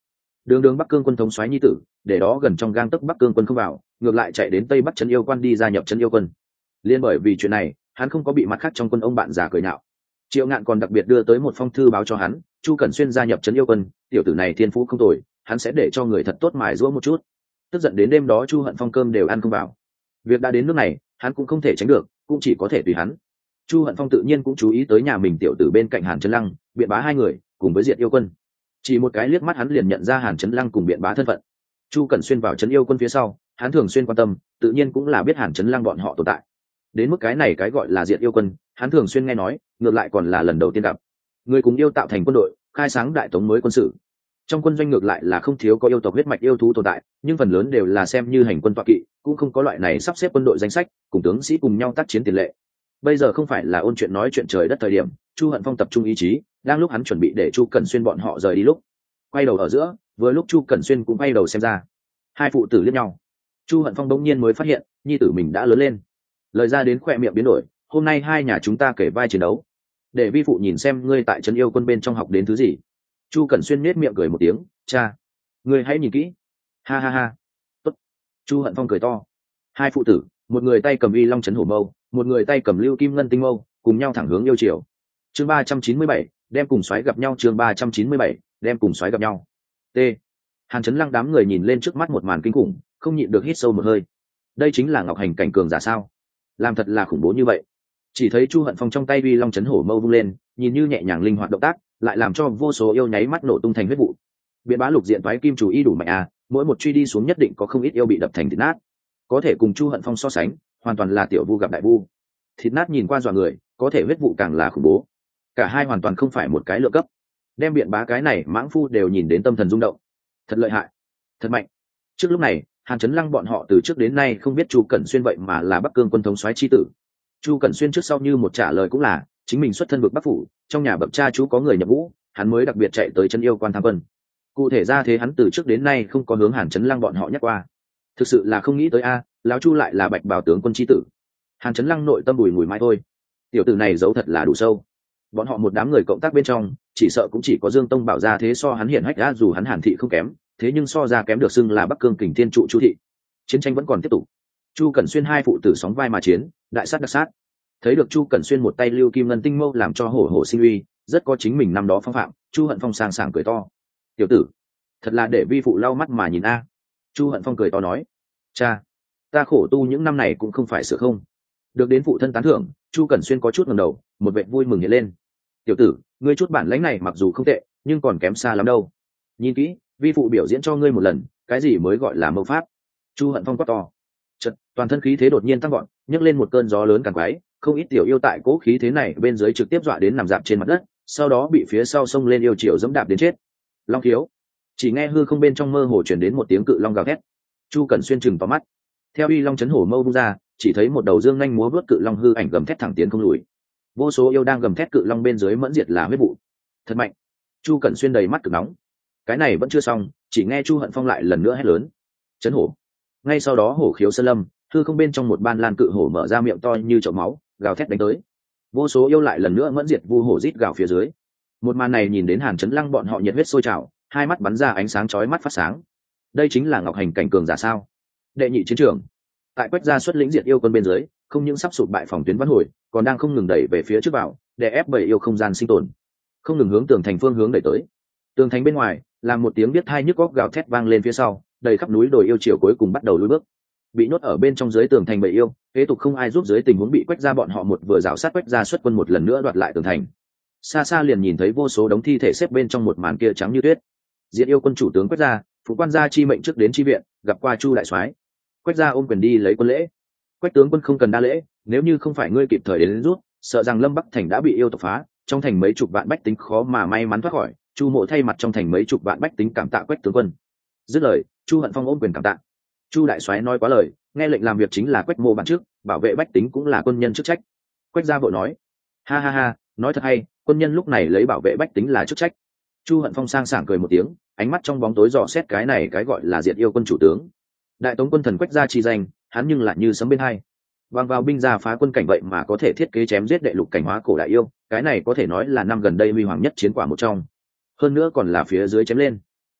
đường đường Bắc Cương quân thống soái nhi tử, để đó gần trong gang tấc Bắc Cương quân không vào, ngược lại chạy đến Tây Bắc trấn yêu quan đi gia nhập trấn yêu quân. Liên bởi vì chuyện này, hắn không có bị mặt khác trong quân ông bạn già cười nhạo. Triệu Ngạn còn đặc biệt đưa tới một phong thư báo cho hắn, Chu Cẩn Xuyên gia nhập trấn yêu quân, tiểu tử này thiên phú không tồi, hắn sẽ để cho người thật tốt mài giũa một chút. Tức giận đến đêm đó Chu Hận Phong cơm đều ăn không vào. Việc đã đến nước này, hắn cũng không thể tránh được, cũng chỉ có thể tùy hắn. Chu Hận Phong tự nhiên cũng chú ý tới nhà mình tiểu tử bên cạnh Hàn Chấn Lăng, Biện Bá hai người, cùng với Diệt Yêu quân. Chỉ một cái liếc mắt hắn liền nhận ra Hàn Chấn Lăng cùng Biện Bá thân phận. Chu Cẩn Xuyên vào trấn yêu quân phía sau, hắn thường xuyên quan tâm, tự nhiên cũng là biết Hàn Chấn Lăng bọn họ tồn tại. Đến mức cái này cái gọi là Diệt Yêu quân, hắn thường xuyên nghe nói, ngược lại còn là lần đầu tiên gặp. Người cùng yêu tạo thành quân đội, khai sáng đại tống mới quân sự. Trong quân doanh ngược lại là không thiếu có yêu tộc huyết mạch yêu thú tồn tại, nhưng phần lớn đều là xem như hành quân tọa kỵ, cũng không có loại này sắp xếp quân đội danh sách, cùng tướng sĩ cùng nhau tác chiến tiền lệ. Bây giờ không phải là ôn chuyện nói chuyện trời đất thời điểm, Chu Hận Phong tập trung ý chí, đang lúc hắn chuẩn bị để Chu Cẩn Xuyên bọn họ rời đi lúc, quay đầu ở giữa, vừa lúc Chu Cẩn Xuyên cũng quay đầu xem ra. Hai phụ tử liếc nhau. Chu Hận Phong đống nhiên mới phát hiện, nhi tử mình đã lớn lên. Lời ra đến khỏe miệng biến đổi, hôm nay hai nhà chúng ta kể vai chiến đấu, để vi phụ nhìn xem ngươi tại trấn yêu quân bên trong học đến thứ gì. Chu Cẩn Xuyên nết miệng cười một tiếng, cha, ngươi hãy nhìn kỹ. Ha ha ha. Tốt. Chu Hận Phong cười to. Hai phụ tử, một người tay cầm uy long chấn hổ mâu, một người tay cầm lưu kim ngân tinh mâu, cùng nhau thẳng hướng yêu triều. Chương ba trăm chín mươi bảy, đem cùng xoáy gặp nhau. Chương ba trăm chín mươi bảy, đem cùng xoáy gặp nhau. T. Hàn Chấn Lăng đám người nhìn lên trước mắt một màn kinh khủng, không nhịn được hít sâu một hơi. Đây chính là Ngọc Hành cảnh cường giả sao? Làm thật là khủng bố như vậy. Chỉ thấy Chu Hận Phong trong tay uy long chấn hổ mâu vung lên, nhìn như nhẹ nhàng linh hoạt động tác, lại làm cho vô số yêu nháy mắt nổ tung thành huyết vụ. Biện Bá lục diện toái kim chủ y đủ mạnh à, mỗi một truy đi xuống nhất định có không ít yêu bị đập thành thịt nát. Có thể cùng Chu Hận Phong so sánh, hoàn toàn là tiểu vu gặp đại vu. Thịt nát nhìn qua dọa người, có thể huyết vụ càng là khủng bố. Cả hai hoàn toàn không phải một cái lượng cấp. Đem Biện Bá cái này mãng phu đều nhìn đến tâm thần rung động. Thật lợi hại, thật mạnh. Trước lúc này, Hàn Chấn Lăng bọn họ từ trước đến nay không biết Chu Cẩn Xuyên vậy mà là Bắc Cương quân thống soái chi tử. Chu Cẩn Xuyên trước sau như một trả lời cũng là, chính mình xuất thân vực Bắc phủ, trong nhà bậc cha chú có người nhập ngũ, hắn mới đặc biệt chạy tới trấn yêu quan tham quân. Cụ thể ra thế hắn từ trước đến nay không có hướng Hàn Chấn Lăng bọn họ nhắc qua. Thực sự là không nghĩ tới a, lão Chu lại là Bạch Bào tướng quân chi tử. Hàn Chấn Lăng nội tâm bùi ngùi mãi thôi. Tiểu tử này giấu thật là đủ sâu. Bọn họ một đám người cộng tác bên trong, chỉ sợ cũng chỉ có Dương Tông Bảo ra thế so hắn hiển hách ra, dù hắn Hàn thị không kém, thế nhưng so ra kém được xưng là Bắc Cương Kình Thiên trụ Chu thị. Chiến tranh vẫn còn tiếp tục. Chu Cẩn Xuyên hai phụ tử sóng vai mà chiến, đại sát đặc sát. Thấy được Chu Cẩn Xuyên một tay lưu kim ngân tinh mâu làm cho hổ hổ sinh uy, rất có chính mình năm đó phong phạm. Chu Hận Phong sang sảng cười to, tiểu tử, thật là để vi phụ lau mắt mà nhìn a. Chu Hận Phong cười to nói, cha, ta khổ tu những năm này cũng không phải sửa không. Được đến phụ thân tán thưởng, Chu Cẩn Xuyên có chút ngẩng đầu, một vẻ vui mừng hiện lên. Tiểu tử, ngươi chút bản lãnh này mặc dù không tệ, nhưng còn kém xa lắm đâu. Nhìn kỹ, vi phụ biểu diễn cho ngươi một lần, cái gì mới gọi là mâu pháp. Chu Hận Phong quát to. Chợt, toàn thân khí thế đột nhiên tăng gọn, nhấc lên một cơn gió lớn càng quái, không ít tiểu yêu tại cố khí thế này bên dưới trực tiếp dọa đến nằm dạp trên mặt đất, sau đó bị phía sau xông lên yêu triều dẫm đạp đến chết. Long thiếu, chỉ nghe hư không bên trong mơ hồ truyền đến một tiếng cự long gào thét. Chu Cẩn Xuyên chừng to mắt, theo uy long chấn hổ mâu vung ra, chỉ thấy một đầu dương nhanh múa vớt cự long hư ảnh gầm thét thẳng tiến không lùi. Vô số yêu đang gầm thét cự long bên dưới mẫn diệt là huyết vụ. Thật mạnh. Chu Cẩn Xuyên đầy mắt cực nóng. Cái này vẫn chưa xong, chỉ nghe Chu Hận Phong lại lần nữa hét lớn, chấn hổ. Ngay sau đó hổ khiếu sơn lâm, hư không bên trong một ban lan cự hổ mở ra miệng to như chậu máu, gào thét đánh tới. Vô số yêu lại lần nữa mẫn diệt vu hổ rít gào phía dưới. Một màn này nhìn đến Hàn Chấn Lăng bọn họ nhiệt huyết sôi trào, hai mắt bắn ra ánh sáng chói mắt phát sáng. Đây chính là Ngọc Hành cảnh cường giả sao? Đệ nhị chiến trường, tại Quách gia xuất lĩnh diệt yêu quân bên dưới, không những sắp sụp bại phòng tuyến vãn hồi, còn đang không ngừng đẩy về phía trước vào, để ép bảy yêu không gian sinh tồn, không ngừng hướng tường thành phương hướng đẩy tới. Tường thành bên ngoài, làm một tiếng biết thai nhức óc gào thét vang lên phía sau, đầy khắp núi đồi yêu triều cuối cùng bắt đầu lùi bước. Bị nhốt ở bên trong dưới tường thành bảy yêu, kế tục không ai giúp, dưới tình huống bị Quách gia bọn họ một vừa rào sát Quách gia xuất quân một lần nữa đoạt lại tường thành. Xa xa liền nhìn thấy vô số đống thi thể xếp bên trong một màn kia trắng như tuyết. Diệt yêu quân chủ tướng Quách gia, phụ quan gia chi mệnh trước đến chi viện, gặp qua Chu đại soái. Quách gia ôm quyền đi lấy quân lễ. Quách tướng quân không cần đa lễ, nếu như không phải ngươi kịp thời đến rút, sợ rằng Lâm Bắc thành đã bị yêu tộc phá, trong thành mấy chục vạn bách tính khó mà may mắn thoát khỏi. Chu Mộ thay mặt trong thành mấy chục vạn bách tính cảm tạ Quách tướng quân. Dứt lời, Chu Hận Phong ôm quyền cảm tạ. Chu đại soái nói quá lời, nghe lệnh làm việc chính là Quách Mộ bản trước, bảo vệ bách tính cũng là quân nhân chức trách. Quách gia vội nói, ha ha ha, nói thật hay, quân nhân lúc này lấy bảo vệ bách tính là chức trách. Chu Hận Phong sang sảng cười một tiếng, ánh mắt trong bóng tối dò xét cái này cái gọi là diệt yêu quân chủ tướng. Đại tống quân thần Quách gia chi danh, hắn nhưng lại như sấm bên hai. Vang vào binh gia phá quân cảnh vậy mà có thể thiết kế chém giết đệ lục cảnh hóa cổ đại yêu, cái này có thể nói là năm gần đây huy hoàng nhất chiến quả một trong. Hơn nữa còn là phía dưới chém lên.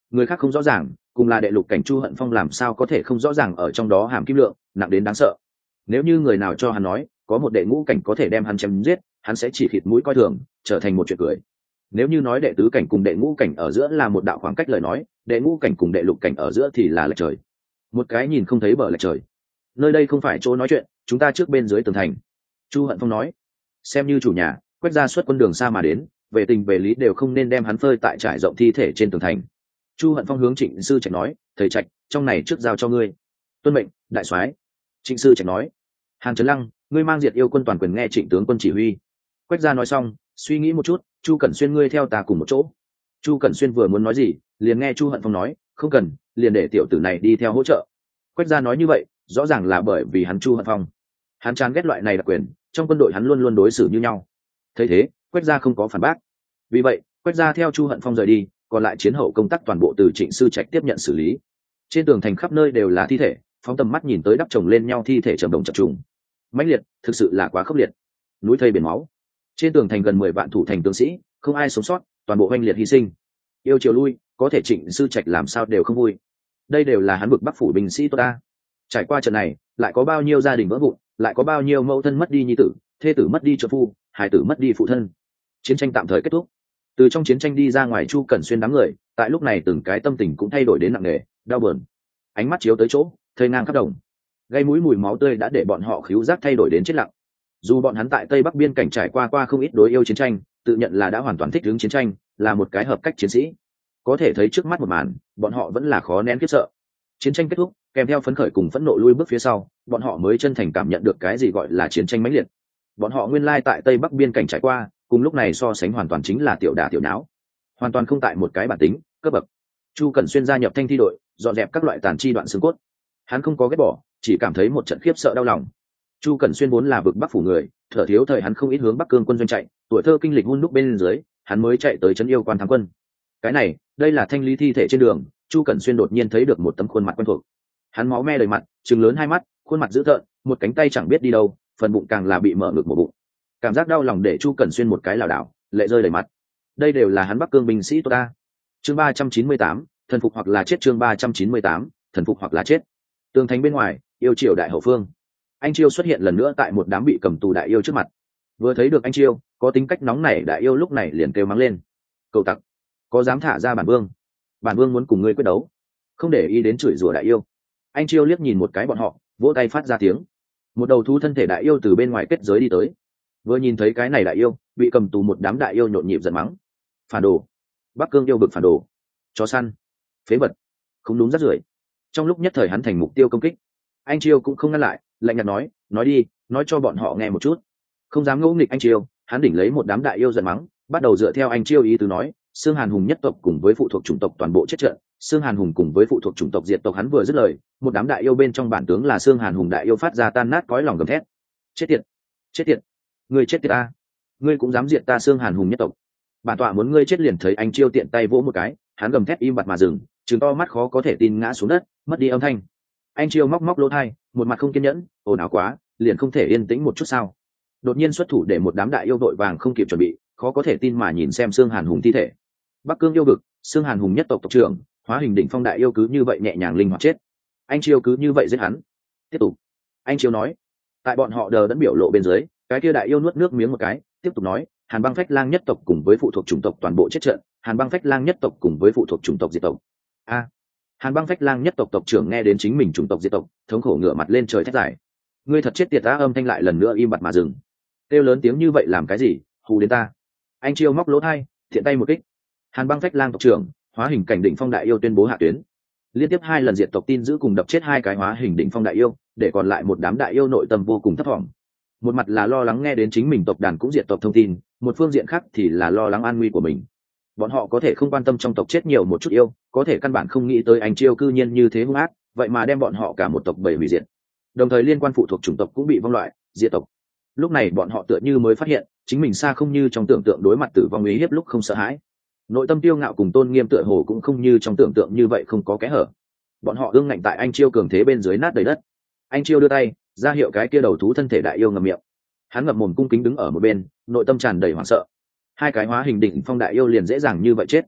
người khác không rõ ràng, cùng là đệ lục cảnh Chu Hận Phong làm sao có thể không rõ ràng ở trong đó hàm kim lượng nặng đến đáng sợ. Nếu như người nào cho hắn nói có một đệ ngũ cảnh có thể đem hắn chém giết, hắn sẽ chỉ khịt mũi coi thường, trở thành một chuyện cười. Nếu như nói đệ tứ cảnh cùng đệ ngũ cảnh ở giữa là một đạo khoảng cách lời nói, đệ ngũ cảnh cùng đệ lục cảnh ở giữa thì là lệch trời. Một cái nhìn không thấy bờ lệch trời. Nơi đây không phải chỗ nói chuyện, chúng ta trước bên dưới tường thành. Chu Hận Phong nói, xem như chủ nhà, Quách gia xuất quân đường xa mà đến, về tình về lý đều không nên đem hắn phơi tại trải rộng thi thể trên tường thành. Chu Hận Phong hướng Trịnh sư Trạch nói, thầy Trạch, trong này trước giao cho ngươi. Tuân mệnh, đại soái. Trịnh sư Trạch nói, Hàn Trấn Lăng, ngươi mang diệt yêu quân toàn quyền nghe Trịnh tướng quân chỉ huy. Quách gia nói xong, suy nghĩ một chút, Chu Cẩn Xuyên ngươi theo ta cùng một chỗ. Chu Cẩn Xuyên vừa muốn nói gì, liền nghe Chu Hận Phong nói, không cần, liền để tiểu tử này đi theo hỗ trợ. Quách gia nói như vậy, rõ ràng là bởi vì hắn Chu Hận Phong. Hắn chán ghét loại này đặc quyền, trong quân đội hắn luôn luôn đối xử như nhau. Thấy thế, Quách gia không có phản bác. Vì vậy, Quách gia theo Chu Hận Phong rời đi, còn lại chiến hậu công tác toàn bộ từ Trịnh sư Trạch tiếp nhận xử lý. Trên tường thành khắp nơi đều là thi thể, phóng tầm mắt nhìn tới đắp chồng lên nhau thi thể trầm đồng chập trùng. Mãnh liệt, thực sự là quá khốc liệt. Núi thây biển máu. Trên tường thành gần mười vạn thủ thành tướng sĩ, không ai sống sót, toàn bộ oanh liệt hy sinh. Yêu chiều lui, có thể Trịnh sư Trạch làm sao đều không vui. Đây đều là hắn bực Bắc phủ binh sĩ tốt ta. Trải qua trận này, lại có bao nhiêu gia đình vỡ vụn, lại có bao nhiêu mẫu thân mất đi nhi tử, thê tử mất đi trợ phu, hài tử mất đi phụ thân. Chiến tranh tạm thời kết thúc. Từ trong chiến tranh đi ra ngoài Chu Cẩn Xuyên đám người, tại lúc này từng cái tâm tình cũng thay đổi đến nặng nề, đau buồn. Ánh mắt chiếu tới chỗ, thây ngang khắp đồng. Gây mũi mùi máu tươi đã để bọn họ khứu giác thay đổi đến chết lặng. Dù bọn hắn tại Tây Bắc biên cảnh trải qua qua không ít đối yêu chiến tranh, tự nhận là đã hoàn toàn thích ứng chiến tranh, là một cái hợp cách chiến sĩ. Có thể thấy trước mắt một màn, bọn họ vẫn là khó nén khiếp sợ. Chiến tranh kết thúc, kèm theo phấn khởi cùng phẫn nộ lui bước phía sau, bọn họ mới chân thành cảm nhận được cái gì gọi là chiến tranh mãnh liệt. Bọn họ nguyên lai tại Tây Bắc biên cảnh trải qua, cùng lúc này so sánh hoàn toàn chính là tiểu đả tiểu não, hoàn toàn không tại một cái bản tính cấp bậc. Chu Cẩn Xuyên gia nhập thanh thi đội, dọn dẹp các loại tàn chi đoạn xương cốt. Hắn không có ghét bỏ, chỉ cảm thấy một trận khiếp sợ đau lòng. Chu Cẩn Xuyên vốn là vực Bắc phủ người, thở thiếu thời hắn không ít hướng Bắc Cương quân doanh chạy, tuổi thơ kinh lịch hun đúc bên dưới, hắn mới chạy tới trấn yêu quan thắng quân. Cái này, đây là thanh lý thi thể trên đường, Chu Cẩn Xuyên đột nhiên thấy được một tấm khuôn mặt quen thuộc. Hắn máu me đầy mặt, trừng lớn hai mắt, khuôn mặt dữ tợn, một cánh tay chẳng biết đi đâu, phần bụng càng là bị mở ngực một bụng. Cảm giác đau lòng để Chu Cẩn Xuyên một cái lảo đảo, lệ rơi đầy mặt. Đây đều là hắn Bắc Cương binh sĩ tốt ta. Chương ba trăm chín mươi tám, thần phục hoặc là chết. Chương ba trăm chín mươi tám, thần phục hoặc là chết. Tường thành bên ngoài, yêu triều đại hậu phương. Anh Chiêu xuất hiện lần nữa tại một đám bị cầm tù đại yêu trước mặt. Vừa thấy được anh Chiêu, có tính cách nóng nảy đại yêu lúc này liền kêu mắng lên. Cậu tặc, có dám thả ra bản vương? Bản vương muốn cùng ngươi quyết đấu. Không để ý đến chửi rủa đại yêu. Anh Chiêu liếc nhìn một cái bọn họ, vỗ tay phát ra tiếng. Một đầu thú thân thể đại yêu từ bên ngoài kết giới đi tới. Vừa nhìn thấy cái này đại yêu, bị cầm tù một đám đại yêu nhộn nhịp giận mắng. Phản đồ, Bắc Cương yêu vực phản đồ, chó săn, phế vật, không đúng rất rưởi. Trong lúc nhất thời hắn thành mục tiêu công kích. Anh Chiêu cũng không ngăn lại, lạnh nhạt nói, nói đi, nói cho bọn họ nghe một chút. Không dám ngỗ nghịch anh Chiêu, hắn đỉnh lấy một đám đại yêu giận mắng, bắt đầu dựa theo anh Chiêu ý tứ nói, Xương Hàn Hùng nhất tộc cùng với phụ thuộc chủng tộc toàn bộ chết trận. Xương Hàn Hùng cùng với phụ thuộc chủng tộc diệt tộc. Hắn vừa dứt lời, một đám đại yêu bên trong bản tướng là Xương Hàn Hùng đại yêu phát ra tan nát cõi lòng gầm thét. Chết tiệt, chết tiệt, ngươi chết tiệt a, ngươi cũng dám diệt ta Xương Hàn Hùng nhất tộc. Bản tọa muốn ngươi chết liền. Thấy anh Chiêu tiện tay vỗ một cái, hắn gầm thét im bặt mà dừng, trừng to mắt khó có thể tin ngã xuống đất, mất đi âm thanh. Anh Chiêu móc móc lỗ tai, một mặt không kiên nhẫn, ồn ào quá, liền không thể yên tĩnh một chút sao? Đột nhiên xuất thủ để một đám đại yêu đội vàng không kịp chuẩn bị, khó có thể tin mà nhìn xem Xương Hàn Hùng thi thể. Bắc Cương yêu vực, Xương Hàn Hùng nhất tộc tộc trưởng, Hóa Hình Đỉnh Phong đại yêu cứ như vậy nhẹ nhàng linh hoạt chết. Anh Chiêu cứ như vậy giết hắn. Tiếp tục. Anh Chiêu nói. Tại bọn họ đờ đẫn biểu lộ bên dưới, cái kia đại yêu nuốt nước miếng một cái, tiếp tục nói, Hàn Băng Phách Lang nhất tộc cùng với phụ thuộc chủng tộc toàn bộ chết trận, Hàn Băng Phách Lang nhất tộc cùng với phụ thuộc chủng tộc diệt tộc. A. Hàn Băng Phách Lang nhất tộc tộc trưởng nghe đến chính mình chủng tộc diệt tộc, thống khổ ngửa mặt lên trời thét giải. Ngươi thật chết tiệt ta. Âm thanh lại lần nữa im bặt mà dừng. Kêu lớn tiếng như vậy làm cái gì, hù đến ta. Anh Chiêu móc lỗ tai, thiện tay một kích. Hàn Băng Phách Lang tộc trưởng, Hóa Hình Cảnh Đỉnh Phong đại yêu tuyên bố hạ tuyến. Liên tiếp hai lần diệt tộc tin giữ cùng đập chết hai cái Hóa Hình Đỉnh Phong đại yêu, để còn lại một đám đại yêu nội tâm vô cùng thấp thỏm. Một mặt là lo lắng nghe đến chính mình tộc đàn cũng diệt tộc thông tin, một phương diện khác thì là lo lắng an nguy của mình. Bọn họ có thể không quan tâm trong tộc chết nhiều một chút yêu, có thể căn bản không nghĩ tới anh Chiêu cư nhiên như thế hung ác, vậy mà đem bọn họ cả một tộc bầy hủy diệt. Đồng thời liên quan phụ thuộc chủng tộc cũng bị vong loại, diệt tộc. Lúc này bọn họ tựa như mới phát hiện, chính mình xa không như trong tưởng tượng đối mặt tử vong uy hiếp lúc không sợ hãi. Nội tâm tiêu ngạo cùng tôn nghiêm tựa hồ cũng không như trong tưởng tượng như vậy không có kẽ hở. Bọn họ ương ngạnh tại anh Chiêu cường thế bên dưới nát đầy đất. Anh Chiêu đưa tay ra hiệu cái kia đầu thú thân thể đại yêu ngậm miệng. Hắn ngậm mồm cung kính đứng ở một bên, nội tâm tràn đầy hoảng sợ. Hai cái Hóa Hình Đỉnh Phong đại yêu liền dễ dàng như vậy chết.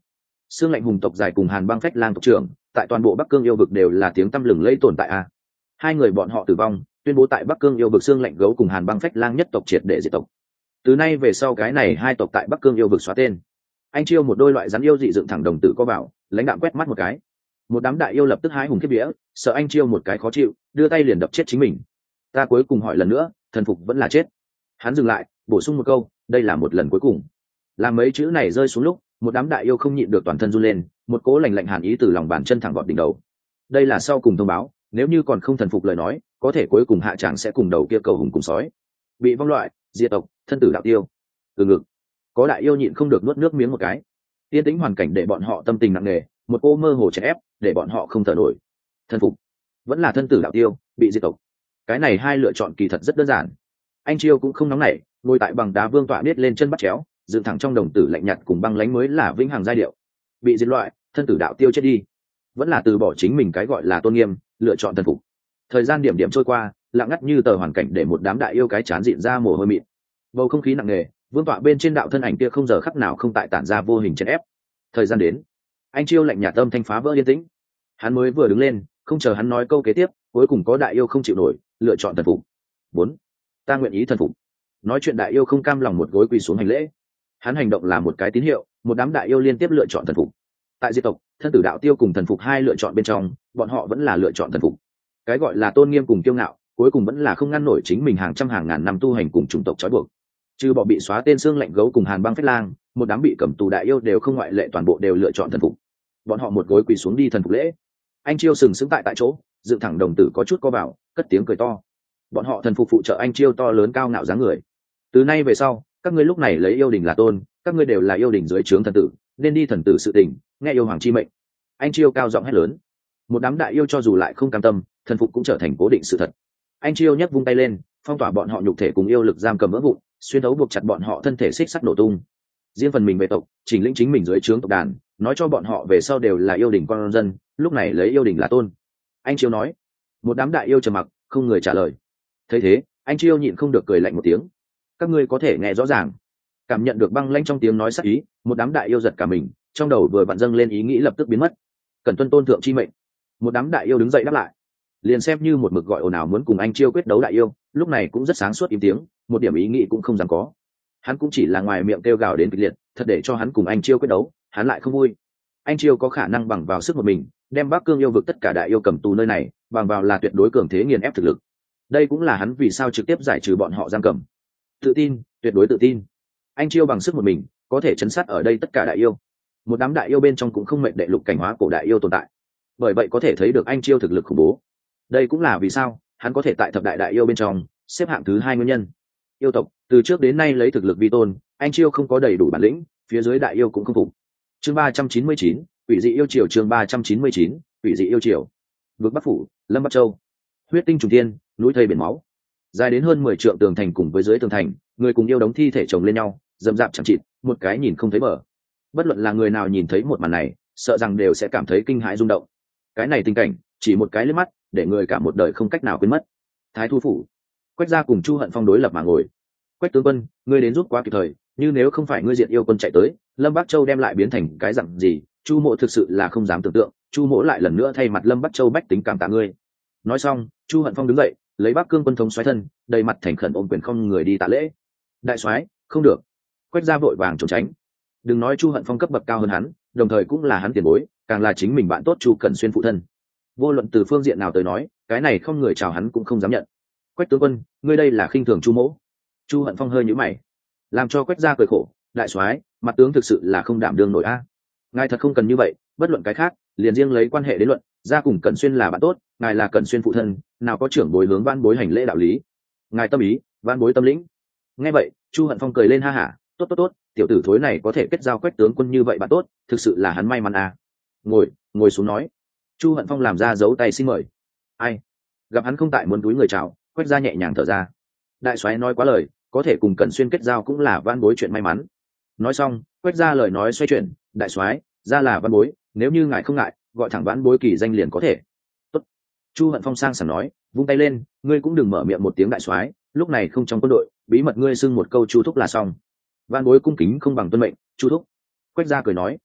Xương Lạnh hùng tộc dài cùng Hàn Băng Phách Lang tộc trưởng tại toàn bộ Bắc Cương yêu vực đều là tiếng tăm lừng lẫy tồn tại a. Hai người bọn họ tử vong, tuyên bố tại Bắc Cương yêu vực Xương Lạnh gấu cùng Hàn Băng Phách Lang nhất tộc triệt để diệt tộc. Từ nay về sau cái này hai tộc tại Bắc Cương yêu vực xóa tên. Anh Chiêu một đôi loại rắn yêu dị dựng thẳng đồng tử có vào, lãnh đạm quét mắt một cái. Một đám đại yêu lập tức hái hùng kiếp vía, sợ Anh Chiêu một cái khó chịu, đưa tay liền đập chết chính mình. Ta cuối cùng hỏi lần nữa, thần phục vẫn là chết. Hắn dừng lại, bổ sung một câu, đây là một lần cuối cùng. Làm mấy chữ này rơi xuống lúc, một đám đại yêu không nhịn được toàn thân run lên, một cỗ lạnh lạnh hàn ý từ lòng bàn chân thẳng vọt đỉnh đầu. Đây là sau cùng thông báo, nếu như còn không thần phục lời nói, có thể cuối cùng hạ tràng sẽ cùng đầu kia cầu hùng cùng sói. Bị vong loại, diệt tộc, thân tử đạo tiêu. Từ ngực. Có đại yêu nhịn không được nuốt nước miếng một cái. Yên tĩnh hoàn cảnh để bọn họ tâm tình nặng nề, một cô mơ hồ chèn ép, để bọn họ không thở nổi. Thần phục, vẫn là thân tử đạo tiêu, bị diệt tộc. Cái này hai lựa chọn kỳ thật rất đơn giản. Anh Chiêu cũng không nóng nảy, ngồi tại bằng đá vương tọa biết lên chân bắt chéo, dựng thẳng trong đồng tử lạnh nhạt cùng băng lánh mới là vĩnh hằng giai điệu. Bị diệt loại, thân tử đạo tiêu chết đi, vẫn là từ bỏ chính mình cái gọi là tôn nghiêm, lựa chọn thần phục. Thời gian điểm điểm trôi qua, lặng ngắt như tờ hoàn cảnh để một đám đại yêu cái chán dịn ra mồ hôi mịn. Bầu không khí nặng nề, vương tọa bên trên đạo thân ảnh kia không giờ khắc nào không tại tản ra vô hình chèn ép. Thời gian đến, anh Chiêu lạnh nhạt âm thanh phá vỡ yên tĩnh. Hắn mới vừa đứng lên, không chờ hắn nói câu kế tiếp, cuối cùng có đại yêu không chịu nổi, lựa chọn thần phục. Bốn, ta nguyện ý thần phục. Nói chuyện đại yêu không cam lòng một gối quỳ xuống hành lễ. Hắn hành động là một cái tín hiệu, một đám đại yêu liên tiếp lựa chọn thần phục. Tại diệt tộc, thân tử đạo tiêu cùng thần phục hai lựa chọn bên trong, bọn họ vẫn là lựa chọn thần phục. Cái gọi là tôn nghiêm cùng kiêu ngạo, cuối cùng vẫn là không ngăn nổi chính mình hàng trăm hàng ngàn năm tu hành cùng chủng tộc trói buộc. Trừ bỏ bị xóa tên Xương Lạnh gấu cùng Hàn Băng Phách Lang, một đám bị cầm tù đại yêu đều không ngoại lệ toàn bộ đều lựa chọn thần phục. Bọn họ một gối quỳ xuống đi thần phục lễ. Anh Chiêu sừng sững tại tại chỗ, dựng thẳng đồng tử có chút co vào, cất tiếng cười to. Bọn họ thần phục phụ trợ anh Chiêu to lớn cao ngạo dáng người. Từ nay về sau, các ngươi lúc này lấy yêu đình là tôn, các ngươi đều là yêu đình dưới trướng thần tử, nên đi thần tử sự tình, nghe yêu hoàng chi mệnh. Anh Chiêu cao giọng hét lớn. Một đám đại yêu cho dù lại không cam tâm, thần phục cũng trở thành cố định sự thật. Anh Chiêu nhấc vung tay lên, phong tỏa bọn họ nhục thể cùng yêu lực giam cầm vỡ vụn, xuyên thấu buộc chặt bọn họ thân thể xích sắt nổ tung. Riêng phần mình về tộc, chỉnh lĩnh chính mình dưới trướng tộc đàn, nói cho bọn họ về sau đều là yêu đình con dân, lúc này lấy yêu đình là tôn. Anh Chiêu nói. Một đám đại yêu trầm mặc, không người trả lời. Thấy thế, anh Chiêu nhịn không được cười lạnh một tiếng. Các ngươi có thể nghe rõ ràng, cảm nhận được băng lãnh trong tiếng nói sắc ý, một đám đại yêu giật cả mình, trong đầu vừa vặn dâng lên ý nghĩ lập tức biến mất. Cần tuân tôn thượng chi mệnh. Một đám đại yêu đứng dậy đáp lại. Liền xem như một mực gọi ồn ào muốn cùng anh Chiêu quyết đấu đại yêu, lúc này cũng rất sáng suốt im tiếng, một điểm ý nghĩ cũng không dám có. Hắn cũng chỉ là ngoài miệng kêu gào đến kịch liệt, thật để cho hắn cùng anh Chiêu quyết đấu, hắn lại không vui. Anh Chiêu có khả năng bằng vào sức một mình, đem Bắc Cương yêu vực tất cả đại yêu cầm tù nơi này, bằng vào là tuyệt đối cường thế nghiền ép thực lực. Đây cũng là hắn vì sao trực tiếp giải trừ bọn họ giam cầm. Tự tin, tuyệt đối tự tin. Anh Chiêu bằng sức một mình, có thể chấn sát ở đây tất cả đại yêu. Một đám đại yêu bên trong cũng không mệnh đệ lục cảnh hóa cổ đại yêu tồn tại. Bởi vậy có thể thấy được anh Chiêu thực lực khủng bố. Đây cũng là vì sao hắn có thể tại thập đại đại yêu bên trong xếp hạng thứ hai nguyên nhân. Yêu tộc từ trước đến nay lấy thực lực vi tôn, anh Chiêu không có đầy đủ bản lĩnh, phía dưới đại yêu cũng không phục. Chương ba trăm chín mươi chín, quỷ dị yêu triều. Chương ba trăm chín mươi chín, quỷ dị yêu triều. Vực Bắc phủ, Lâm Bắc Châu. Huyết tinh trùng thiên, núi thây biển máu. Dài đến hơn mười trượng tường thành cùng với dưới tường thành, người cùng yêu đống thi thể chồng lên nhau, rậm rạp chẳng chịt, một cái nhìn không thấy bờ. Bất luận là người nào nhìn thấy một màn này, sợ rằng đều sẽ cảm thấy kinh hãi rung động. Cái này tình cảnh, chỉ một cái liếc mắt, để người cả một đời không cách nào quên mất. Thái Thu phủ, Quách gia cùng Chu Hận Phong đối lập mà ngồi. Quách tướng quân, ngươi đến giúp quá kịp thời, như nếu không phải ngươi diện yêu quân chạy tới, Lâm Bắc Châu đem lại biến thành cái dạng gì? Chu Mộ thực sự là không dám tưởng tượng. Chu Mộ lại lần nữa thay mặt Lâm Bắc Châu bách tính cảm tạ ngươi. Nói xong, Chu Hận Phong đứng dậy, lấy Bắc Cương quân thống xoáy thân, đầy mặt thành khẩn ôm quyền không người đi tạ lễ. Đại soái, không được. Quách gia vội vàng trốn tránh. Đừng nói Chu Hận Phong cấp bậc cao hơn hắn, đồng thời cũng là hắn tiền bối, càng là chính mình bạn tốt Chu Cẩn Xuyên phụ thân. Vô luận từ phương diện nào tới nói, cái này không người chào hắn cũng không dám nhận. Quách tướng quân, ngươi đây là khinh thường Chu Mỗ. Chu Hận Phong hơi nhíu mày, làm cho Quách gia cười khổ. Đại soái, mặt tướng thực sự là không đảm đương nổi a. Ngài thật không cần như vậy, bất luận cái khác, liền riêng lấy quan hệ đến luận, gia cùng Cẩn Xuyên là bạn tốt, ngài là Cẩn Xuyên phụ thân, nào có trưởng bối hướng van bối hành lễ đạo lý. Ngài tâm ý, van bối tâm lĩnh. Nghe vậy, Chu Hận Phong cười lên ha hả, tốt tốt tốt, tiểu tử thối này có thể kết giao Quách tướng quân như vậy bạn tốt, thực sự là hắn may mắn à. Ngồi, ngồi xuống nói. Chu Hận Phong làm ra dấu tay xin mời. Ai? Gặp hắn không tại muốn túi người chào, Quách gia nhẹ nhàng thở ra. Đại soái nói quá lời, có thể cùng Cẩn Xuyên kết giao cũng là van bối chuyện may mắn. Nói xong, Quách gia lời nói xoay chuyển, đại soái, ra là van bối, nếu như ngài không ngại, gọi thẳng van bối kỳ danh liền có thể. Tốt. Chu Hận Phong sang sảng nói, vung tay lên, ngươi cũng đừng mở miệng một tiếng đại soái, lúc này không trong quân đội, bí mật ngươi xưng một câu Chu thúc là xong. Van bối cung kính không bằng tuân mệnh, Chu thúc. Quách gia cười nói.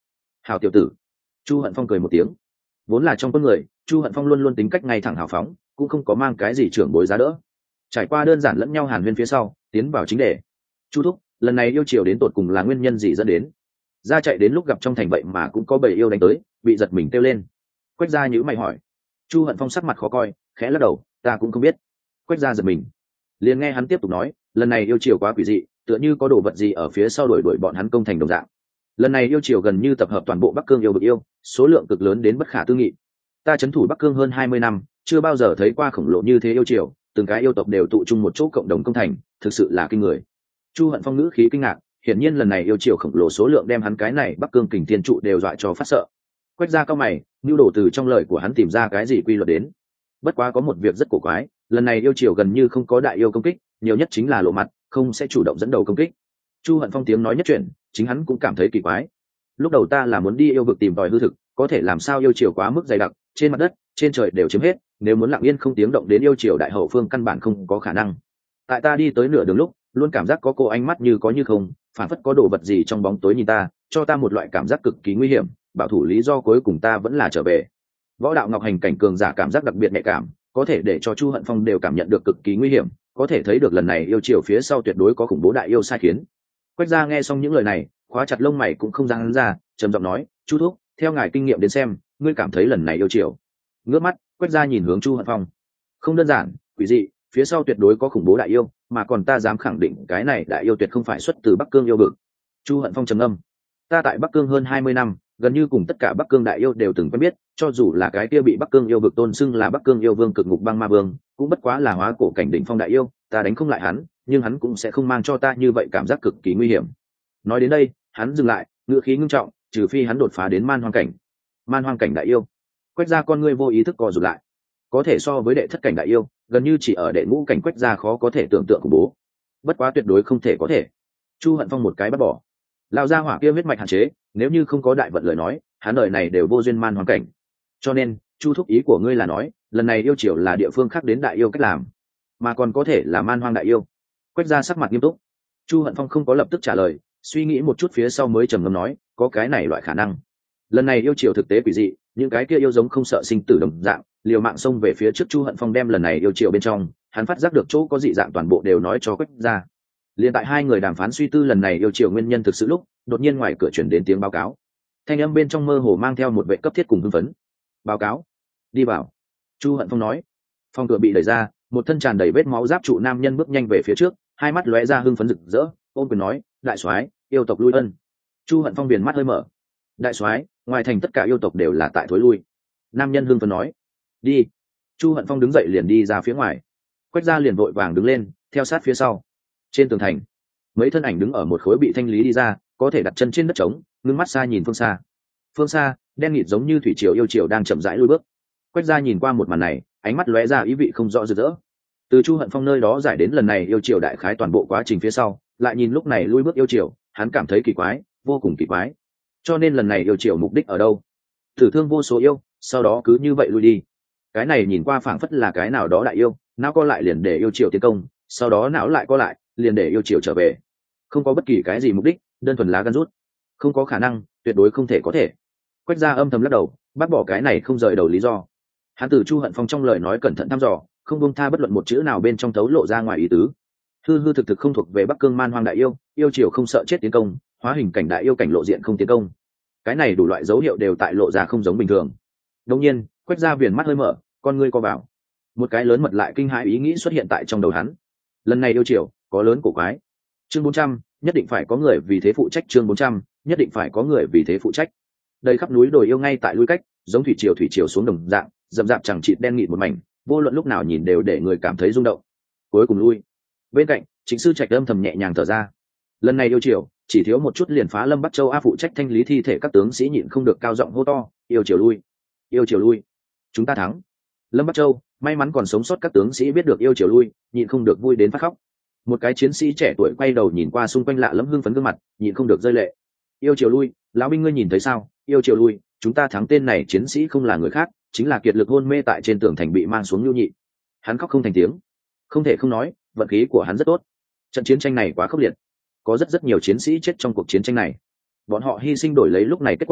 Hào tiểu tử. Chu Hận Phong cười một tiếng. Vốn là trong con người, Chu Hận Phong luôn luôn tính cách ngay thẳng hào phóng, cũng không có mang cái gì trưởng bối giá đỡ. Trải qua đơn giản lẫn nhau hàn huyên phía sau, tiến vào chính đề. Chu thúc, lần này yêu triều đến tột cùng là nguyên nhân gì dẫn đến? Ra chạy đến lúc gặp trong thành vậy mà cũng có bầy yêu đánh tới, bị giật mình kêu lên. Quách gia nhíu mày hỏi. Chu Hận Phong sắc mặt khó coi, khẽ lắc đầu, ta cũng không biết. Quách gia giật mình. Liền nghe hắn tiếp tục nói, lần này yêu triều quá quỷ dị, tựa như có đồ vật gì ở phía sau đuổi đuổi bọn hắn công thành đồng dạng. Lần này yêu triều gần như tập hợp toàn bộ Bắc Cương yêu vực yêu, số lượng cực lớn đến bất khả tư nghị. Ta trấn thủ Bắc Cương hơn hai mươi năm, chưa bao giờ thấy qua khổng lồ như thế yêu triều, từng cái yêu tộc đều tụ chung một chỗ cộng đồng công thành, thực sự là kinh người. Chu Hận Phong ngữ khí kinh ngạc, hiển nhiên lần này yêu triều khổng lồ số lượng đem hắn cái này Bắc Cương kình thiên trụ đều dọa cho phát sợ. Quách gia cao mày, nưu đổ từ trong lời của hắn tìm ra cái gì quy luật đến. Bất quá có một việc rất cổ quái, lần này yêu triều gần như không có đại yêu công kích, nhiều nhất chính là lộ mặt, không sẽ chủ động dẫn đầu công kích. Chu Hận Phong tiếng nói nhất chuyển, chính hắn cũng cảm thấy kỳ quái. Lúc đầu ta là muốn đi yêu vực tìm tòi hư thực, có thể làm sao yêu triều quá mức dày đặc, trên mặt đất, trên trời đều chiếm hết, nếu muốn lặng yên không tiếng động đến yêu triều đại hậu phương căn bản không có khả năng. Tại ta đi tới nửa đường lúc, luôn cảm giác có cô ánh mắt như có như không, phản phất có đồ vật gì trong bóng tối nhìn ta, cho ta một loại cảm giác cực kỳ nguy hiểm, bảo thủ lý do cuối cùng ta vẫn là trở về. Võ đạo ngọc hành cảnh cường giả cảm giác đặc biệt nhạy cảm, có thể để cho Chu Hận Phong đều cảm nhận được cực kỳ nguy hiểm, có thể thấy được lần này yêu triều phía sau tuyệt đối có khủng bố đại yêu sai khiến. Quách gia nghe xong những lời này, khóa chặt lông mày cũng không dám hắn ra, trầm giọng nói, Chu thúc, theo ngài kinh nghiệm đến xem, ngươi cảm thấy lần này yêu triều. Ngước mắt, Quách gia nhìn hướng Chu Hận Phong. Không đơn giản, quỷ dị, phía sau tuyệt đối có khủng bố đại yêu, mà còn ta dám khẳng định cái này đại yêu tuyệt không phải xuất từ Bắc Cương yêu vực. Chu Hận Phong trầm ngâm. Ta tại Bắc Cương hơn hai mươi năm, gần như cùng tất cả Bắc Cương đại yêu đều từng quen biết, cho dù là cái kia bị Bắc Cương yêu vực tôn xưng là Bắc Cương yêu vương cực ngục băng ma vương, cũng bất quá là hóa cổ cảnh đỉnh phong đại yêu, ta đánh không lại hắn, nhưng hắn cũng sẽ không mang cho ta như vậy cảm giác cực kỳ nguy hiểm. Nói đến đây, hắn dừng lại, ngữ khí ngưng trọng, trừ phi hắn đột phá đến man hoang cảnh. Man hoang cảnh đại yêu. Quách gia con ngươi vô ý thức co rụt lại. Có thể so với đệ thất cảnh đại yêu, gần như chỉ ở đệ ngũ cảnh Quách gia khó có thể tưởng tượng của bố. Bất quá tuyệt đối không thể có thể. Chu Hận Phong một cái bắt bỏ. Lão gia hỏa kia huyết mạch hạn chế, nếu như không có đại vận lời nói, hắn đời này đều vô duyên man hoang cảnh. Cho nên, Chu thúc ý của ngươi là nói, lần này yêu triều là địa phương khác đến đại yêu cách làm, mà còn có thể là man hoang đại yêu. Quách gia sắc mặt nghiêm túc. Chu Hận Phong không có lập tức trả lời, suy nghĩ một chút phía sau mới trầm ngâm nói, có cái này loại khả năng. Lần này yêu triều thực tế quỷ dị, những cái kia yêu giống không sợ sinh tử đồng dạng, liều mạng xông về phía trước. Chu Hận Phong đem lần này yêu triều bên trong, hắn phát giác được chỗ có dị dạng toàn bộ đều nói cho Quách gia. Liên tại hai người đàm phán suy tư lần này yêu triều nguyên nhân thực sự lúc, đột nhiên ngoài cửa chuyển đến tiếng báo cáo. Thanh âm bên trong mơ hồ mang theo một vệ cấp thiết cùng hưng phấn. Báo cáo. Đi vào. Chu Hận Phong nói. Phòng cửa bị đẩy ra, một thân tràn đầy vết máu giáp trụ nam nhân bước nhanh về phía trước, hai mắt lóe ra hưng phấn rực rỡ, ôm quyền nói, đại soái, yêu tộc lui ân. Chu Hận Phong viền mắt hơi mở. Đại soái, ngoài thành tất cả yêu tộc đều là tại thối lui. Nam nhân hưng phấn nói. Đi. Chu Hận Phong đứng dậy liền đi ra phía ngoài. Quách gia liền vội vàng đứng lên, theo sát phía sau. Trên tường thành, mấy thân ảnh đứng ở một khối bị thanh lý đi ra, có thể đặt chân trên đất trống, ngưng mắt xa nhìn phương xa. Phương xa, đen nghịt giống như thủy triều yêu triều đang chậm rãi lui bước. Quách gia nhìn qua một màn này, ánh mắt lóe ra ý vị không rõ rực rỡ. Từ Chu Hận Phong nơi đó giải đến lần này yêu triều đại khái toàn bộ quá trình phía sau, lại nhìn lúc này lui bước yêu triều, hắn cảm thấy kỳ quái, vô cùng kỳ quái. Cho nên lần này yêu triều mục đích ở đâu? Tử thương vô số yêu, sau đó cứ như vậy lui đi. Cái này nhìn qua phảng phất là cái nào đó đại yêu, não co lại liền để yêu triều tiến công, sau đó não lại co lại, liền để yêu triều trở về. Không có bất kỳ cái gì mục đích, đơn thuần lá gan rút. Không có khả năng, tuyệt đối không thể có thể. Quách gia âm thầm lắc đầu, bác bỏ cái này không rời đầu lý do. Hắn từ Chu Hận Phong trong lời nói cẩn thận thăm dò, không buông tha bất luận một chữ nào bên trong thấu lộ ra ngoài ý tứ. Hư hư thực thực không thuộc về Bắc Cương man hoang đại yêu, yêu triều không sợ chết tiến công, hóa hình cảnh đại yêu cảnh lộ diện không tiến công. Cái này đủ loại dấu hiệu đều tại lộ ra không giống bình thường. Đương nhiên, Quách gia viền mắt hơi mở, con ngươi co vào. Một cái lớn mật lại kinh hãi ý nghĩ xuất hiện tại trong đầu hắn. Lần này yêu triều có lớn cổ quái. Chương bốn trăm, nhất định phải có người vì thế phụ trách. Chương bốn trăm, nhất định phải có người vì thế phụ trách. Đây khắp núi đồi yêu ngay tại lui cách, giống thủy triều thủy triều xuống đồng dạng, dậm dạp chẳng chịt đen nghịt một mảnh, vô luận lúc nào nhìn đều để người cảm thấy rung động. Cuối cùng lui. Bên cạnh, Trịnh sư Trạch âm thầm nhẹ nhàng thở ra. Lần này yêu triều, chỉ thiếu một chút liền phá Lâm Bắc Châu a. Phụ trách thanh lý thi thể các tướng sĩ nhịn không được cao giọng hô to, yêu triều lui, yêu triều lui, chúng ta thắng. Lâm Bắc Châu, may mắn còn sống sót các tướng sĩ biết được yêu triều lui, nhịn không được vui đến phát khóc. Một cái chiến sĩ trẻ tuổi quay đầu nhìn qua xung quanh lạ lẫm hưng phấn gương mặt, nhịn không được rơi lệ. Yêu triều lui, lão binh ngươi nhìn thấy sao? Yêu triều lui, chúng ta thắng. Tên này chiến sĩ không là người khác, chính là kiệt lực hôn mê tại trên tường thành bị mang xuống Nhu Nhị. Hắn khóc không thành tiếng. Không thể không nói, vận khí của hắn rất tốt. Trận chiến tranh này quá khốc liệt, có rất rất nhiều chiến sĩ chết trong cuộc chiến tranh này. Bọn họ hy sinh đổi lấy lúc này kết quả,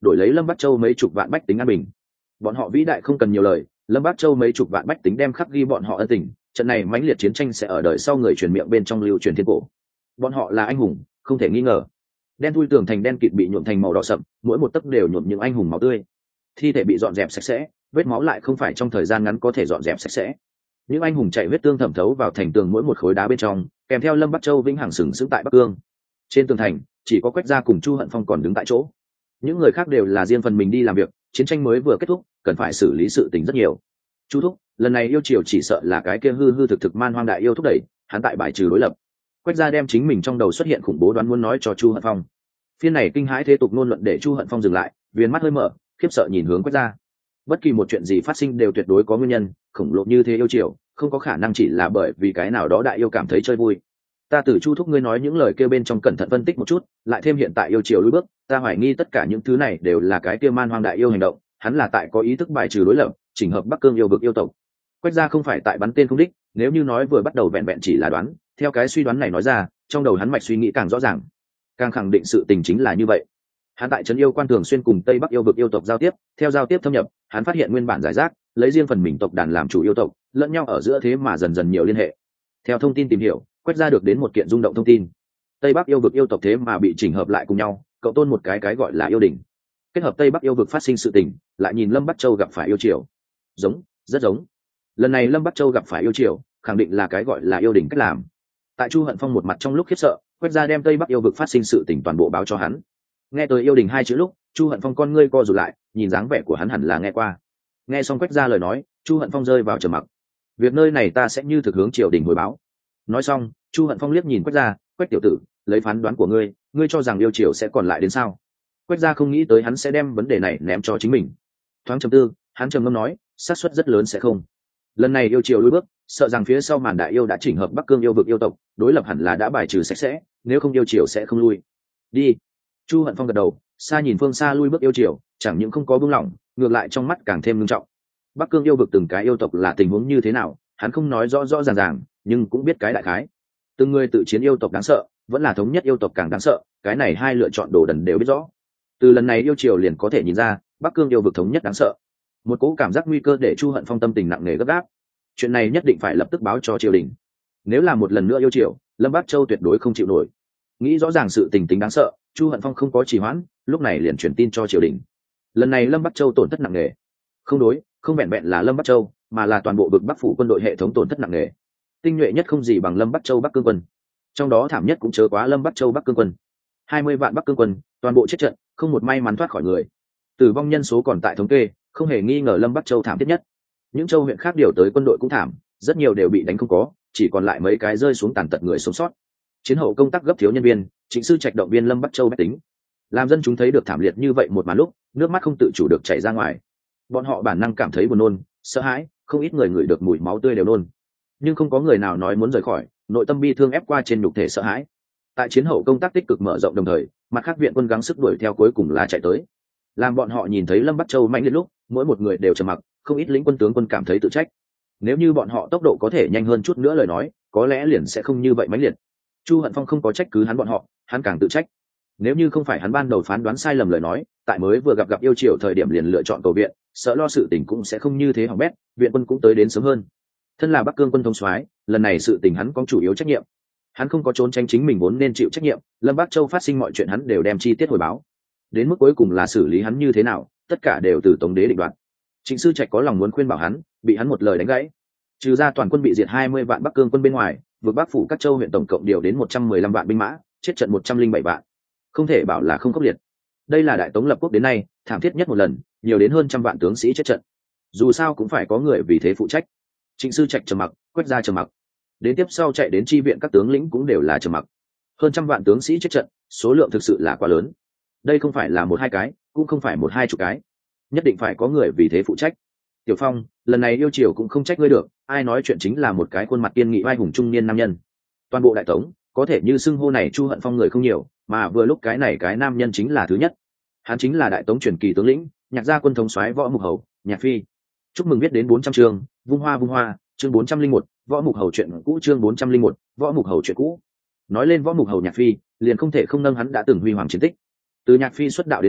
đổi lấy Lâm Bắc Châu mấy chục vạn bách tính an bình. Bọn họ vĩ đại không cần nhiều lời, Lâm Bắc Châu mấy chục vạn bách tính đem khắc ghi bọn họ ân tình, trận này mãnh liệt chiến tranh sẽ ở đời sau người truyền miệng bên trong lưu truyền thiên cổ. Bọn họ là anh hùng, không thể nghi ngờ. Đen thui tường thành đen kịt bị nhuộm thành màu đỏ sậm, mỗi một tấc đều nhuộm những anh hùng máu tươi. Thi thể bị dọn dẹp sạch sẽ, vết máu lại không phải trong thời gian ngắn có thể dọn dẹp sạch sẽ. Những anh hùng chạy huyết tương thẩm thấu vào thành tường mỗi một khối đá bên trong, kèm theo Lâm Bắc Châu vĩnh hằng sừng sững tại Bắc Cương. Trên tường thành, chỉ có Quách Gia cùng Chu Hận Phong còn đứng tại chỗ. Những người khác đều là riêng phần mình đi làm việc, chiến tranh mới vừa kết thúc, cần phải xử lý sự tình rất nhiều. Chu thúc, lần này yêu triều chỉ sợ là cái kia hư hư thực thực man hoang đại yêu thúc đẩy, hắn tại bài trừ đối lập. Quách Gia đem chính mình trong đầu xuất hiện khủng bố đoán muốn nói cho Chu Hận Phong. Phiên này kinh hãi thế tục ngôn luận để Chu Hận Phong dừng lại, viền mắt hơi mở, khiếp sợ nhìn hướng Quách Gia. Bất kỳ một chuyện gì phát sinh đều tuyệt đối có nguyên nhân, khổng lồ như thế yêu triều, không có khả năng chỉ là bởi vì cái nào đó đại yêu cảm thấy chơi vui. Ta từ Chu thúc ngươi nói những lời kêu bên trong cẩn thận phân tích một chút, lại thêm hiện tại yêu triều lùi bước, ta hoài nghi tất cả những thứ này đều là cái kia man hoang đại yêu hành động, hắn là tại có ý thức bài trừ đối lập, chỉnh hợp Bắc Cương yêu vực yêu tộc. Quách Gia không phải tại bắn tên không đích, nếu như nói vừa bắt đầu vẹn vẹn chỉ là đoán, theo cái suy đoán này nói ra, trong đầu hắn mạch suy nghĩ càng rõ ràng, càng khẳng định sự tình chính là như vậy. Hắn tại trấn yêu quan thường xuyên cùng Tây Bắc yêu vực yêu tộc giao tiếp, theo giao tiếp thâm nhập, hắn phát hiện nguyên bản giải rác, lấy riêng phần mình tộc đàn làm chủ yêu tộc, lẫn nhau ở giữa thế mà dần dần nhiều liên hệ. Theo thông tin tìm hiểu, Quách Gia được đến một kiện rung động thông tin. Tây Bắc yêu vực yêu tộc thế mà bị chỉnh hợp lại cùng nhau, cậu tôn một cái cái gọi là yêu đỉnh. Kết hợp Tây Bắc yêu vực phát sinh sự tình, lại nhìn Lâm Bắc Châu gặp phải yêu triều. Giống, rất giống. Lần này Lâm Bắc Châu gặp phải yêu triều, khẳng định là cái gọi là yêu đỉnh cách làm. Tại Chu Hận Phong một mặt trong lúc khiếp sợ, Quách Gia đem Tây Bắc yêu vực phát sinh sự tình toàn bộ báo cho hắn. Nghe tới yêu đỉnh hai chữ lúc, Chu Hận Phong con ngươi co rụt lại, nhìn dáng vẻ của hắn hẳn là nghe qua. Nghe xong Quách Gia lời nói, Chu Hận Phong rơi vào trầm mặc. Việc nơi này ta sẽ như thực hướng triều đình hồi báo. Nói xong, Chu Hận Phong liếc nhìn Quách Gia, Quách tiểu tử, lấy phán đoán của ngươi, ngươi cho rằng yêu triều sẽ còn lại đến sao? Quách Gia không nghĩ tới hắn sẽ đem vấn đề này ném cho chính mình. Thoáng trầm tư, hắn trầm ngâm nói, xác suất rất lớn sẽ không. Lần này yêu triều lùi bước, sợ rằng phía sau màn đại yêu đã chỉnh hợp Bắc Cương yêu vực yêu tộc, đối lập hẳn là đã bài trừ sạch sẽ, nếu không yêu triều sẽ không lui. Đi. Chu Hận Phong gật đầu, xa nhìn phương xa lui bước yêu triều, chẳng những không có buông lỏng, ngược lại trong mắt càng thêm nghiêm trọng. Bắc Cương yêu vực từng cái yêu tộc là tình huống như thế nào, hắn không nói rõ rõ ràng ràng, nhưng cũng biết cái đại khái. Từng người tự chiến yêu tộc đáng sợ, vẫn là thống nhất yêu tộc càng đáng sợ, cái này hai lựa chọn đồ đần đều biết rõ. Từ lần này yêu triều liền có thể nhìn ra, Bắc Cương yêu vực thống nhất đáng sợ. Một cỗ cảm giác nguy cơ để Chu Hận Phong tâm tình nặng nề gấp gáp. Chuyện này nhất định phải lập tức báo cho triều đình. Nếu là một lần nữa yêu triều, Lâm Bắc Châu tuyệt đối không chịu nổi. Nghĩ rõ ràng sự tình tính đáng sợ, Chu Hận Phong không có trì hoãn, lúc này liền truyền tin cho triều đình. Lần này Lâm Bắc Châu tổn thất nặng nề. Không đối, không vẹn vẹn là Lâm Bắc Châu, mà là toàn bộ vực Bắc phủ quân đội hệ thống tổn thất nặng nề. Tinh nhuệ nhất không gì bằng Lâm Bắc Châu Bắc Cương quân. Trong đó thảm nhất cũng chớ quá Lâm Bắc Châu Bắc Cương quân. hai mươi vạn Bắc Cương quân, toàn bộ chết trận, không một may mắn thoát khỏi người. Tử vong nhân số còn tại thống kê, không hề nghi ngờ Lâm Bắc Châu thảm thiết nhất. Những châu huyện khác điều tới quân đội cũng thảm, rất nhiều đều bị đánh không có, chỉ còn lại mấy cái rơi xuống tàn tật người sống sót. Chiến hậu công tác gấp thiếu nhân viên, Trịnh Sư Trạch động viên Lâm Bắc Châu bách tính. Làm dân chúng thấy được thảm liệt như vậy một màn lúc, nước mắt không tự chủ được chảy ra ngoài. Bọn họ bản năng cảm thấy buồn nôn, sợ hãi, không ít người ngửi được mùi máu tươi đều nôn. Nhưng không có người nào nói muốn rời khỏi, nội tâm bi thương ép qua trên nhục thể sợ hãi. Tại chiến hậu công tác tích cực mở rộng đồng thời, mặt khác viện quân gắng sức đuổi theo cuối cùng là chạy tới. Làm bọn họ nhìn thấy Lâm Bắc Châu mạnh liệt lúc, mỗi một người đều trầm mặc, không ít lĩnh quân tướng quân cảm thấy tự trách. Nếu như bọn họ tốc độ có thể nhanh hơn chút nữa lời nói, có lẽ liền sẽ không như vậy mãnh liệt. Chu Hận Phong không có trách cứ hắn bọn họ, hắn càng tự trách. Nếu như không phải hắn ban đầu phán đoán sai lầm lời nói, tại mới vừa gặp gặp yêu triều thời điểm liền lựa chọn cầu viện, sợ lo sự tình cũng sẽ không như thế hỏng bét, viện quân cũng tới đến sớm hơn. Thân là Bắc Cương quân thống soái, lần này sự tình hắn có chủ yếu trách nhiệm. Hắn không có trốn tránh chính mình vốn nên chịu trách nhiệm, Lâm Bắc Châu phát sinh mọi chuyện hắn đều đem chi tiết hồi báo. Đến mức cuối cùng là xử lý hắn như thế nào, tất cả đều từ Tống đế định đoạt. Trịnh Sư Trạch có lòng muốn khuyên bảo hắn, bị hắn một lời đánh gãy. Trừ ra toàn quân bị diệt hai mươi vạn Bắc Cương quân bên ngoài, vượt Bắc phủ các châu huyện tổng cộng điều đến một trăm mười lăm vạn binh mã, chết trận một trăm linh bảy vạn. Không thể bảo là không khốc liệt. Đây là đại Tống lập quốc đến nay thảm thiết nhất một lần, nhiều đến hơn trăm vạn tướng sĩ chết trận. Dù sao cũng phải có người vì thế phụ trách. Trịnh Sư Trạch trầm mặc, Quách Gia trầm mặc. Đến tiếp sau chạy đến chi viện các tướng lĩnh cũng đều là trầm mặc. Hơn trăm vạn tướng sĩ chết trận, số lượng thực sự là quá lớn. Đây không phải là một hai cái, cũng không phải một hai chục cái. Nhất định phải có người vì thế phụ trách. Tiểu Phong, lần này yêu triều cũng không trách ngươi được, ai nói chuyện chính là một cái khuôn mặt kiên nghị vai hùng trung niên nam nhân. Toàn bộ đại Tống, có thể như xưng hô này Chu Hận Phong người không nhiều, mà vừa lúc cái này cái nam nhân chính là thứ nhất. Hắn chính là đại Tống truyền kỳ tướng lĩnh, Nhạc gia quân thống soái Võ Mục Hầu, Nhạc Phi. Chúc mừng biết đến bốn trăm chương, vung hoa vung hoa, chương bốn trăm linh một, Võ Mục Hầu chuyện cũ chương bốn trăm linh một, Võ Mục Hầu chuyện cũ. Nói lên Võ Mục Hầu Nhạc Phi, liền không thể không nâng hắn đã từng huy hoàng chiến tích. Từ Nhạc Phi xuất đạo đến nay,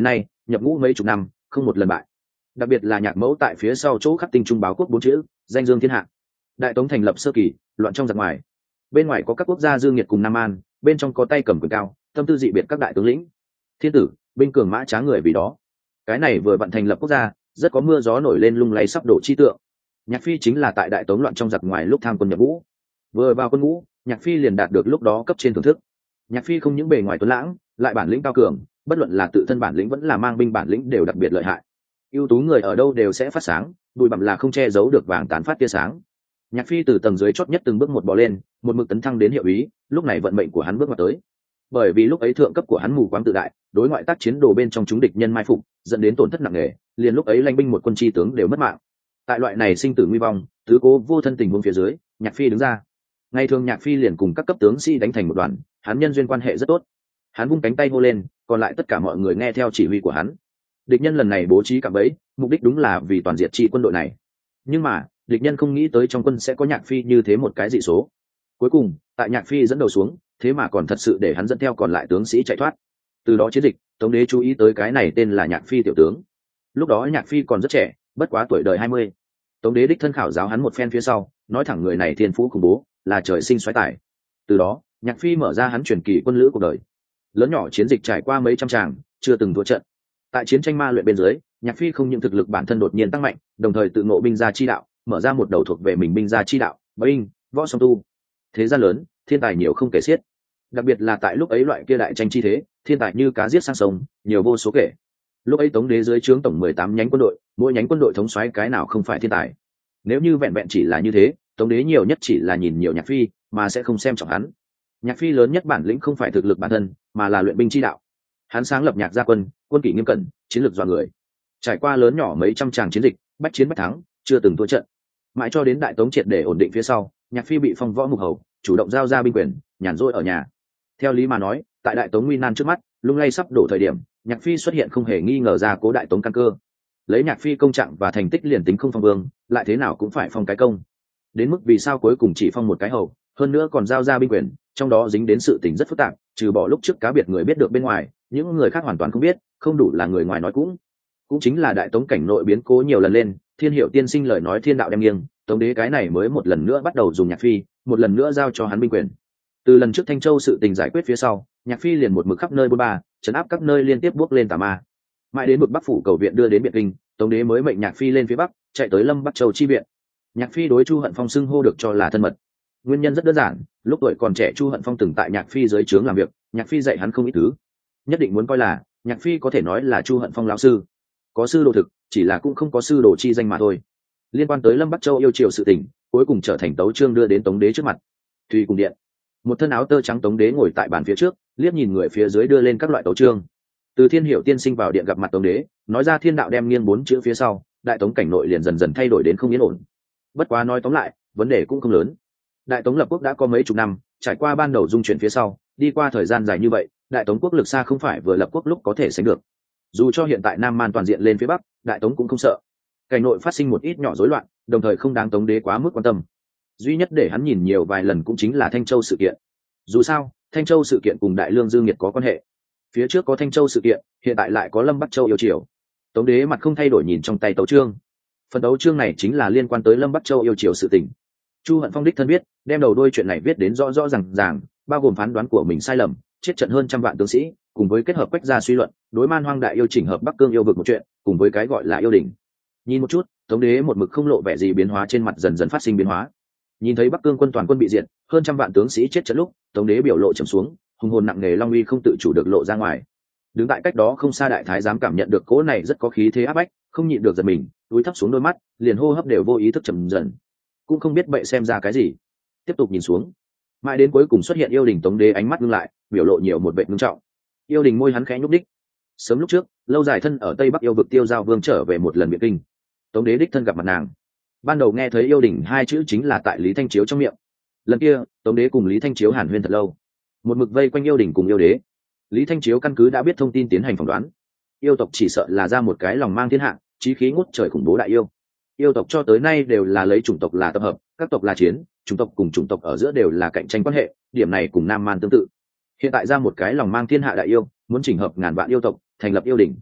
nhập ngũ mấy chục năm không một lần bại. Đặc biệt là nhạc mẫu tại phía sau chỗ khắc tinh trung báo quốc bốn chữ, danh dương thiên hạ. Đại Tống thành lập sơ kỳ, loạn trong giặc ngoài. Bên ngoài có các quốc gia dương nhiệt cùng Nam An, bên trong có tay cầm quyền cao, tâm tư dị biệt các đại tướng lĩnh. Thiên tử, binh cường mã trá người vì đó. Cái này vừa vận thành lập quốc gia, rất có mưa gió nổi lên lung lay sắp đổ chi tượng. Nhạc Phi chính là tại Đại Tống loạn trong giặc ngoài lúc tham quân nhập ngũ. Vừa vào quân ngũ, Nhạc Phi liền đạt được lúc đó cấp trên thưởng thức. Nhạc Phi không những bề ngoài tuấn lãng, lại bản lĩnh cao cường, bất luận là tự thân bản lĩnh vẫn là mang binh bản lĩnh đều đặc biệt lợi hại. Ưu tú người ở đâu đều sẽ phát sáng, bụi bặm là không che giấu được vàng tán phát tia sáng. Nhạc Phi từ tầng dưới chót nhất từng bước một bò lên, một mực tấn thăng đến hiệu úy, lúc này vận mệnh của hắn bước vào tới. Bởi vì lúc ấy thượng cấp của hắn mù quáng tự đại, đối ngoại tác chiến đồ bên trong chúng địch nhân mai phục, dẫn đến tổn thất nặng nề, liền lúc ấy lãnh binh một quân chi tướng đều mất mạng. Tại loại này sinh tử nguy vong, tứ cố vô thân tình huống phía dưới, Nhạc Phi đứng ra. Ngày thường Nhạc Phi liền cùng các cấp tướng sĩ đánh thành một đoàn, hắn nhân duyên quan hệ rất tốt. Hắn vung cánh tay hô lên, còn lại tất cả mọi người nghe theo chỉ huy của hắn. Địch nhân lần này bố trí cạm bẫy, mục đích đúng là vì toàn diệt trị quân đội này. Nhưng mà, địch nhân không nghĩ tới trong quân sẽ có Nhạc Phi như thế một cái dị số. Cuối cùng, tại Nhạc Phi dẫn đầu xuống, thế mà còn thật sự để hắn dẫn theo còn lại tướng sĩ chạy thoát. Từ đó chiến dịch, Tống đế chú ý tới cái này tên là Nhạc Phi tiểu tướng. Lúc đó Nhạc Phi còn rất trẻ, bất quá tuổi đời hai mươi. Tống đế đích thân khảo giáo hắn một phen phía sau, nói thẳng người này thiên phú khủng bố, là trời sinh xoáy tài. Từ đó, Nhạc Phi mở ra hắn truyền kỳ quân lữ cuộc đời. Lớn nhỏ chiến dịch trải qua mấy trăm tràng, chưa từng thua trận. Tại chiến tranh ma luyện bên dưới, Nhạc Phi không những thực lực bản thân đột nhiên tăng mạnh, đồng thời tự ngộ binh gia chi đạo, mở ra một đầu thuộc về mình binh gia chi đạo, binh, võ song tu. Thế gian lớn, thiên tài nhiều không kể xiết. Đặc biệt là tại lúc ấy loại kia đại tranh chi thế, thiên tài như cá giết sang sông, nhiều vô số kể. Lúc ấy Tống đế dưới trướng tổng mười tám nhánh quân đội, mỗi nhánh quân đội thống soái cái nào không phải thiên tài. Nếu như vẹn vẹn chỉ là như thế, Tống đế nhiều nhất chỉ là nhìn nhiều Nhạc Phi, mà sẽ không xem trọng hắn. Nhạc Phi lớn nhất bản lĩnh không phải thực lực bản thân, mà là luyện binh chi đạo. Hắn sáng lập Nhạc gia quân, quân kỷ nghiêm cẩn, chiến lược dọa người. Trải qua lớn nhỏ mấy trăm tràng chiến dịch, bách chiến bách thắng, chưa từng thua trận. Mãi cho đến Đại Tống triệt để ổn định phía sau, Nhạc Phi bị phong võ mục hầu, chủ động giao ra binh quyền, nhàn rỗi ở nhà. Theo lý mà nói, tại Đại Tống nguy nan trước mắt, lung lay sắp đổ thời điểm, Nhạc Phi xuất hiện không hề nghi ngờ ra cố Đại Tống căn cơ. Lấy Nhạc Phi công trạng và thành tích liền tính không phong vương, lại thế nào cũng phải phong cái công. Đến mức vì sao cuối cùng chỉ phong một cái hầu, hơn nữa còn giao ra binh quyền, trong đó dính đến sự tình rất phức tạp, trừ bỏ lúc trước cá biệt người biết được bên ngoài, những người khác hoàn toàn không biết, không đủ là người ngoài nói cũng. Cũng chính là Đại Tống cảnh nội biến cố nhiều lần lên, Thiên Hiệu tiên sinh lời nói thiên đạo đem nghiêng, Tống đế cái này mới một lần nữa bắt đầu dùng Nhạc Phi, một lần nữa giao cho hắn binh quyền. Từ lần trước Thanh Châu sự tình giải quyết phía sau, Nhạc Phi liền một mực khắp nơi bôn ba, trấn áp các nơi liên tiếp bước lên tà ma. Mãi đến một Bắc phủ cầu viện đưa đến Biện Kinh, Tống đế mới mệnh Nhạc Phi lên phía Bắc, chạy tới Lâm Bắc Châu chi viện. Nhạc Phi đối Chu Hận Phong xưng hô được cho là thân mật. Nguyên nhân rất đơn giản, lúc tuổi còn trẻ Chu Hận Phong từng tại Nhạc Phi dưới trướng làm việc, Nhạc Phi dạy hắn không ít thứ. Nhất định muốn coi là, Nhạc Phi có thể nói là Chu Hận Phong lão sư. Có sư đồ thực, chỉ là cũng không có sư đồ chi danh mà thôi. Liên quan tới Lâm Bắc Châu yêu triều sự tình, cuối cùng trở thành tấu chương đưa đến Tống đế trước mặt. Thùy cùng điện, một thân áo tơ trắng Tống đế ngồi tại bàn phía trước, liếc nhìn người phía dưới đưa lên các loại tấu chương. Từ Thiên Hiệu tiên sinh vào điện gặp mặt Tống đế, nói ra thiên đạo đem nghiêng bốn chữ phía sau, Đại Tống cảnh nội liền dần dần thay đổi đến không yên ổn. Bất quá nói tóm lại, vấn đề cũng không lớn. Đại Tống lập quốc đã có mấy chục năm, trải qua ban đầu dung chuyển phía sau, đi qua thời gian dài như vậy, Đại Tống quốc lực xa không phải vừa lập quốc lúc có thể sánh được. Dù cho hiện tại Nam Man toàn diện lên phía Bắc, Đại Tống cũng không sợ. Cảnh nội phát sinh một ít nhỏ rối loạn, đồng thời không đáng Tống đế quá mức quan tâm. Duy nhất để hắn nhìn nhiều vài lần cũng chính là Thanh Châu sự kiện. Dù sao, Thanh Châu sự kiện cùng Đại Lương Dương Nhiệt có quan hệ. Phía trước có Thanh Châu sự kiện, hiện tại lại có Lâm Bắc Châu yêu triều. Tống đế mặt không thay đổi nhìn trong tay tấu chương. Phần tấu chương này chính là liên quan tới Lâm Bắc Châu yêu triều sự tình. Chu Hận Phong đích thân biết, đem đầu đuôi chuyện này viết đến rõ rõ ràng ràng, bao gồm phán đoán của mình sai lầm, chết trận hơn trăm vạn tướng sĩ, cùng với kết hợp quách gia suy luận, đối Man Hoang đại yêu chỉnh hợp Bắc Cương yêu vực một chuyện, cùng với cái gọi là yêu đỉnh. Nhìn một chút, Tống đế một mực không lộ vẻ gì biến hóa trên mặt dần dần phát sinh biến hóa. Nhìn thấy Bắc Cương quân toàn quân bị diệt, hơn trăm vạn tướng sĩ chết trận lúc, Tống đế biểu lộ trầm xuống, hùng hồn nặng nề long uy không tự chủ được lộ ra ngoài. Đứng tại cách đó không xa đại thái giám cảm nhận được cỗ này rất có khí thế áp bách, không nhịn được giật mình, túi thấp xuống đôi mắt, liền hô hấp đều vô ý thức chậm dần. Cũng không biết bậy xem ra cái gì, tiếp tục nhìn xuống, mãi đến cuối cùng xuất hiện yêu đình. Tống đế ánh mắt ngưng lại, biểu lộ nhiều một vẻ ngưng trọng. Yêu đình môi hắn khẽ nhúc đích. Sớm lúc trước, lâu dài thân ở tây bắc yêu vực Tiêu Giao Vương trở về một lần Biện Kinh, Tống đế đích thân gặp mặt nàng. Ban đầu nghe thấy yêu đình hai chữ chính là tại Lý Thanh Chiếu trong miệng. Lần kia, Tống đế cùng Lý Thanh Chiếu hàn huyên thật lâu, một mực vây quanh yêu đình cùng yêu đế. Lý Thanh Chiếu căn cứ đã biết thông tin tiến hành phỏng đoán, yêu tộc chỉ sợ là ra một cái lòng mang thiên hạ, chí khí ngút trời khủng bố đại yêu. Yêu tộc cho tới nay đều là lấy chủng tộc là tập hợp, các tộc là chiến, chủng tộc cùng chủng tộc ở giữa đều là cạnh tranh quan hệ, điểm này cùng Nam Man tương tự. Hiện tại ra một cái lòng mang thiên hạ đại yêu, muốn chỉnh hợp ngàn vạn yêu tộc, thành lập yêu đỉnh.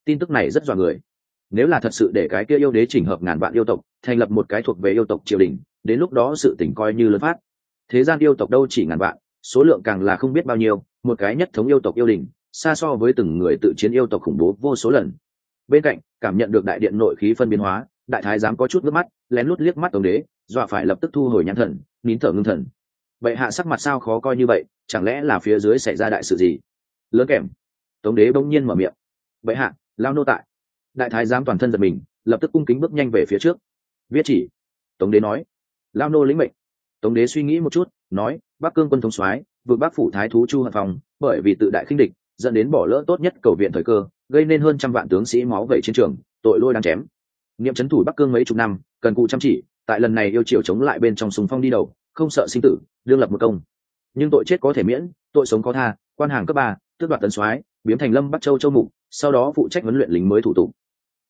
tin tức này rất dọa người. Nếu là thật sự để cái kia yêu đế chỉnh hợp ngàn vạn yêu tộc thành lập một cái thuộc về yêu tộc triều đình, đến lúc đó sự tình coi như lớn phát. Thế gian yêu tộc đâu chỉ ngàn vạn, số lượng càng là không biết bao nhiêu, một cái nhất thống yêu tộc yêu đình xa so với từng người tự chiến yêu tộc khủng bố vô số lần. Bên cạnh cảm nhận được đại điện nội khí phân biến hóa, đại thái giám có chút nước mắt, lén lút liếc mắt Tống đế, dọa phải lập tức thu hồi nhãn thần, nín thở ngưng thần. Vậy hạ sắc mặt sao khó coi như vậy, chẳng lẽ là phía dưới xảy ra đại sự gì lớn kèm? Tống đế bỗng nhiên mở miệng. Vậy hạ, lao nô tại. Đại thái giám toàn thân giật mình, lập tức cung kính bước nhanh về phía trước. Viết chỉ. Tống đế nói. Lao nô lĩnh mệnh. Tống đế suy nghĩ một chút, nói, Bắc Cương quân thống soái vượt Bắc phủ thái thú Chu Hận Phòng, bởi vì tự đại khinh địch, dẫn đến bỏ lỡ tốt nhất cầu viện thời cơ, gây nên hơn trăm vạn tướng sĩ máu vẩy chiến trường, tội lôi đang chém. Niệm trấn thủ Bắc Cương mấy chục năm, cần cù chăm chỉ, tại lần này yêu triều chống lại bên trong sùng phong đi đầu, không sợ sinh tử, đương lập một công. Nhưng tội chết có thể miễn, tội sống có tha, quan hàng cấp ba, tước đoạt tấn soái, biến thành Lâm Bắc Châu châu mục, sau đó phụ trách huấn luyện lính mới thủ tục.